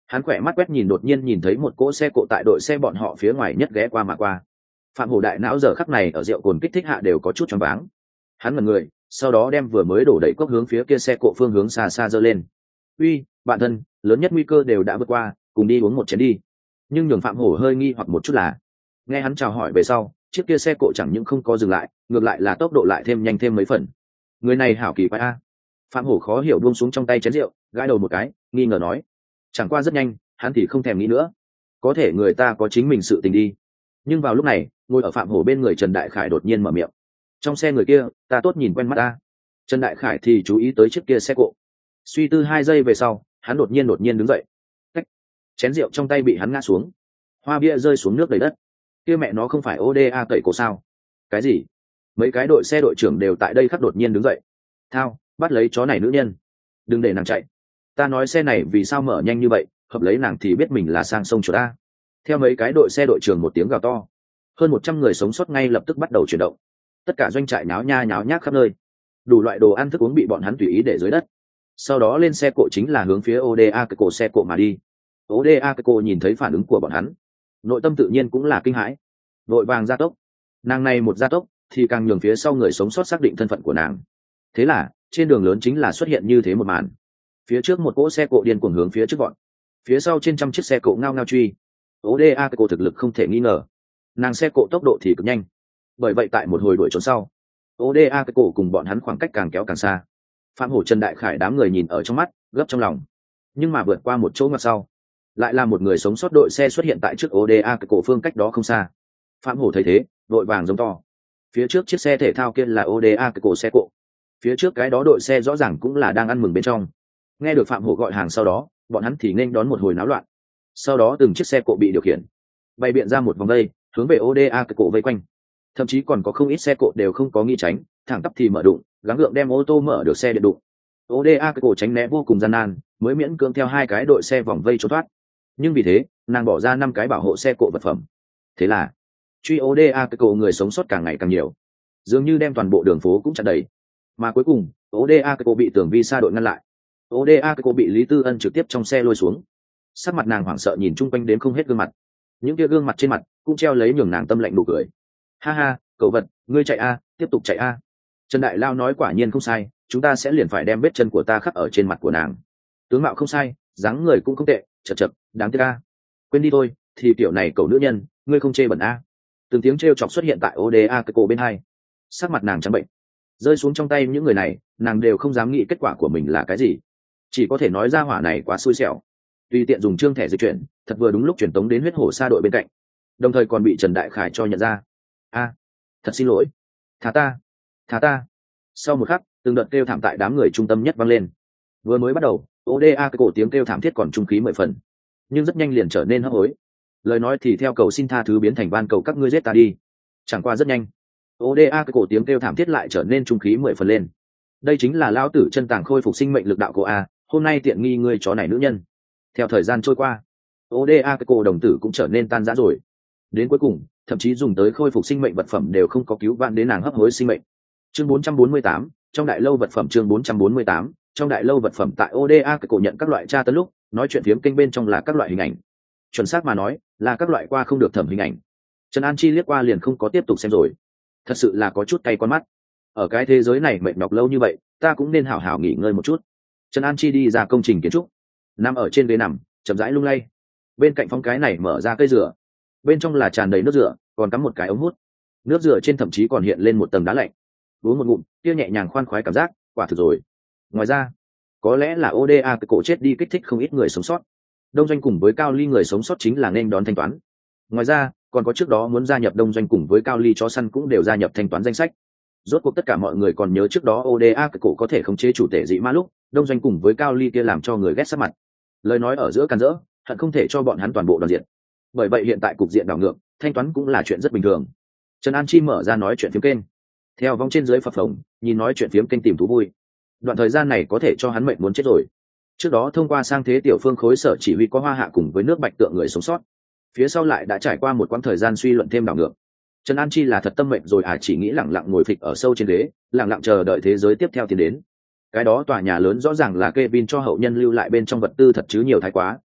Hắn khỏe mắt quét nhìn, đột nhiên nhìn thấy một cỗ xe cộ tại đội xe bọn họ phía ngoài nhất ghé qua mà qua. Phạm Hổ đại não giờ khắc này ở rượu cồn kích thích hạ đều có chút choáng váng. Hắn ngẩn người, sau đó đem vừa mới đổ đầy cốc hướng phía kia xe cộ phương hướng xa xa giơ lên. "Uy, bạn thân, lớn nhất nguy cơ đều đã vượt qua, cùng đi uống một chén đi." Nhưng nhường Phạm Hổ hơi nghi hoặc một chút là, nghe hắn chào hỏi về sau, chiếc kia xe cộ chẳng những không có dừng lại, ngược lại là tốc độ lại thêm nhanh thêm mấy phần. Người này hảo kỳ quái a. Phạm Hổ khó hiểu buông xuống trong tay chén rượu, gãi đầu một cái, nghi ngờ nói: "Chẳng qua rất nhanh, hắn thì không thèm nghĩ nữa. Có thể người ta có chính mình sự tình đi." Nhưng vào lúc này, ngồi ở Phạm Hổ bên người Trần Đại Khải đột nhiên mở miệng: "Trong xe người kia, ta tốt nhìn quen mắt ta." Trần Đại Khải thì chú ý tới chiếc kia xe cộ. Suy tư hai giây về sau, hắn đột nhiên đột nhiên đứng dậy. Cách. Chén rượu trong tay bị hắn ngã xuống. Hoa bia rơi xuống nước đầy đất. Kia mẹ nó không phải ô đê a tẩy cổ sao? Cái gì? Mấy cái đội xe đội trưởng đều tại đây khắc đột nhiên đứng dậy. Thao, bắt lấy chó này nữ nhân. Đừng để nàng chạy. Ta nói xe này vì sao mở nhanh như vậy, hợp lấy nàng thì biết mình là sang sông chuột ta. Theo mấy cái đội xe đội trưởng một tiếng gào to, hơn một trăm người sống sót ngay lập tức bắt đầu chuyển động. Tất cả doanh trại nháo nha nháo nhác khắp nơi. Đủ loại đồ ăn thức uống bị bọn hắn tùy ý để dưới đất. Sau đó lên xe cộ chính là hướng phía ô đê a cái cổ xe cộ mà đi. ô đê a cái cổ nhìn thấy phản ứng của bọn hắn, nội tâm tự nhiên cũng là kinh hãi, vội vàng gia tốc. Nàng này một gia tốc thì càng nhường phía sau người sống sót xác định thân phận của nàng. Thế là trên đường lớn chính là xuất hiện như thế một màn. Phía trước một cỗ xe cộ điên cuồng hướng phía trước gọn, phía sau trên trăm chiếc xe cộ ngao ngao truy. ô đê a cái cổ thực lực không thể nghi ngờ, nàng xe cộ tốc độ thì cực nhanh. Bởi vậy tại một hồi đuổi trốn sau, ô đê a cái cổ cùng bọn hắn khoảng cách càng kéo càng xa. Phạm Hổ, Trần Đại Khải đám người nhìn ở trong mắt, gấp trong lòng. Nhưng mà vượt qua một chỗ ngoặt sau, lại là một người sống sót đội xe xuất hiện tại trước ô đê a cái cổ phương cách đó không xa. Phạm Hổ thấy thế, vội vàng giống to. Phía trước chiếc xe thể thao kia là ô đê a cái cổ xe cộ. Phía trước cái đó đội xe rõ ràng cũng là đang ăn mừng bên trong. Nghe được Phạm Hổ gọi hàng sau đó, bọn hắn thì nên đón một hồi náo loạn. Sau đó từng chiếc xe cộ bị điều khiển, bày biện ra một vòng vây, hướng về ô đê a cái cổ vây quanh. Thậm chí còn có không ít xe cộ đều không có nghi tránh, thẳng tắp thì mở đụng, gắng gượng đem ô tô mở được xe điện đụng. ô đê a cái cổ tránh né vô cùng gian nan, mới miễn cưỡng theo hai cái đội xe vòng vây trốn thoát. Nhưng vì thế, nàng bỏ ra năm cái bảo hộ xe cộ vật phẩm. Thế là truy ô đê a cái cổ người sống sót càng ngày càng nhiều, dường như đem toàn bộ đường phố cũng chặn đầy. Mà cuối cùng, ô đê a cái cổ bị tường vi sa đội ngăn lại. ô đê a cái cổ bị Lý Tư Ân trực tiếp trong xe lôi xuống. Sắc mặt nàng hoảng sợ nhìn chung quanh đến không hết gương mặt. Những kia gương mặt trên mặt cũng treo lấy nhường nàng tâm lạnh nụ cười. Ha ha, cậu vật, ngươi chạy a, tiếp tục chạy a. Trần Đại Lao nói quả nhiên không sai, chúng ta sẽ liền phải đem vết chân của ta khắc ở trên mặt của nàng. Tướng mạo không sai, dáng người cũng không tệ, chật chật, đáng tiếc a. Quên đi thôi, thì kiểu này cậu nữ nhân, ngươi không chê bẩn a. Từng tiếng trêu chọc xuất hiện tại ô đê a cái cổ bên hai. Sắc mặt nàng trắng bệnh, rơi xuống trong tay những người này, nàng đều không dám nghĩ kết quả của mình là cái gì, chỉ có thể nói ra hỏa này quá xui xẻo. Tùy tiện dùng trương thẻ dịch chuyển, thật vừa đúng lúc truyền tống đến huyết hổ sa đội bên cạnh, đồng thời còn bị Trần Đại Khải cho nhận ra. A, thật xin lỗi, thả ta, thả ta. Sau một khắc, từng đợt kêu thảm tại đám người trung tâm nhất vang lên. Vừa mới bắt đầu, ô đê a cái cổ tiếng kêu thảm thiết còn trung khí mười phần, nhưng rất nhanh liền trở nên hấp hối. Lời nói thì theo cầu xin tha thứ biến thành van cầu các ngươi giết ta đi. Chẳng qua rất nhanh, ô đê a cái cổ tiếng kêu thảm thiết lại trở nên trung khí mười phần lên. Đây chính là lão tử chân tàng khôi phục sinh mệnh lực đạo của a, hôm nay tiện nghi ngươi chó này nữ nhân. Theo thời gian trôi qua, ô đê a cái cổ đồng tử cũng trở nên tan rã rồi. Đến cuối cùng, thậm chí dùng tới khôi phục sinh mệnh vật phẩm đều không có cứu vãn đến nàng hấp hối sinh mệnh. Chương bốn trăm bốn mươi tám, trong đại lâu vật phẩm. Chương bốn trăm bốn mươi tám, trong đại lâu vật phẩm. Tại ô đê a cái cổ nhận các loại tra tấn lúc, nói chuyện phiếm kênh bên trong là các loại hình ảnh. Chuẩn xác mà nói, là các loại qua không được thẩm hình ảnh. Trần An Chi liếc qua liền không có tiếp tục xem rồi. Thật sự là có chút cay con mắt. Ở cái thế giới này mệt nhọc lâu như vậy, ta cũng nên hảo hảo nghỉ ngơi một chút. Trần An Chi đi ra công trình kiến trúc, nằm ở trên ghế nằm, chậm rãi lung lay. Bên cạnh phong cái này mở ra cây rửa, bên trong là tràn đầy nước rửa, còn cắm một cái ống hút. Nước rửa trên thậm chí còn hiện lên một tầng đá lạnh. Uống một ngụm, kia nhẹ nhàng khoan khoái cảm giác, quả thực rồi. Ngoài ra, có lẽ là ô đê a cái cổ chết đi kích thích không ít người sống sót. Đông doanh cùng với Cao Ly người sống sót chính là nên đón thanh toán. Ngoài ra, còn có trước đó muốn gia nhập Đông doanh cùng với Cao Ly chó săn cũng đều gia nhập thanh toán danh sách. Rốt cuộc tất cả mọi người còn nhớ trước đó ô đê a cái cổ có thể khống chế chủ tể dị ma lúc, Đông doanh cùng với Cao Ly kia làm cho người ghét sắc mặt. Lời nói ở giữa càn rỡ, hận không thể cho bọn hắn toàn bộ đoàn diện. Bởi vậy hiện tại cục diện đảo ngược, thanh toán cũng là chuyện rất bình thường. Trần An Chi mở ra nói chuyện phiếm kênh, theo vòng trên dưới phập phồng, nhìn nói chuyện phiếm kênh tìm thú vui. Đoạn thời gian này có thể cho hắn mệnh muốn chết rồi. Trước đó thông qua sang thế tiểu phương khối sở chỉ huy có Hoa Hạ cùng với nước Bạch Tượng người sống sót, phía sau lại đã trải qua một quãng thời gian suy luận thêm đảo ngược. Trần An Chi là thật tâm mệnh rồi à, chỉ nghĩ lặng lặng ngồi phịch ở sâu trên ghế, lặng lặng chờ đợi thế giới tiếp theo tiến đến. Cái đó tòa nhà lớn rõ ràng là Kevin cho hậu nhân lưu lại bên trong vật tư thật chứ nhiều thái quá,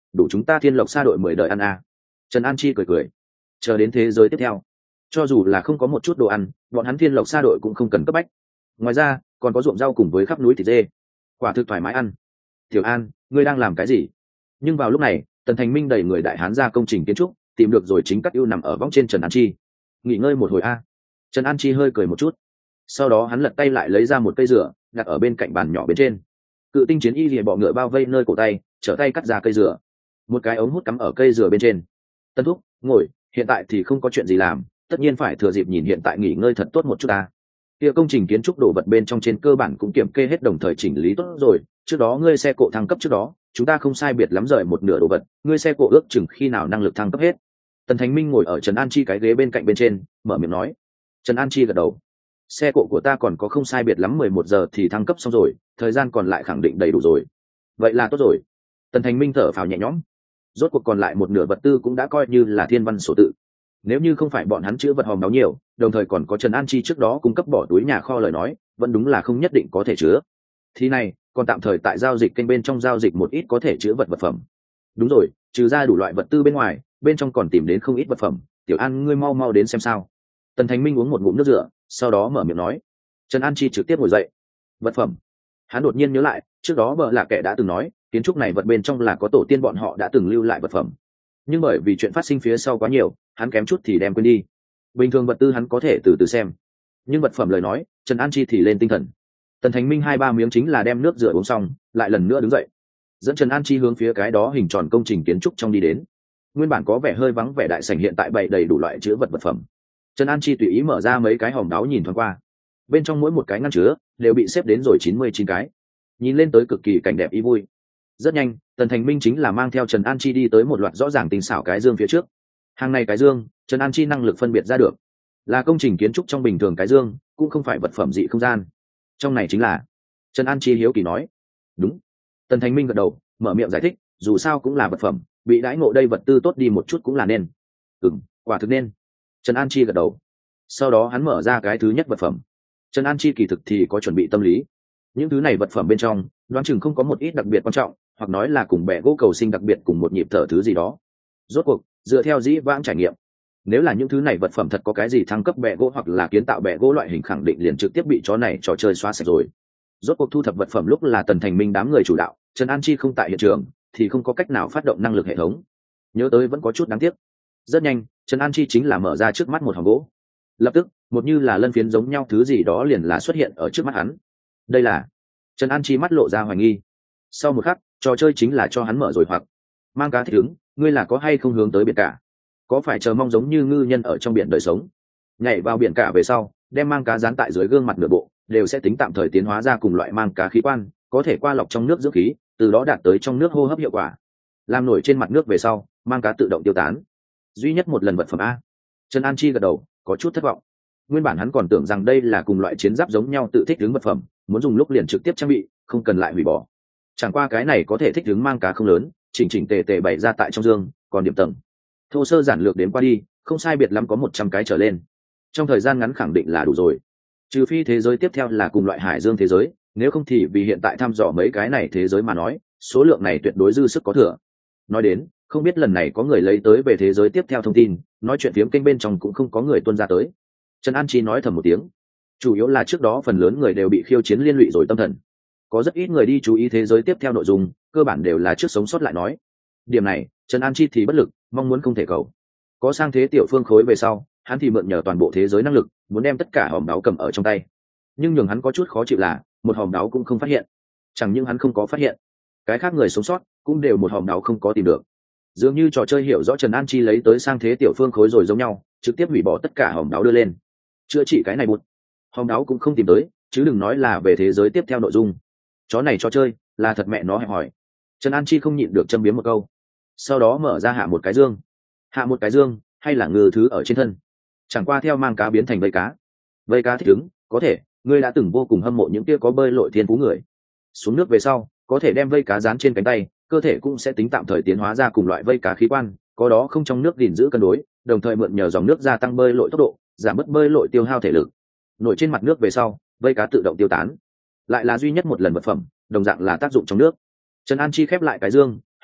đủ chúng ta thiên lộc xa đội mười đời ăn à. Trần An Chi cười cười, chờ đến thế giới tiếp theo, cho dù là không có một chút đồ ăn, bọn hắn thiên lộc xa đội cũng không cần cấp bách. Ngoài ra còn có ruộng rau cùng với khắp núi thịt dê, quả thực thoải mái ăn. Tiểu An, ngươi đang làm cái gì? Nhưng vào lúc này Tần Thành Minh đẩy người đại hán ra công trình kiến trúc, tìm được rồi chính cắt ưu nằm ở võng trên Trần An Chi. Nghỉ ngơi một hồi a. Trần An Chi hơi cười một chút, sau đó hắn lật tay lại lấy ra một cây dừa đặt ở bên cạnh bàn nhỏ bên trên. Cự tinh chiến y lìa bọ ngựa bao vây nơi cổ tay, trở tay cắt ra cây dừa, một cái ống hút cắm ở cây dừa bên trên. Tân thúc, ngồi, hiện tại thì không có chuyện gì làm, tất nhiên phải thừa dịp nhìn hiện tại nghỉ ngơi thật tốt một chút ta. Kia công trình kiến trúc đồ vật bên trong trên cơ bản cũng kiểm kê hết, đồng thời chỉnh lý tốt rồi. Trước đó ngươi xe cộ thăng cấp trước đó, chúng ta không sai biệt lắm rời một nửa đồ vật, ngươi xe cộ ước chừng khi nào năng lực thăng cấp hết. Tần Thành Minh ngồi ở Trần An Chi cái ghế bên cạnh bên trên, mở miệng nói. Trần An Chi gật đầu. Xe cộ của ta còn có không sai biệt lắm mười một giờ thì thăng cấp xong rồi, thời gian còn lại khẳng định đầy đủ rồi. Vậy là tốt rồi. Tần Thành Minh thở phào nhẹ nhõm. Rốt cuộc còn lại một nửa vật tư cũng đã coi như là thiên văn sổ tự. Nếu như không phải bọn hắn chứa vật hòm đáo nhiều, đồng thời còn có Trần An Chi trước đó cung cấp bỏ túi nhà kho lời nói, vẫn đúng là không nhất định có thể chứa. Thì này, còn tạm thời tại giao dịch kênh bên trong giao dịch một ít có thể chứa vật vật phẩm. Đúng rồi, trừ ra đủ loại vật tư bên ngoài, bên trong còn tìm đến không ít vật phẩm. Tiểu An, ngươi mau mau đến xem sao. Tần Thành Minh uống một ngụm nước rửa, sau đó mở miệng nói. Trần An Chi trực tiếp ngồi dậy. Vật phẩm? Hắn đột nhiên nhớ lại, trước đó bợ lạ kệ đã từng nói, kiến trúc này vật bên trong là có tổ tiên bọn họ đã từng lưu lại vật phẩm. Nhưng bởi vì chuyện phát sinh phía sau quá nhiều, hắn kém chút thì đem quên đi. Bình thường vật tư hắn có thể từ từ xem, nhưng vật phẩm lời nói, Trần An Chi thì lên tinh thần. Tần Thành Minh hai ba miếng chính là đem nước rửa uống xong, lại lần nữa đứng dậy, dẫn Trần An Chi hướng phía cái đó hình tròn công trình kiến trúc trong đi đến. Nguyên bản có vẻ hơi vắng vẻ đại sảnh hiện tại bày đầy đủ loại chứa vật vật phẩm. Trần An Chi tùy ý mở ra mấy cái hòm đáo nhìn thoáng qua, bên trong mỗi một cái ngăn chứa đều bị xếp đến rồi chín mươi chín cái, nhìn lên tới cực kỳ cảnh đẹp ý vui. Rất nhanh, Tần Thành Minh chính là mang theo Trần An Chi đi tới một loạt rõ ràng tinh xảo cái dương phía trước. Hàng này cái dương, Trần An Chi năng lực phân biệt ra được, là công trình kiến trúc trong bình thường cái dương, cũng không phải vật phẩm dị không gian. Trong này chính là. Trần An Chi hiếu kỳ nói. Đúng. Tần Thành Minh gật đầu, mở miệng giải thích, dù sao cũng là vật phẩm, bị đãi ngộ đây vật tư tốt đi một chút cũng là nên. Ừm, quả thực nên. Trần An Chi gật đầu. Sau đó hắn mở ra cái thứ nhất vật phẩm. Trần An Chi kỳ thực thì có chuẩn bị tâm lý. Những thứ này vật phẩm bên trong, đoán chừng không có một ít đặc biệt quan trọng, hoặc nói là cùng bẻ gỗ cầu sinh đặc biệt cùng một nhịp thở thứ gì đó. Rốt cuộc, dựa theo dĩ vãng trải nghiệm, nếu là những thứ này vật phẩm thật có cái gì thăng cấp bẻ gỗ hoặc là kiến tạo bẻ gỗ loại hình, khẳng định liền trực tiếp bị chó này trò chơi xóa sạch rồi. Rốt cuộc thu thập vật phẩm lúc là Tần Thành Minh đám người chủ đạo, Trần An Chi không tại hiện trường thì không có cách nào phát động năng lực hệ thống. Nhớ tới vẫn có chút đáng tiếc. Rất nhanh, Trần An Chi chính là mở ra trước mắt một hòm gỗ. Lập tức, một như là lân phiến giống nhau thứ gì đó liền là xuất hiện ở trước mắt hắn. Đây là. Trần An Chi mắt lộ ra hoài nghi. Sau một khắc, trò chơi chính là cho hắn mở rồi hoặc. Mang cá thích ứng, ngươi là có hay không hướng tới biển cả? Có phải chờ mong giống như ngư nhân ở trong biển đời sống? Nhảy vào biển cả về sau, đem mang cá dán tại dưới gương mặt nửa bộ, đều sẽ tính tạm thời tiến hóa ra cùng loại mang cá khí quan, có thể qua lọc trong nước dưỡng khí, từ đó đạt tới trong nước hô hấp hiệu quả. Làm nổi trên mặt nước về sau, mang cá tự động tiêu tán. Duy nhất một lần vật phẩm a. Trần An Chi gật đầu, có chút thất vọng. Nguyên bản hắn còn tưởng rằng đây là cùng loại chiến giáp giống nhau tự thích ứng vật phẩm, muốn dùng lúc liền trực tiếp trang bị, không cần lại hủy bỏ. Chẳng qua cái này có thể thích ứng mang cá không lớn, chỉnh chỉnh tề tề bày ra tại trong dương, còn điểm tầng thô sơ giản lược đến qua đi, không sai biệt lắm có một trăm cái trở lên. Trong thời gian ngắn khẳng định là đủ rồi. Trừ phi thế giới tiếp theo là cùng loại hải dương thế giới, nếu không thì vì hiện tại thăm dò mấy cái này thế giới mà nói, số lượng này tuyệt đối dư sức có thừa. Nói đến, không biết lần này có người lấy tới về thế giới tiếp theo thông tin, nói chuyện phiếm kênh bên trong cũng không có người tuân ra tới. Trần An Chi nói thầm một tiếng. Chủ yếu là trước đó phần lớn người đều bị khiêu chiến liên lụy rồi tâm thần. Có rất ít người đi chú ý thế giới tiếp theo nội dung, cơ bản đều là trước sống sót lại nói. Điểm này, Trần An Chi thì bất lực, mong muốn không thể cầu. Có sang thế tiểu phương khối về sau, hắn thì mượn nhờ toàn bộ thế giới năng lực, muốn đem tất cả hòm đáo cầm ở trong tay. Nhưng nhường hắn có chút khó chịu là, một hòm đáo cũng không phát hiện. Chẳng những hắn không có phát hiện, cái khác người sống sót cũng đều một hòm đáo không có tìm được. Dường như trò chơi hiểu rõ Trần An Chi lấy tới sang thế tiểu phương khối rồi giống nhau, trực tiếp hủy bỏ tất cả hòm đáo đưa lên. Chữa trị cái này bụt, hòm đáo cũng không tìm tới, chứ đừng nói là về thế giới tiếp theo nội dung. Chó này cho chơi là thật mẹ nó hẹp hỏi. Trần An Chi không nhịn được châm biếm một câu, sau đó mở ra hạ một cái dương. Hạ một cái dương, hay là ngư thứ ở trên thân, chẳng qua theo mang cá biến thành vây cá. Vây cá thích ứng, có thể ngươi đã từng vô cùng hâm mộ những kia có bơi lội thiên phú người. Xuống nước về sau, có thể đem vây cá dán trên cánh tay, cơ thể cũng sẽ tính tạm thời tiến hóa ra cùng loại vây cá khí quan, có đó không trong nước gìn giữ cân đối, đồng thời mượn nhờ dòng nước gia tăng bơi lội tốc độ, giảm bớt bơi lội tiêu hao thể lực. Nổi trên mặt nước về sau, vây cá tự động tiêu tán. Lại là duy nhất một lần vật phẩm, đồng dạng là tác dụng trong nước. Trần An Chi khép lại cái dương,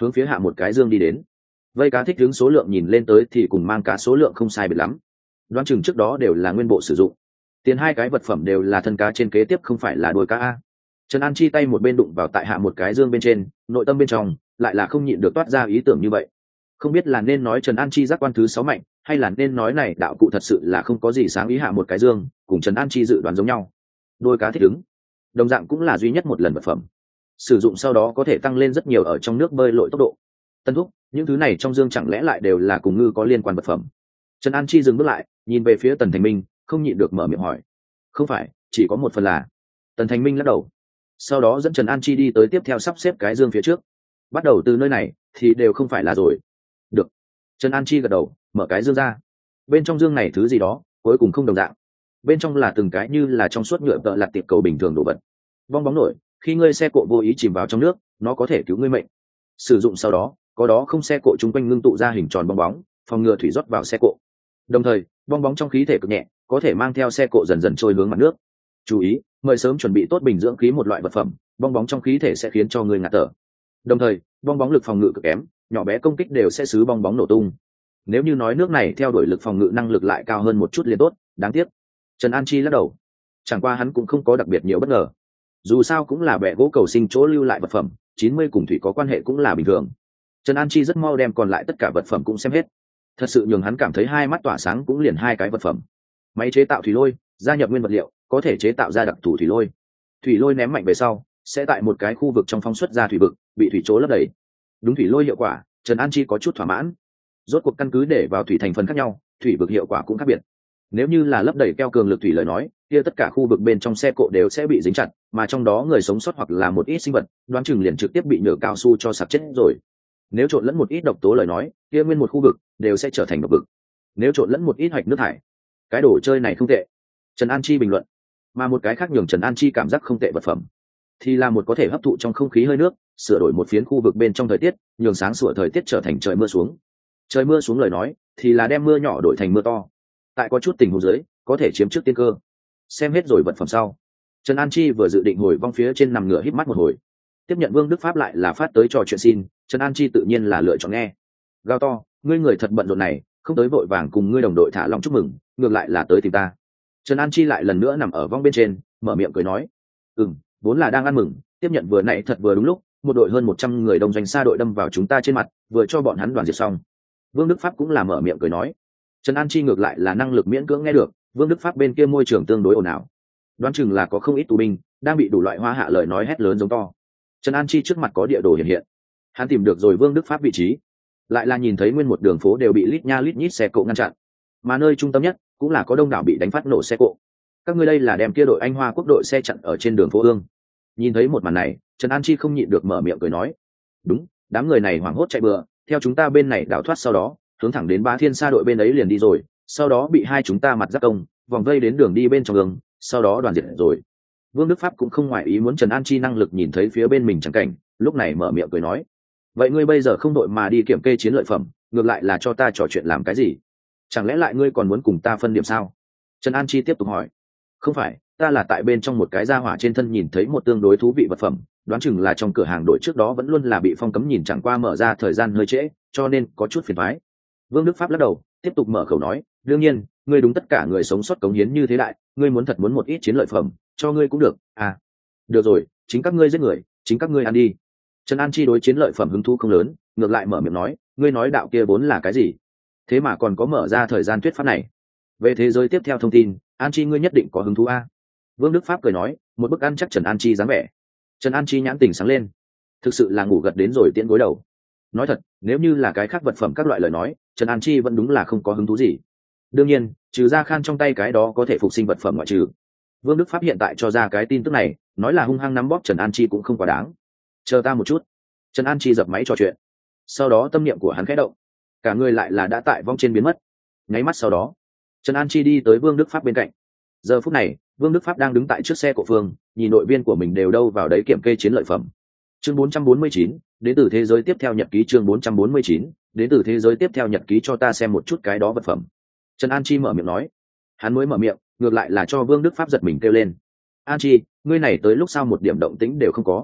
hướng phía hạ một cái dương đi đến. Vây cá thích đứng số lượng nhìn lên tới thì cùng mang cá số lượng không sai biệt lắm, đoán chừng trước đó đều là nguyên bộ sử dụng. Tiền hai cái vật phẩm đều là thân cá trên, kế tiếp không phải là đuôi cá a. Trần An Chi tay một bên đụng vào tại hạ một cái dương bên trên, nội tâm bên trong lại là không nhịn được toát ra ý tưởng như vậy. Không biết là nên nói Trần An Chi giác quan thứ sáu mạnh, hay là nên nói này đạo cụ thật sự là không có gì sáng ý. Hạ một cái dương cùng Trần An Chi dự đoán giống nhau, đuôi cá thích ứng đồng dạng cũng là duy nhất một lần vật phẩm, sử dụng sau đó có thể tăng lên rất nhiều ở trong nước bơi lội tốc độ. Tân thúc, những thứ này trong dương chẳng lẽ lại đều là cùng ngư có liên quan vật phẩm? Trần An Chi dừng bước lại, nhìn về phía Tần Thành Minh, không nhịn được mở miệng hỏi. Không phải, chỉ có một phần là. Tần Thành Minh lắc đầu, sau đó dẫn Trần An Chi đi tới tiếp theo sắp xếp cái dương phía trước. Bắt đầu từ nơi này thì đều không phải là rồi. Được. Trần An Chi gật đầu, mở cái dương ra. Bên trong dương này thứ gì đó cuối cùng không đồng dạng, bên trong là từng cái như là trong suốt nhựa tợ lặt tiệp cầu bình thường đồ vật. Bong bóng nổi, khi ngươi xe cộ vô ý chìm vào trong nước, nó có thể cứu ngươi mệnh. Sử dụng sau đó, có đó không xe cộ chung quanh ngưng tụ ra hình tròn bong bóng, phòng ngừa thủy rót vào xe cộ. Đồng thời, bong bóng trong khí thể cực nhẹ, có thể mang theo xe cộ dần dần trôi hướng mặt nước. Chú ý, mời sớm chuẩn bị tốt bình dưỡng khí, một loại vật phẩm, bong bóng trong khí thể sẽ khiến cho người ngạt thở. Đồng thời, bong bóng lực phòng ngự cực kém, nhỏ bé công kích đều sẽ xứ bong bóng nổ tung. Nếu như nói nước này theo đuổi lực phòng ngự năng lực lại cao hơn một chút liền tốt, đáng tiếc. Trần An Chi lắc đầu, chẳng qua hắn cũng không có đặc biệt nhiều bất ngờ. Dù sao cũng là bè gỗ cầu sinh chỗ lưu lại vật phẩm, chín mươi cùng thủy có quan hệ cũng là bình thường. Trần An Chi rất mau đem còn lại tất cả vật phẩm cũng xem hết. Thật sự nhường hắn cảm thấy hai mắt tỏa sáng cũng liền hai cái vật phẩm. Máy chế tạo thủy lôi, gia nhập nguyên vật liệu, có thể chế tạo ra đặc thù thủy lôi. Thủy lôi ném mạnh về sau, sẽ tại một cái khu vực trong phóng xuất ra thủy vực, bị thủy chỗ lấp đầy. Đúng thủy lôi hiệu quả, Trần An Chi có chút thỏa mãn. Rốt cuộc căn cứ để vào thủy thành phần khác nhau, thủy vực hiệu quả cũng khác biệt. Nếu như là lấp đầy keo cường lực thủy lời nói, kia tất cả khu vực bên trong xe cộ đều sẽ bị dính chặt, mà trong đó người sống sót hoặc là một ít sinh vật, đoán chừng liền trực tiếp bị nhựa cao su cho sặc chết rồi. Nếu trộn lẫn một ít độc tố lời nói, kia nguyên một khu vực đều sẽ trở thành độc vực. Nếu trộn lẫn một ít hạch nước thải, cái đồ chơi này không tệ. Trần An Chi bình luận. Mà một cái khác nhường Trần An Chi cảm giác không tệ vật phẩm, thì là một có thể hấp thụ trong không khí hơi nước, sửa đổi một phiến khu vực bên trong thời tiết, nhường sáng sủa thời tiết trở thành trời mưa xuống. Trời mưa xuống lời nói, thì là đem mưa nhỏ đổi thành mưa to. Tại có chút tình huống dưới, có thể chiếm trước tiên cơ. Xem hết rồi vật phẩm sau, Trần An Chi vừa dự định hồi vong phía trên nằm ngửa híp mắt một hồi, tiếp nhận Vương Đức Pháp lại là phát tới trò chuyện xin, Trần An Chi tự nhiên là lựa chọn nghe. Gao to, ngươi người thật bận rộn này, không tới vội vàng cùng ngươi đồng đội thả lòng chúc mừng, ngược lại là tới tìm ta. Trần An Chi lại lần nữa nằm ở vong bên trên, mở miệng cười nói, ừm, vốn là đang ăn mừng, tiếp nhận vừa nãy thật vừa đúng lúc, một đội hơn một trăm người đồng doanh xa đội đâm vào chúng ta trên mặt, vừa cho bọn hắn đoàn diệt xong. Vương Đức Pháp cũng là mở miệng cười nói. Trần An Chi ngược lại là năng lực miễn cưỡng nghe được, Vương Đức Pháp bên kia môi trường tương đối ồn ào, đoán chừng là có không ít tù binh đang bị đủ loại hoa hạ lời nói hét lớn giống to. Trần An Chi trước mặt có địa đồ hiện hiện, hắn tìm được rồi Vương Đức Pháp vị trí, lại là nhìn thấy nguyên một đường phố đều bị lít nha lít nhít xe cộ ngăn chặn, mà nơi trung tâm nhất cũng là có đông đảo bị đánh phát nổ xe cộ. Các ngươi đây là đem kia đội Anh Hoa quốc đội xe chặn ở trên đường phố ương. Nhìn thấy một màn này, Trần An Chi không nhịn được mở miệng cười nói, đúng, đám người này hoảng hốt chạy bừa, theo chúng ta bên này đào thoát, sau đó hướng thẳng đến Bá Thiên Sa đội bên ấy liền đi rồi, sau đó bị hai chúng ta mặt giáp công vòng vây đến đường đi bên trong đường, sau đó đoàn diệt rồi. Vương Đức Pháp cũng không ngoại ý muốn Trần An Chi năng lực nhìn thấy phía bên mình chẳng cảnh, lúc này mở miệng cười nói, vậy ngươi bây giờ không đội mà đi kiểm kê chiến lợi phẩm, ngược lại là cho ta trò chuyện làm cái gì? Chẳng lẽ lại ngươi còn muốn cùng ta phân điểm sao? Trần An Chi tiếp tục hỏi. Không phải, ta là tại bên trong một cái gia hỏa trên thân nhìn thấy một tương đối thú vị vật phẩm, đoán chừng là trong cửa hàng đội trước đó vẫn luôn là bị phong cấm, nhìn chẳng qua mở ra thời gian hơi trễ, cho nên có chút phiền toái. Vương Đức Pháp lắc đầu, tiếp tục mở khẩu nói, đương nhiên, ngươi đúng tất cả người sống sót cống hiến như thế đại, ngươi muốn thật muốn một ít chiến lợi phẩm, cho ngươi cũng được. À, được rồi, chính các ngươi giết người, chính các ngươi ăn đi. Trần An Chi đối chiến lợi phẩm hứng thú không lớn, ngược lại mở miệng nói, ngươi nói đạo kia vốn là cái gì? Thế mà còn có mở ra thời gian thuyết pháp này. Về thế giới tiếp theo thông tin, An Chi ngươi nhất định có hứng thú a. Vương Đức Pháp cười nói, một bức ăn chắc Trần An Chi dáng vẻ. Trần An Chi nhãn tình sáng lên, thực sự là ngủ gật đến rồi tiễn gối đầu. Nói thật, nếu như là cái khác vật phẩm các loại lời nói, Trần An Chi vẫn đúng là không có hứng thú gì. Đương nhiên, trừ ra Khan trong tay cái đó có thể phục sinh vật phẩm ngoại trừ. Vương Đức Pháp hiện tại cho ra cái tin tức này, nói là hung hăng nắm bóp Trần An Chi cũng không quá đáng. Chờ ta một chút. Trần An Chi dập máy trò chuyện. Sau đó tâm niệm của hắn khẽ động, cả người lại là đã tại vong trên biến mất. Nháy mắt sau đó, Trần An Chi đi tới Vương Đức Pháp bên cạnh. Giờ phút này, Vương Đức Pháp đang đứng tại trước xe của Phương, nhìn đội viên của mình đều đâu vào đấy kiểm kê chiến lợi phẩm. Chương bốn trăm bốn mươi chín, đến từ thế giới tiếp theo nhật ký. Chương bốn trăm bốn mươi chín, đến từ thế giới tiếp theo nhật ký, cho ta xem một chút cái đó vật phẩm. Trần An Chi mở miệng nói. Hắn mới mở miệng, ngược lại là cho Vương Đức Pháp giật mình kêu lên. An Chi, ngươi này tới lúc sao một điểm động tĩnh đều không có?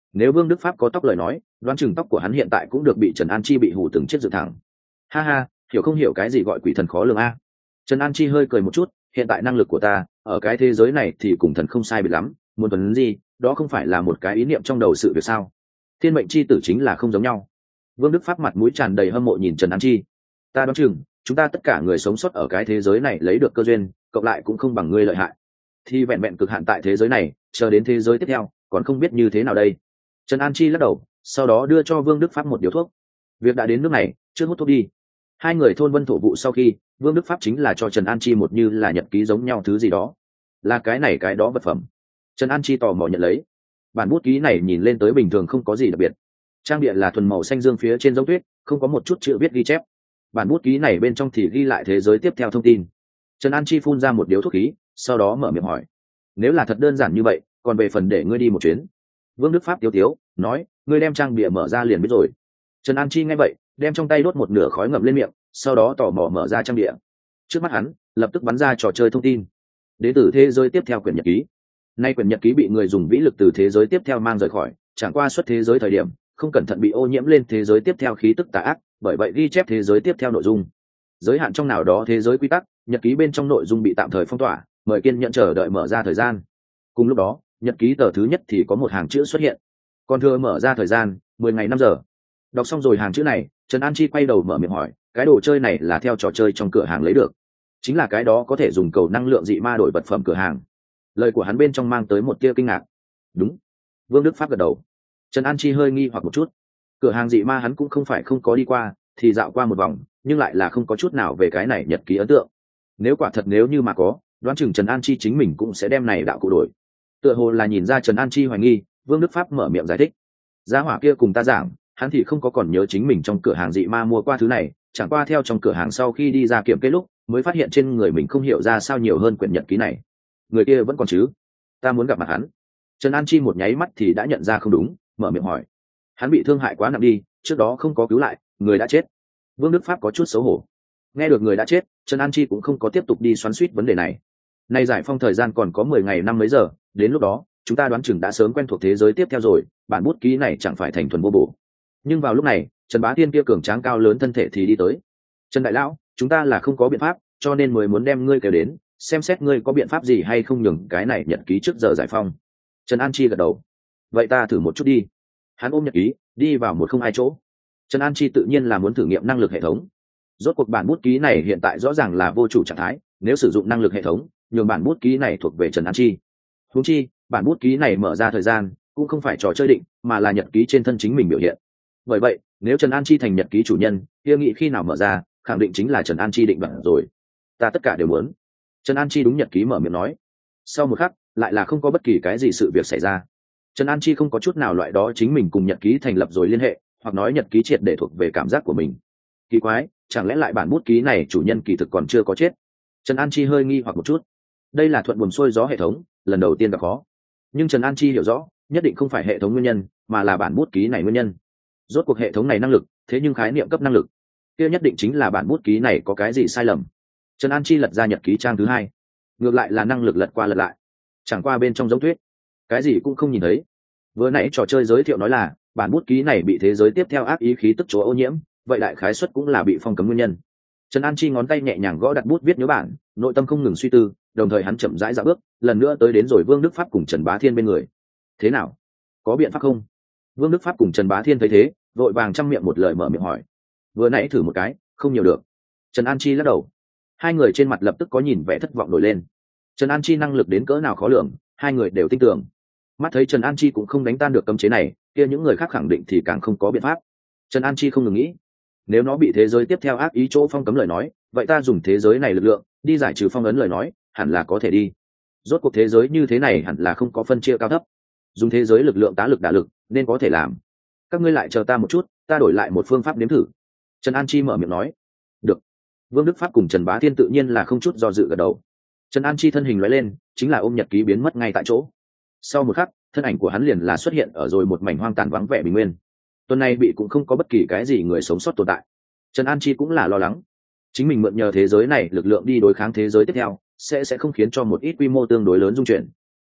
Nếu Vương Đức Pháp có tóc lời nói, đoán chừng tóc của hắn hiện tại cũng được bị Trần An Chi bị hù từng chiếc dựng thẳng. Ha ha, hiểu không hiểu cái gì gọi quỷ thần khó lường a. Trần An Chi hơi cười một chút, hiện tại năng lực của ta ở cái thế giới này thì cùng thần không sai biệt lắm, muốn tuấn gì đó không phải là một cái ý niệm trong đầu sự việc sao. Thiên mệnh chi tử chính là không giống nhau. Vương Đức Pháp mặt mũi tràn đầy hâm mộ nhìn Trần An Chi. Ta đoán chừng chúng ta tất cả người sống sót ở cái thế giới này lấy được cơ duyên cộng lại cũng không bằng ngươi lợi hại, thì vẹn vẹn cực hạn tại thế giới này, chờ đến thế giới tiếp theo còn không biết như thế nào đây. Trần An Chi lắc đầu, sau đó đưa cho Vương Đức Pháp một điếu thuốc. Việc đã đến nước này, trước hút thuốc đi. Hai người thôn vân thổ vụ sau khi, Vương Đức Pháp chính là cho Trần An Chi một như là nhật ký giống nhau thứ gì đó. Là cái này cái đó vật phẩm. Trần An Chi tò mò nhận lấy. Bản bút ký này nhìn lên tới bình thường không có gì đặc biệt. Trang địa là thuần màu xanh dương phía trên giống tuyết, không có một chút chữ viết ghi chép. Bản bút ký này bên trong thì ghi lại thế giới tiếp theo thông tin. Trần An Chi phun ra một điếu thuốc khí, sau đó mở miệng hỏi: nếu là thật đơn giản như vậy, còn về phần để ngươi đi một chuyến? Vương Đức Pháp tiếu tiếu nói: ngươi đem trang bìa mở ra liền biết rồi. Trần An Chi nghe vậy, đem trong tay đốt một nửa khói ngậm lên miệng, sau đó tò mò mở ra trang bìa. Trước mắt hắn lập tức bắn ra trò chơi thông tin đến từ thế giới tiếp theo quyển nhật ký. Nay quyển nhật ký bị người dùng vĩ lực từ thế giới tiếp theo mang rời khỏi, chẳng qua xuất thế giới thời điểm không cẩn thận bị ô nhiễm lên thế giới tiếp theo khí tức tà ác, bởi vậy ghi chép thế giới tiếp theo nội dung giới hạn trong nào đó thế giới quy tắc. Nhật ký bên trong nội dung bị tạm thời phong tỏa, mời kiên nhận chờ đợi mở ra thời gian. Cùng lúc đó, nhật ký tờ thứ nhất thì có một hàng chữ xuất hiện, còn thừa mở ra thời gian mười ngày năm giờ. Đọc xong rồi hàng chữ này, Trần An Chi quay đầu mở miệng hỏi: cái đồ chơi này là theo trò chơi trong cửa hàng lấy được? Chính là cái đó có thể dùng cầu năng lượng dị ma đổi vật phẩm cửa hàng? Lời của hắn bên trong mang tới một tia kinh ngạc. Đúng. Vương Đức Pháp gật đầu. Trần An Chi hơi nghi hoặc một chút. Cửa hàng dị ma hắn cũng không phải không có đi qua, thì dạo qua một vòng, nhưng lại là không có chút nào về cái này nhật ký ấn tượng. Nếu quả thật nếu như mà có, đoán chừng Trần An Chi chính mình cũng sẽ đem này đạo cụ đổi. Tựa hồ là nhìn ra Trần An Chi hoài nghi, Vương Đức Pháp mở miệng giải thích: gia hỏa kia cùng ta giảng, hắn thì không có còn nhớ chính mình trong cửa hàng dị ma mua qua thứ này, chẳng qua theo trong cửa hàng sau khi đi ra kiểm kê lúc mới phát hiện trên người mình không hiểu ra sao nhiều hơn quyển nhật ký này. Người kia vẫn còn chứ? Ta muốn gặp mặt hắn. Trần An Chi một nháy mắt thì đã nhận ra không đúng, mở miệng hỏi: hắn bị thương hại quá nặng đi, trước đó không có cứu lại, người đã chết. Vương Đức Pháp có chút xấu hổ. Nghe được người đã chết, Trần An Chi cũng không có tiếp tục đi xoắn xuýt vấn đề này. Nay giải phong thời gian còn có mười ngày năm mấy giờ, đến lúc đó chúng ta đoán chừng đã sớm quen thuộc thế giới tiếp theo rồi, bản bút ký này chẳng phải thành thuần vô bổ. Nhưng vào lúc này, Trần Bá Thiên kia cường tráng cao lớn thân thể thì đi tới. Trần đại lão, chúng ta là không có biện pháp, cho nên mới muốn đem ngươi kêu đến, xem xét ngươi có biện pháp gì hay không nhường cái này nhật ký trước giờ giải phong. Trần An Chi gật đầu. Vậy ta thử một chút đi. Hắn ôm nhật ký đi vào một không hai chỗ. Trần An Chi tự nhiên là muốn thử nghiệm năng lực hệ thống. Rốt cuộc bản bút ký này hiện tại rõ ràng là vô chủ trạng thái, nếu sử dụng năng lực hệ thống nhường bản bút ký này thuộc về Trần An Chi. Huống chi bản bút ký này mở ra thời gian cũng không phải trò chơi định, mà là nhật ký trên thân chính mình biểu hiện. Bởi vậy nếu Trần An Chi thành nhật ký chủ nhân, kia nghĩ khi nào mở ra khẳng định chính là Trần An Chi định bản rồi. Ta tất cả đều muốn. Trần An Chi đúng nhật ký mở miệng nói. Sau một khắc lại là không có bất kỳ cái gì sự việc xảy ra. Trần An Chi không có chút nào loại đó chính mình cùng nhật ký thành lập rồi liên hệ, hoặc nói nhật ký triệt để thuộc về cảm giác của mình. Kỳ quái, chẳng lẽ lại bản bút ký này chủ nhân kỳ thực còn chưa có chết? Trần An Chi hơi nghi hoặc một chút. Đây là thuận buồm xuôi gió hệ thống, lần đầu tiên gặp khó. Nhưng Trần An Chi hiểu rõ, nhất định không phải hệ thống nguyên nhân, mà là bản bút ký này nguyên nhân. Rốt cuộc hệ thống này năng lực, thế nhưng khái niệm cấp năng lực, kia nhất định chính là bản bút ký này có cái gì sai lầm. Trần An Chi lật ra nhật ký trang thứ hai, ngược lại là năng lực lật qua lật lại, chẳng qua bên trong giống thuyết, cái gì cũng không nhìn thấy. Vừa nãy trò chơi giới thiệu nói là bản bút ký này bị thế giới tiếp theo ác ý khí tức chỗ ô nhiễm, vậy đại khái suất cũng là bị phong cấm nguyên nhân. Trần An Chi ngón tay nhẹ nhàng gõ đặt bút viết nhớ bản, nội tâm không ngừng suy tư, đồng thời hắn chậm rãi dạo bước, lần nữa tới đến rồi Vương Đức Pháp cùng Trần Bá Thiên bên người. Thế nào? Có biện pháp không? Vương Đức Pháp cùng Trần Bá Thiên thấy thế, vội vàng trăm miệng một lời mở miệng hỏi. Vừa nãy thử một cái, không nhiều được. Trần An Chi lắc đầu. Hai người trên mặt lập tức có nhìn vẻ thất vọng nổi lên. Trần An Chi năng lực đến cỡ nào khó lường, hai người đều tin tưởng. Mắt thấy Trần An Chi cũng không đánh tan được cấm chế này, kia những người khác khẳng định thì càng không có biện pháp. Trần An Chi không ngừng nghĩ, nếu nó bị thế giới tiếp theo ác ý chỗ phong cấm lời nói, vậy ta dùng thế giới này lực lượng đi giải trừ phong ấn lời nói, hẳn là có thể đi. Rốt cuộc thế giới như thế này hẳn là không có phân chia cao thấp, dùng thế giới lực lượng tá lực đả lực nên có thể làm. Các ngươi lại chờ ta một chút, ta đổi lại một phương pháp nếm thử. Trần An Chi mở miệng nói. Được. Vương Đức Pháp cùng Trần Bá Thiên tự nhiên là không chút do dự gật đầu. Trần An Chi thân hình lóe lên, chính là ôm nhật ký biến mất ngay tại chỗ. Sau một khắc, thân ảnh của hắn liền là xuất hiện ở rồi một mảnh hoang tàn vắng vẻ bình nguyên. Tuần này bị cũng không có bất kỳ cái gì người sống sót tồn tại. Trần An Chi cũng là lo lắng, chính mình mượn nhờ thế giới này lực lượng đi đối kháng thế giới tiếp theo, sẽ sẽ không khiến cho một ít quy mô tương đối lớn dung chuyển.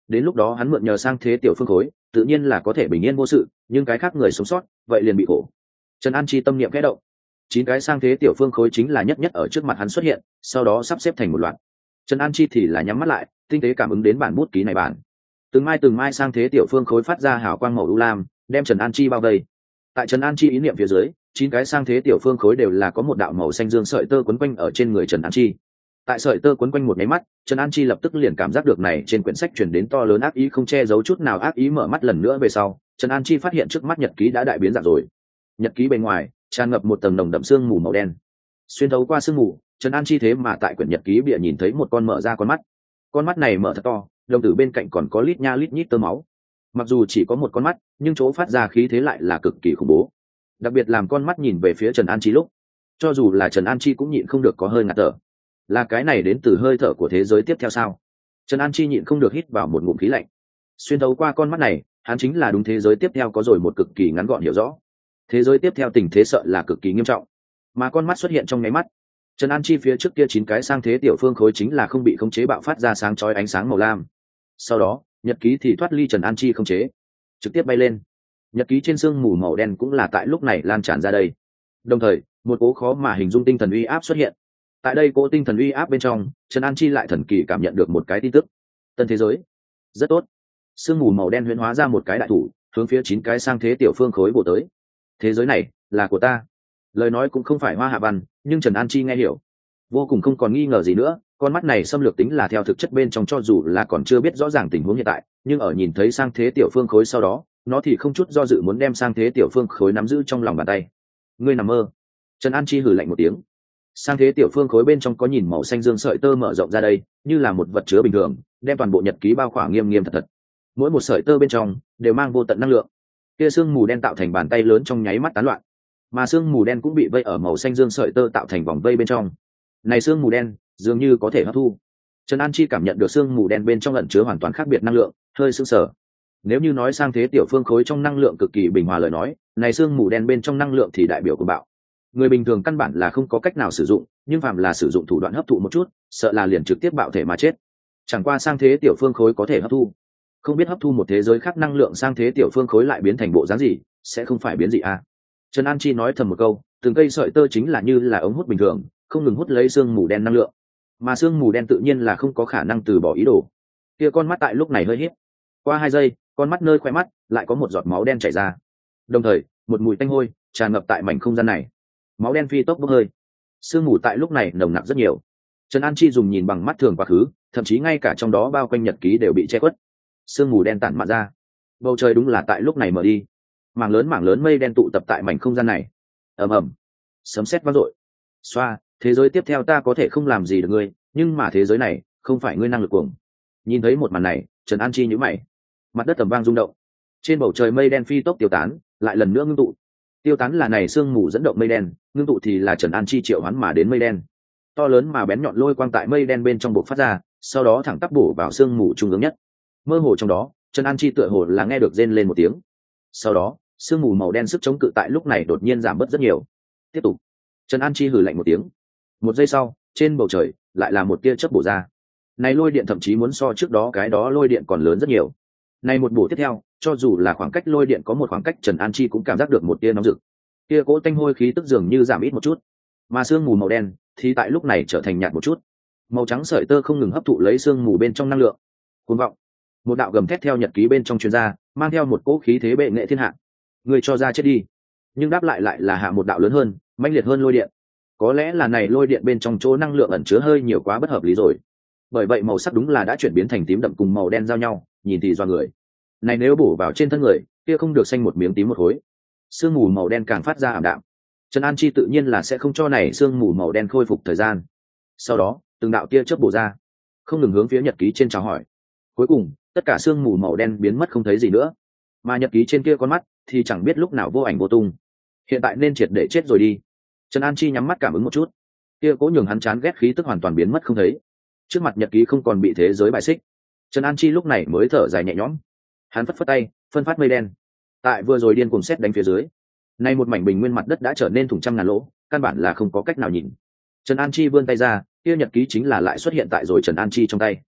đến lúc đó hắn mượn nhờ sang thế tiểu phương khối tự nhiên là có thể bình yên vô sự, nhưng cái khác người sống sót vậy liền bị khổ. Trần An Chi tâm niệm khẽ động, chín cái sang thế tiểu phương khối chính là nhất nhất ở trước mặt hắn xuất hiện, sau đó sắp xếp thành một loạt. Trần An Chi thì là nhắm mắt lại, tinh tế cảm ứng đến bản bút ký này bản. Từng mai từng mai sang thế tiểu phương khối phát ra hào quang màu u lam, đem Trần An Chi bao vây. Tại Trần An Chi ý niệm phía dưới, chín cái sang thế tiểu phương khối đều là có một đạo màu xanh dương sợi tơ quấn quanh ở trên người Trần An Chi. Tại sợi tơ quấn quanh một máy mắt, Trần An Chi lập tức liền cảm giác được này trên quyển sách truyền đến to lớn ác ý không che giấu chút nào ác ý. Mở mắt lần nữa về sau, Trần An Chi phát hiện trước mắt nhật ký đã đại biến dạng rồi. Nhật ký bên ngoài tràn ngập một tầng nồng đậm sương mù màu đen. Xuyên thấu qua sương mù, Trần An Chi thế mà tại quyển nhật ký bìa nhìn thấy một con mở ra con mắt. Con mắt này mở thật to, đồng tử bên cạnh còn có lít nha lít nhít tơ máu. Mặc dù chỉ có một con mắt, nhưng chỗ phát ra khí thế lại là cực kỳ khủng bố. Đặc biệt làm con mắt nhìn về phía Trần An Chi lúc, cho dù là Trần An Chi cũng nhịn không được có hơi ngạt thở. Là cái này đến từ hơi thở của thế giới tiếp theo sao? Trần An Chi nhịn không được hít vào một ngụm khí lạnh. Xuyên thấu qua con mắt này, hắn chính là đúng thế giới tiếp theo có rồi một cực kỳ ngắn gọn hiểu rõ. Thế giới tiếp theo tình thế sợ là cực kỳ nghiêm trọng, mà con mắt xuất hiện trong nháy mắt, Trần An Chi phía trước kia chín cái sang thế tiểu phương khối chính là không bị khống chế bạo phát ra sáng chói ánh sáng màu lam. Sau đó, nhật ký thì thoát ly Trần An Chi khống chế, trực tiếp bay lên. Nhật ký trên sương mù màu đen cũng là tại lúc này lan tràn ra đây. Đồng thời, một cố khó mà hình dung tinh thần uy áp xuất hiện. Tại đây cố tinh thần uy áp bên trong, Trần An Chi lại thần kỳ cảm nhận được một cái tin tức. Tân thế giới, rất tốt. Sương mù màu đen huyễn hóa ra một cái đại thủ, hướng phía chín cái sang thế tiểu phương khối bổ tới. Thế giới này là của ta. Lời nói cũng không phải hoa hạ văn, nhưng Trần An Chi nghe hiểu, vô cùng không còn nghi ngờ gì nữa. Con mắt này xâm lược tính là theo thực chất bên trong, cho dù là còn chưa biết rõ ràng tình huống hiện tại, nhưng ở nhìn thấy sang thế tiểu phương khối sau đó, nó thì không chút do dự muốn đem sang thế tiểu phương khối nắm giữ trong lòng bàn tay. Ngươi nằm mơ. Trần An Chi hừ lạnh một tiếng. Sang thế tiểu phương khối bên trong có nhìn màu xanh dương sợi tơ mở rộng ra đây, như là một vật chứa bình thường, đem toàn bộ nhật ký bao khỏa nghiêm nghiêm thật thật. Mỗi một sợi tơ bên trong đều mang vô tận năng lượng. Kia sương mù đen tạo thành bàn tay lớn trong nháy mắt tán loạn, mà sương mù đen cũng bị vây ở màu xanh dương sợi tơ tạo thành vòng vây bên trong. Này sương mù đen dường như có thể hấp thu. Trần An Chi cảm nhận được sương mù đen bên trong ẩn chứa hoàn toàn khác biệt năng lượng, hơi sững sờ. Nếu như nói sang thế tiểu phương khối trong năng lượng cực kỳ bình hòa lời nói, này sương mù đen bên trong năng lượng thì đại biểu của bạo. Người bình thường căn bản là không có cách nào sử dụng, nhưng phàm là sử dụng thủ đoạn hấp thụ một chút, sợ là liền trực tiếp bạo thể mà chết. Chẳng qua sang thế tiểu phương khối có thể hấp thu, không biết hấp thu một thế giới khác năng lượng sang thế tiểu phương khối lại biến thành bộ dáng gì, sẽ không phải biến dị à? Trần An Chi nói thầm một câu, từng cây sợi tơ chính là như là ống hút bình thường, không ngừng hút lấy sương mù đen năng lượng, mà sương mù đen tự nhiên là không có khả năng từ bỏ ý đồ. Kia con mắt tại lúc này hơi hít. Qua hai giây, con mắt nơi khóe mắt lại có một giọt máu đen chảy ra, đồng thời một mùi tanh hôi tràn ngập tại mảnh không gian này. Máu đen phi tốc bốc hơi, sương mù tại lúc này nồng nặc rất nhiều. Trần An Chi dùng nhìn bằng mắt thường quá khứ, thậm chí ngay cả trong đó bao quanh nhật ký đều bị che khuất. Sương mù đen tản mạn ra, bầu trời đúng là tại lúc này mở đi, mảng lớn mảng lớn mây đen tụ tập tại mảnh không gian này. Ầm ầm, sấm sét vang dội. Xoa, thế giới tiếp theo ta có thể không làm gì được ngươi, nhưng mà thế giới này không phải ngươi năng lực cuồng. Nhìn thấy một màn này, Trần An Chi nhíu mày. Mặt đất tầm vang rung động, trên bầu trời mây đen phi tốc tiêu tán, lại lần nữa ngưng tụ. Tiêu tán là này sương mù dẫn động mây đen, ngưng tụ thì là Trần An Chi triệu hoán mà đến mây đen. To lớn mà bén nhọn lôi quang tại mây đen bên trong bộc phát ra, sau đó thẳng tắp bổ vào sương mù trung ương nhất. Mơ hồ trong đó, Trần An Chi tựa hồ là nghe được rên lên một tiếng. Sau đó, sương mù màu đen sức chống cự tại lúc này đột nhiên giảm bớt rất nhiều. Tiếp tục. Trần An Chi hừ lạnh một tiếng. Một giây sau, trên bầu trời lại là một tia chớp bổ ra. Này lôi điện thậm chí muốn so trước đó cái đó lôi điện còn lớn rất nhiều. Này một bổ tiếp theo, cho dù là khoảng cách lôi điện có một khoảng cách, Trần An Chi cũng cảm giác được một tia nóng rực. Tia cỗ tanh hôi khí tức dường như giảm ít một chút, mà sương mù màu đen thì tại lúc này trở thành nhạt một chút. Màu trắng sợi tơ không ngừng hấp thụ lấy sương mù bên trong năng lượng. Cuồng vọng. Một đạo gầm thét theo nhật ký bên trong truyền ra, mang theo một cỗ khí thế bệ nghệ thiên hạ. Người cho ra chết đi. Nhưng đáp lại lại là hạ một đạo lớn hơn, mãnh liệt hơn lôi điện. Có lẽ là này lôi điện bên trong chỗ năng lượng ẩn chứa hơi nhiều quá bất hợp lý rồi. Bởi vậy màu sắc đúng là đã chuyển biến thành tím đậm cùng màu đen giao nhau, nhìn thì doa người. Này nếu bổ vào trên thân người, kia không được xanh một miếng tím một khối. Sương mù màu đen càng phát ra ảm đạm. Trần An Chi tự nhiên là sẽ không cho này sương mù màu đen khôi phục thời gian. Sau đó, từng đạo tia chớp bổ ra, không ngừng hướng phía nhật ký trên chào hỏi. Cuối cùng, tất cả sương mù màu đen biến mất không thấy gì nữa, mà nhật ký trên kia con mắt thì chẳng biết lúc nào vô ảnh vô tung. Hiện tại nên triệt để chết rồi đi. Trần An Chi nhắm mắt cảm ứng một chút, kia cố nhường hắn chán ghét khí tức hoàn toàn biến mất không thấy. Trước mặt nhật ký không còn bị thế giới bại xích, Trần An Chi lúc này mới thở dài nhẹ nhõm. Hắn phất phất tay, phân phát mây đen. Tại vừa rồi điên cuồng xét đánh phía dưới, nay một mảnh bình nguyên mặt đất đã trở nên thủng trăm ngàn lỗ, căn bản là không có cách nào nhìn. Trần An Chi vươn tay ra, kia nhật ký chính là lại xuất hiện tại rồi Trần An Chi trong tay.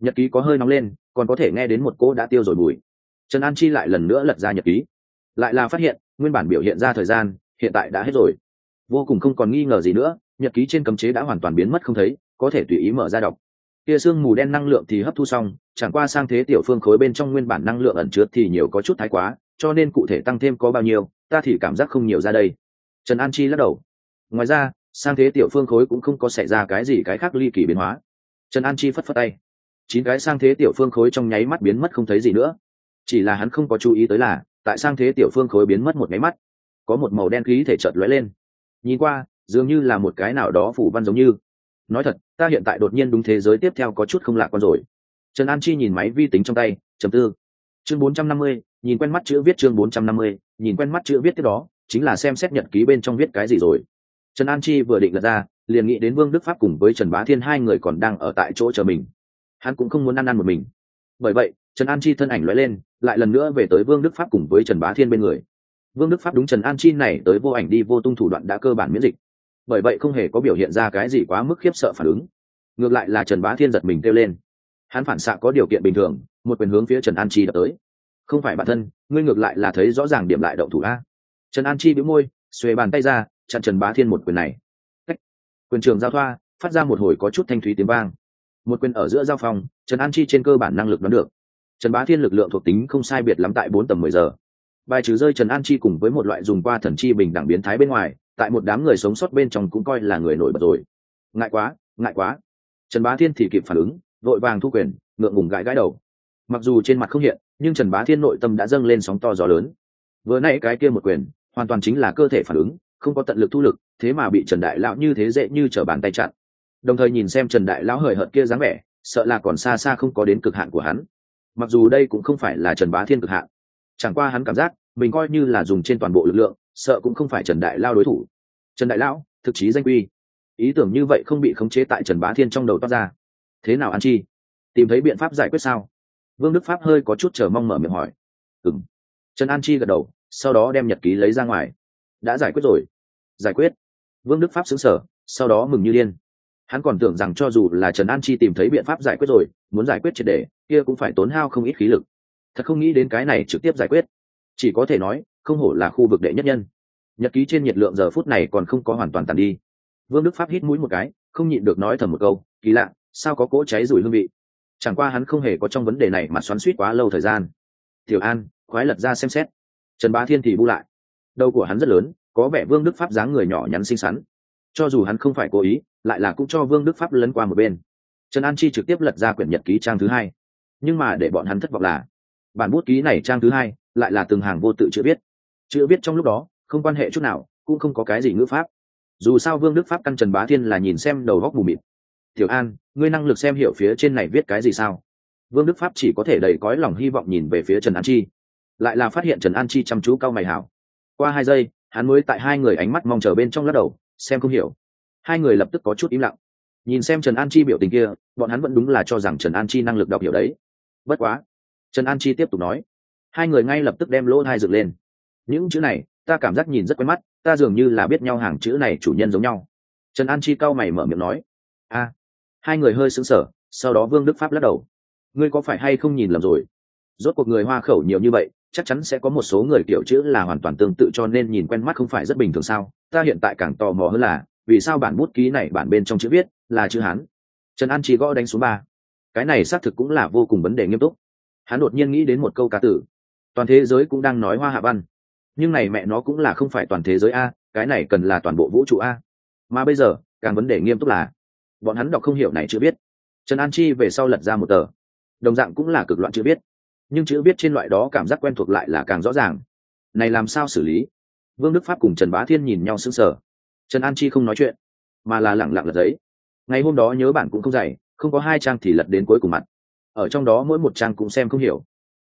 nhật ký có hơi nóng lên, còn có thể nghe đến một cỗ đã tiêu rồi mùi. Trần An Chi lại lần nữa lật ra nhật ký, lại là phát hiện nguyên bản biểu hiện ra thời gian hiện tại đã hết rồi, vô cùng không còn nghi ngờ gì nữa. Nhật ký trên cấm chế đã hoàn toàn biến mất không thấy, có thể tùy ý mở ra đọc. Kia xương mù đen năng lượng thì hấp thu xong, chẳng qua sang thế tiểu phương khối bên trong nguyên bản năng lượng ẩn chứa thì nhiều có chút thái quá, cho nên cụ thể tăng thêm có bao nhiêu ta thì cảm giác không nhiều ra đây. Trần An Chi lắc đầu. Ngoài ra sang thế tiểu phương khối cũng không có xảy ra cái gì cái khác ly kỳ biến hóa. Trần An Chi phất phất tay, chín cái sang thế tiểu phương khối trong nháy mắt biến mất không thấy gì nữa. Chỉ là hắn không có chú ý tới là tại sang thế tiểu phương khối biến mất một nháy mắt, có một màu đen khí thể chợt lóe lên, nhìn qua dường như là một cái nào đó phủ văn giống như. Nói thật, ta hiện tại đột nhiên đúng thế giới tiếp theo có chút không lạ con rồi. Trần An Chi nhìn máy vi tính trong tay, trầm tư. Chương bốn trăm năm mươi, nhìn quen mắt chữ viết. Chương bốn trăm năm mươi, nhìn quen mắt chữ viết tiếp đó chính là xem xét nhật ký bên trong viết cái gì rồi. Trần An Chi vừa định lật ra, liền nghĩ đến Vương Đức Pháp cùng với Trần Bá Thiên hai người còn đang ở tại chỗ chờ mình. Hắn cũng không muốn ăn ăn một mình. Bởi vậy, Trần An Chi thân ảnh lóe lên, lại lần nữa về tới Vương Đức Pháp cùng với Trần Bá Thiên bên người. Vương Đức Pháp đúng Trần An Chi này tới vô ảnh đi vô tung thủ đoạn đã cơ bản miễn dịch, bởi vậy không hề có biểu hiện ra cái gì quá mức khiếp sợ phản ứng. Ngược lại là Trần Bá Thiên giật mình kêu lên. Hắn phản xạ có điều kiện bình thường, một quyền hướng phía Trần An Chi đập tới. Không phải bản thân, ngươi ngược lại là thấy rõ ràng điểm lại động thủ a. Trần An Chi bĩu môi, xuề bàn tay ra, chặn Trần Bá Thiên một quyền này. Cách. Quyền trường giao thoa, phát ra một hồi có chút thanh thúy tiếng vang. Một quyền ở giữa giao phòng, Trần An Chi trên cơ bản năng lực đoán được. Trần Bá Thiên lực lượng thuộc tính không sai biệt lắm tại bốn tầm mười giờ. Bài trừ rơi Trần An Chi cùng với một loại dùng qua thần chi bình đẳng biến thái bên ngoài, tại một đám người sống sót bên trong cũng coi là người nổi bật rồi. Ngại quá, ngại quá. Trần Bá Thiên thì kịp phản ứng, vội vàng thu quyền, ngượng ngùng gãi gãi đầu. Mặc dù trên mặt không hiện, nhưng Trần Bá Thiên nội tâm đã dâng lên sóng to gió lớn. Vừa nãy cái kia một quyền, hoàn toàn chính là cơ thể phản ứng, không có tận lực thu lực, thế mà bị Trần Đại lão như thế dễ như trở bàn tay chặn. Đồng thời nhìn xem Trần Đại lão hời hợt kia dáng vẻ, sợ là còn xa xa không có đến cực hạn của hắn. Mặc dù đây cũng không phải là Trần Bá Thiên cực hạn, chẳng qua hắn cảm giác mình coi như là dùng trên toàn bộ lực lượng, sợ cũng không phải Trần Đại lão đối thủ. Trần Đại lão, thực chí danh quy. Ý tưởng như vậy không bị khống chế tại Trần Bá Thiên trong đầu toát ra. Thế nào An Chi? Tìm thấy biện pháp giải quyết sao? Vương Đức Pháp hơi có chút chờ mong mở miệng hỏi. Ừm. Trần An Chi gật đầu, sau đó đem nhật ký lấy ra ngoài. Đã giải quyết rồi. Giải quyết? Vương Đức Pháp sững sờ, sau đó mừng như điên. Hắn còn tưởng rằng cho dù là Trần An Chi tìm thấy biện pháp giải quyết rồi, muốn giải quyết triệt để, kia cũng phải tốn hao không ít khí lực. Thật không nghĩ đến cái này trực tiếp giải quyết. Chỉ có thể nói, không hổ là khu vực đệ nhất nhân. Nhật ký trên nhiệt lượng giờ phút này còn không có hoàn toàn tàn đi. Vương Đức Pháp hít mũi một cái, không nhịn được nói thầm một câu, kỳ lạ, sao có cỗ cháy rủi hương vị. Chẳng qua hắn không hề có trong vấn đề này mà xoắn xuýt quá lâu thời gian. Tiểu An, khoái lật ra xem xét. Trần Bá Thiên thì bu lại. Đầu của hắn rất lớn, có vẻ Vương Đức Pháp dáng người nhỏ nhắn xinh xắn. Cho dù hắn không phải cố ý, lại là cũng cho Vương Đức Pháp lấn qua một bên. Trần An Chi trực tiếp lật ra quyển nhật ký trang thứ hai. Nhưng mà để bọn hắn thất vọng là, bản bút ký này trang thứ hai lại là từng hàng vô tự chữ viết. Chữ viết trong lúc đó không quan hệ chút nào, cũng không có cái gì ngữ pháp. Dù sao Vương Đức Pháp căn Trần Bá Thiên là nhìn xem đầu góc mù mịt. Tiểu An, ngươi năng lực xem hiểu phía trên này viết cái gì sao? Vương Đức Pháp chỉ có thể đầy cõi lòng hy vọng nhìn về phía Trần An Chi. Lại là phát hiện Trần An Chi chăm chú cau mày hảo. Qua hai giây, hắn mới tại hai người ánh mắt mong chờ bên trong lắc đầu, xem không hiểu. Hai người lập tức có chút im lặng. Nhìn xem Trần An Chi biểu tình kia, bọn hắn vẫn đúng là cho rằng Trần An Chi năng lực đọc hiểu đấy. Bất quá, Trần An Chi tiếp tục nói. Hai người ngay lập tức đem lỗ tai dựng lên. Những chữ này, ta cảm giác nhìn rất quen mắt, ta dường như là biết nhau hàng chữ này chủ nhân giống nhau. Trần An Chi cau mày mở miệng nói. A. Hai người hơi sững sờ, sau đó Vương Đức Pháp lắc đầu. Ngươi có phải hay không nhìn lầm rồi? Rốt cuộc người Hoa khẩu nhiều như vậy, chắc chắn sẽ có một số người kiểu chữ là hoàn toàn tương tự cho nên nhìn quen mắt không phải rất bình thường sao? Ta hiện tại càng tò mò hơn là, vì sao bản bút ký này bản bên trong chữ viết là chữ Hán? Trần An Chi gõ đánh số ba. Cái này xác thực cũng là vô cùng vấn đề nghiêm túc. Hắn đột nhiên nghĩ đến một câu ca tử. Toàn thế giới cũng đang nói Hoa Hạ văn, nhưng này mẹ nó cũng là không phải toàn thế giới a, cái này cần là toàn bộ vũ trụ a. Mà bây giờ, càng vấn đề nghiêm túc là, bọn hắn đọc không hiểu này chữ viết. Trần An Chi về sau lật ra một tờ, đồng dạng cũng là cực loạn chữ viết, nhưng chữ viết trên loại đó cảm giác quen thuộc lại là càng rõ ràng. Này làm sao xử lý? Vương Đức Pháp cùng Trần Bá Thiên nhìn nhau sững sờ. Trần An Chi không nói chuyện, mà là lẳng lặng lật giấy. Ngày hôm đó nhớ bản cũng không dày, không có hai trang thì lật đến cuối cùng mặt. Ở trong đó mỗi một trang cũng xem không hiểu.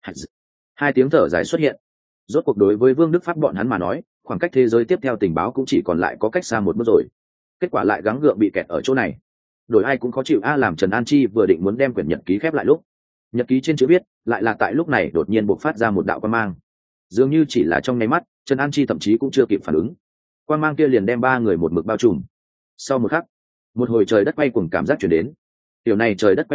Hai tiếng thở dài xuất hiện. Rốt cuộc đối với Vương Đức Pháp bọn hắn mà nói, khoảng cách thế giới tiếp theo tình báo cũng chỉ còn lại có cách xa một bước rồi. Kết quả lại gắng gượng bị kẹt ở chỗ này. Đổi ai cũng khó chịu a. Làm Trần An Chi vừa định muốn đem quyển nhật ký khép lại lúc, nhật ký trên chữ viết lại là tại lúc này đột nhiên bộc phát ra một đạo quang mang. Dường như chỉ là trong nháy mắt, Trần An Chi thậm chí cũng chưa kịp phản ứng, quang mang kia liền đem ba người một mực bao trùm. Sau một khắc, một hồi trời đất quay cuồng cảm giác chuyển đến. Điều này trời đất quay cuồng,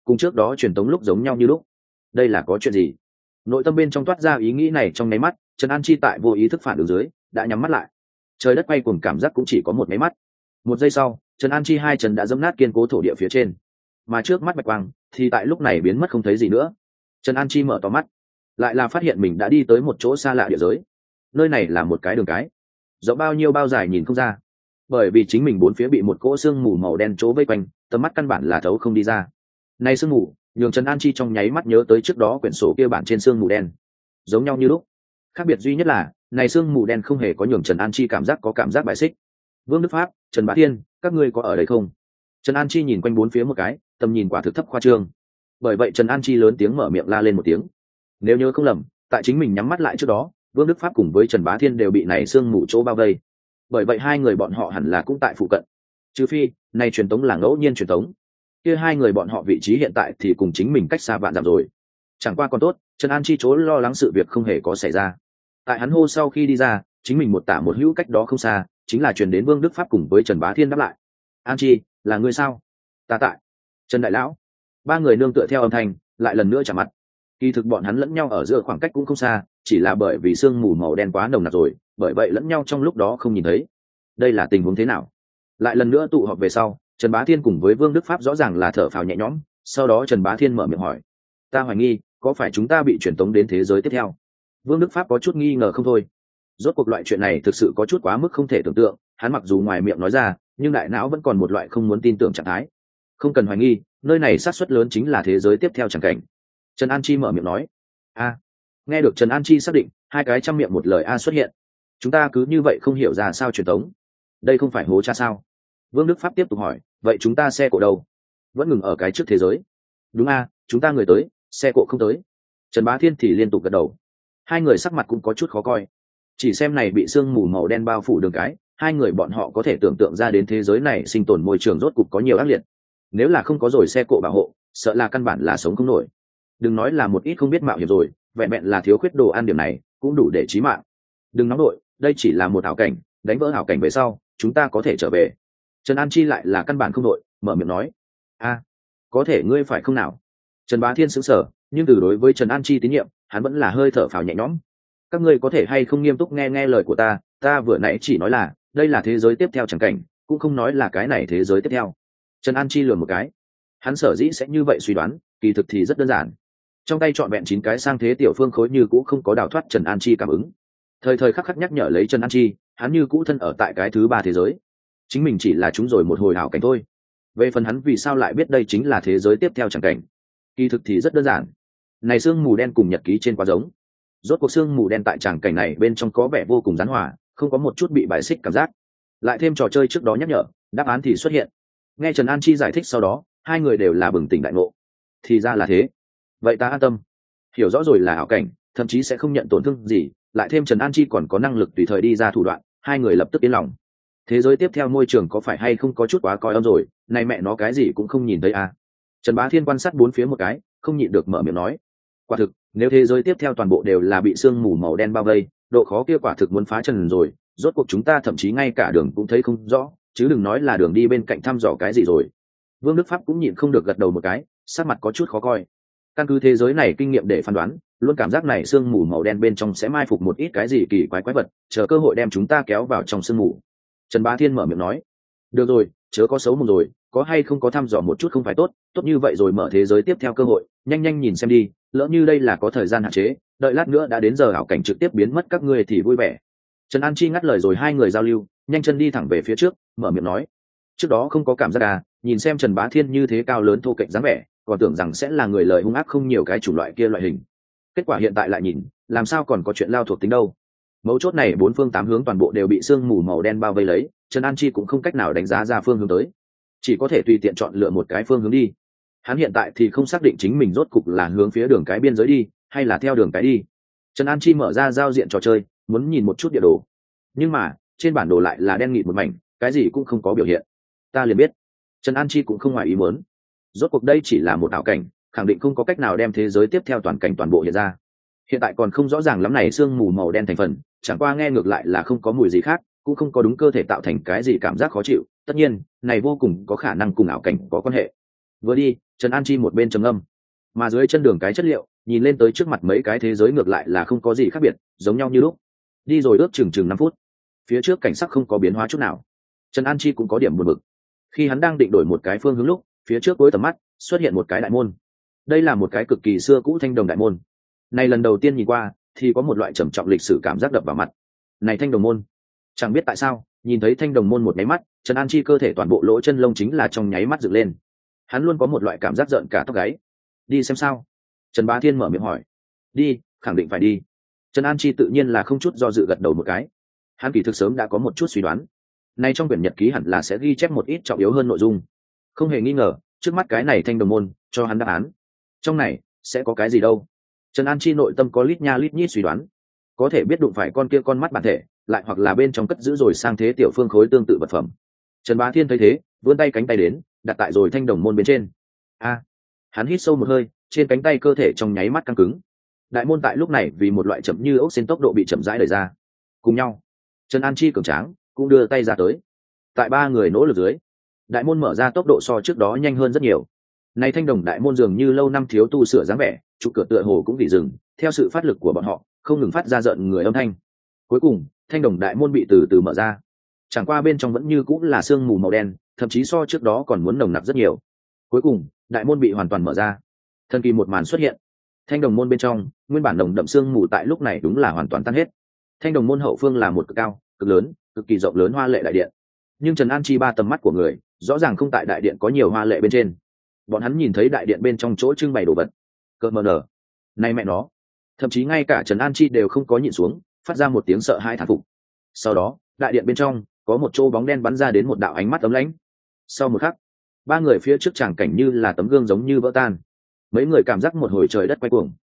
cùng trước đó truyền tống lúc giống nhau như lúc. Đây là có chuyện gì? Nội tâm bên trong toát ra ý nghĩ này trong nháy mắt, Trần An Chi tại vô ý thức phản ứng dưới đã nhắm mắt lại. Trời đất quay cuồng cảm giác cũng chỉ có một máy mắt. Một giây sau, Trần An Chi hai chân đã dẫm nát kiên cố thổ địa phía trên, mà trước mắt bạch quang thì tại lúc này biến mất không thấy gì nữa. Trần An Chi mở to mắt, lại là phát hiện mình đã đi tới một chỗ xa lạ địa giới. Nơi này là một cái đường cái, rộng bao nhiêu bao dài nhìn không ra, bởi vì chính mình bốn phía bị một cỗ sương mù màu đen chỗ vây quanh, tầm mắt căn bản là thấu không đi ra. Này sương mù nhường Trần An Chi trong nháy mắt nhớ tới trước đó quyển sổ kia bản trên sương mù đen, giống nhau như lúc. Khác biệt duy nhất là này sương mù đen không hề có nhường Trần An Chi cảm giác có cảm giác bài xích. Vương Đức Pháp, Trần Bá Thiên, các ngươi có ở đây không? Trần An Chi nhìn quanh bốn phía một cái, tầm nhìn quả thực thấp khoa trương. Bởi vậy Trần An Chi lớn tiếng mở miệng la lên một tiếng. Nếu nhớ không lầm, tại chính mình nhắm mắt lại trước đó, Vương Đức Pháp cùng với Trần Bá Thiên đều bị này sương mù chỗ bao vây. Bởi vậy hai người bọn họ hẳn là cũng tại phụ cận. Trừ phi, này truyền tống là ngẫu nhiên truyền tống. Kia hai người bọn họ vị trí hiện tại thì cùng chính mình cách xa vạn dặm rồi. Chẳng qua còn tốt, Trần An Chi chỗ lo lắng sự việc không hề có xảy ra. Tại hắn hô sau khi đi ra, chính mình một tả một hữu cách đó không xa, chính là truyền đến Vương Đức Pháp cùng với Trần Bá Thiên đáp lại. An Chi, là ngươi sao? Ta tại. Trần Đại Lão. Ba người nương tựa theo âm thanh, lại lần nữa chạm mặt. Kỳ thực bọn hắn lẫn nhau ở giữa khoảng cách cũng không xa, chỉ là bởi vì sương mù màu đen quá nồng nặc rồi, bởi vậy lẫn nhau trong lúc đó không nhìn thấy. Đây là tình huống thế nào? Lại lần nữa tụ họp về sau, Trần Bá Thiên cùng với Vương Đức Pháp rõ ràng là thở phào nhẹ nhõm, sau đó Trần Bá Thiên mở miệng hỏi: ta hoài nghi, có phải chúng ta bị truyền tống đến thế giới tiếp theo? Vương Đức Pháp có chút nghi ngờ không thôi. Rốt cuộc loại chuyện này thực sự có chút quá mức không thể tưởng tượng, hắn mặc dù ngoài miệng nói ra, nhưng đại não vẫn còn một loại không muốn tin tưởng trạng thái. Không cần hoài nghi, nơi này xác suất lớn chính là thế giới tiếp theo chẳng cảnh. Trần An Chi mở miệng nói. A. Nghe được Trần An Chi xác định, hai cái trăm miệng một lời a xuất hiện. Chúng ta cứ như vậy không hiểu ra sao truyền tống. Đây không phải hố cha sao? Vương Đức Pháp tiếp tục hỏi, vậy chúng ta xe cộ đâu? Vẫn ngừng ở cái trước thế giới. Đúng a, chúng ta người tới, xe cộ không tới. Trần Bá Thiên thì liên tục gật đầu. Hai người sắc mặt cũng có chút khó coi. Chỉ xem này bị sương mù màu đen bao phủ đường cái, hai người bọn họ có thể tưởng tượng ra đến thế giới này sinh tồn môi trường rốt cục có nhiều ác liệt. Nếu là không có rồi xe cộ bảo hộ, sợ là căn bản là sống không nổi. Đừng nói là một ít không biết mạo hiểm rồi, vẹn vẹn là thiếu khuyết đồ ăn điểm này cũng đủ để chí mạng. Đừng nóng nổi, đây chỉ là một ảo cảnh, đánh vỡ ảo cảnh về sau, chúng ta có thể trở về. Trần An Chi lại là căn bản không nổi, mở miệng nói: a, có thể ngươi phải không nào? Trần Bá Thiên sững sờ, nhưng từ đối với Trần An Chi tín nhiệm, hắn vẫn là hơi thở phào nhẹ nhõm. Các ngươi có thể hay không nghiêm túc nghe nghe lời của ta, ta vừa nãy chỉ nói là đây là thế giới tiếp theo chẳng cảnh, cũng không nói là cái này thế giới tiếp theo. Trần An Chi lườm một cái, hắn sở dĩ sẽ như vậy suy đoán, kỳ thực thì rất đơn giản. Trong tay trọn vẹn chín cái sang thế tiểu phương khối như cũ không có đào thoát Trần An Chi cảm ứng, thời thời khắc khắc nhắc nhở lấy Trần An Chi, hắn như cũ thân ở tại cái thứ ba thế giới, chính mình chỉ là chúng rồi một hồi hảo cảnh thôi. Về phần hắn vì sao lại biết đây chính là thế giới tiếp theo chẳng cảnh, kỳ thực thì rất đơn giản. Này sương mù đen cùng nhật ký trên quá giống, rốt cuộc sương mù đen tại tràng cảnh này bên trong có vẻ vô cùng gián hòa, không có một chút bị bài xích cảm giác. Lại thêm trò chơi trước đó nhắc nhở, đáp án thì xuất hiện. Nghe Trần An Chi giải thích sau đó, hai người đều là bừng tỉnh đại ngộ. Thì ra là thế, vậy ta an tâm. Hiểu rõ rồi là ảo cảnh, thậm chí sẽ không nhận tổn thương gì, lại thêm Trần An Chi còn có năng lực tùy thời đi ra thủ đoạn, hai người lập tức yên lòng. Thế giới tiếp theo môi trường có phải hay không có chút quá coi âm rồi, này mẹ nó cái gì cũng không nhìn thấy à. Trần Bá Thiên quan sát bốn phía một cái, không nhịn được mở miệng nói: quả thực, nếu thế giới tiếp theo toàn bộ đều là bị sương mù màu đen bao vây, độ khó kia quả thực muốn phá trần rồi, rốt cuộc chúng ta thậm chí ngay cả đường cũng thấy không rõ, chứ đừng nói là đường đi bên cạnh thăm dò cái gì rồi. Vương Đức Pháp cũng nhịn không được gật đầu một cái, sắc mặt có chút khó coi. Căn cứ thế giới này kinh nghiệm để phán đoán, luôn cảm giác này sương mù màu đen bên trong sẽ mai phục một ít cái gì kỳ quái quái vật, chờ cơ hội đem chúng ta kéo vào trong sương mù. Trần Bá Thiên mở miệng nói: được rồi, chớ có xấu mồm rồi, có hay không có thăm dò một chút không phải tốt, tốt như vậy rồi mở thế giới tiếp theo cơ hội, nhanh nhanh nhìn xem đi, lỡ như đây là có thời gian hạn chế, đợi lát nữa đã đến giờ ảo cảnh trực tiếp biến mất các ngươi thì vui vẻ. Trần An Chi ngắt lời rồi hai người giao lưu, nhanh chân đi thẳng về phía trước, mở miệng nói: trước đó không có cảm giác à, nhìn xem Trần Bá Thiên như thế cao lớn thô kệch dáng vẻ, còn tưởng rằng sẽ là người lời hung ác không nhiều cái chủng loại kia loại hình. Kết quả hiện tại lại nhìn, làm sao còn có chuyện lao thuộc tính đâu. Mấu chốt này bốn phương tám hướng toàn bộ đều bị sương mù màu đen bao vây lấy, Trần An Chi cũng không cách nào đánh giá ra phương hướng tới, chỉ có thể tùy tiện chọn lựa một cái phương hướng đi. Hắn hiện tại thì không xác định chính mình rốt cục là hướng phía đường cái biên giới đi, hay là theo đường cái đi. Trần An Chi mở ra giao diện trò chơi, muốn nhìn một chút địa đồ, nhưng mà trên bản đồ lại là đen nghịt một mảnh, cái gì cũng không có biểu hiện. Ta liền biết, Trần An Chi cũng không ngoài ý muốn. Rốt cuộc đây chỉ là một ảo cảnh, khẳng định không có cách nào đem thế giới tiếp theo toàn cảnh toàn bộ hiện ra. Hiện tại còn không rõ ràng lắm này sương mù màu đen thành phần, chẳng qua nghe ngược lại là không có mùi gì khác, cũng không có đúng cơ thể tạo thành cái gì cảm giác khó chịu. Tất nhiên, này vô cùng có khả năng cùng ảo cảnh có quan hệ. Vừa đi, Trần An Chi một bên trầm âm, mà dưới chân đường cái chất liệu nhìn lên tới trước mặt mấy cái thế giới ngược lại là không có gì khác biệt, giống nhau như lúc. Đi rồi ước chừng chừng năm phút, phía trước cảnh sắc không có biến hóa chút nào. Trần An Chi cũng có điểm buồn bực. Khi hắn đang định đổi một cái phương hướng lúc, phía trước cuối tầm mắt xuất hiện một cái đại môn. Đây là một cái cực kỳ xưa cũ thanh đồng đại môn. Này lần đầu tiên nhìn qua thì có một loại trầm trọng lịch sử cảm giác đập vào mặt. Này thanh đồng môn, chẳng biết tại sao, nhìn thấy thanh đồng môn một nháy mắt, Trần An Chi cơ thể toàn bộ lỗ chân lông chính là trong nháy mắt dựng lên. Hắn luôn có một loại cảm giác giận cả tóc gáy. Đi xem sao? Trần Bá Thiên mở miệng hỏi. Đi, khẳng định phải đi. Trần An Chi tự nhiên là không chút do dự gật đầu một cái. Hắn kỳ thực sớm đã có một chút suy đoán. Nay trong quyển nhật ký hẳn là sẽ ghi chép một ít trọng yếu hơn nội dung. Không hề nghi ngờ, trước mắt cái này thanh đồng môn cho hắn đáp án. Trong này sẽ có cái gì đâu? Trần An Chi nội tâm có lít nha lít nhít suy đoán. Có thể biết đụng phải con kia con mắt bản thể, lại hoặc là bên trong cất giữ rồi sang thế tiểu phương khối tương tự vật phẩm. Trần Bá Thiên thấy thế, vươn tay cánh tay đến, đặt tại rồi thanh đồng môn bên trên. A, hắn hít sâu một hơi, trên cánh tay cơ thể trong nháy mắt căng cứng. Đại môn tại lúc này vì một loại chậm như ốc sen tốc độ bị chậm rãi đẩy ra. Cùng nhau, Trần An Chi cường tráng cũng đưa tay ra tới. Tại ba người nỗ lực dưới, đại môn mở ra tốc độ so trước đó nhanh hơn rất nhiều. Này thanh đồng đại môn dường như lâu năm thiếu tu sửa dáng vẻ, trụ cửa tựa hồ cũng bị dừng, theo sự phát lực của bọn họ, không ngừng phát ra giận người âm thanh. Cuối cùng, thanh đồng đại môn bị từ từ mở ra. Chẳng qua bên trong vẫn như cũng là sương mù màu đen, thậm chí so trước đó còn muốn nồng nặc rất nhiều. Cuối cùng, đại môn bị hoàn toàn mở ra. Thần kỳ một màn xuất hiện. Thanh đồng môn bên trong, nguyên bản nồng đậm sương mù tại lúc này đúng là hoàn toàn tan hết. Thanh đồng môn hậu phương là một cực cao, cực lớn, cực kỳ rộng lớn hoa lệ đại điện. Nhưng Trần An Chi ba tầm mắt của người, rõ ràng không tại đại điện có nhiều hoa lệ bên trên. Bọn hắn nhìn thấy đại điện bên trong chỗ trưng bày đồ vật. Cơ mờ nở. Này mẹ nó. Thậm chí ngay cả Trần An Chi đều không có nhịn xuống, phát ra một tiếng sợ hãi thán phục. Sau đó, đại điện bên trong có một chỗ bóng đen bắn ra đến một đạo ánh mắt ấm lãnh. Sau một khắc, ba người phía trước tràng cảnh như là tấm gương giống như vỡ tan. Mấy người cảm giác một hồi trời đất quay cuồng.